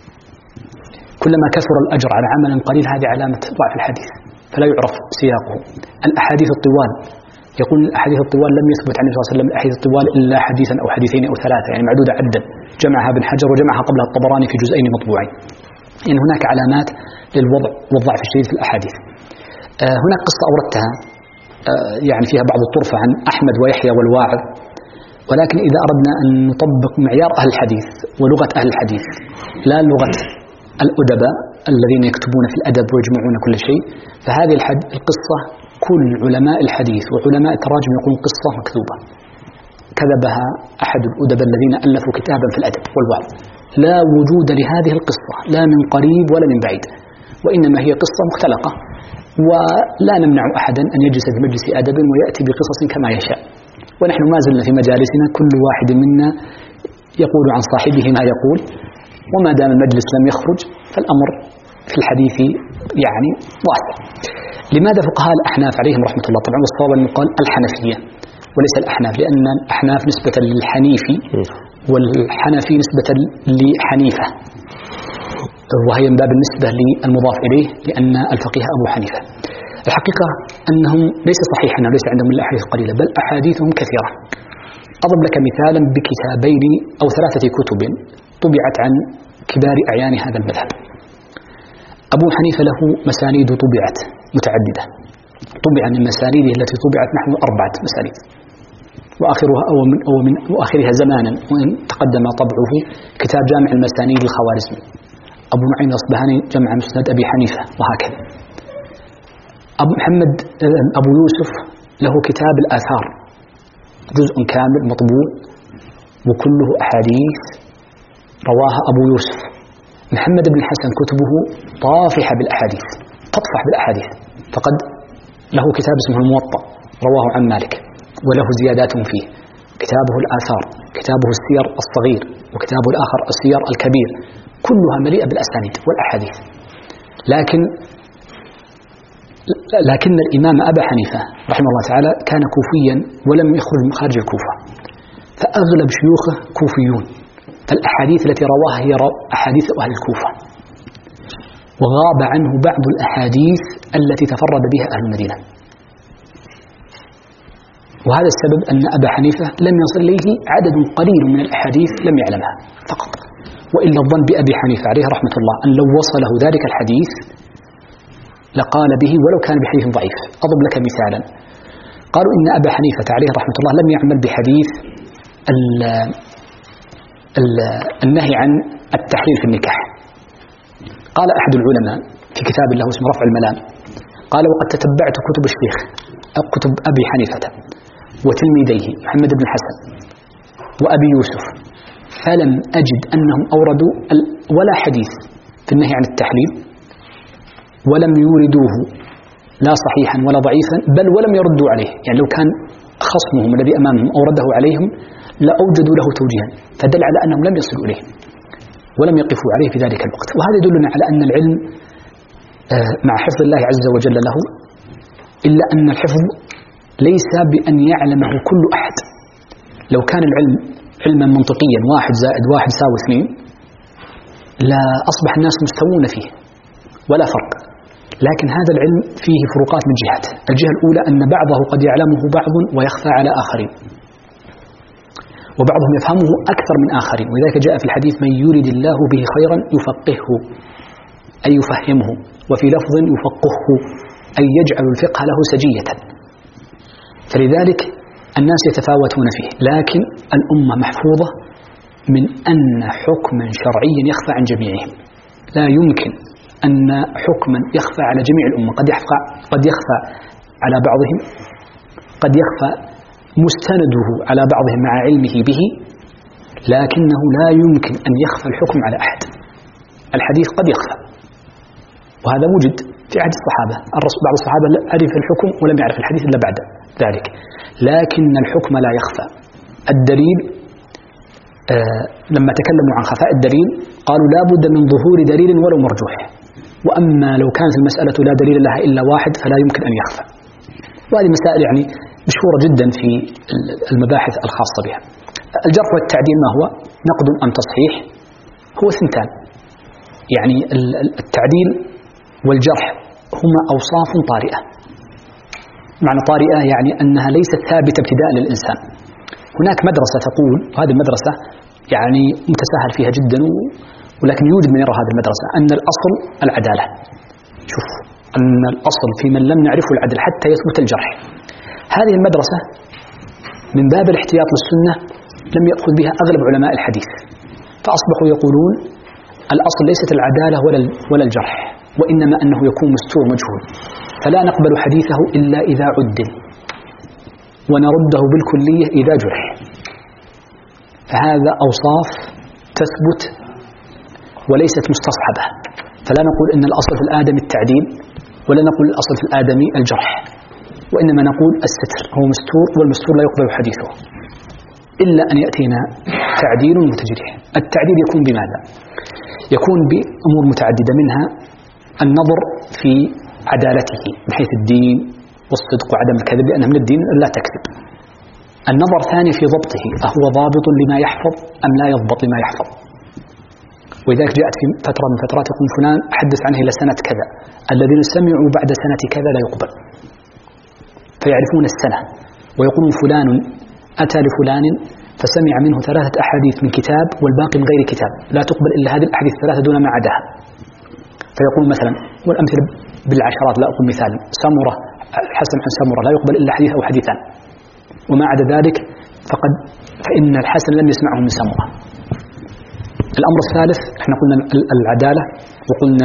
كلما كثر الأجر على عمل قليل هذه علامة ضعف الحديث فلا يعرف سياقه. الأحاديث الطوال، يقول الأحاديث الطوال لم يثبت عن النبي صلى الله عليه وسلم الأحاديث الطوال إلا حديثا أو حديثين أو ثلاثة، يعني معدودة عدا، جمعها ابن حجر وجمعها قبلها الطبراني في جزئين مطبوعين. يعني هناك علامات للوضع والضعف الشديد في الأحاديث. هناك قصة أوردتها يعني فيها بعض الطرفة عن أحمد ويحيى والواعظ، ولكن إذا أردنا أن نطبق معيار أهل الحديث ولغة أهل الحديث لا لغة الأدباء الذين يكتبون في الأدب ويجمعون كل شيء، فهذه القصة كل علماء الحديث وعلماء التراجم يقولون قصة مكذوبة كذبها أحد الأدباء الذين ألفوا كتابا في الأدب والوعظ. لا وجود لهذه القصة لا من قريب ولا من بعيد، وإنما هي قصة مختلقة، ولا نمنع أحدا أن يجلس في مجلس أدب ويأتي بقصص كما يشاء، ونحن ما زلنا في مجالسنا كل واحد منا يقول عن صاحبه ما يقول، وما دام المجلس لم يخرج فالأمر في الحديث يعني واسع. لماذا فقهاء الأحناف عليهم رحمة الله، طبعا والصواب أن يقال الحنفية وليس الأحناف، لأن الأحناف نسبة للحنيفي والحنفي نسبة لحنيفة، وهي من باب النسبة للمضاف إليه لأن الفقيه أبو حنيفة. الحقيقة أنهم ليس صحيح أنه ليس عندهم إلا أحاديث قليلة، بل أحاديثهم كثيرة. أضرب لك مثالا بكتابين أو 3 كتب طبعت عن كبار أعيان هذا المذهب. أبو حنيفة له مسانيد طبعت متعددة، طبع من مسانيده التي طبعت نحو 4 مسانيد، وآخرها زمانا وإن تقدم طبعه كتاب جامع المسانيد الخوارزمي. أبو نعيم الأصبهاني جمع مسند أبي حنيفة، وهكذا. أبو يوسف له كتاب الآثار، جزء كامل مطبوع وكله أحاديث رواها أبو يوسف. محمد بن الحسن كتبه طافحة بالأحاديث، تطفح بالأحاديث، فقد له كتاب اسمه الموطأ رواه عن مالك وله زيادات فيه، كتابه الآثار، كتابه السير الصغير، وكتابه الآخر السير الكبير، كلها مليئة بالأسانيد والأحاديث. لكن الإمام أبا حنيفة رحمه الله تعالى كان كوفيا ولم يخرج من خارج الكوفة، فأغلب شيوخه كوفيون، فالأحاديث التي رواها هي أحاديث أهل الكوفة، وغاب عنه بعض الأحاديث التي تفرد بها أهل المدينة. وهذا السبب أن أبا حنيفة لم يصل إليه عدد قليل من الأحاديث لم يعلمها فقط، وإلا الظن بأبي حنيفة عليه رحمة الله أن لو وصله ذلك الحديث لقال به ولو كان بحديث ضعيف. أضرب لك مثالا، قالوا إن أبا حنيفة عليه رحمة الله لم يعمل بحديث النهي عن التحليل في النكاح. قال أحد العلماء في كتاب له اسمه رفع الملام، قال وقد تتبعت كتب الشيخ أو كتب أبي حنيفة وتلميذيه محمد بن الحسن وأبي يوسف، فلم أجد أنهم أوردوا ولا حديث في النهي عن التحليل، ولم يوردوه لا صحيحا ولا ضعيفا، بل ولم يردوا عليه. يعني لو كان خصمهم الذي أمامهم أورده عليهم لأوجدوا له توجيها، فدل على أنهم لم يصلوا إليه ولم يقفوا عليه في ذلك الوقت. وهذا يدلنا على أن العلم مع حفظ الله عز وجل له، إلا أن الحفظ ليس بأن يعلمه كل أحد. لو كان العلم علما منطقيا 1 زائد 1 يساوي 2 لا أصبح الناس مستوون فيه ولا فرق، لكن هذا العلم فيه فروقات من جهات. الجهة الأولى أن بعضه قد يعلمه بعض ويخفى على آخرين، وبعضهم يفهمه أكثر من آخرين، ولذلك جاء في الحديث من يريد الله به خيرا يفقهه أي يفهمه، وفي لفظ يفقهه أي يجعل الفقه له سجية. فلذلك الناس يتفاوتون فيه، لكن الأمة محفوظة من أن حكما شرعيا يخفى عن جميعهم. لا يمكن أن حكما يخفى على جميع الأمة، قد يخفى على بعضهم قد يخفى مستنده على بعضهم مع علمه به، لكنه لا يمكن أن يخفى الحكم على أحد. الحديث قد يخفى، وهذا وجد في عهد الصحابة. بعض الصحابة عرف الحكم ولم يعرف الحديث إلا بعد ذلك، لكن الحكم لا يخفى. الدليل لما تكلموا عن خفاء الدليل قالوا لا بد من ظهور دليل ولو مرجوح، وأما لو كانت المسألة لا دليل لها إلا واحد فلا يمكن أن يخفى. وهذه مسائل يعني مشهورة جدا في المباحث الخاصة بها. الجرح والتعديل ما هو؟ نقد أم تصحيح؟ هو ثنتان، يعني التعديل والجرح هما أوصاف طارئة. معنى طارئة يعني أنها ليست ثابتة ابتداء للإنسان. هناك مدرسة تقول، وهذه المدرسة يعني متساهل فيها جدا، ولكن يوجد من يرى هذه المدرسة، أن الأصل العدالة. شوف، أن الأصل في من لم نعرفه العدل حتى يثبت الجرح. هذه المدرسة من باب الاحتياط للسنة لم يأخذ بها أغلب علماء الحديث، فأصبحوا يقولون الأصل ليست العدالة ولا الجرح، وإنما أنه يكون مستور مجهول، فلا نقبل حديثه إلا إذا عدل، ونرده بالكلية إذا جرح. فهذا أوصاف تثبت وليست مستصحبة. فلا نقول إن الأصل في الآدم التعديل، ولا نقول الأصل في الآدم الجرح، وإنما نقول الستر هو مستور، والمستور لا يقبل حديثه إلا أن يأتينا تعديل متجرح. التعديل يكون بماذا؟ يكون بأمور متعددة، منها النظر في عدالته من حيث الدين والصدق وعدم الكذب، لأنه من الدين لا تكذب. النظر ثاني في ضبطه، أهو ضابط لما يحفظ أم لا يضبط لما يحفظ. ولذلك جاءت في فترة من فترات يقول فلان أحدث عنه إلى سنة كذا، الذين سمعوا بعد سنة كذا لا يقبل، فيعرفون السنة. ويقول فلان أتى لفلان فسمع منه 3 أحاديث من كتاب والباقي من غير كتاب، لا تقبل إلا هذه الأحاديث 3 دون ما عداها. فيقول مثلا، والأمثلة بالعشرات لا أقول مثال، سمرة، الحسن عن سمرة لا يقبل إلا حديث أو حديثان، وما عدا ذلك فإن الحسن لم يسمعه من سمرة. الأمر الثالث، احنا قلنا العدالة وقلنا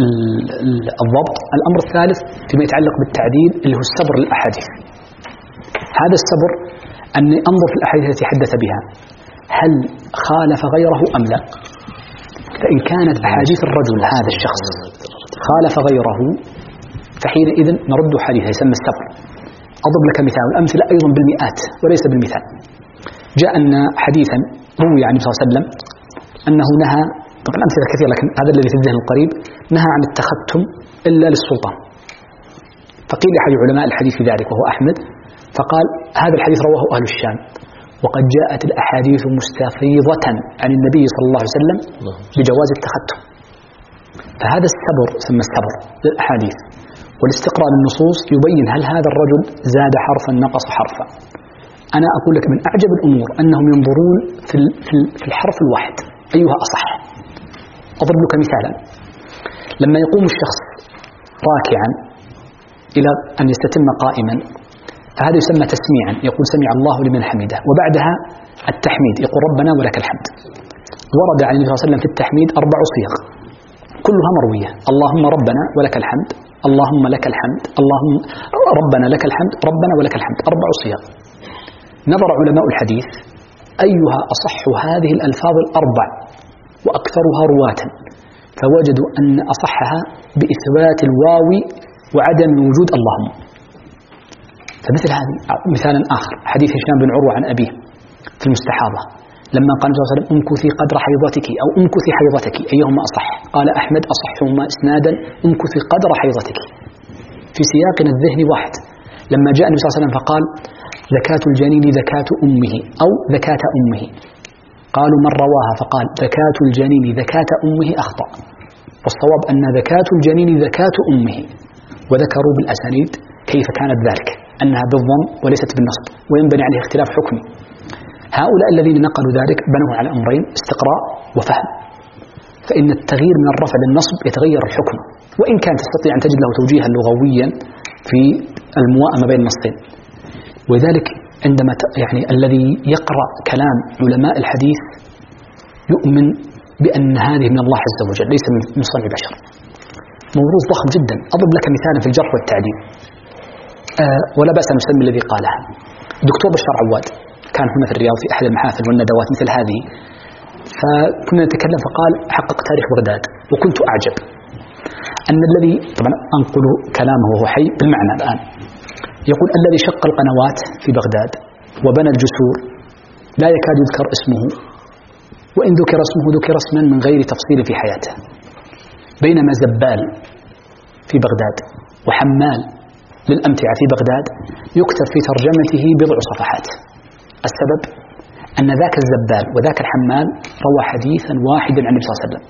الضبط. الأمر الثالث فيما يتعلق بالتعديل اللي هو الصبر للأحاديث. هذا الصبر أني أنظر في الأحاديث التي حدث بها هل خالف غيره أم لا. فإن كانت أحاديث الرجل هذا الشخص خالف غيره فحينئذ نرد حديثه، يسمى الصبر. أضرب لك مثال، الأمثلة أيضا بالمئات وليس بالمثال. جاءنا حديثا روي عن النبي صلى الله عليه وسلم أنه نهى، طبعا أمثلة كثيرة لكن هذا الذي في الذهن القريب، نهى عن التختم إلا للسلطان. فقيل أحد علماء الحديث في ذلك وهو أحمد، فقال هذا الحديث رواه أهل الشام، وقد جاءت الأحاديث مستفيضة عن النبي صلى الله عليه وسلم بجواز التختم. فهذا الصبر ثم الصبر للأحاديث والاستقراء للنصوص يبين هل هذا الرجل زاد حرفا نقص حرفا. أنا أقول لك من أعجب الأمور أنهم ينظرون في الحرف الواحد أيها أصح. أضرب لك مثالا، لما يقوم الشخص راكعا إلى أن يستتم قائما فهذا يسمى تسميعا، يقول سمع الله لمن حمده، وبعدها التحميد يقول ربنا ولك الحمد. ورد عن النبي صلى الله عليه وسلم في التحميد 4 صيغ كلها مروية، اللهم ربنا ولك الحمد، اللهم لك الحمد، اللهم ربنا لك الحمد، ربنا ولك الحمد، 4 صيغ. نظر علماء الحديث أيها أصح هذه الألفاظ ال4 وأكثرها رواة، فوجدوا أن أصحها بإثبات الواو وعدم وجود اللهم. فمثل هذا مثال آخر، حديث هشام بن عروة عن أبيه في المستحاضة لما قال صلى الله عليه وسلم امكثي قدر حيضتك أو امكثي حيضتك أيهما أصح؟ قال أحمد أصحهما إسنادا امكثي قدر حيضتك، في سياقنا الذهني واحد. لما جاء النبي صلى الله عليه وسلم فقال زكاة الجنين زكاة أمه أو زكاة أمه، قالوا من رواها فقال زكاة الجنين زكاة أمه أخطأ، والصواب أن زكاة الجنين زكاة أمه، وذكروا بالأسانيد كيف كانت ذلك، أنها بالضم وليست بالنصب وينبني عليه اختلاف حكمي. هؤلاء الذين نقلوا ذلك بنوا على أمرين، استقراء وفهم. فإن التغيير من الرفع للنصب يتغير الحكم، وإن كان تستطيع أن تجد له توجيها لغويا في الموائمة بين النصين. وذلك عندما يعني الذي يقرأ كلام علماء الحديث يؤمن بأن هذه من الله عز وجل ليس من صنع بشر. موروث ضخم جدا. أضرب لك مثالا في الجرح والتعديل. ولا بأس أن نسمي الذي قالها. دكتور بشار عواد كان هنا في الرياض في أحد المحافل والندوات مثل هذه، فكنا نتكلم فقال حقق تاريخ بغداد، وكنت أعجب أن الذي، طبعا أنقل كلامه وهو حي بالمعنى الآن، يقول الذي شق القنوات في بغداد وبنى الجسور لا يكاد يذكر اسمه، وإن ذكر اسمه ذكر اسما من غير تفصيل في حياته، بينما زبال في بغداد وحمال للأمتعة في بغداد يكتب في ترجمته بضع صفحات. السبب أن ذاك الزبال وذاك الحمال روى حديثا واحدا عن النبي صلى الله عليه وسلم،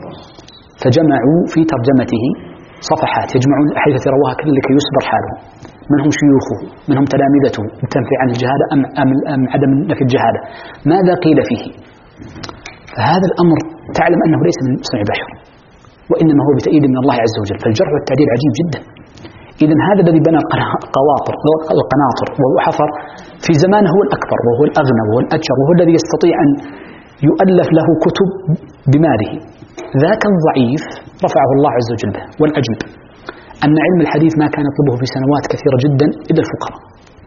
فجمعوا في ترجمته صفحات يجمعون الأحاديث التي رواها كل لكي يسبر حاله، من هم شيوخه، من هم تلامذته، تنفي عن الجهالة أم عدم نفي الجهالة، ماذا قيل فيه. فهذا الأمر تعلم أنه ليس من صنع بشر، وإنما هو بتأييد من الله عز وجل، فالجرح والتعديل عجيب جدا. إذن هذا الذي بنى القناطر وحفر في زمانه هو الأكبر وهو الأغنى وهو الأجر وهو الذي يستطيع أن يؤلف له كتب بماله. ذاك الضعيف رفعه الله عز وجل به. والعجيب أن علم الحديث ما كان يطلبه في سنوات كثيرة جدا إلا الفقراء،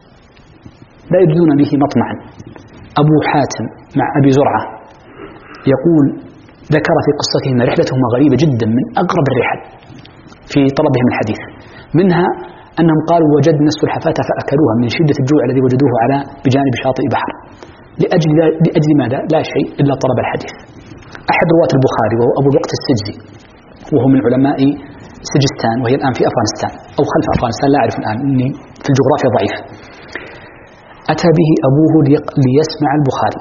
لا يجدون به مطمعا. أبو حاتم مع أبي زرعة يقول ذكر في قصتهم رحلتهما غريبة جدا، من أقرب الرحل في طلبهم الحديث، منها أنهم قالوا وجدنا السلحفاة فأكلوها من شدة الجوع الذي وجدوه بجانب شاطئ بحر، لأجل ماذا؟ لا شيء إلا طلب الحديث. أحد رواة البخاري وهو أبو الوقت السجزي، وهو من علماء سجستان وهي الآن في أفغانستان أو خلف أفغانستان، لا أعرف الآن إني في الجغرافيا ضعيف. أتى به أبوه ليسمع البخاري،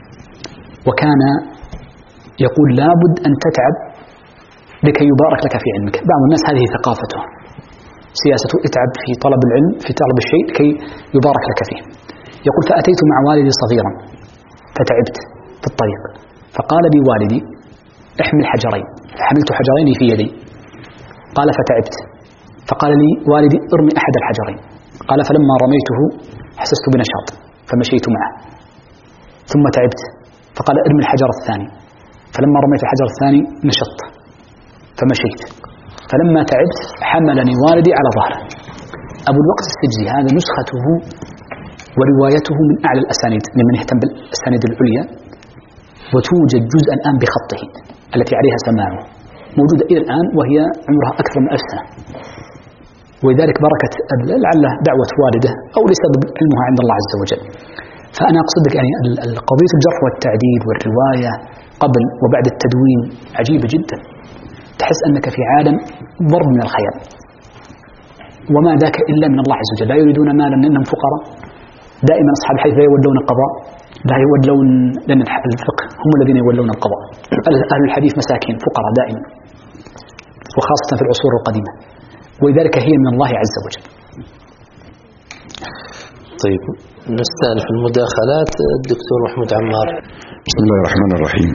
وكان يقول لابد أن تتعب لكي يبارك لك في علمك. بعض الناس هذه ثقافته، سياسته اتعب في طلب العلم، في طلب الشيء كي يبارك لك فيه. يقول فأتيت مع والدي صغيرا فتعبت في الطريق، فقال لي والدي احمل حجرين، فحملت حجرين في يدي. قال فتعبت، فقال لي والدي ارمي أحد الحجرين. قال فلما رميته حسست بنشاط فمشيت معه. ثم تعبت، فقال ارمي الحجر الثاني، فلما رميت الحجر الثاني نشطت فمشيت. فلما تعبت حملني والدي على ظهره. أبو الوقت السجزي هذا نسخته وروايته من أعلى الأسانيد لمن يهتم بالأسانيد العليا، وتوجد جزءا الآن بخطه التي عليها سماعه، موجودة إلى الآن وهي عمرها أكثر من 1000 سنة. ولذلك بركة لعله دعوة والده أو لسبب علمها عند الله عز وجل. فأنا أقصدك يعني قضية الجرح والتعديل والرواية قبل وبعد التدوين عجيبة جدا، تحس أنك في عالم ضرب من الخيال، وما ذاك إلا من الله عز وجل. لا يريدون مالا لأنهم فقراء، دائما أصحاب الحديث لا يولون القضاء، لا يولون، لأن الفقه هم الذين يولون القضاء. أهل الحديث مساكين فقراء دائما، وخاصة في العصور القديمة، ولذلك هي من الله عز وجل. طيب نستأنف المداخلات. الدكتور محمود عمار. بسم الله الرحمن الرحيم.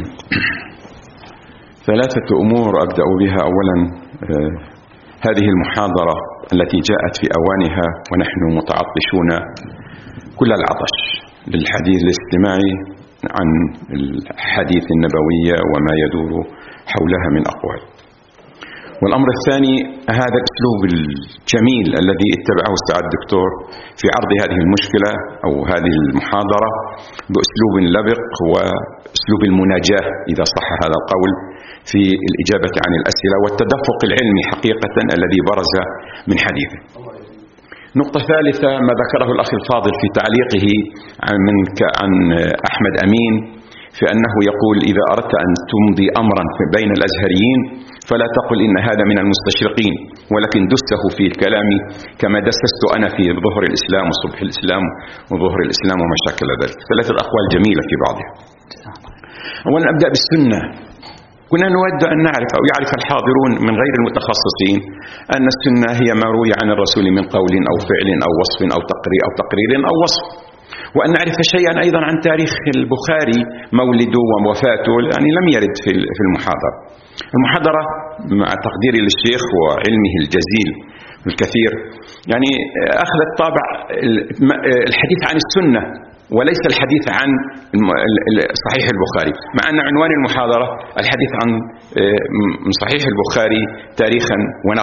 ثلاثة أمور أبدأ بها. أولا هذه المحاضرة التي جاءت في أوانها ونحن متعطشون كل العطش للحديث الاجتماعي عن الحديث النبوية وما يدور حولها من أقوال. والأمر الثاني هذا الأسلوب الجميل الذي اتبعه السعادة الدكتور في عرض هذه المشكلة أو هذه المحاضرة بأسلوب لبق وأسلوب المناجاة إذا صح هذا القول في الإجابة عن الأسئلة والتدفق العلمي حقيقة الذي برز من حديثه. نقطة ثالثة ما ذكره الأخ الفاضل في تعليقه عن أحمد أمين في أنه يقول إذا أردت أن تمضي أمرا بين الأزهريين فلا تقل إن هذا من المستشرقين، ولكن دسه في الكلام كما دسست أنا في ظهر الإسلام وصبح الإسلام وظهر الإسلام وما شاكل ذلك. ثلاثة أقوال جميلة في بعضها. أولا أبدأ بالسنة. كنا نود أن نعرف أو يعرف الحاضرون من غير المتخصصين أن السنة هي ما روي عن الرسول من قول أو فعل أو وصف أو تقرير أو وصف، وأن نعرف شيئا أيضا عن تاريخ البخاري مولده ووفاته، يعني لم يرد في المحاضرة. المحاضرة مع تقديري للشيخ وعلمه الجزيل الكثير يعني أخذت طابع الحديث عن السنة وليس الحديث عن صحيح البخاري، مع أن عنوان المحاضرة الحديث عن صحيح البخاري تاريخا ونقدا.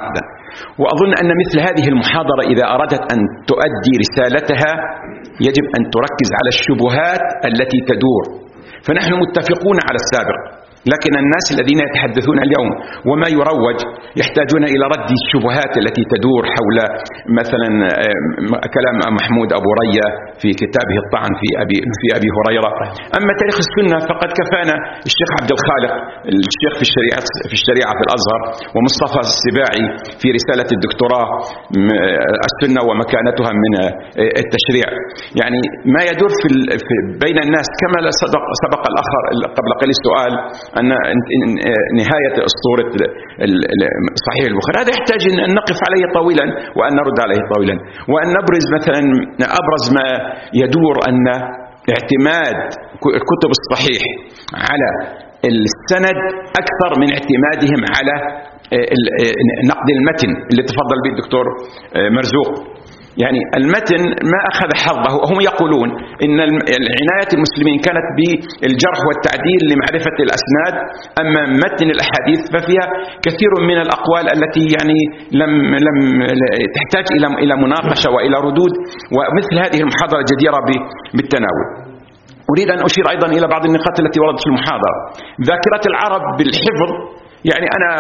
وأظن أن مثل هذه المحاضرة إذا أرادت أن تؤدي رسالتها يجب أن تركز على الشبهات التي تدور. فنحن متفقون على السابق، لكن الناس الذين يتحدثون اليوم وما يروج يحتاجون إلى رد الشبهات التي تدور حول مثلا كلام محمود أبو ريا في كتابه الطعن في أبي هريرة. أما تاريخ السنة فقد كفانا الشيخ عبد الخالق الشيخ في الشريعة في الأزهر، ومصطفى السباعي في رسالة الدكتوراه السنة ومكانتها من التشريع. يعني ما يدور بين الناس كما سبق الآخر قبل قليل سؤال أن نهاية أسطورة صحيح البخاري، هذا يحتاج أن نقف عليه طويلا وأن نرد عليه طويلا، وأن نبرز مثلا أبرز ما يدور أن اعتماد الكتب الصحيح على السند أكثر من اعتمادهم على نقد المتن اللي تفضل به الدكتور مرزوق. يعني المتن ما أخذ حظه. هم يقولون إن عناية المسلمين كانت بالجرح والتعديل لمعرفة الأسناد، أما متن الأحاديث ففيها كثير من الأقوال التي يعني لم تحتاج إلى مناقشة وإلى ردود، ومثل هذه المحاضرة جديرة بالتناول. أريد أن أشير أيضا إلى بعض النقاط التي وردت في المحاضرة. ذاكرة العرب بالحفظ، يعني أنا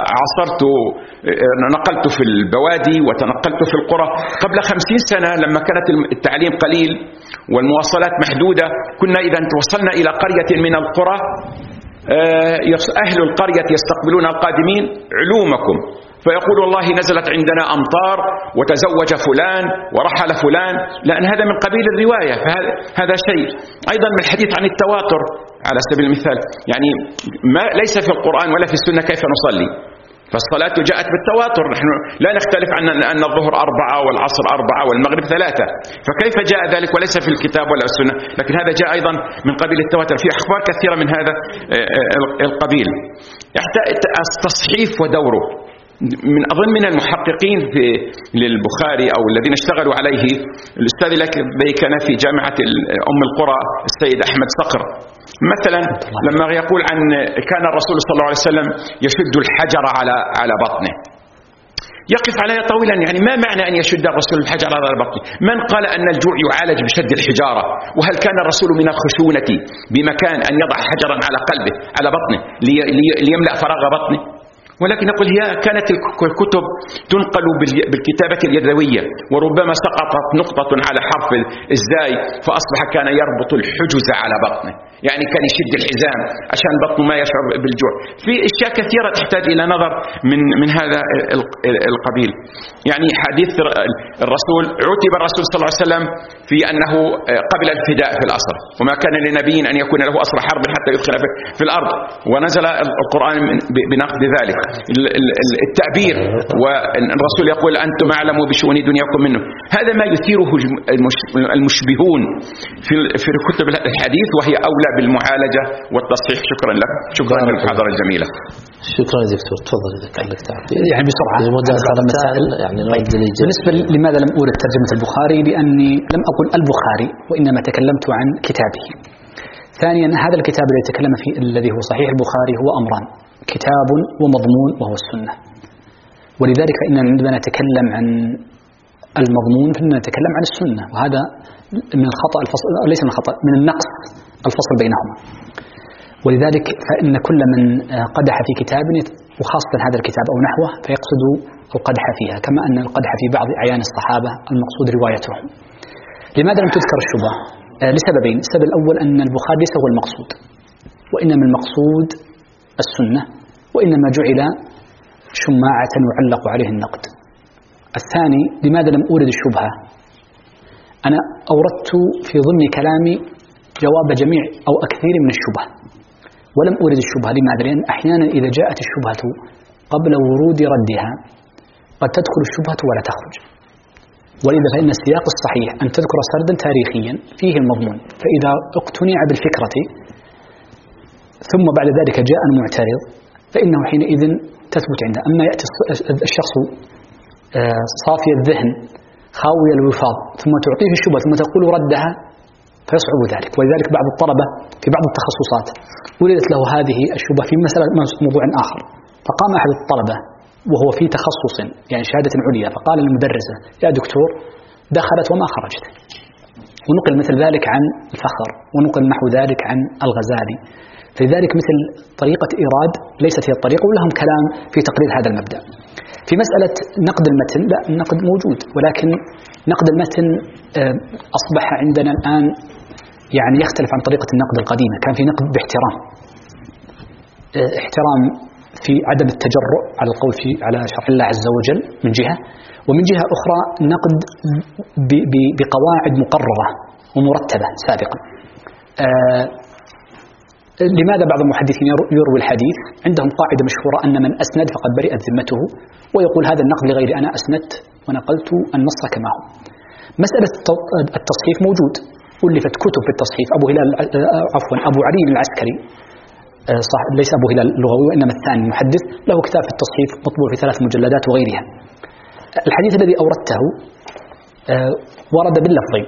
نقلت في البوادي وتنقلت في القرى قبل 50 سنة لما كانت التعليم قليل والمواصلات محدودة. كنا إذا توصلنا إلى قرية من القرى أهل القرية يستقبلون القادمين علومكم، فيقول والله نزلت عندنا أمطار وتزوج فلان ورحل فلان، لأن هذا من قبيل الرواية. فهذا شيء أيضا من الحديث عن التواتر على سبيل المثال. يعني ما ليس في القرآن ولا في السنة كيف نصلي، فالصلاة جاءت بالتواتر. نحن لا نختلف عن أن الظهر 4 والعصر 4 والمغرب 3، فكيف جاء ذلك وليس في الكتاب ولا السنة؟ لكن هذا جاء أيضا من قبيل التواتر. في أخبار كثيرة من هذا القبيل. التصحيف ودوره من أظن من المحققين للبخاري أو الذين اشتغلوا عليه الأستاذ الذي كان في جامعة أم القرى السيد أحمد صقر مثلا، لما يقول عن كان الرسول صلى الله عليه وسلم يشد الحجر على بطنه، يقف عليها طويلا. يعني ما معنى أن يشد الرسول الحجر على بطنه؟ من قال أن الجوع يعالج بشد الحجارة؟ وهل كان الرسول من الخشونة بمكان أن يضع حجرا على قلبه على بطنه ليملأ فراغ بطنه؟ ولكن نقول هي كانت الكتب تنقل بالكتابة اليدوية، وربما سقطت نقطة على حرف الزاي فأصبح كان يربط الحجز على بطنه، يعني كان يشد الحزام عشان بطنه ما يشعر بالجوع. في أشياء كثيرة تحتاج إلى نظر من هذا القبيل. يعني حديث الرسول، عتب الرسول صلى الله عليه وسلم في أنه قبل الفداء في الأسر، وما كان لنبي أن يكون له أسر حرب حتى يدخل في الأرض، ونزل القرآن بنقد ذلك. التعبير، والرسول يقول أنتم أعلموا بشؤون دنياكم منه. هذا ما يثيره المشبهون في كتب الحديث، وهي أولى بالمعالجة والتصحيح. شكرا لك، شكرا للمحاضرة الجميلة. شكرا دكتور، تفضل إذا كان لك تعقيب. يعني بسرعة بعض المسائل يعني بالنسبة لماذا لم أورد ترجمة البخاري؟ لأني لم أقل البخاري، وإنما تكلمت عن كتابه. ثانيا، هذا الكتاب الذي تكلم فيه الذي هو صحيح البخاري هو أمران: كتاب ومضمون وهو السنة. ولذلك فإننا عندما نتكلم عن المضمون فإننا نتكلم عن السنة، وهذا من الخطأ الفصل، ليس من الخطأ، من النقص الفصل بينهما. ولذلك فإن كل من قدح في كتاب، وخاصة هذا الكتاب أو نحوه، فيقصد القدح فيها، كما أن القدح في بعض أعيان الصحابة المقصود روايتهم. لماذا لم تذكر الشبهة؟ لسببين. السبب الأول أن البخاري ليس هو المقصود، وإنما المقصود السنة، وإنما جعل شماعة يعلق عليه النقد. الثاني، لماذا لم أورد الشبهة؟ أنا أوردت في ضمن كلامي جواب جميع أو أكثر من الشبهة، ولم أورد الشبهة. لماذا؟ لأن أحيانا إذا جاءت الشبهة قبل ورود ردها قد تدخل الشبهة ولا تخرج. ولذا فإن السياق الصحيح أن تذكر سردا تاريخيا فيه المضمون، فإذا اقتنع بالفكرة ثم بعد ذلك جاء المعترض فإنه حينئذ تثبت عنده. أما يأتي الشخص صافي الذهن خاوي الوفاض ثم تعطيه الشبهة ثم تقول ردها فيصعب ذلك. ولذلك بعض الطلبة في بعض التخصصات ولدت له هذه الشبهة في مسألة موضوع آخر، فقام أحد الطلبة وهو في تخصص يعني شهادة عليا، فقال للمدرسة: يا دكتور دخلت وما خرجت. ونقل مثل ذلك عن الفخر، ونقل نحو ذلك عن الغزالي. فلذلك مثل طريقة إيراد ليست هي الطريقة، ولهم كلام في تقرير هذا المبدأ. في مسألة نقد المتن، لا، النقد موجود، ولكن نقد المتن أصبح عندنا الآن يعني يختلف عن طريقة النقد القديمة. كان في نقد باحترام، احترام في عدم التجرؤ على القول على شرع الله عز وجل من جهة، ومن جهة أخرى نقد بقواعد مقررة ومرتبة سابقا. لماذا بعض المحدثين يروي الحديث عندهم قاعدة مشهورة أن من أسند فقد برئت ذمته، ويقول هذا النقد لغير أنا أسندت ونقلت النص كما هو. مسألة التصحيف موجود، ألفت كتب في التصحيف. أبو علي العسكري، صح، ليس أبو هلال اللغوي وإنما الثاني المحدث، له كتاب في التصحيف مطبوع في 3 مجلدات وغيرها. الحديث الذي أوردته ورد باللفظين،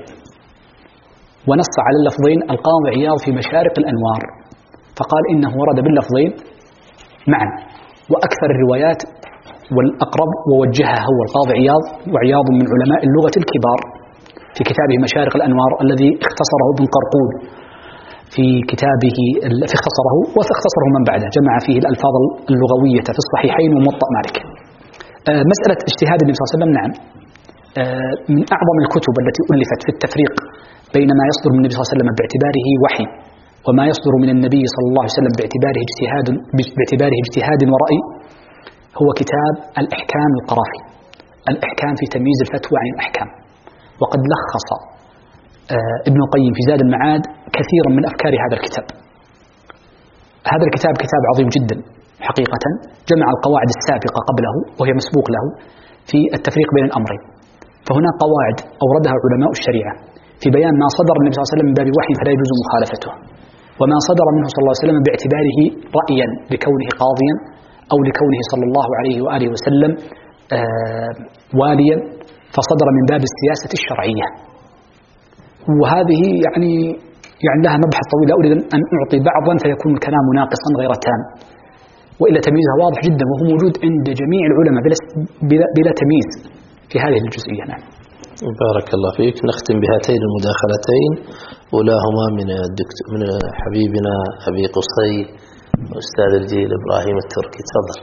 ونص على اللفظين القاضي عياض في مشارق الأنوار، فقال إنه ورد باللفظين معا، وأكثر الروايات والأقرب ووجهها هو القاضي عياض، وعياض من علماء اللغة الكبار، في كتابه مشارق الأنوار الذي اختصره ابن قرقود في كتابه، اختصره واختصره من بعده، جمع فيه الألفاظ اللغوية في الصحيحين وموطأ مالك. مسألة اجتهاد النبي صلى الله عليه وسلم، نعم، من أعظم الكتب التي ألفت في التفريق بين ما يصدر من النبي صلى الله عليه وسلم باعتباره وحي، وما يصدر من النبي صلى الله عليه وسلم باعتباره اجتهاد ورأي، هو كتاب الإحكام القرافي، الإحكام في تمييز الفتوى عن الأحكام. وقد لخص ابن القيم في زاد المعاد كثيرا من أفكار هذا الكتاب. هذا الكتاب كتاب عظيم جدا حقيقة، جمع القواعد السابقة قبله وهي مسبوق له في التفريق بين الأمرين. فهنا قواعد أوردها علماء الشريعة في بيان ما صدر النبي صلى الله عليه وسلم من باب وحي فلا يجوز مخالفته، وما صدر منه صلى الله عليه وسلم باعتباره رأيا لكونه قاضيا، أو لكونه صلى الله عليه وآله وسلم واليا، فصدر من باب السياسة الشرعية. وهذه يعني لها مبحث طويل، لا أريد أن أعطي بعضا فيكون الكلام ناقصا غير تام، وإلا تمييزها واضح جدا، وهو موجود عند جميع العلماء بلا تمييز في هذه الجزئية. نعم. بارك الله فيك. نختم بهاتين المداخلتين، أولاهما من حبيبنا أبي قصي أستاذ الجيل إبراهيم التركي. تفضل.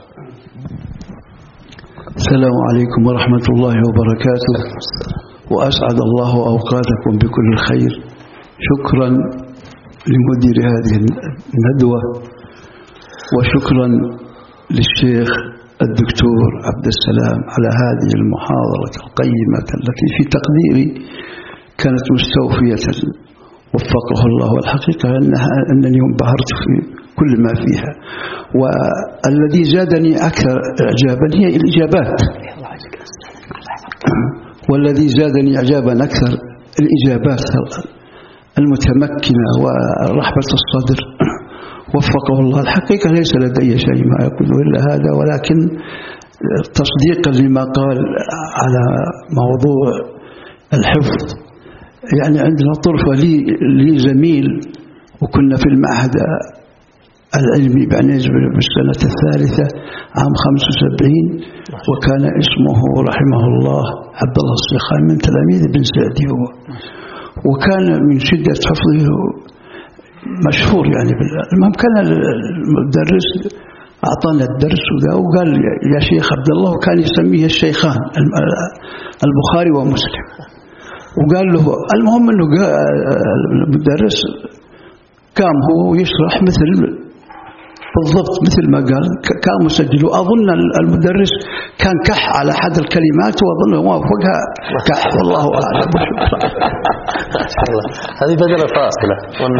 السلام عليكم ورحمة الله وبركاته، وأسعد الله أوقاتكم بكل خير. شكرا لمدير هذه الندوة، وشكرا للشيخ الدكتور عبد السلام على هذه المحاضرة القيمة التي في تقديري كانت مستوفية وفقه الله. والحقيقة أنني انبهرت في كل ما فيها، والذي زادني أكثر إعجابا هي الإجابات، والذي زادني إعجابا أكثر الإجابات المتمكنة ورحبة الصدر وفقه الله. الحقيقة ليس لدي شيء ما يقول إلا هذا، ولكن تصديقا لما قال على موضوع الحفظ، يعني عندنا طرفة لي زميل، وكنا في المعهد العلمي بعنيز بالسنة الثالثة عام 75، وكان اسمه رحمه الله عبد الله الصيخان من تلاميذ ابن سعدي، وكان من شدة حفظه مشهور. يعني المهم كان المدرس أعطانا الدرس وقال يا شيخ عبد الله، وكان يسميه الشيخان البخاري ومسلم، وقال له المهم أنه المدرس قام هو يشرح بالضبط مثل ما قال، كان مسجل. وأظن المدرس كان كح على أحد الكلمات، وأظن وافقها كح، والله أعلم. هذه بدل الفاصلة.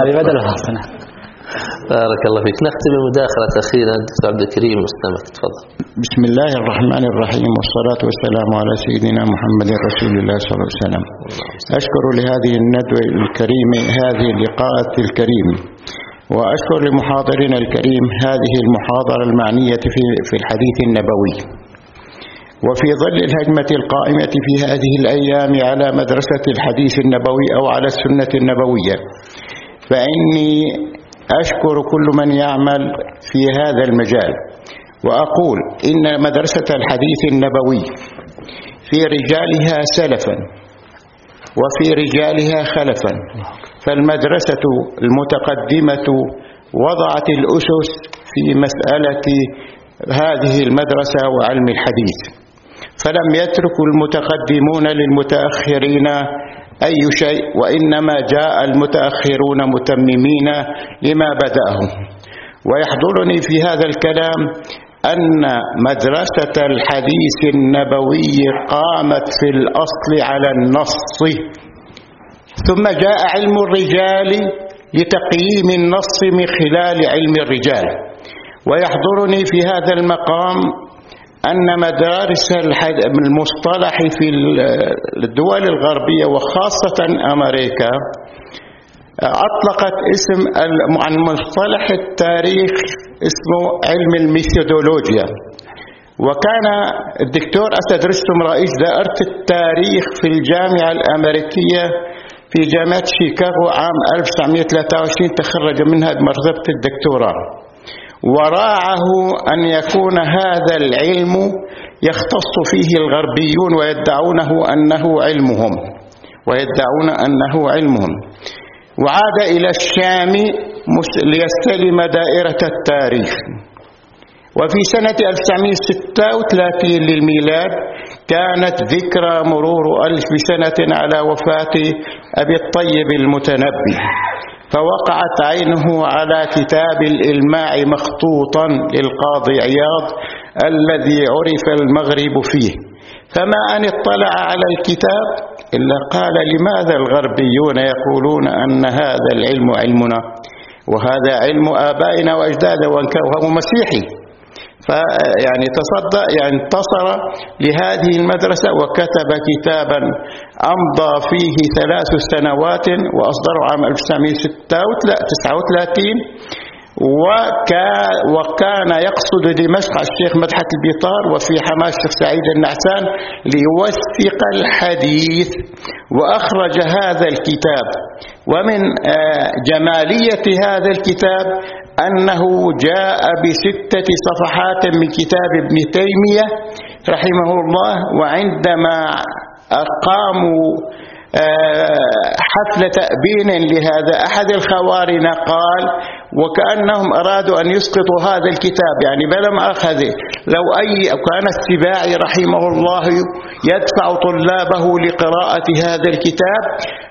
بارك الله فيك. نختم بمداخلة أخيرا الدكتور عبد الكريم مستمك. تفضل. بسم الله الرحمن الرحيم، والصلاة والسلام على سيدنا محمد رسول الله صلى الله عليه وسلم. أشكر لهذه الندوة الكريمة، هذه اللقاءات الكريمة، وأشكر لمحاضرنا الكريم هذه المحاضرة المعنية في الحديث النبوي. وفي ظل الهجمة القائمة في هذه الأيام على مدرسة الحديث النبوي أو على السنة النبوية، فإني أشكر كل من يعمل في هذا المجال، وأقول إن مدرسة الحديث النبوي في رجالها سلفا وفي رجالها خلفا، فالمدرسة المتقدمة وضعت الأسس في مسألة هذه المدرسة وعلم الحديث، فلم يترك المتقدمون للمتأخرين أي شيء، وإنما جاء المتأخرون متممين لما بدأهم. ويحضرني في هذا الكلام أن مدرسة الحديث النبوي قامت في الأصل على النص، ثم جاء علم الرجال لتقييم النص من خلال علم الرجال. ويحضرني في هذا المقام أن مدارس المصطلح في الدول الغربية وخاصة أمريكا أطلقت اسم عن مصطلح التاريخ اسمه علم الميثودولوجيا. وكان الدكتور أسد رستم رئيس دائرة التاريخ في الجامعة الأمريكية في جامعة شيكاغو عام 1923، تخرج منها بمرتبة الدكتوراه، وراعه أن يكون هذا العلم يختص فيه الغربيون ويدعونه أنه علمهم وعاد إلى الشام ليستلم دائرة التاريخ. وفي سنة 1936 للميلاد كانت ذكرى مرور 1000 سنة على وفاة أبي الطيب المتنبي، فوقعت عينه على كتاب الإلماع مخطوطا للقاضي عياض الذي عرف المغرب فيه، فما أن اطلع على الكتاب إلا قال: لماذا الغربيون يقولون أن هذا العلم علمنا وهذا علم آبائنا وأجدادنا وهو مسيحي؟ فيعني انتصر لهذه المدرسة وكتب كتابا أمضى فيه 3 سنوات وأصدره عام 1939، وكان يقصد دمشق الشيخ مدحت البيطار وفي حماس الشيخ سعيد النعسان ليوثق الحديث، وأخرج هذا الكتاب. ومن جمالية هذا الكتاب أنه جاء ب6 صفحات من كتاب ابن تيمية رحمه الله، وعندما قاموا حفل تأبين لهذا أحد الخوارنا قال: وكأنهم أرادوا أن يسقطوا هذا الكتاب، يعني بلا مؤاخذة، لو كان السباعي رحمه الله يدفع طلابه لقراءة هذا الكتاب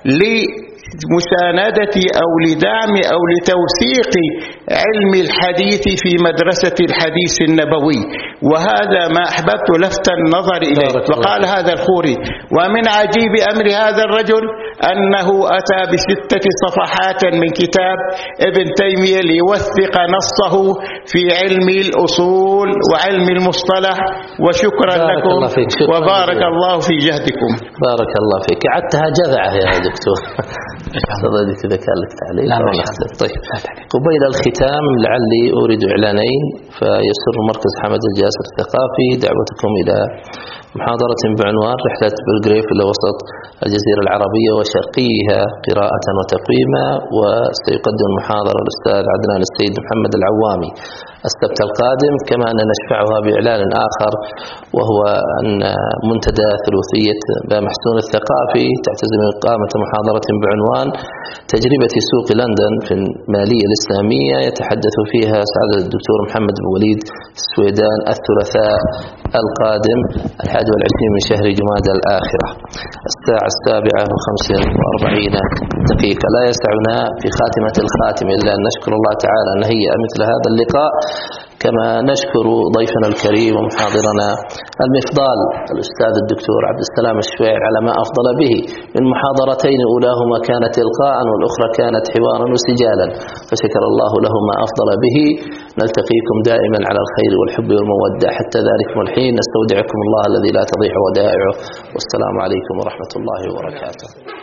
لمساندة أو لدعم أو لتوثيق علم الحديث في مدرسة الحديث النبوي. وهذا ما أحببت لفت النظر إليه. وقال هذا الخوري: ومن عجيب أمر هذا الرجل أنه أتى ب6 صفحات من كتاب ابن تيمية ليوثق نصه في علم الأصول وعلم المصطلح. وشكرا لكم وبارك الله في جهدكم. بارك الله فيك. عدتها جذعة يا دكتور. صدقني كذا كان لك تعليق. طيب، قبيل الختام لعلي أريد إعلانين. فيسر مركز حمد الجاسر الثقافي دعوتكم إلى محاضرة بعنوان رحلة بلغريف إلى وسط الجزيرة العربية وشرقيها قراءة وتقويما، وسيقدم المحاضرة الأستاذ عدنان السيد محمد العوامي السبت القادم. كما أن نشفعها بإعلان آخر، وهو أن منتدى ثلوثية بامحسون الثقافي تعتزم إقامة محاضرة بعنوان تجربة سوق لندن في المالية الإسلامية، يتحدث فيها سعادة الدكتور محمد بن وليد السويدان الثلاثاء القادم 21 من شهر جمادى الآخرة الساعة 7:45 دقيقة. لا يسعنا في خاتمة الخاتم إلا أن نشكر الله تعالى أن هيأ مثل هذا اللقاء، كما نشكر ضيفنا الكريم ومحاضرنا المفضال الأستاذ الدكتور عبد السلام الشويع على ما أفضل به من محاضرتين، أولاهما كانت إلقاء والأخرى كانت حوارا وسجالا، فشكر الله له ما أفضل به. نلتقيكم دائما على الخير والحب والمودة حتى ذلك الحين. نستودعكم الله الذي لا تضيع ودائعه، والسلام عليكم ورحمة الله وبركاته.